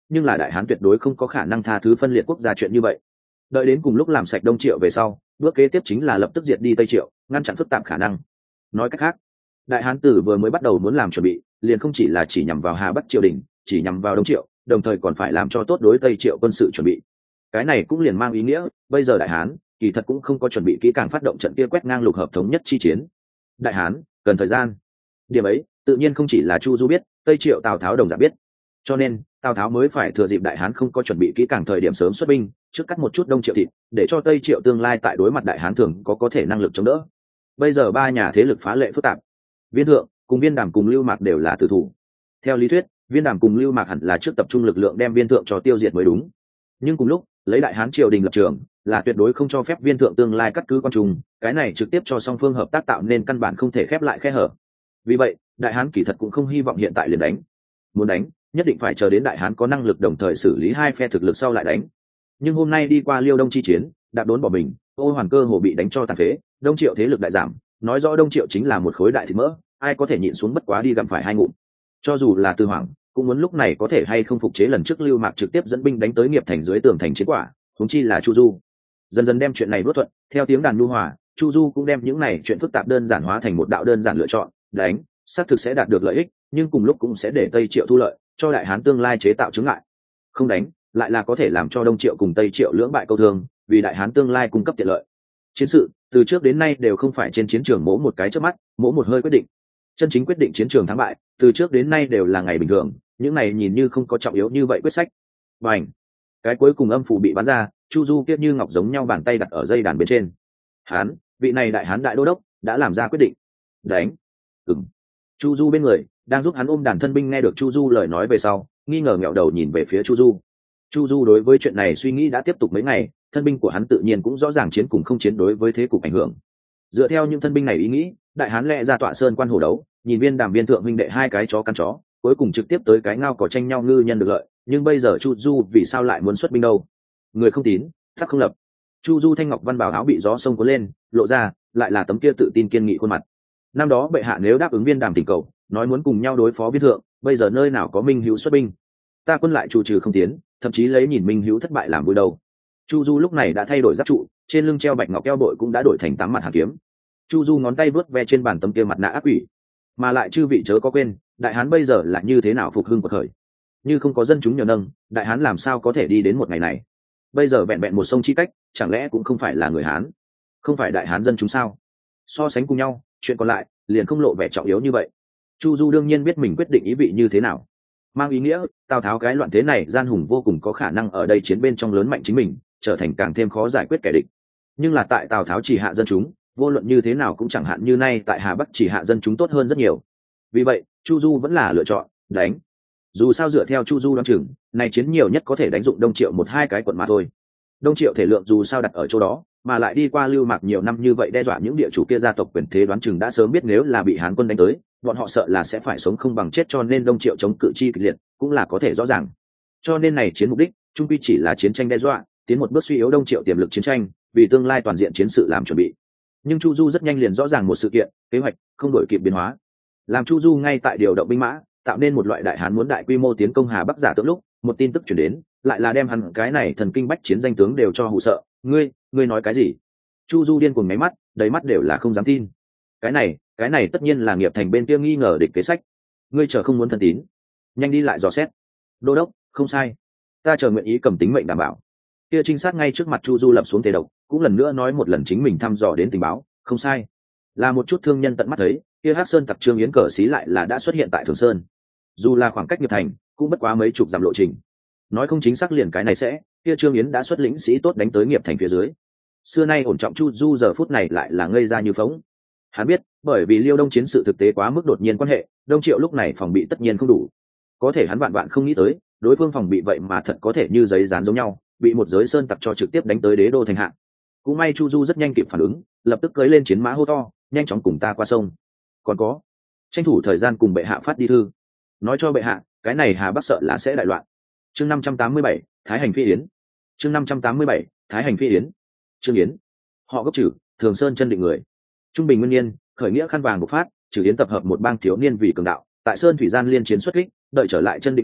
nhưng là đại hán tuyệt đối không có khả năng tha thứ phân liệt quốc gia chuyện như vậy. Đợi đến cùng lúc làm sạch Đông Triệu về sau, bước kế tiếp chính là lập tức diệt đi Tây Triệu, ngăn chặn phức tạp khả năng. Nói cách khác, đại hán tử vừa mới bắt đầu muốn làm chuẩn bị, liền không chỉ là chỉ nhằm vào Hà Bắc triều đình, chỉ nhằm vào Đông Triệu, đồng thời còn phải làm cho tốt đối Tây Triệu quân sự chuẩn bị. Cái này cũng liền mang ý nghĩa, bây giờ đại hán kỳ thật cũng không có chuẩn bị kỹ càng phát động trận kia quét ngang lục hợp thống nhất chi chiến. Đại hán cần thời gian. Điểm ấy tự nhiên không chỉ là Chu Du biết, Tây Triệu Tào Tháo đồng dạng biết. Cho nên Tào Tháo mới phải thừa dịp đại hán không có chuẩn bị kỹ càng thời điểm sớm xuất binh, trước cắt một chút Đông Triệu thịt, để cho Tây Triệu tương lai tại đối mặt đại hán thường có có thể năng lực chống đỡ. Bây giờ ba nhà thế lực phá lệ phức tạp, Viên Thượng cùng Viên Đàm cùng Lưu Mạc đều là tử thủ. Theo lý thuyết, Viên Đàm cùng Lưu Mạc hẳn là trước tập trung lực lượng đem Viên Thượng cho tiêu diệt mới đúng. Nhưng cùng lúc, lấy đại hán triều đình lập trường, là tuyệt đối không cho phép Viên Thượng tương lai cắt cứ quan trung, cái này trực tiếp cho song phương hợp tác tạo nên căn bản không thể khép lại khe hở. Vì vậy, đại hán kỳ thật cũng không hy vọng hiện tại liền đánh. Muốn đánh, nhất định phải chờ đến đại hán có năng lực đồng thời xử lý hai phe thực lực sau lại đánh. Nhưng hôm nay đi qua Liêu Đông chi chiến, đạp đốn bỏ mình, Ô Hoàn cơ hồ bị đánh cho tàn phế, Đông Triệu thế lực đại giảm, nói rõ Đông Triệu chính là một khối đại thịt mỡ, ai có thể nhịn xuống bất quá đi gặm phải hai ngụm. Cho dù là Tư Hoàng, cũng muốn lúc này có thể hay không phục chế lần trước Lưu Mạc trực tiếp dẫn binh đánh tới Nghiệp Thành dưới tường thành chiến quả, huống chi là Chu Du. Dần dần đem chuyện này nuốt thuận, theo tiếng đàn nhu hòa, Chu Du cũng đem những này chuyện phức tạp đơn giản hóa thành một đạo đơn giản lựa chọn, đánh, xác thực sẽ đạt được lợi ích, nhưng cùng lúc cũng sẽ để Tây Triệu thu lợi, cho đại hán tương lai chế tạo chứng ngại. Không đánh, lại là có thể làm cho Đông Triệu cùng Tây Triệu lưỡng bại câu thương, vì đại hán tương lai cung cấp tiện lợi. Chiến sự từ trước đến nay đều không phải trên chiến trường mỗ một cái chớp mắt, mỗ một hơi quyết định. Chân chính quyết định chiến trường thắng bại, từ trước đến nay đều là ngày bình thường, những này nhìn như không có trọng yếu như vậy quyết sách. Bành, cái cuối cùng âm phủ bị bắn ra, Chu Du kia như ngọc giống nhau bàn tay đặt ở dây đàn bên trên. Hán, vị này đại hán đại đô đốc đã làm ra quyết định. Đánh. Ừm. Chu Du bên người đang giúp hắn ôm đàn thân binh nghe được Chu Du lời nói về sau, nghi ngờ ngẹo đầu nhìn về phía Chu Du. Chu Du đối với chuyện này suy nghĩ đã tiếp tục mấy ngày, thân binh của hắn tự nhiên cũng rõ ràng chiến cùng không chiến đối với thế cục ảnh hưởng. Dựa theo những thân binh này ý nghĩ, đại hán lẽ ra tọa sơn quan hồ đấu, nhìn Viên Đàm Viên Thượng huynh đệ hai cái chó căn chó, cuối cùng trực tiếp tới cái ngao cỏ tranh nhau ngư nhân được lợi, nhưng bây giờ Chu Du vì sao lại muốn xuất binh đâu? Người không tín, thắc không lập. Chu Du thanh ngọc văn bào áo bị gió sông cuốn lên, lộ ra lại là tấm kia tự tin kiên nghị khuôn mặt. Năm đó bệ hạ nếu đáp ứng Viên Đàm tình cầu, nói muốn cùng nhau đối phó Viên Thượng, bây giờ nơi nào có Minh Hữu xuất binh? Ta quân lại chủ trừ không tiến, thậm chí lấy nhìn Minh Hữu thất bại làm vui đầu. Chu Du lúc này đã thay đổi giáp trụ, trên lưng treo bạch ngọc eo bội cũng đã đổi thành tám mặt hàn kiếm. Chu Du ngón tay vuốt ve trên bàn tấm kia mặt nạ ác quỷ, mà lại chư vị chớ có quên, đại hán bây giờ là như thế nào phục hưng của thời, như không có dân chúng nhờ nâng, đại hán làm sao có thể đi đến một ngày này? Bây giờ vẹn vẹn một sông chi cách, chẳng lẽ cũng không phải là người hán, không phải đại hán dân chúng sao? So sánh cùng nhau, chuyện còn lại liền không lộ vẻ trọng yếu như vậy. Chu Du đương nhiên biết mình quyết định ý vị như thế nào, mang ý nghĩa Tào Tháo cái loạn thế này gian hùng vô cùng có khả năng ở đây chiến bên trong lớn mạnh chính mình, trở thành càng thêm khó giải quyết kẻ địch. Nhưng là tại Tào Tháo chỉ hạ dân chúng, vô luận như thế nào cũng chẳng hạn như nay tại Hà Bắc chỉ hạ dân chúng tốt hơn rất nhiều. Vì vậy Chu Du vẫn là lựa chọn đánh. Dù sao dựa theo Chu Du đoán chừng, này chiến nhiều nhất có thể đánh dụng Đông Triệu một hai cái quận mà thôi. Đông Triệu thể lượng dù sao đặt ở chỗ đó, mà lại đi qua Lưu Mạc nhiều năm như vậy đe dọa những địa chủ kia gia tộc quyền thế, đoán chừng đã sớm biết nếu là bị Hán quân đánh tới, bọn họ sợ là sẽ phải sống không bằng chết, cho nên Đông Triệu chống cự chi kịch liệt cũng là có thể rõ ràng. Cho nên này chiến mục đích chung quy chỉ là chiến tranh đe dọa, tiến một bước suy yếu Đông Triệu tiềm lực chiến tranh, vì tương lai toàn diện chiến sự làm chuẩn bị. Nhưng Chu Du rất nhanh liền rõ ràng một sự kiện, kế hoạch không đổi kịp biến hóa. Làm Chu Du ngay tại điều động binh mã, tạo nên một loại đại hán muốn đại quy mô tiến công Hà Bắc giả tưởng lúc, một tin tức truyền đến, lại là đem hắn cái này thần kinh bách chiến danh tướng đều cho hù sợ. Ngươi, ngươi nói cái gì? Chu Du điên cuồng nháy mắt, đầy mắt đều là không dám tin. Cái này, cái này tất nhiên là Nghiệp Thành bên kia nghi ngờ địch kế sách. Ngươi chờ không muốn thân tín, nhanh đi lại dò xét. Đô đốc, không sai, ta chờ nguyện ý cầm tính mệnh đảm bảo. Kia trinh sát ngay trước mặt Chu Du lập xuống thế độc, cũng lần nữa nói một lần chính mình thăm dò đến tình báo, không sai, là một chút thương nhân tận mắt thấy, kia Hắc Sơn tặc Trương Yến cờ xí lại là đã xuất hiện tại Thường Sơn. Dù là khoảng cách Nghiệp Thành, cũng bất quá mấy chục dặm lộ trình. Nói không chính xác liền cái này sẽ, kia Trương Yến đã xuất lĩnh sĩ tốt đánh tới Nghiệp Thành phía dưới. Xưa nay ổn trọng Chu Du giờ phút này lại là ngây ra như phóng. Hắn biết, bởi vì Liêu Đông chiến sự thực tế quá mức đột nhiên quan hệ, Đông Triệu lúc này phòng bị tất nhiên không đủ. Có thể hắn vạn vạn không nghĩ tới, đối phương phòng bị vậy mà thật có thể như giấy dán giống nhau, bị một giới sơn tặc cho trực tiếp đánh tới đế đô thành hạ. Cũng may Chu Du rất nhanh kịp phản ứng, lập tức cưỡi lên chiến mã hô to, nhanh chóng cùng ta qua sông. Còn có, tranh thủ thời gian cùng bệ hạ phát đi thư, nói cho bệ hạ, cái này Hà Bắc sợ là sẽ đại loạn. Chương năm trăm tám mươi bảy, Thái hành phi yến. Chương năm trăm tám mươi bảy, Thái hành phi yến. Trương Yến, họ gốc Trử, Thường Sơn chân định người. Trung bình nguyên niên, khởi nghĩa khăn vàng bộc phát, Trử Yến tập hợp một bang thiếu niên vì cường đạo, tại Sơn thủy gian liên chiến xuất kích, đợi trở lại chân định lúc,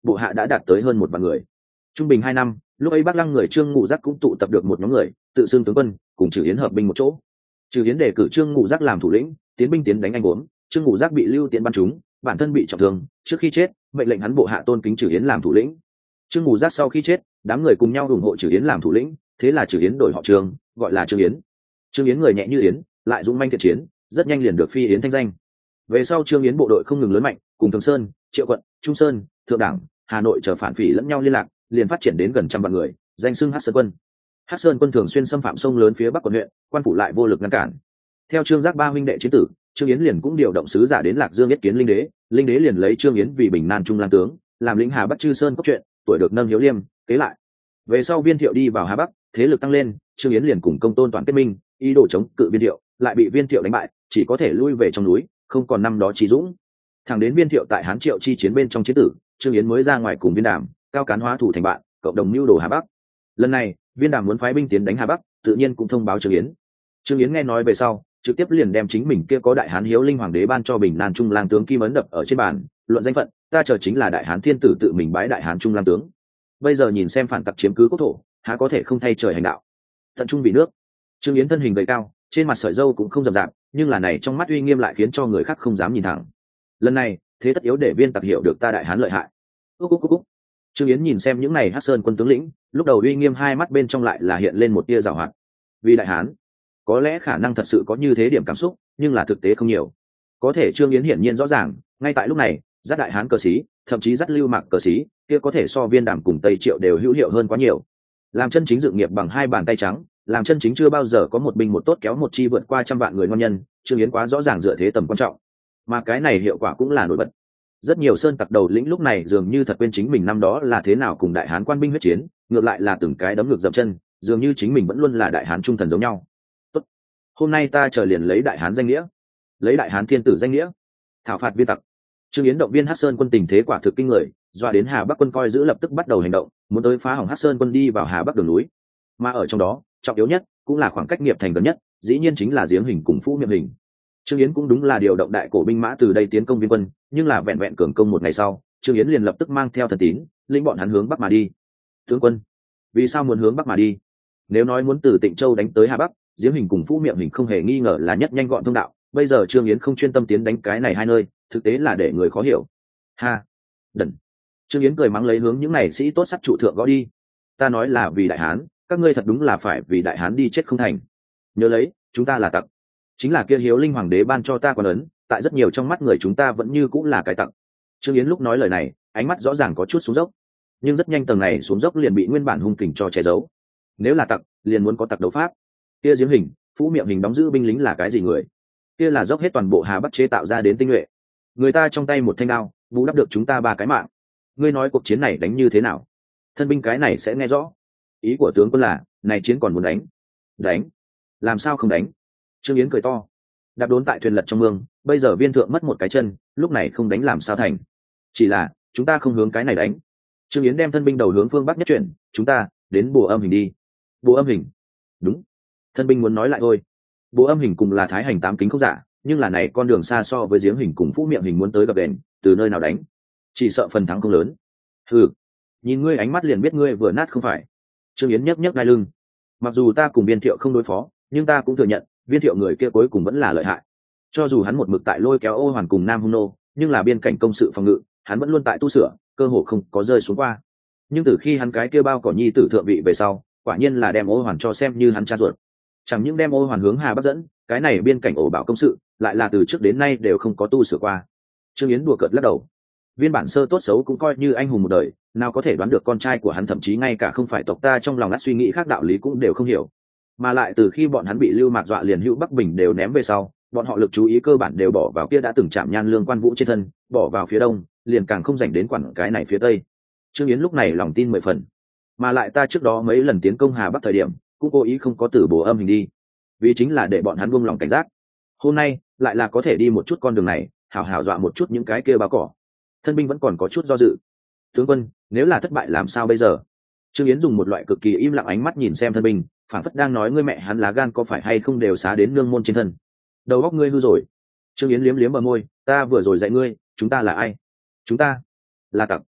bộ hạ đã đạt tới hơn một vạn người. Trung bình hai năm, lúc ấy Bắc Lăng người Trương Ngụ Giác cũng tụ tập được một nhóm người, tự xưng tướng quân, cùng Trừ Yến hợp binh một chỗ. Trừ Yến đề cử Trương Ngụ Giác làm thủ lĩnh, tiến binh tiến đánh anh Uống, Trương Ngụ Giác bị Lưu Tiễn bắn trúng, bản thân bị trọng thương, trước khi chết, mệnh lệnh hắn bộ hạ tôn kính Trừ Yến làm thủ lĩnh. Trương Ngụ Giác sau khi chết, đám người cùng nhau ủng hộ Trừ Yến làm thủ lĩnh, thế là Trừ Yến đổi họ Trương, gọi là Trương Yến. Trương Yến người nhẹ như yến, lại dũng manh thiện chiến, rất nhanh liền được phi yến thanh danh. Về sau Trương Yến bộ đội không ngừng lớn mạnh, cùng Thường Sơn, Triệu Quận, Trung Sơn, Thượng Đảng, Hà Nội chờ phản phỉ lẫn nhau liên lạc, liền phát triển đến gần trăm vạn người, danh xưng Hắc Sơn quân. Hắc Sơn quân thường xuyên xâm phạm sông lớn phía bắc quận huyện, quan phủ lại vô lực ngăn cản. Theo Trương Giác ba huynh đệ chiến tử, Trương Yến liền cũng điều động sứ giả đến Lạc Dương yết kiến Linh Đế, Linh Đế liền lấy Trương Yến vì Bình Nan Trung Lang tướng, làm lĩnh Hà Bắc Chư Sơn cốc truyện, tuổi được nâng hiếu liêm, kế lại. Về sau Viên Thiệu đi vào Hà Bắc, thế lực tăng lên, Trương Yến liền cùng Công Tôn Toàn kết minh, ý đồ chống cự Viên Thiệu, lại bị Viên Thiệu đánh bại, chỉ có thể lui về trong núi, không còn năm đó trí dũng. Thẳng đến Viên Thiệu tại Hán Triệu chi chiến bên trong chiến tử, Trương Yến mới ra ngoài cùng Viên Đàm, Cao Cán hóa thủ thành bạn, cộng đồng mưu đồ Hà Bắc. Lần này, Viên Đàm muốn phái binh tiến đánh Hà Bắc, tự nhiên cũng thông báo Trương Yến. Trương Yến nghe nói về sau, trực tiếp liền đem chính mình kia có Đại Hán Hiếu Linh Hoàng đế ban cho Bình Nan Trung Lang tướng kim ấn đập ở trên bàn, luận danh phận, ta chờ chính là Đại Hán Thiên tử tự mình bái Đại Hán Trung Lang tướng. Bây giờ nhìn xem phản tặc chiếm cứ quốc thổ, há có thể không thay trời hành đạo. Tận trung vì nước. Trương Yến thân hình gầy cao, trên mặt sợi râu cũng không rậm rạp, nhưng là này trong mắt uy nghiêm lại khiến cho người khác không dám nhìn thẳng. Lần này, thế tất yếu để Viên tặc hiểu được ta Đại Hán lợi hại. Cúc cúc cúc cúc. Trương Yến nhìn xem những này Hắc Sơn quân tướng lĩnh, lúc đầu uy nghiêm hai mắt bên trong lại là hiện lên một tia giảo hoạt. Vì Đại Hán, có lẽ khả năng thật sự có như thế điểm cảm xúc, nhưng là thực tế không nhiều. Có thể Trương Yến hiển nhiên rõ ràng, ngay tại lúc này, dắt Đại Hán cờ sĩ, thậm chí dắt Lưu Mạc cờ sĩ, kia có thể so Viên Đàm cùng Tây Triệu đều hữu hiệu hơn quá nhiều. Làm chân chính dự nghiệp bằng hai bàn tay trắng, làm chân chính chưa bao giờ có một binh một tốt kéo một chi vượt qua trăm vạn người ngon nhân, Trương Yến quá rõ ràng dựa thế tầm quan trọng, mà cái này hiệu quả cũng là nổi bật. Rất nhiều sơn tặc đầu lĩnh lúc này dường như thật quên chính mình năm đó là thế nào cùng Đại Hán quan binh huyết chiến, ngược lại là từng cái đấm ngược dậm chân, dường như chính mình vẫn luôn là Đại Hán trung thần giống nhau. Tốt, hôm nay ta chờ liền lấy Đại Hán danh nghĩa, lấy Đại Hán thiên tử danh nghĩa, thảo phạt Viên tặc. Trương Yến động viên Hắc Sơn quân tình thế quả thực kinh người, dọa đến Hà Bắc quân coi giữ lập tức bắt đầu hành động, muốn tới phá hỏng Hắc Sơn quân đi vào Hà Bắc đường núi. Mà ở trong đó, trọng yếu nhất cũng là khoảng cách nghiệp thành gần nhất, dĩ nhiên chính là Giếng Hình cùng Phũ Miệng Hình. Trương Yến cũng đúng là điều động đại cổ binh mã từ đây tiến công Viên quân, nhưng là vẹn vẹn cường công một ngày sau, Trương Yến liền lập tức mang theo thần tín, lĩnh bọn hắn hướng bắc mà đi. Tướng quân, vì sao muốn hướng bắc mà đi? Nếu nói muốn từ Tịnh Châu đánh tới Hà Bắc, Giếng Hình cùng Phũ Miệng Hình không hề nghi ngờ là nhất nhanh gọn thông đạo, bây giờ Trương Yến không chuyên tâm tiến đánh cái này hai nơi, thực tế là để người khó hiểu. Ha, đần. Trương Yến cười mắng lấy hướng những này sĩ tốt sắt trụ thượng gõ đi. Ta nói là vì Đại Hán, các ngươi thật đúng là phải vì Đại Hán đi chết không thành. Nhớ lấy, chúng ta là tặc, chính là kia Hiếu Linh Hoàng đế ban cho ta quan ấn, tại rất nhiều trong mắt người chúng ta vẫn như cũng là cái tặc. Trương Yến lúc nói lời này, ánh mắt rõ ràng có chút xuống dốc, nhưng rất nhanh tầng này xuống dốc liền bị nguyên bản hung kình cho che giấu. Nếu là tặc, liền muốn có tặc đấu pháp. Kia Giếng Hình, Phũ Miệng Hình đóng giữ binh lính là cái gì người? Kia là dốc hết toàn bộ Hà Bắc chế tạo ra đến tinh nhuệ. Người ta trong tay một thanh đao, bù đắp được chúng ta ba cái mạng. Ngươi nói cuộc chiến này đánh như thế nào? Thân binh cái này sẽ nghe rõ. Ý của tướng quân là, này chiến còn muốn đánh? Đánh? Làm sao không đánh? Trương Yến cười to. Đạp đốn tại thuyền lật trong mương, bây giờ Viên thượng mất một cái chân, lúc này không đánh làm sao thành? Chỉ là, chúng ta không hướng cái này đánh. Trương Yến đem thân binh đầu hướng phương bắc nhất chuyển, chúng ta đến Bồ Âm Hình đi. Bồ Âm Hình? Đúng. Thân binh muốn nói lại thôi. Bồ Âm Hình cùng là Thái Hành tám kính không giả, nhưng là này con đường xa so với Giếng Hình cùng Phũ Miệng Hình muốn tới gặp đền, từ nơi nào đánh? Chỉ sợ phần thắng không lớn. Hừ, nhìn ngươi ánh mắt liền biết ngươi vừa nát không phải. Trương Yến nhấc nhấc đai lưng. Mặc dù ta cùng Viên Thiệu không đối phó, nhưng ta cũng thừa nhận, Viên Thiệu người kia cuối cùng vẫn là lợi hại. Cho dù hắn một mực tại lôi kéo Ô Hoàn cùng Nam Hung Nô, nhưng là biên cảnh công sự phòng ngự, hắn vẫn luôn tại tu sửa, cơ hồ không có rơi xuống qua. Nhưng từ khi hắn cái kia bao cỏ nhi tử thượng vị về sau, quả nhiên là đem Ô Hoàn cho xem như hắn cha ruột. Chẳng những đem Ô Hoàn hướng Hà Bắc dẫn, cái này biên cảnh ổ bảo công sự, lại là từ trước đến nay đều không có tu sửa qua. Trương Yến đùa cợt lắc đầu. Viên bản sơ tốt xấu cũng coi như anh hùng một đời, nào có thể đoán được con trai của hắn thậm chí ngay cả không phải tộc ta trong lòng đã suy nghĩ khác đạo lý cũng đều không hiểu. Mà lại từ khi bọn hắn bị Lưu Mạc dọa liền hữu Bắc Bình đều ném về sau, bọn họ lực chú ý cơ bản đều bỏ vào kia đã từng chạm nhan lương quan vũ trên thân, bỏ vào phía đông, liền càng không dành đến quản cái này phía tây. Trương Yến lúc này lòng tin mười phần. Mà lại ta trước đó mấy lần tiến công Hà Bắc thời điểm, cũng cố ý không có từ Bồ Âm Hình đi, vì chính là để bọn hắn buông lòng cảnh giác. Hôm nay lại là có thể đi một chút con đường này, hảo hảo dọa một chút những cái kia bao cỏ. Thân binh vẫn còn có chút do dự. Tướng quân, nếu là thất bại làm sao bây giờ? Trương Yến dùng một loại cực kỳ im lặng ánh mắt nhìn xem thân binh, phảng phất đang nói ngươi mẹ hắn lá gan có phải hay không đều xá đến nương môn trên thân. Đầu óc ngươi hư rồi. Trương Yến liếm liếm bờ môi, ta vừa rồi dạy ngươi, chúng ta là ai? Chúng ta là tặc.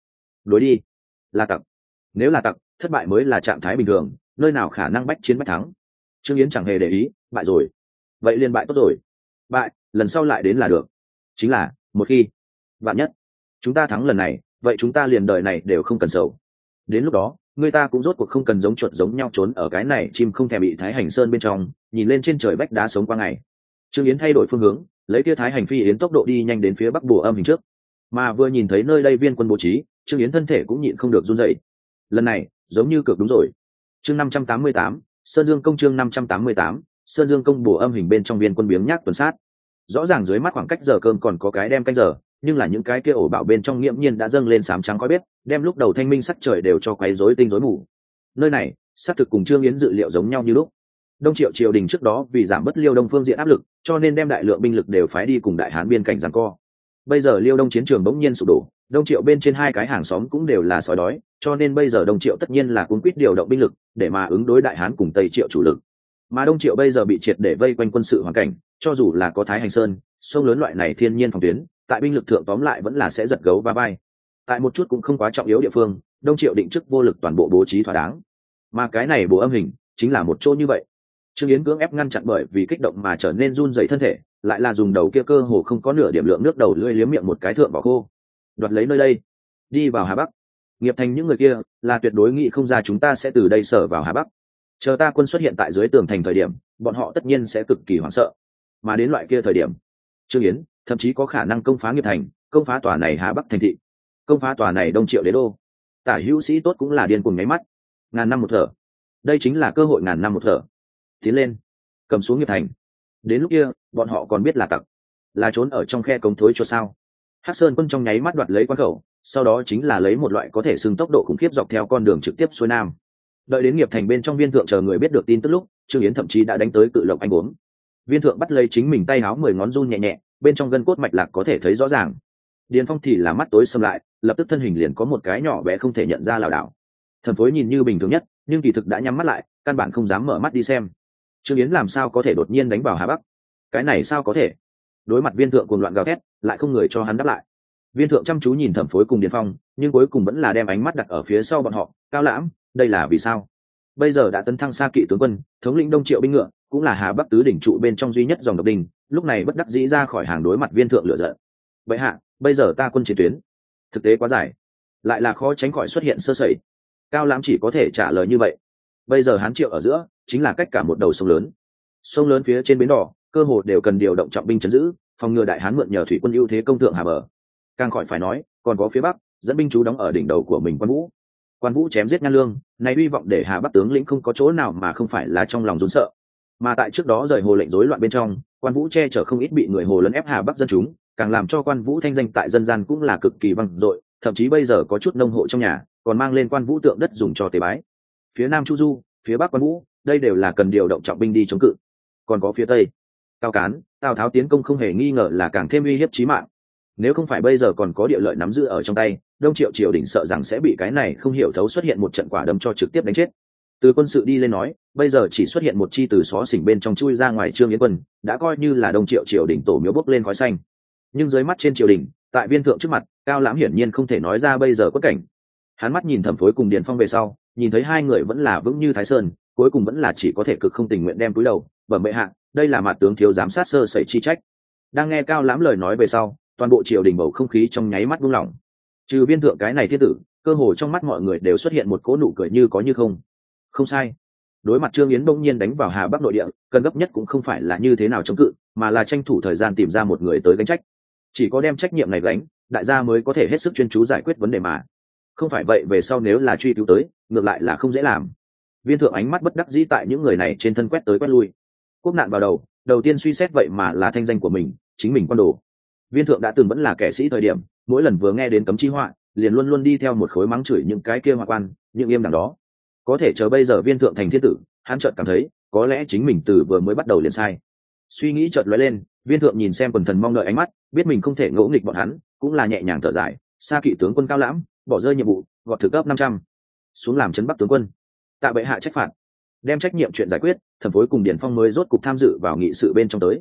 đối đi, là tặc. Nếu là tặc, thất bại mới là trạng thái bình thường, nơi nào khả năng bách chiến bách thắng. Trương Yến chẳng hề để ý, bại rồi, vậy liền bại tốt rồi. Bại, lần sau lại đến là được. Chính là, một khi vạn nhất chúng ta thắng lần này, vậy chúng ta liền đời này đều không cần sầu. Đến lúc đó, người ta cũng rốt cuộc không cần giống chuột giống nhau trốn ở cái này chim không thèm bị Thái Hành Sơn bên trong, nhìn lên trên trời vách đá sống qua ngày. Trương Yến thay đổi phương hướng, lấy kia Thái Hành Phi Yến tốc độ đi nhanh đến phía bắc Bùa Âm Hình trước. Mà vừa nhìn thấy nơi đây viên quân bố trí, Trương Yến thân thể cũng nhịn không được run rẩy. Lần này, giống như cược đúng rồi. Chương năm trăm tám mươi tám, Sơn Dương công chương năm trăm tám mươi tám, Sơn Dương công Bùa Âm Hình bên trong viên quân biếng nhác tuần sát. Rõ ràng dưới mắt khoảng cách giờ cơm còn có cái đem canh giờ, nhưng là những cái kia ổ bạo bên trong nghiễm nhiên đã dâng lên sám trắng khói bếp, đem lúc đầu thanh minh sắc trời đều cho quấy rối tinh rối mù. Nơi này, xác thực cùng Trương Yến dự liệu giống nhau như lúc. Đông Triệu triều đình trước đó vì giảm bớt Liêu Đông phương diện áp lực, cho nên đem đại lượng binh lực đều phái đi cùng Đại Hán biên cảnh giằng co. Bây giờ Liêu Đông chiến trường bỗng nhiên sụp đổ, Đông Triệu bên trên hai cái hàng xóm cũng đều là sói đói, cho nên bây giờ Đông Triệu tất nhiên là cuống quýt điều động binh lực để mà ứng đối Đại Hán cùng Tây Triệu chủ lực. Mà Đông Triệu bây giờ bị triệt để vây quanh quân sự hoàn cảnh, cho dù là có Thái Hành Sơn, sông lớn loại này thiên nhiên phòng tuyến, tại binh lực thượng tóm lại vẫn là sẽ giật gấu va vai. Tại một chút cũng không quá trọng yếu địa phương, Đông Triệu định chức vô lực toàn bộ bố trí thỏa đáng. Mà cái này Bùa Âm Hình chính là một chỗ như vậy. Trương Yến cưỡng ép ngăn chặn bởi vì kích động mà trở nên run rẩy thân thể, lại là dùng đầu kia cơ hồ không có nửa điểm lượng nước đầu lưỡi liếm miệng một cái thượng vào khô. Đoạt lấy nơi đây, đi vào Hà Bắc. Nghiệp Thành những người kia là tuyệt đối nghĩ không ra chúng ta sẽ từ đây sở vào Hà Bắc. Chờ ta quân xuất hiện tại dưới tường thành thời điểm, bọn họ tất nhiên sẽ cực kỳ hoảng sợ. Mà đến loại kia thời điểm, Trương Yến thậm chí có khả năng công phá Nghiệp Thành, công phá tòa này Hà Bắc thành thị, công phá tòa này Đông Triệu đế đô. Tả hữu sĩ tốt cũng là điên cuồng nháy mắt. Ngàn năm một thở, đây chính là cơ hội ngàn năm một thở. Tiến lên, cầm xuống Nghiệp Thành. Đến lúc kia, bọn họ còn biết là tặc, là trốn ở trong khe cống thối cho sao. Hắc Sơn quân trong nháy mắt đoạt lấy quan khẩu, sau đó chính là lấy một loại có thể xưng tốc độ khủng khiếp dọc theo con đường trực tiếp xuôi nam. Đợi đến Nghiệp Thành bên trong viên thượng chờ người biết được tin tức lúc, Trương Yến thậm chí đã đánh tới Cự Lộc anh uống. Viên thượng bắt lấy chính mình tay áo mười ngón run nhẹ nhẹ, bên trong gân cốt mạch lạc có thể thấy rõ ràng. Điền Phong thì là mắt tối sầm lại, lập tức thân hình liền có một cái nhỏ bé không thể nhận ra lảo đảo. Thẩm Phối nhìn như bình thường nhất, nhưng kỳ thực đã nhắm mắt lại, căn bản không dám mở mắt đi xem. Trương Yến làm sao có thể đột nhiên đánh vào Hà Bắc? Cái này sao có thể? Đối mặt viên thượng cuồng loạn gào thét, lại không người cho hắn đáp lại. Viên thượng chăm chú nhìn Thẩm Phối cùng Điền Phong, nhưng cuối cùng vẫn là đem ánh mắt đặt ở phía sau bọn họ. Cao Lãm, đây là vì sao? Bây giờ đã tấn thăng xa kỵ tướng quân, thống lĩnh Đông Triệu binh ngựa, cũng là Hà Bắc tứ đỉnh trụ bên trong duy nhất dòng độc đình, lúc này bất đắc dĩ ra khỏi hàng đối mặt viên thượng lựa giận. Vậy hạ, bây giờ ta quân chiến tuyến thực tế quá dài, lại là khó tránh khỏi xuất hiện sơ sẩy. Cao Lãm chỉ có thể trả lời như vậy. Bây giờ Hán Triệu ở giữa chính là cách cả một đầu sông lớn. Sông lớn phía trên bến đỏ, cơ hồ đều cần điều động trọng binh trấn giữ, phòng ngừa Đại Hán mượn nhờ thủy quân ưu thế công thượng Hà bờ. Càng khỏi phải nói, còn có phía bắc, dẫn binh chú đóng ở đỉnh đầu của mình Quan Vũ. Quan Vũ chém giết Nhan Lương, này hy vọng để Hà Bắc tướng lĩnh không có chỗ nào mà không phải là trong lòng run sợ. Mà tại trước đó rời hồ lệnh rối loạn bên trong, Quan Vũ che chở không ít bị người hồ lấn ép Hà Bắc dân chúng, càng làm cho Quan Vũ thanh danh tại dân gian cũng là cực kỳ vang dội, thậm chí bây giờ có chút nông hộ trong nhà còn mang lên Quan Vũ tượng đất dùng cho tế bái. Phía Nam Chu Du, phía Bắc Quan Vũ, đây đều là cần điều động trọng binh đi chống cự. Còn có phía Tây, Cao Cán, Tào Tháo tiến công không hề nghi ngờ là càng thêm uy hiếp chí mạng. Nếu không phải bây giờ còn có địa lợi nắm giữ ở trong tay, Đông Triệu triều đình sợ rằng sẽ bị cái này không hiểu thấu xuất hiện một trận quả đấm cho trực tiếp đánh chết. Từ quân sự đi lên nói, bây giờ chỉ xuất hiện một chi từ xó xỉnh bên trong chui ra ngoài Trương Yến quân, đã coi như là Đông Triệu triều đình tổ miếu bốc lên khói xanh. Nhưng dưới mắt trên triều đình, tại viên thượng trước mặt, Cao Lãm hiển nhiên không thể nói ra bây giờ quất cảnh. Hắn mắt nhìn Thẩm Phối cùng Điền Phong về sau, nhìn thấy hai người vẫn là vững như Thái Sơn, cuối cùng vẫn là chỉ có thể cực không tình nguyện đem cúi đầu, bẩm bệ hạ, đây là mặt tướng thiếu giám sát sơ sẩy chi trách. Đang nghe Cao Lãm lời nói về sau, toàn bộ triều đình bầu không khí trong nháy mắt buông lỏng. Trừ viên thượng cái này thiên tử, cơ hồ trong mắt mọi người đều xuất hiện một cỗ nụ cười như có như không. Không sai. Đối mặt Trương Yến bỗng nhiên đánh vào Hà Bắc nội địa, cần gấp nhất cũng không phải là như thế nào chống cự, mà là tranh thủ thời gian tìm ra một người tới gánh trách. Chỉ có đem trách nhiệm này gánh, đại gia mới có thể hết sức chuyên chú giải quyết vấn đề mà. Không phải vậy về sau nếu là truy cứu tới, ngược lại là không dễ làm. Viên thượng ánh mắt bất đắc dĩ tại những người này trên thân quét tới quét lui. Quốc nạn vào đầu, đầu tiên suy xét vậy mà là thanh danh của mình, chính mình quan đồ. Viên thượng đã từng vẫn là kẻ sĩ thời điểm, mỗi lần vừa nghe đến cấm chi họa, liền luôn luôn đi theo một khối mắng chửi những cái kia hoa quan, những im đằng đó. Có thể chờ bây giờ viên thượng thành thiên tử, hắn chợt cảm thấy, có lẽ chính mình từ vừa mới bắt đầu liền sai. Suy nghĩ chợt lóe lên, viên thượng nhìn xem quần thần mong đợi ánh mắt, biết mình không thể ngỗ nghịch bọn hắn, cũng là nhẹ nhàng thở dài, xa kỵ tướng quân Cao Lãm, bỏ rơi nhiệm vụ, gọt thực cấp năm trăm, xuống làm trấn Bắc tướng quân. Tạ bệ hạ trách phạt, đem trách nhiệm chuyện giải quyết, Thẩm Phối cùng Điền Phong mới rốt cục tham dự vào nghị sự bên trong tới.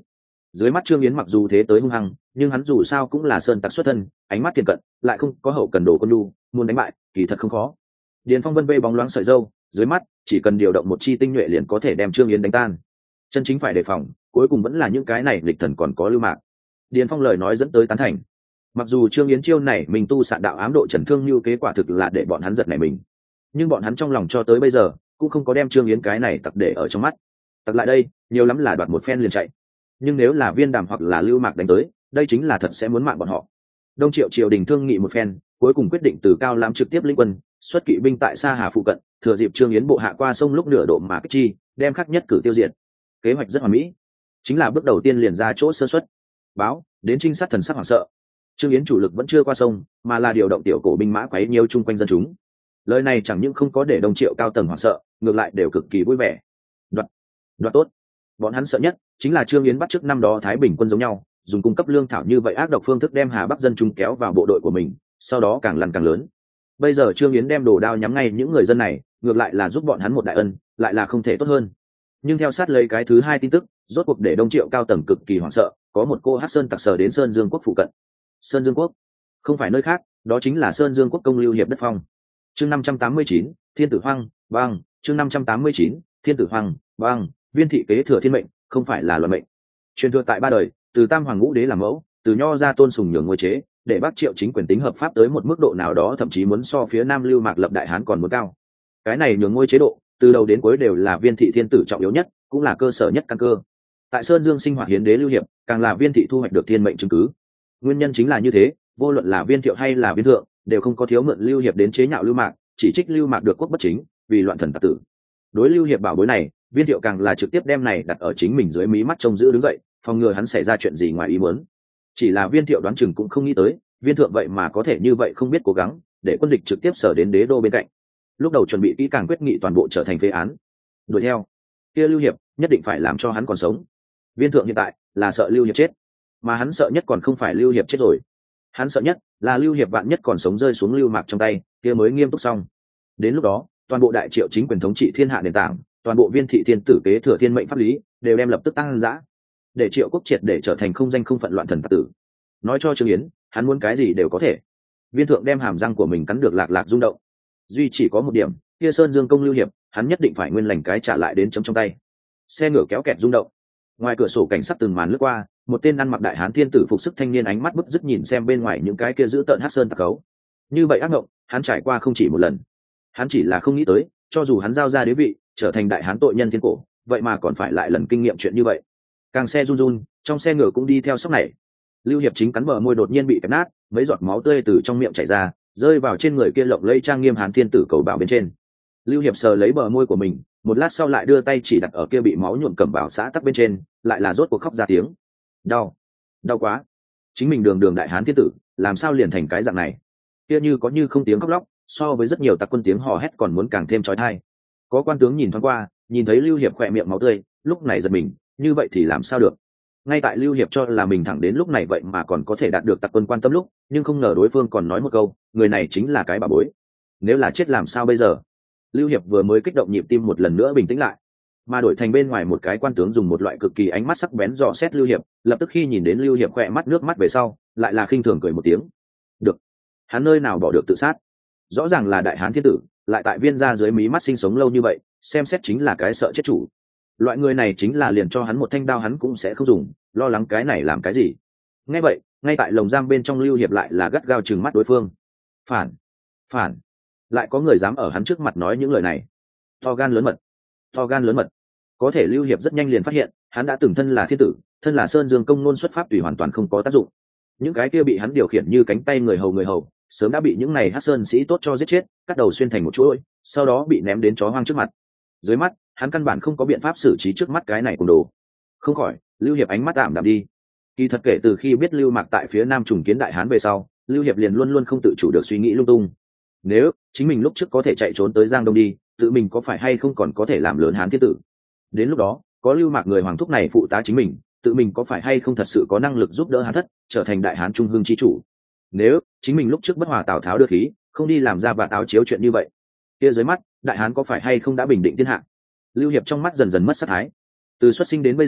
Dưới mắt Trương Yến mặc dù thế tới hung hăng, nhưng hắn dù sao cũng là sơn tặc xuất thân, ánh mắt thiện cận, lại không có hậu cần đồ con lu, muốn đánh bại, kỳ thật không khó. Điền Phong vân vê bóng loáng sợi dâu, dưới mắt chỉ cần điều động một chi tinh nhuệ liền có thể đem Trương Yến đánh tan. Chân chính phải đề phòng, cuối cùng vẫn là những cái này lịch thần còn có Lưu Mạc. Điền Phong lời nói dẫn tới tán thành. Mặc dù Trương Yến chiêu này mình tu sạn đạo ám độ trần thương như kế quả thực là để bọn hắn giật nảy mình, nhưng bọn hắn trong lòng cho tới bây giờ cũng không có đem Trương Yến cái này tặc để ở trong mắt. Tặc lại đây, nhiều lắm là đoạt một phen liền chạy. Nhưng nếu là Viên Đàm hoặc là Lưu Mạc đánh tới, đây chính là thật sẽ muốn mạng bọn họ. Đông Triệu triều đình thương nghị một phen, cuối cùng quyết định từ Cao Lãm trực tiếp lĩnh quân, xuất kỵ binh tại Sa Hà phụ cận, thừa dịp Trương Yến bộ hạ qua sông lúc nửa độ mà kích chi, đem khắc nhất cử tiêu diệt. Kế hoạch rất hoàn mỹ, chính là bước đầu tiên liền ra chỗ sơ suất. Báo đến trinh sát thần sắc hoảng sợ. Trương Yến chủ lực vẫn chưa qua sông, mà là điều động tiểu cổ binh mã quấy nhiều chung quanh dân chúng. Lời này chẳng những không có để Đông Triệu cao tầng hoảng sợ, ngược lại đều cực kỳ vui vẻ. Đoạt, đoạt tốt. Bọn hắn sợ nhất chính là Trương Yến bắt chước năm đó Thái Bình quân giống nhau, dùng cung cấp lương thảo như vậy ác độc phương thức đem Hà Bắc dân chúng kéo vào bộ đội của mình, sau đó càng lăn càng lớn. Bây giờ Trương Yến đem đồ đao nhắm ngay những người dân này, ngược lại là giúp bọn hắn một đại ân, lại là không thể tốt hơn. Nhưng theo sát lấy cái thứ hai tin tức, rốt cuộc để Đông Triệu cao tầng cực kỳ hoảng sợ, có một cô Hắc Sơn tặc sờ đến Sơn Dương quốc phụ cận. Sơn Dương quốc, không phải nơi khác, đó chính là Sơn Dương quốc công Lưu Hiệp đất phong. Chương năm trăm tám mươi chín, Thiên tử hoang, băng, chương năm trăm tám mươi chín, Thiên tử hoang, băng, Viên thị kế thừa thiên mệnh, không phải là luận mệnh. Truyền thừa tại ba đời, từ Tam Hoàng Ngũ Đế làm mẫu, từ Nho ra tôn sùng nhường ngôi chế, để Bắc Triệu chính quyền tính hợp pháp tới một mức độ nào đó, thậm chí muốn so phía Nam Lưu Mạc lập đại hán còn muốn cao. Cái này nhường ngôi chế độ, từ đầu đến cuối đều là Viên thị thiên tử trọng yếu nhất, cũng là cơ sở nhất căn cơ. Tại Sơn Dương sinh hoạt hiến đế Lưu Hiệp, càng là Viên thị thu hoạch được thiên mệnh chứng cứ. Nguyên nhân chính là như thế, vô luận là Viên Thiệu hay là Viên Thượng, đều không có thiếu mượn Lưu Hiệp đến chế nhạo Lưu Mạc, chỉ trích Lưu Mạc được quốc bất chính, vì loạn thần tặc tử. Đối Lưu Hiệp bảo bối này, Viên Thiệu càng là trực tiếp đem này đặt ở chính mình dưới mí mắt trông giữ đứng dậy, phòng ngừa hắn xảy ra chuyện gì ngoài ý muốn. Chỉ là Viên Thiệu đoán chừng cũng không nghĩ tới, Viên Thượng vậy mà có thể như vậy không biết cố gắng, để quân địch trực tiếp sở đến đế đô bên cạnh. Lúc đầu chuẩn bị kỹ càng quyết nghị toàn bộ trở thành phế án. Đuổi theo, kia Lưu Hiệp nhất định phải làm cho hắn còn sống. Viên Thượng hiện tại là sợ Lưu Hiệp chết, mà hắn sợ nhất còn không phải Lưu Hiệp chết rồi, hắn sợ nhất là Lưu Hiệp vạn nhất còn sống rơi xuống Lưu Mạc trong tay, kia mới nghiêm túc xong. Đến lúc đó, toàn bộ đại Triệu chính quyền thống trị thiên hạ nền tảng, toàn bộ Viên thị thiên tử kế thừa thiên mệnh pháp lý, đều đem lập tức tăng dã, để Triệu quốc triệt để trở thành không danh không phận loạn thần tặc tử. Nói cho Trương Yến, hắn muốn cái gì đều có thể. Viên Thượng đem hàm răng của mình cắn được lạc lạc rung động. Duy chỉ có một điểm, kia Sơn Dương công Lưu Hiệp, hắn nhất định phải nguyên lành cái trả lại đến chấm trong tay. Xe ngựa kéo kẹt rung động. Ngoài cửa sổ cảnh sắc từng màn lướt qua, một tên ăn mặc đại hán thiên tử phục sức thanh niên ánh mắt bức dứt nhìn xem bên ngoài những cái kia giữ tợn Hắc Sơn tặc cấu. Như vậy ác mộng, hắn trải qua không chỉ một lần. Hắn chỉ là không nghĩ tới, cho dù hắn giao ra đế vị, trở thành đại hán tội nhân thiên cổ, vậy mà còn phải lại lần kinh nghiệm chuyện như vậy. Càng xe run run, trong xe ngựa cũng đi theo sốc này. Lưu Hiệp chính cắn bờ môi đột nhiên bị kẹp nát, mấy giọt máu tươi từ trong miệng chảy ra, rơi vào trên người kia lộng lây trang nghiêm hán thiên tử cầu bảo bên trên. Lưu Hiệp sờ lấy bờ môi của mình, một lát sau lại đưa tay chỉ đặt ở kia bị máu nhuộm cẩm bảo xã tắc bên trên, lại là rốt cuộc khóc ra tiếng. Đau, đau quá. Chính mình đường đường đại hán thiên tử, làm sao liền thành cái dạng này? Kia như có như không tiếng khóc lóc, so với rất nhiều tặc quân tiếng hò hét còn muốn càng thêm chói tai. Có quan tướng nhìn thoáng qua, nhìn thấy Lưu Hiệp khỏe miệng máu tươi, lúc này giật mình, như vậy thì làm sao được? Ngay tại Lưu Hiệp cho là mình thẳng đến lúc này vậy mà còn có thể đạt được tặc quân quan tâm lúc, nhưng không ngờ đối phương còn nói một câu, người này chính là cái bà bối. Nếu là chết làm sao bây giờ? Lưu Hiệp vừa mới kích động nhịp tim một lần nữa bình tĩnh lại, mà đổi thành bên ngoài một cái quan tướng dùng một loại cực kỳ ánh mắt sắc bén dò xét Lưu Hiệp, lập tức khi nhìn đến Lưu Hiệp khỏe mắt nước mắt về sau, lại là khinh thường cười một tiếng. Được, hắn nơi nào bỏ được tự sát? Rõ ràng là đại hán thiên tử, lại tại Viên gia dưới mí mắt sinh sống lâu như vậy, xem xét chính là cái sợ chết chủ. Loại người này chính là liền cho hắn một thanh đao hắn cũng sẽ không dùng, lo lắng cái này làm cái gì? Nghe vậy, ngay tại lồng giam bên trong Lưu Hiệp lại là gắt gao trừng mắt đối phương. Phản, phản, lại có người dám ở hắn trước mặt nói những lời này. To gan lớn mật, to gan lớn mật. Có thể Lưu Hiệp rất nhanh liền phát hiện, hắn đã từng thân là thiên tử, thân là Sơn Dương công nôn xuất pháp tùy hoàn toàn không có tác dụng. Những cái kia bị hắn điều khiển như cánh tay người hầu người hầu, sớm đã bị những này Hắc Sơn sĩ tốt cho giết chết, cắt đầu xuyên thành một chuỗi, sau đó bị ném đến chó hoang trước mặt. Dưới mắt, hắn căn bản không có biện pháp xử trí trước mắt cái này cùng đồ. Không khỏi, Lưu Hiệp ánh mắt tạm đạm đi. Kỳ thật kể từ khi biết Lưu Mạc tại phía Nam trùng kiến đại hán về sau, Lưu Hiệp liền luôn luôn không tự chủ được suy nghĩ lung tung. Nếu chính mình lúc trước có thể chạy trốn tới Giang Đông đi, tự mình có phải hay không còn có thể làm lớn hán thiên tử? Đến lúc đó, có Lưu Mạc người hoàng thúc này phụ tá chính mình, tự mình có phải hay không thật sự có năng lực giúp đỡ hán thất, trở thành đại hán trung hưng chi chủ? Nếu chính mình lúc trước bất hòa Tào Tháo đưa khí, không đi làm ra vạt áo chiếu chuyện như vậy, kia dưới mắt, đại hán có phải hay không đã bình định thiên hạ? Lưu Hiệp trong mắt dần dần mất sát thái. Từ xuất sinh đến bây giờ,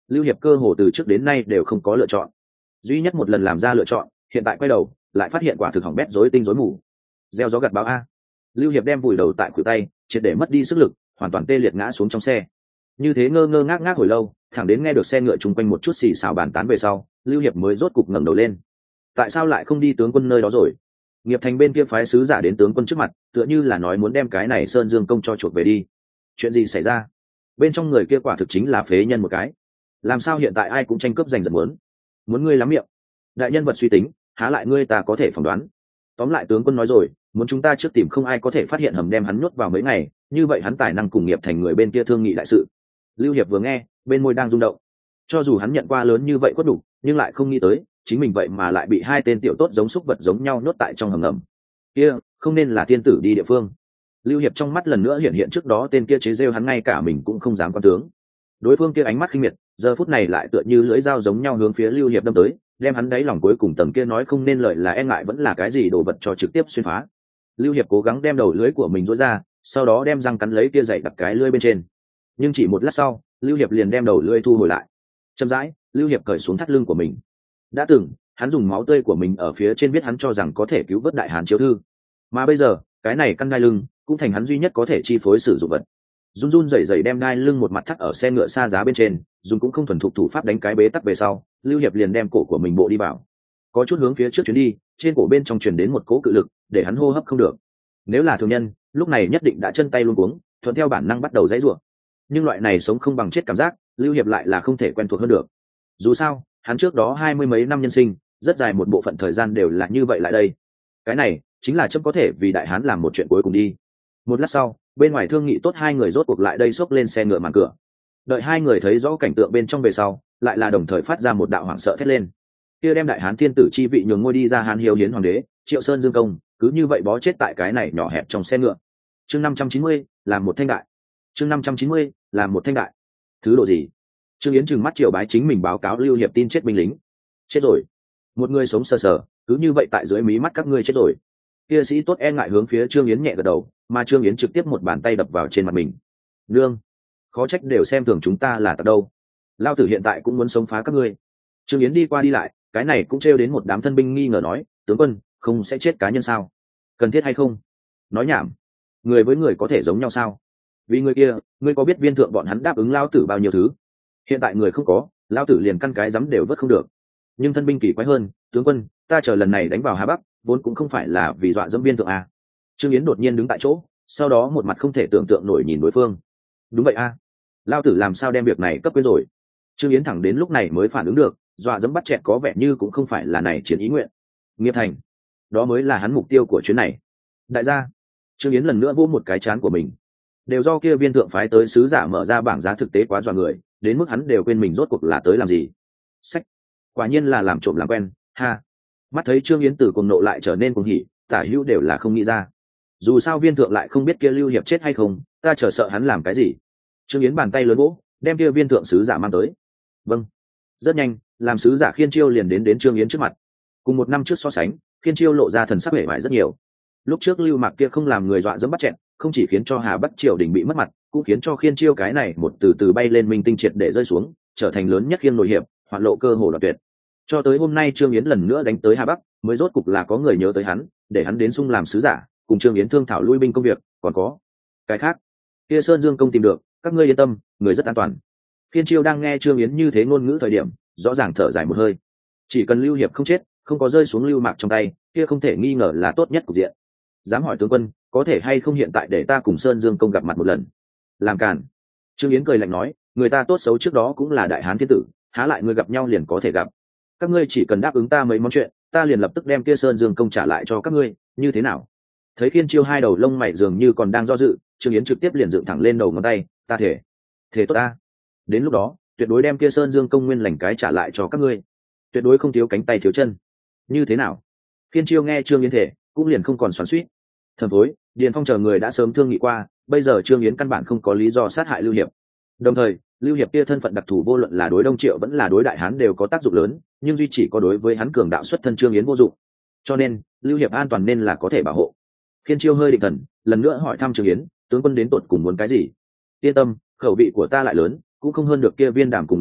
lưu hiệp cơ hồ từ trước đến nay đều không có lựa chọn, duy nhất một lần làm ra lựa chọn, hiện tại quay đầu lại phát hiện quả thực hỏng bét rối tinh rối mù. Gieo gió gặt bão a. Lưu hiệp đem vùi đầu tại khuỷu tay, triệt để mất đi sức lực, hoàn toàn tê liệt ngã xuống trong xe. Như thế ngơ ngơ ngác ngác hồi lâu, thẳng đến nghe được xe ngựa chung quanh một chút xì xào bàn tán về sau, lưu hiệp mới rốt cục ngẩng đầu lên. Tại sao lại không đi tướng quân nơi đó rồi? Nghiệp Thành bên kia phái sứ giả đến tướng quân trước mặt, tựa như là nói muốn đem cái này Sơn Dương công cho chuộc về đi. Chuyện gì xảy ra? Bên trong người kia quả thực chính là phế nhân một cái. Làm sao hiện tại ai cũng tranh cướp giành giật muốn? Muốn ngươi lắm miệng. Đại nhân vật suy tính, há lại ngươi ta có thể phỏng đoán. Tóm lại tướng quân nói rồi, muốn chúng ta trước tìm không ai có thể phát hiện hầm đem hắn nuốt vào mấy ngày, như vậy hắn tài năng cùng Nghiệp Thành người bên kia thương nghị đại sự. Lưu Hiệp vừa nghe, bên môi đang rung động. Cho dù hắn nhận qua lớn như vậy có đủ, nhưng lại không nghĩ tới, chính mình vậy mà lại bị hai tên tiểu tốt giống súc vật giống nhau nuốt tại trong hầm ngầm. Kia, không nên là tiên tử đi địa phương. Lưu Hiệp trong mắt lần nữa hiện hiện trước đó tên kia chế rêu hắn ngay cả mình cũng không dám quan tướng. Đối phương kia ánh mắt khinh miệt, giờ phút này lại tựa như lưỡi dao giống nhau hướng phía Lưu Hiệp đâm tới, đem hắn đáy lòng cuối cùng tầng kia nói không nên lời là e ngại vẫn là cái gì đồ vật cho trực tiếp xuyên phá. Lưu Hiệp cố gắng đem đầu lưỡi của mình rũa ra, sau đó đem răng cắn lấy kia dậy đặt cái lưỡi bên trên. Nhưng chỉ một lát sau, Lưu Hiệp liền đem đầu lưỡi thu hồi lại. Chậm rãi, Lưu Hiệp cởi xuống thắt lưng của mình. Đã từng, hắn dùng máu tươi của mình ở phía trên viết hắn cho rằng có thể cứu vớt đại hán chiếu thư, mà bây giờ cái này căn đai lưng cũng thành hắn duy nhất có thể chi phối sử dụng vật. Run run rẩy rẩy đem đai lưng một mặt thắt ở xe ngựa xa giá bên trên, dùng cũng không thuần thục thủ pháp đánh cái bế tắc về sau, Lưu Hiệp liền đem cổ của mình bộ đi vào, có chút hướng phía trước chuyến đi, trên cổ bên trong truyền đến một cỗ cự lực, để hắn hô hấp không được. Nếu là thường nhân, lúc này nhất định đã chân tay luống cuống, thuận theo bản năng bắt đầu giãy giụa. Nhưng loại này sống không bằng chết cảm giác, Lưu Hiệp lại là không thể quen thuộc hơn được. Dù sao, hắn trước đó hai mươi mấy năm nhân sinh, rất dài một bộ phận thời gian đều là như vậy lại đây. Cái này chính là chấm có thể vì đại hán làm một chuyện cuối cùng đi. Một lát sau, bên ngoài thương nghị tốt hai người rốt cuộc lại đây xốc lên xe ngựa màn cửa. Đợi hai người thấy rõ cảnh tượng bên trong về sau, lại là đồng thời phát ra một đạo hoảng sợ thét lên. Kia đem đại hán thiên tử chi vị nhường ngôi đi ra hán hiếu hiến hoàng đế, Triệu Sơn Dương công, cứ như vậy bó chết tại cái này nhỏ hẹp trong xe ngựa. Chương năm trăm chín mươi, làm một thanh đại. Chương năm trăm chín mươi, làm một thanh đại. Thứ độ gì? Trương Yến trừng mắt triều bái chính mình báo cáo Lưu Hiệp tin chết binh lính. Chết rồi. Một người sống sờ sờ, cứ như vậy tại dưới mí mắt các ngươi chết rồi. Kia sĩ tốt e ngại hướng phía Trương Yến nhẹ gật đầu, mà Trương Yến trực tiếp một bàn tay đập vào trên mặt mình. Nương, khó trách đều xem thường chúng ta là tặc đâu. Lao tử hiện tại cũng muốn sống phá các ngươi. Trương Yến đi qua đi lại, cái này cũng trêu đến một đám thân binh nghi ngờ nói, tướng quân, không sẽ chết cá nhân sao? Cần thiết hay không? Nói nhảm. Người với người có thể giống nhau sao? Vì người kia, ngươi có biết viên thượng bọn hắn đáp ứng Lao tử bao nhiêu thứ? Hiện tại người không có, Lao tử liền căn cái dám đều vớt không được. Nhưng thân binh kỳ quái hơn, tướng quân, ta chờ lần này đánh vào Hà Bắc, vốn cũng không phải là vì dọa dẫm viên thượng a. Trương Yến đột nhiên đứng tại chỗ, sau đó một mặt không thể tưởng tượng nổi nhìn đối phương. Đúng vậy a, Lao tử làm sao đem việc này cấp quên rồi? Trương Yến thẳng đến lúc này mới phản ứng được, dọa dẫm bắt chẹt có vẻ như cũng không phải là này chiến ý nguyện. Nghiệp Thành, đó mới là hắn mục tiêu của chuyến này. Đại gia, Trương Yến lần nữa vỗ một cái chán của mình. Đều do kia viên thượng phái tới sứ giả mở ra bảng giá thực tế quá dọa người, đến mức hắn đều quên mình rốt cuộc là tới làm gì. Sách, quả nhiên là làm trộm làm quen, ha. Mắt thấy Trương Yến từ cuồng nộ lại trở nên cuồng hỉ, tả hữu đều là không nghĩ ra. Dù sao viên thượng lại không biết kia Lưu Hiệp chết hay không, ta chờ sợ hắn làm cái gì. Trương Yến bàn tay lớn vỗ, đem kia viên thượng sứ giả mang tới. Vâng. Rất nhanh, làm sứ giả Khiên Chiêu liền đến đến Trương Yến trước mặt. Cùng một năm trước so sánh, Khiên Chiêu lộ ra thần sắc vẻ vải rất nhiều. Lúc trước Lưu Mạc kia không làm người dọa dẫm bắt chẹn, không chỉ khiến cho Hà Bắc triều đình bị mất mặt, cũng khiến cho Khiên Chiêu cái này một từ từ bay lên minh tinh triệt để rơi xuống, trở thành lớn nhất khiêng nội hiệp, hoạn lộ cơ hồ đoạt tuyệt. Cho tới hôm nay Trương Yến lần nữa đánh tới Hà Bắc, mới rốt cục là có người nhớ tới hắn, để hắn đến sung làm sứ giả, cùng Trương Yến thương thảo lui binh công việc, còn có cái khác. Kia Sơn Dương công tìm được, các ngươi yên tâm, người rất an toàn. Khiên Chiêu đang nghe Trương Yến như thế ngôn ngữ thời điểm, rõ ràng thở dài một hơi. Chỉ cần Lưu Hiệp không chết, không có rơi xuống Lưu Mạc trong tay, kia không thể nghi ngờ là tốt nhất cục diện. Dám hỏi tướng quân, có thể hay không hiện tại để ta cùng Sơn Dương công gặp mặt một lần? Làm càn. Trương Yến cười lạnh nói, người ta tốt xấu trước đó cũng là đại hán thiên tử, há lại người gặp nhau liền có thể gặp. Các ngươi chỉ cần đáp ứng ta mấy món chuyện, ta liền lập tức đem kia Sơn Dương công trả lại cho các ngươi, như thế nào? Thấy Khiên Chiêu hai đầu lông mày dường như còn đang do dự, Trương Yến trực tiếp liền dựng thẳng lên đầu ngón tay, ta thể, thể tốt ta. Đến lúc đó, tuyệt đối đem kia Sơn Dương công nguyên lành cái trả lại cho các ngươi, tuyệt đối không thiếu cánh tay thiếu chân. Như thế nào? Khiên Chiêu nghe Trương Yến thể, cũng liền không còn xoắn xuýt. Thẩm Phối, Điền Phong chờ người đã sớm thương nghị qua, bây giờ Trương Yến căn bản không có lý do sát hại Lưu Hiệp. Đồng thời, Lưu Hiệp kia thân phận đặc thù vô luận là đối Đông Triệu vẫn là đối Đại Hán đều có tác dụng lớn, nhưng duy chỉ có đối với hắn cường đạo xuất thân Trương Yến vô dụng. Cho nên, Lưu Hiệp an toàn nên là có thể bảo hộ. Khiên Chiêu hơi định thần, lần nữa hỏi thăm Trương Yến, tướng quân đến tột cùng muốn cái gì? Yên tâm, khẩu vị của ta lại lớn, cũng không hơn được kia Viên Đàm cùng Lưu Mạc,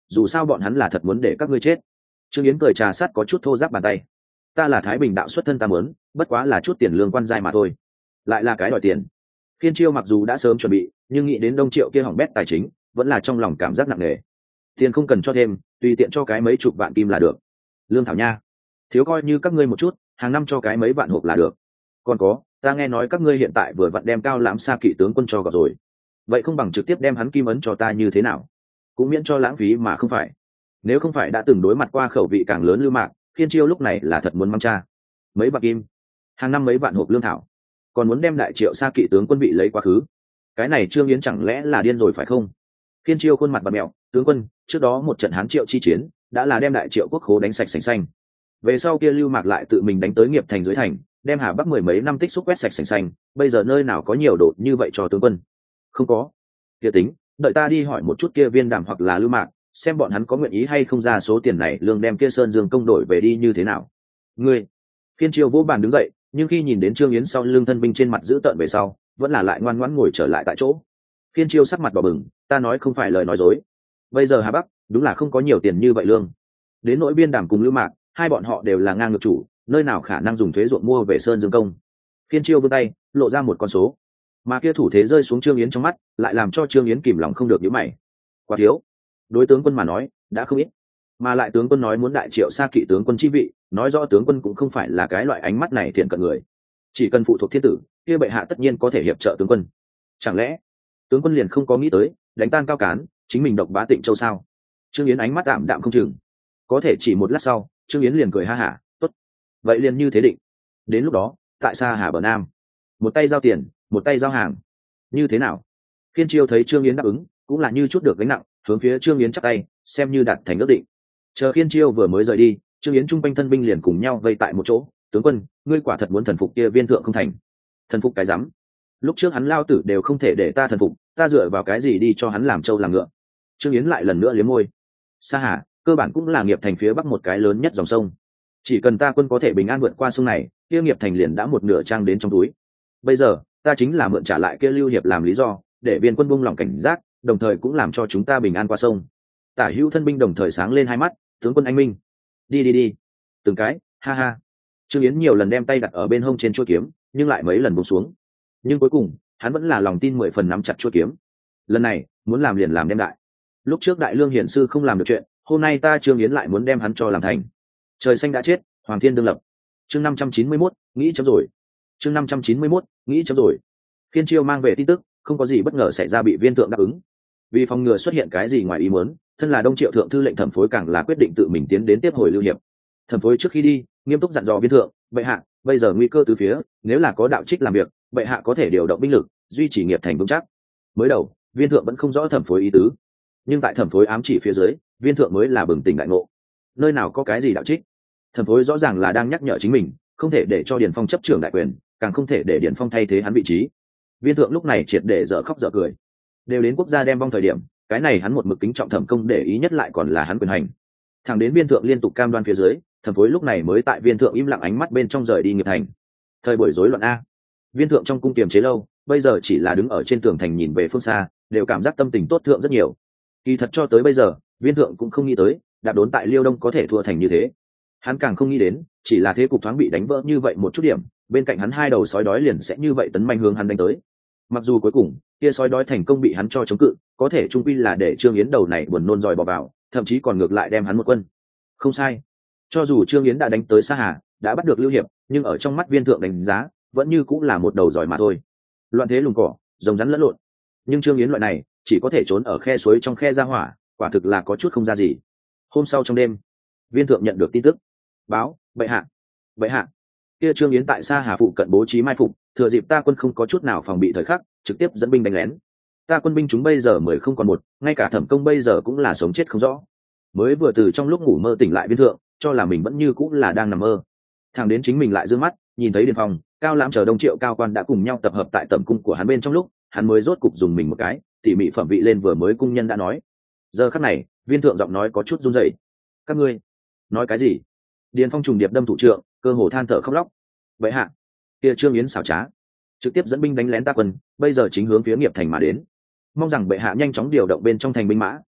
dù sao bọn hắn là thật muốn để các ngươi chết. Trương Yến cười trà sát có chút thô ráp bàn tay. Ta là Thái Bình đạo xuất thân ta muốn, bất quá là chút tiền lương quan giai mà thôi. Lại là cái đòi tiền. Phiên Chiêu mặc dù đã sớm chuẩn bị, nhưng nghĩ đến Đông Triệu kia hỏng bét tài chính, vẫn là trong lòng cảm giác nặng nề. Tiền không cần cho thêm, tùy tiện cho cái mấy chục vạn kim là được. Lương thảo nha, thiếu coi như các ngươi một chút, hàng năm cho cái mấy vạn hộp là được. Còn có, ta nghe nói các ngươi hiện tại vừa vặn đem Cao Lãm Sa Kỵ tướng quân cho gặp rồi, vậy không bằng trực tiếp đem hắn kim ấn cho ta như thế nào, cũng miễn cho lãng phí mà không phải. Nếu không phải đã từng đối mặt qua khẩu vị càng lớn Lưu Mạc, Phiên Chiêu lúc này là thật muốn mang cha. Mấy bạc kim, hàng năm mấy vạn hộp lương thảo, còn muốn đem Đại Triệu Sa Kỵ tướng quân bị lấy quá khứ, cái này Trương Yến chẳng lẽ là điên rồi phải không? Phiên Chiêu khuôn mặt bặm mẹo, tướng quân, trước đó một trận Hán Triệu chi chiến đã là đem Đại Triệu quốc khố đánh sạch sành xanh, về sau kia Lưu Mạc lại tự mình đánh tới Nghiệp Thành dưới thành, đem Hà Bắc mười mấy năm tích xúc quét sạch sành xanh, bây giờ nơi nào có nhiều đồ như vậy cho tướng quân? Không có. Kia tính, đợi ta đi hỏi một chút kia Viên Đàm hoặc là Lưu Mạc, xem bọn hắn có nguyện ý hay không ra số tiền này lương đem kia Sơn Dương công đổi về đi như thế nào. Ngươi. Phiên Chiêu vỗ bàn đứng dậy, nhưng khi nhìn đến Trương Yến sau lưng thân binh trên mặt giữ tợn về sau, vẫn là lại ngoan ngoãn ngồi trở lại tại chỗ. Phiên Chiêu sắc mặt đỏ bừng, ta nói không phải lời nói dối. Bây giờ Hà Bắc đúng là không có nhiều tiền như vậy lương. Đến nỗi Viên Đàm cùng Lưu Mạc, hai bọn họ đều là ngang ngược chủ, nơi nào khả năng dùng thuế ruộng mua về Sơn Dương công. Phiên Chiêu vươn tay lộ ra một con số, mà kia thủ thế rơi xuống Trương Yến trong mắt, lại làm cho Trương Yến kìm lòng không được nhíu mày. Quá thiếu. Đối tướng quân mà nói đã không ít, mà lại tướng quân nói muốn Đại Triệu Sa Kỵ tướng quân chi vị, nói rõ tướng quân cũng không phải là cái loại ánh mắt này thiện cận người, chỉ cần phụ thuộc thiên tử, kia bệ hạ tất nhiên có thể hiệp trợ tướng quân. Chẳng lẽ tướng quân liền không có nghĩ tới đánh tan Cao Cán, chính mình độc bá Tịnh Châu sao? Trương Yến ánh mắt đạm đạm không chừng. Có thể chỉ một lát sau, Trương Yến liền cười ha hả, tốt, vậy liền như thế định. Đến lúc đó tại Sa Hà bờ Nam, một tay giao tiền, một tay giao hàng, như thế nào? Phiên Chiêu thấy Trương Yến đáp ứng, cũng là như chút được gánh nặng, hướng phía Trương Yến chắp tay, xem như đạt thành ước định. Chờ Phiên Chiêu vừa mới rời đi, Trương Yến trung quanh thân binh liền cùng nhau vây tại một chỗ. Tướng quân, ngươi quả thật muốn thần phục kia Viên thượng không thành? Thần phục cái rắm, lúc trước hắn lao tử đều không thể để ta thần phục, ta dựa vào cái gì đi cho hắn làm trâu làm ngựa? Trương Yến lại lần nữa liếm môi. Sa Hà cơ bản cũng là Nghiệp Thành phía bắc một cái lớn nhất dòng sông, chỉ cần ta quân có thể bình an vượt qua sông này, kia Nghiệp Thành liền đã một nửa trang đến trong túi. Bây giờ ta chính là mượn trả lại kia Lưu Hiệp làm lý do, để Viên quân buông lòng cảnh giác, đồng thời cũng làm cho chúng ta bình an qua sông. Tả hữu thân binh đồng thời sáng lên hai mắt, tướng quân anh minh, đi đi đi, từng cái, ha ha. Trương Yến nhiều lần đem tay đặt ở bên hông trên chuôi kiếm, nhưng lại mấy lần buông xuống, nhưng cuối cùng hắn vẫn là lòng tin mười phần nắm chặt chuôi kiếm. Lần này muốn làm liền làm đem đại. Lúc trước Đại Lương hiển sư không làm được chuyện, hôm nay ta Trương Yến lại muốn đem hắn cho làm thành. Trời xanh đã chết, Hoàng Thiên đương lập. Chương năm trăm chín mươi mốt, nghĩ chấm rồi. Chương năm trăm chín mươi mốt, nghĩ chấm rồi. Phiên Chiêu mang về tin tức, không có gì bất ngờ xảy ra bị Viên thượng đáp ứng. Vì phòng ngừa xuất hiện cái gì ngoài ý muốn, thân là Đông Triệu thượng thư lệnh Thẩm Phối càng là quyết định tự mình tiến đến tiếp hồi Lưu Hiệp. Thẩm Phối trước khi đi, nghiêm túc dặn dò Viên thượng, bệ hạ, bây giờ nguy cơ từ phía, nếu là có đạo trích làm việc, bệ hạ có thể điều động binh lực, duy trì Nghiệp Thành vững chắc. Mới đầu, Viên thượng vẫn không rõ Thẩm Phối ý tứ, nhưng tại Thẩm Phối ám chỉ phía dưới, Viên thượng mới là bừng tỉnh đại ngộ. Nơi nào có cái gì đạo trích? Thẩm Phối rõ ràng là đang nhắc nhở chính mình, không thể để cho Điền Phong chấp trưởng đại quyền, càng không thể để Điền Phong thay thế hắn vị trí. Viên thượng lúc này triệt để dở khóc dở cười. Đều đến quốc gia đem vong thời điểm, cái này hắn một mực kính trọng Thẩm Công để ý nhất lại còn là hắn quyền hành. Thẳng đến Viên thượng liên tục cam đoan phía dưới, Thẩm Phối lúc này mới tại Viên thượng im lặng ánh mắt bên trong rời đi Nghiệp Thành. Thời buổi rối loạn a. Viên thượng trong cung kiềm chế lâu, bây giờ chỉ là đứng ở trên tường thành nhìn về phương xa, đều cảm giác tâm tình tốt thượng rất nhiều. Kỳ thật cho tới bây giờ, Viên thượng cũng không nghĩ tới, đạp đốn tại Liêu Đông có thể thua thành như thế. Hắn càng không nghĩ đến, chỉ là thế cục thoáng bị đánh vỡ như vậy một chút điểm, bên cạnh hắn hai đầu sói đói liền sẽ như vậy tấn manh hướng hắn đánh tới. Mặc dù cuối cùng kia sói đói thành công bị hắn cho chống cự, có thể trung quy là để Trương Yến đầu này buồn nôn dòi bò vào, thậm chí còn ngược lại đem hắn một quân. Không sai, cho dù Trương Yến đã đánh tới Sa Hà, đã bắt được Lưu Hiệp, nhưng ở trong mắt Viên thượng đánh giá, vẫn như cũng là một đầu dòi mà thôi. Loạn thế lùng cỏ, rồng rắn lẫn lộn. Nhưng Trương Yến loại này, chỉ có thể trốn ở khe suối trong khe ra hỏa, quả thực là có chút không ra gì. Hôm sau trong đêm, Viên thượng nhận được tin tức, báo, bệ hạ, bệ hạ, kia Trương Yến tại Sa Hà phụ cận bố trí mai phục, thừa dịp ta quân không có chút nào phòng bị thời khắc, trực tiếp dẫn binh đánh lén. Ta quân binh chúng bây giờ mười không còn một, ngay cả Thẩm Công bây giờ cũng là sống chết không rõ. Mới vừa từ trong lúc ngủ mơ tỉnh lại Viên thượng, cho là mình vẫn như cũng là đang nằm mơ. Thằng đến chính mình lại dương mắt, nhìn thấy Điền Phong, Cao Lãm chờ Đông Triệu cao quan đã cùng nhau tập hợp tại tẩm cung của hắn bên trong lúc, hắn mới rốt cục dùng mình một cái, tỉ mỉ phẩm vị lên vừa mới cung nhân đã nói. Giờ khắc này, Viên thượng giọng nói có chút run rẩy. Các ngươi nói cái gì? Điền Phong trùng điệp đâm thủ trượng, cơ hồ than thở khóc lóc. Vậy hạ, kia Trương Yến xảo trá, trực tiếp dẫn binh đánh lén ta quân, bây giờ chính hướng phía Nghiệp Thành mà đến. Mong rằng bệ hạ nhanh chóng điều động bên trong thành binh mã,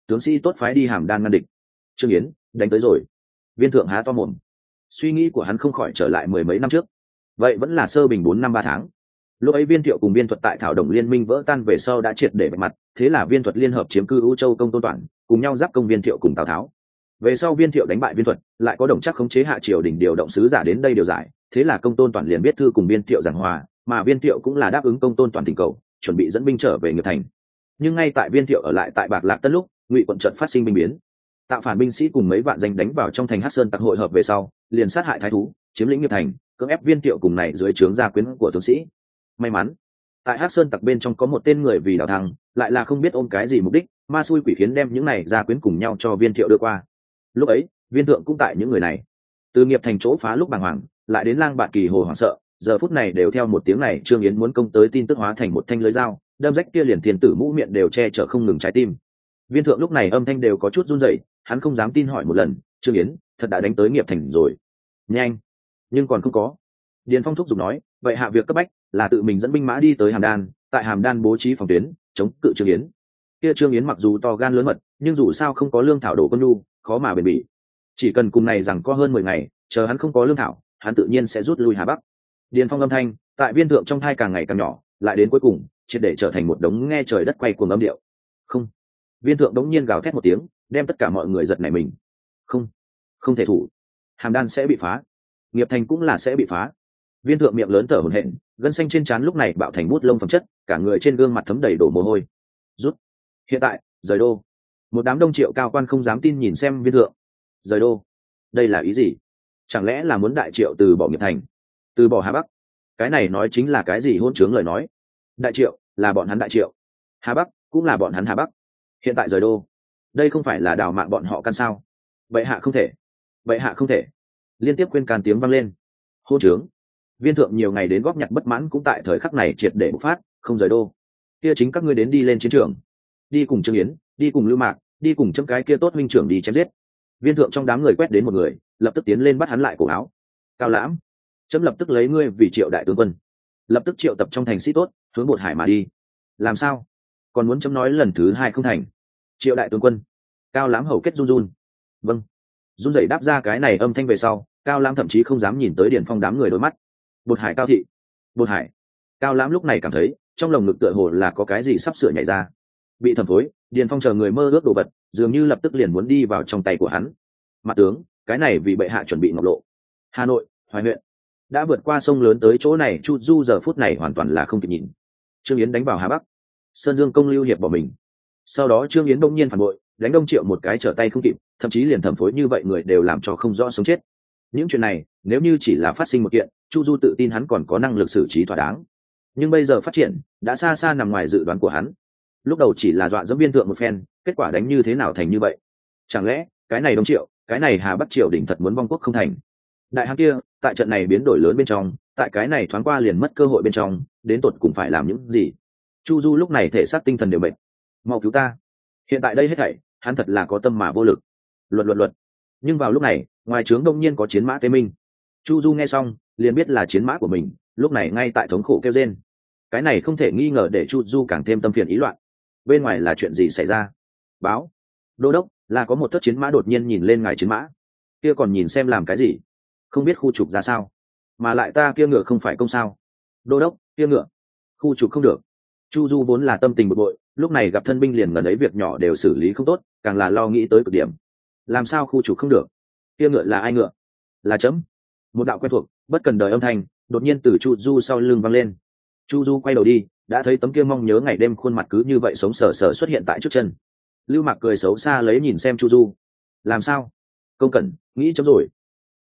tướng sĩ tốt phái đi Hàm Đan ngăn địch. Trương Yến đánh tới rồi. Viên thượng há to mồm, suy nghĩ của hắn không khỏi trở lại mười mấy năm trước. Vậy vẫn là sơ bình bốn năm ba tháng. Lúc ấy Viên Thiệu cùng Viên Thuật tại Thảo Đồng liên minh vỡ tan về sau đã triệt để bạch mặt, thế là Viên Thuật liên hợp chiếm cư U Châu công Tôn Toản, cùng nhau giáp công Viên Thiệu cùng Tào Tháo. Về sau Viên Thiệu đánh bại Viên Thuật, lại có Đồng Trác khống chế hạ triều đình điều động sứ giả đến đây điều giải, thế là công Tôn Toản liền viết thư cùng Viên Thiệu giảng hòa, mà Viên Thiệu cũng là đáp ứng công Tôn Toản thỉnh cầu, chuẩn bị dẫn binh trở về Nghiệp Thành. Nhưng ngay tại Viên Thiệu ở lại tại Bạc Lạc Tân lúc, Ngụy quận trận phát sinh binh biến, tạo phản binh sĩ cùng mấy vạn danh đánh vào trong thành Hắc Sơn tặc hội hợp về sau, liền sát hại thái thú, chiếm lĩnh Nghiệp Thành, cưỡng ép Viên Thiệu cùng này dưới trướng gia quyến của tướng sĩ. May mắn tại Hắc Sơn tặc bên trong có một tên người vì đào thăng, lại là không biết ôm cái gì mục đích, ma xui quỷ khiến đem những này gia quyến cùng nhau cho Viên Thiệu đưa qua. Lúc ấy Viên thượng cũng tại những người này, từ Nghiệp Thành chỗ phá lúc bàng hoàng, lại đến Lang Bạt Kỳ hồ hoảng sợ, giờ phút này đều theo một tiếng này Trương Yến muốn công tới tin tức hóa thành một thanh lưới dao, đâm rách kia liền thiên tử mũ miệng đều che chở không ngừng trái tim. Viên thượng lúc này âm thanh đều có chút run rẩy, hắn không dám tin hỏi một lần, Trương Yến thật đã đánh tới Nghiệp Thành rồi? Nhanh, nhưng còn không có. Điền Phong thúc giục nói, vậy hạ việc cấp bách là tự mình dẫn binh mã đi tới Hàm Đan, tại Hàm Đan bố trí phòng tuyến, chống cự Trương Yến. Kia Trương Yến mặc dù to gan lớn mật, nhưng dù sao không có lương thảo đổ quân nhu, khó mà bền bỉ. Chỉ cần cùng này rằng có hơn mười ngày, chờ hắn không có lương thảo, hắn tự nhiên sẽ rút lui Hà Bắc. Điền Phong âm thanh tại Viên thượng trong thai càng ngày càng nhỏ, lại đến cuối cùng triệt để trở thành một đống nghe trời đất quay cuồng âm điệu. Không. Viên thượng đống nhiên gào thét một tiếng, đem tất cả mọi người giật nảy mình. Không, không thể thủ. Hàm Đan sẽ bị phá, Nghiệp Thành cũng là sẽ bị phá. Viên thượng miệng lớn thở hổn hển, gân xanh trên trán lúc này bạo thành bút lông phẩm chất, cả người trên gương mặt thấm đầy đổ mồ hôi. Rút. Hiện tại, rời đô. Một đám đông triệu cao quan không dám tin nhìn xem Viên thượng. Rời đô. Đây là ý gì? Chẳng lẽ là muốn đại triệu từ bỏ Nghiệp Thành, từ bỏ Hà Bắc? Cái này nói chính là cái gì hôn chướng lời nói? Đại triệu là bọn hắn đại triệu, Hà Bắc cũng là bọn hắn Hà Bắc. Hiện tại rời đô, đây không phải là đào mạng bọn họ căn sao? Bệ hạ không thể, bệ hạ không thể. Liên tiếp khuyên can tiếng vang lên. Hôn chướng. Viên thượng nhiều ngày đến góp nhặt bất mãn cũng tại thời khắc này triệt để bộc phát, không rời đô. Kia chính các ngươi đến đi lên chiến trường, đi cùng Trương Yến, đi cùng Lưu Mạc, đi cùng chấm cái kia tốt huynh trưởng đi chém giết. Viên thượng trong đám người quét đến một người, lập tức tiến lên bắt hắn lại cổ áo. Cao Lãm, chấm lập tức lấy ngươi vì Triệu đại tướng quân, lập tức triệu tập trong thành sĩ tốt, hướng Bột Hải mà đi. Làm sao? Còn muốn chấm nói lần thứ hai không thành? Triệu đại tướng quân. Cao Lãm hầu kết run run. Vâng. Run rẩy đáp ra cái này âm thanh về sau, Cao Lãm thậm chí không dám nhìn tới Điền Phong đám người đôi mắt. Bột Hải Cao thị. Bột Hải. Cao Lãm lúc này cảm thấy trong lồng ngực tựa hồ là có cái gì sắp sửa nhảy ra. Bị thẩm phối, Điền Phong chờ người mơ ước đồ vật, dường như lập tức liền muốn đi vào trong tay của hắn. Mặt tướng, cái này vì bệ hạ chuẩn bị ngọc lộ. Hà Nội, Hoài huyện. Đã vượt qua sông lớn tới chỗ này, Chu Du giờ phút này hoàn toàn là không kịp nhìn. Trương Yến đánh vào Hà Bắc, Sơn Dương công lưu hiệp bỏ mình. Sau đó Trương Yến đông nhiên phản bội, đánh Đông Triệu một cái trở tay không kịp, thậm chí liền thẩm phối như vậy người đều làm cho không rõ sống chết. Những chuyện này nếu như chỉ là phát sinh một kiện, Chu Du tự tin hắn còn có năng lực xử trí thỏa đáng. Nhưng bây giờ phát triển đã xa xa nằm ngoài dự đoán của hắn. Lúc đầu chỉ là dọa dẫm Viên thượng một phen, kết quả đánh như thế nào thành như vậy? Chẳng lẽ cái này Đông Triệu, cái này Hà Bắc Triều đỉnh thật muốn vong quốc không thành? Đại hán kia tại trận này biến đổi lớn bên trong, tại cái này thoáng qua liền mất cơ hội bên trong, đến tột cùng phải làm những gì? Chu Du lúc này thể xác tinh thần đều mệt. Mau cứu ta! Hiện tại đây hết thảy, hắn thật là có tâm mà vô lực. Luật luật luật. Nhưng vào lúc này, ngoài trướng đông nhiên có chiến mã tế minh. Chu Du nghe xong, liền biết là chiến mã của mình, lúc này ngay tại thống khổ kêu rên. Cái này không thể nghi ngờ để Chu Du càng thêm tâm phiền ý loạn. Bên ngoài là chuyện gì xảy ra? Báo. Đô đốc, là có một thất chiến mã đột nhiên nhìn lên ngài chiến mã. Kia còn nhìn xem làm cái gì? Không biết khu trục ra sao? Mà lại ta kia ngựa không phải công sao? Đô đốc, kia ngựa khu trục không được. Chu Du vốn là tâm tình bực bội, lúc này gặp thân binh liền ngần ấy việc nhỏ đều xử lý không tốt, càng là lo nghĩ tới cực điểm. Làm sao khu trục không được? Kia ngựa là ai ngựa? Là chấm. Một đạo quen thuộc, bất cần đời âm thanh đột nhiên từ Chu Du sau lưng vang lên. Chu Du quay đầu đi, đã thấy tấm kia mong nhớ ngày đêm khuôn mặt cứ như vậy sống sờ sờ xuất hiện tại trước chân. Lưu Mạc cười xấu xa lấy nhìn xem Chu Du. Làm sao? Công cẩn, nghĩ chấm rồi.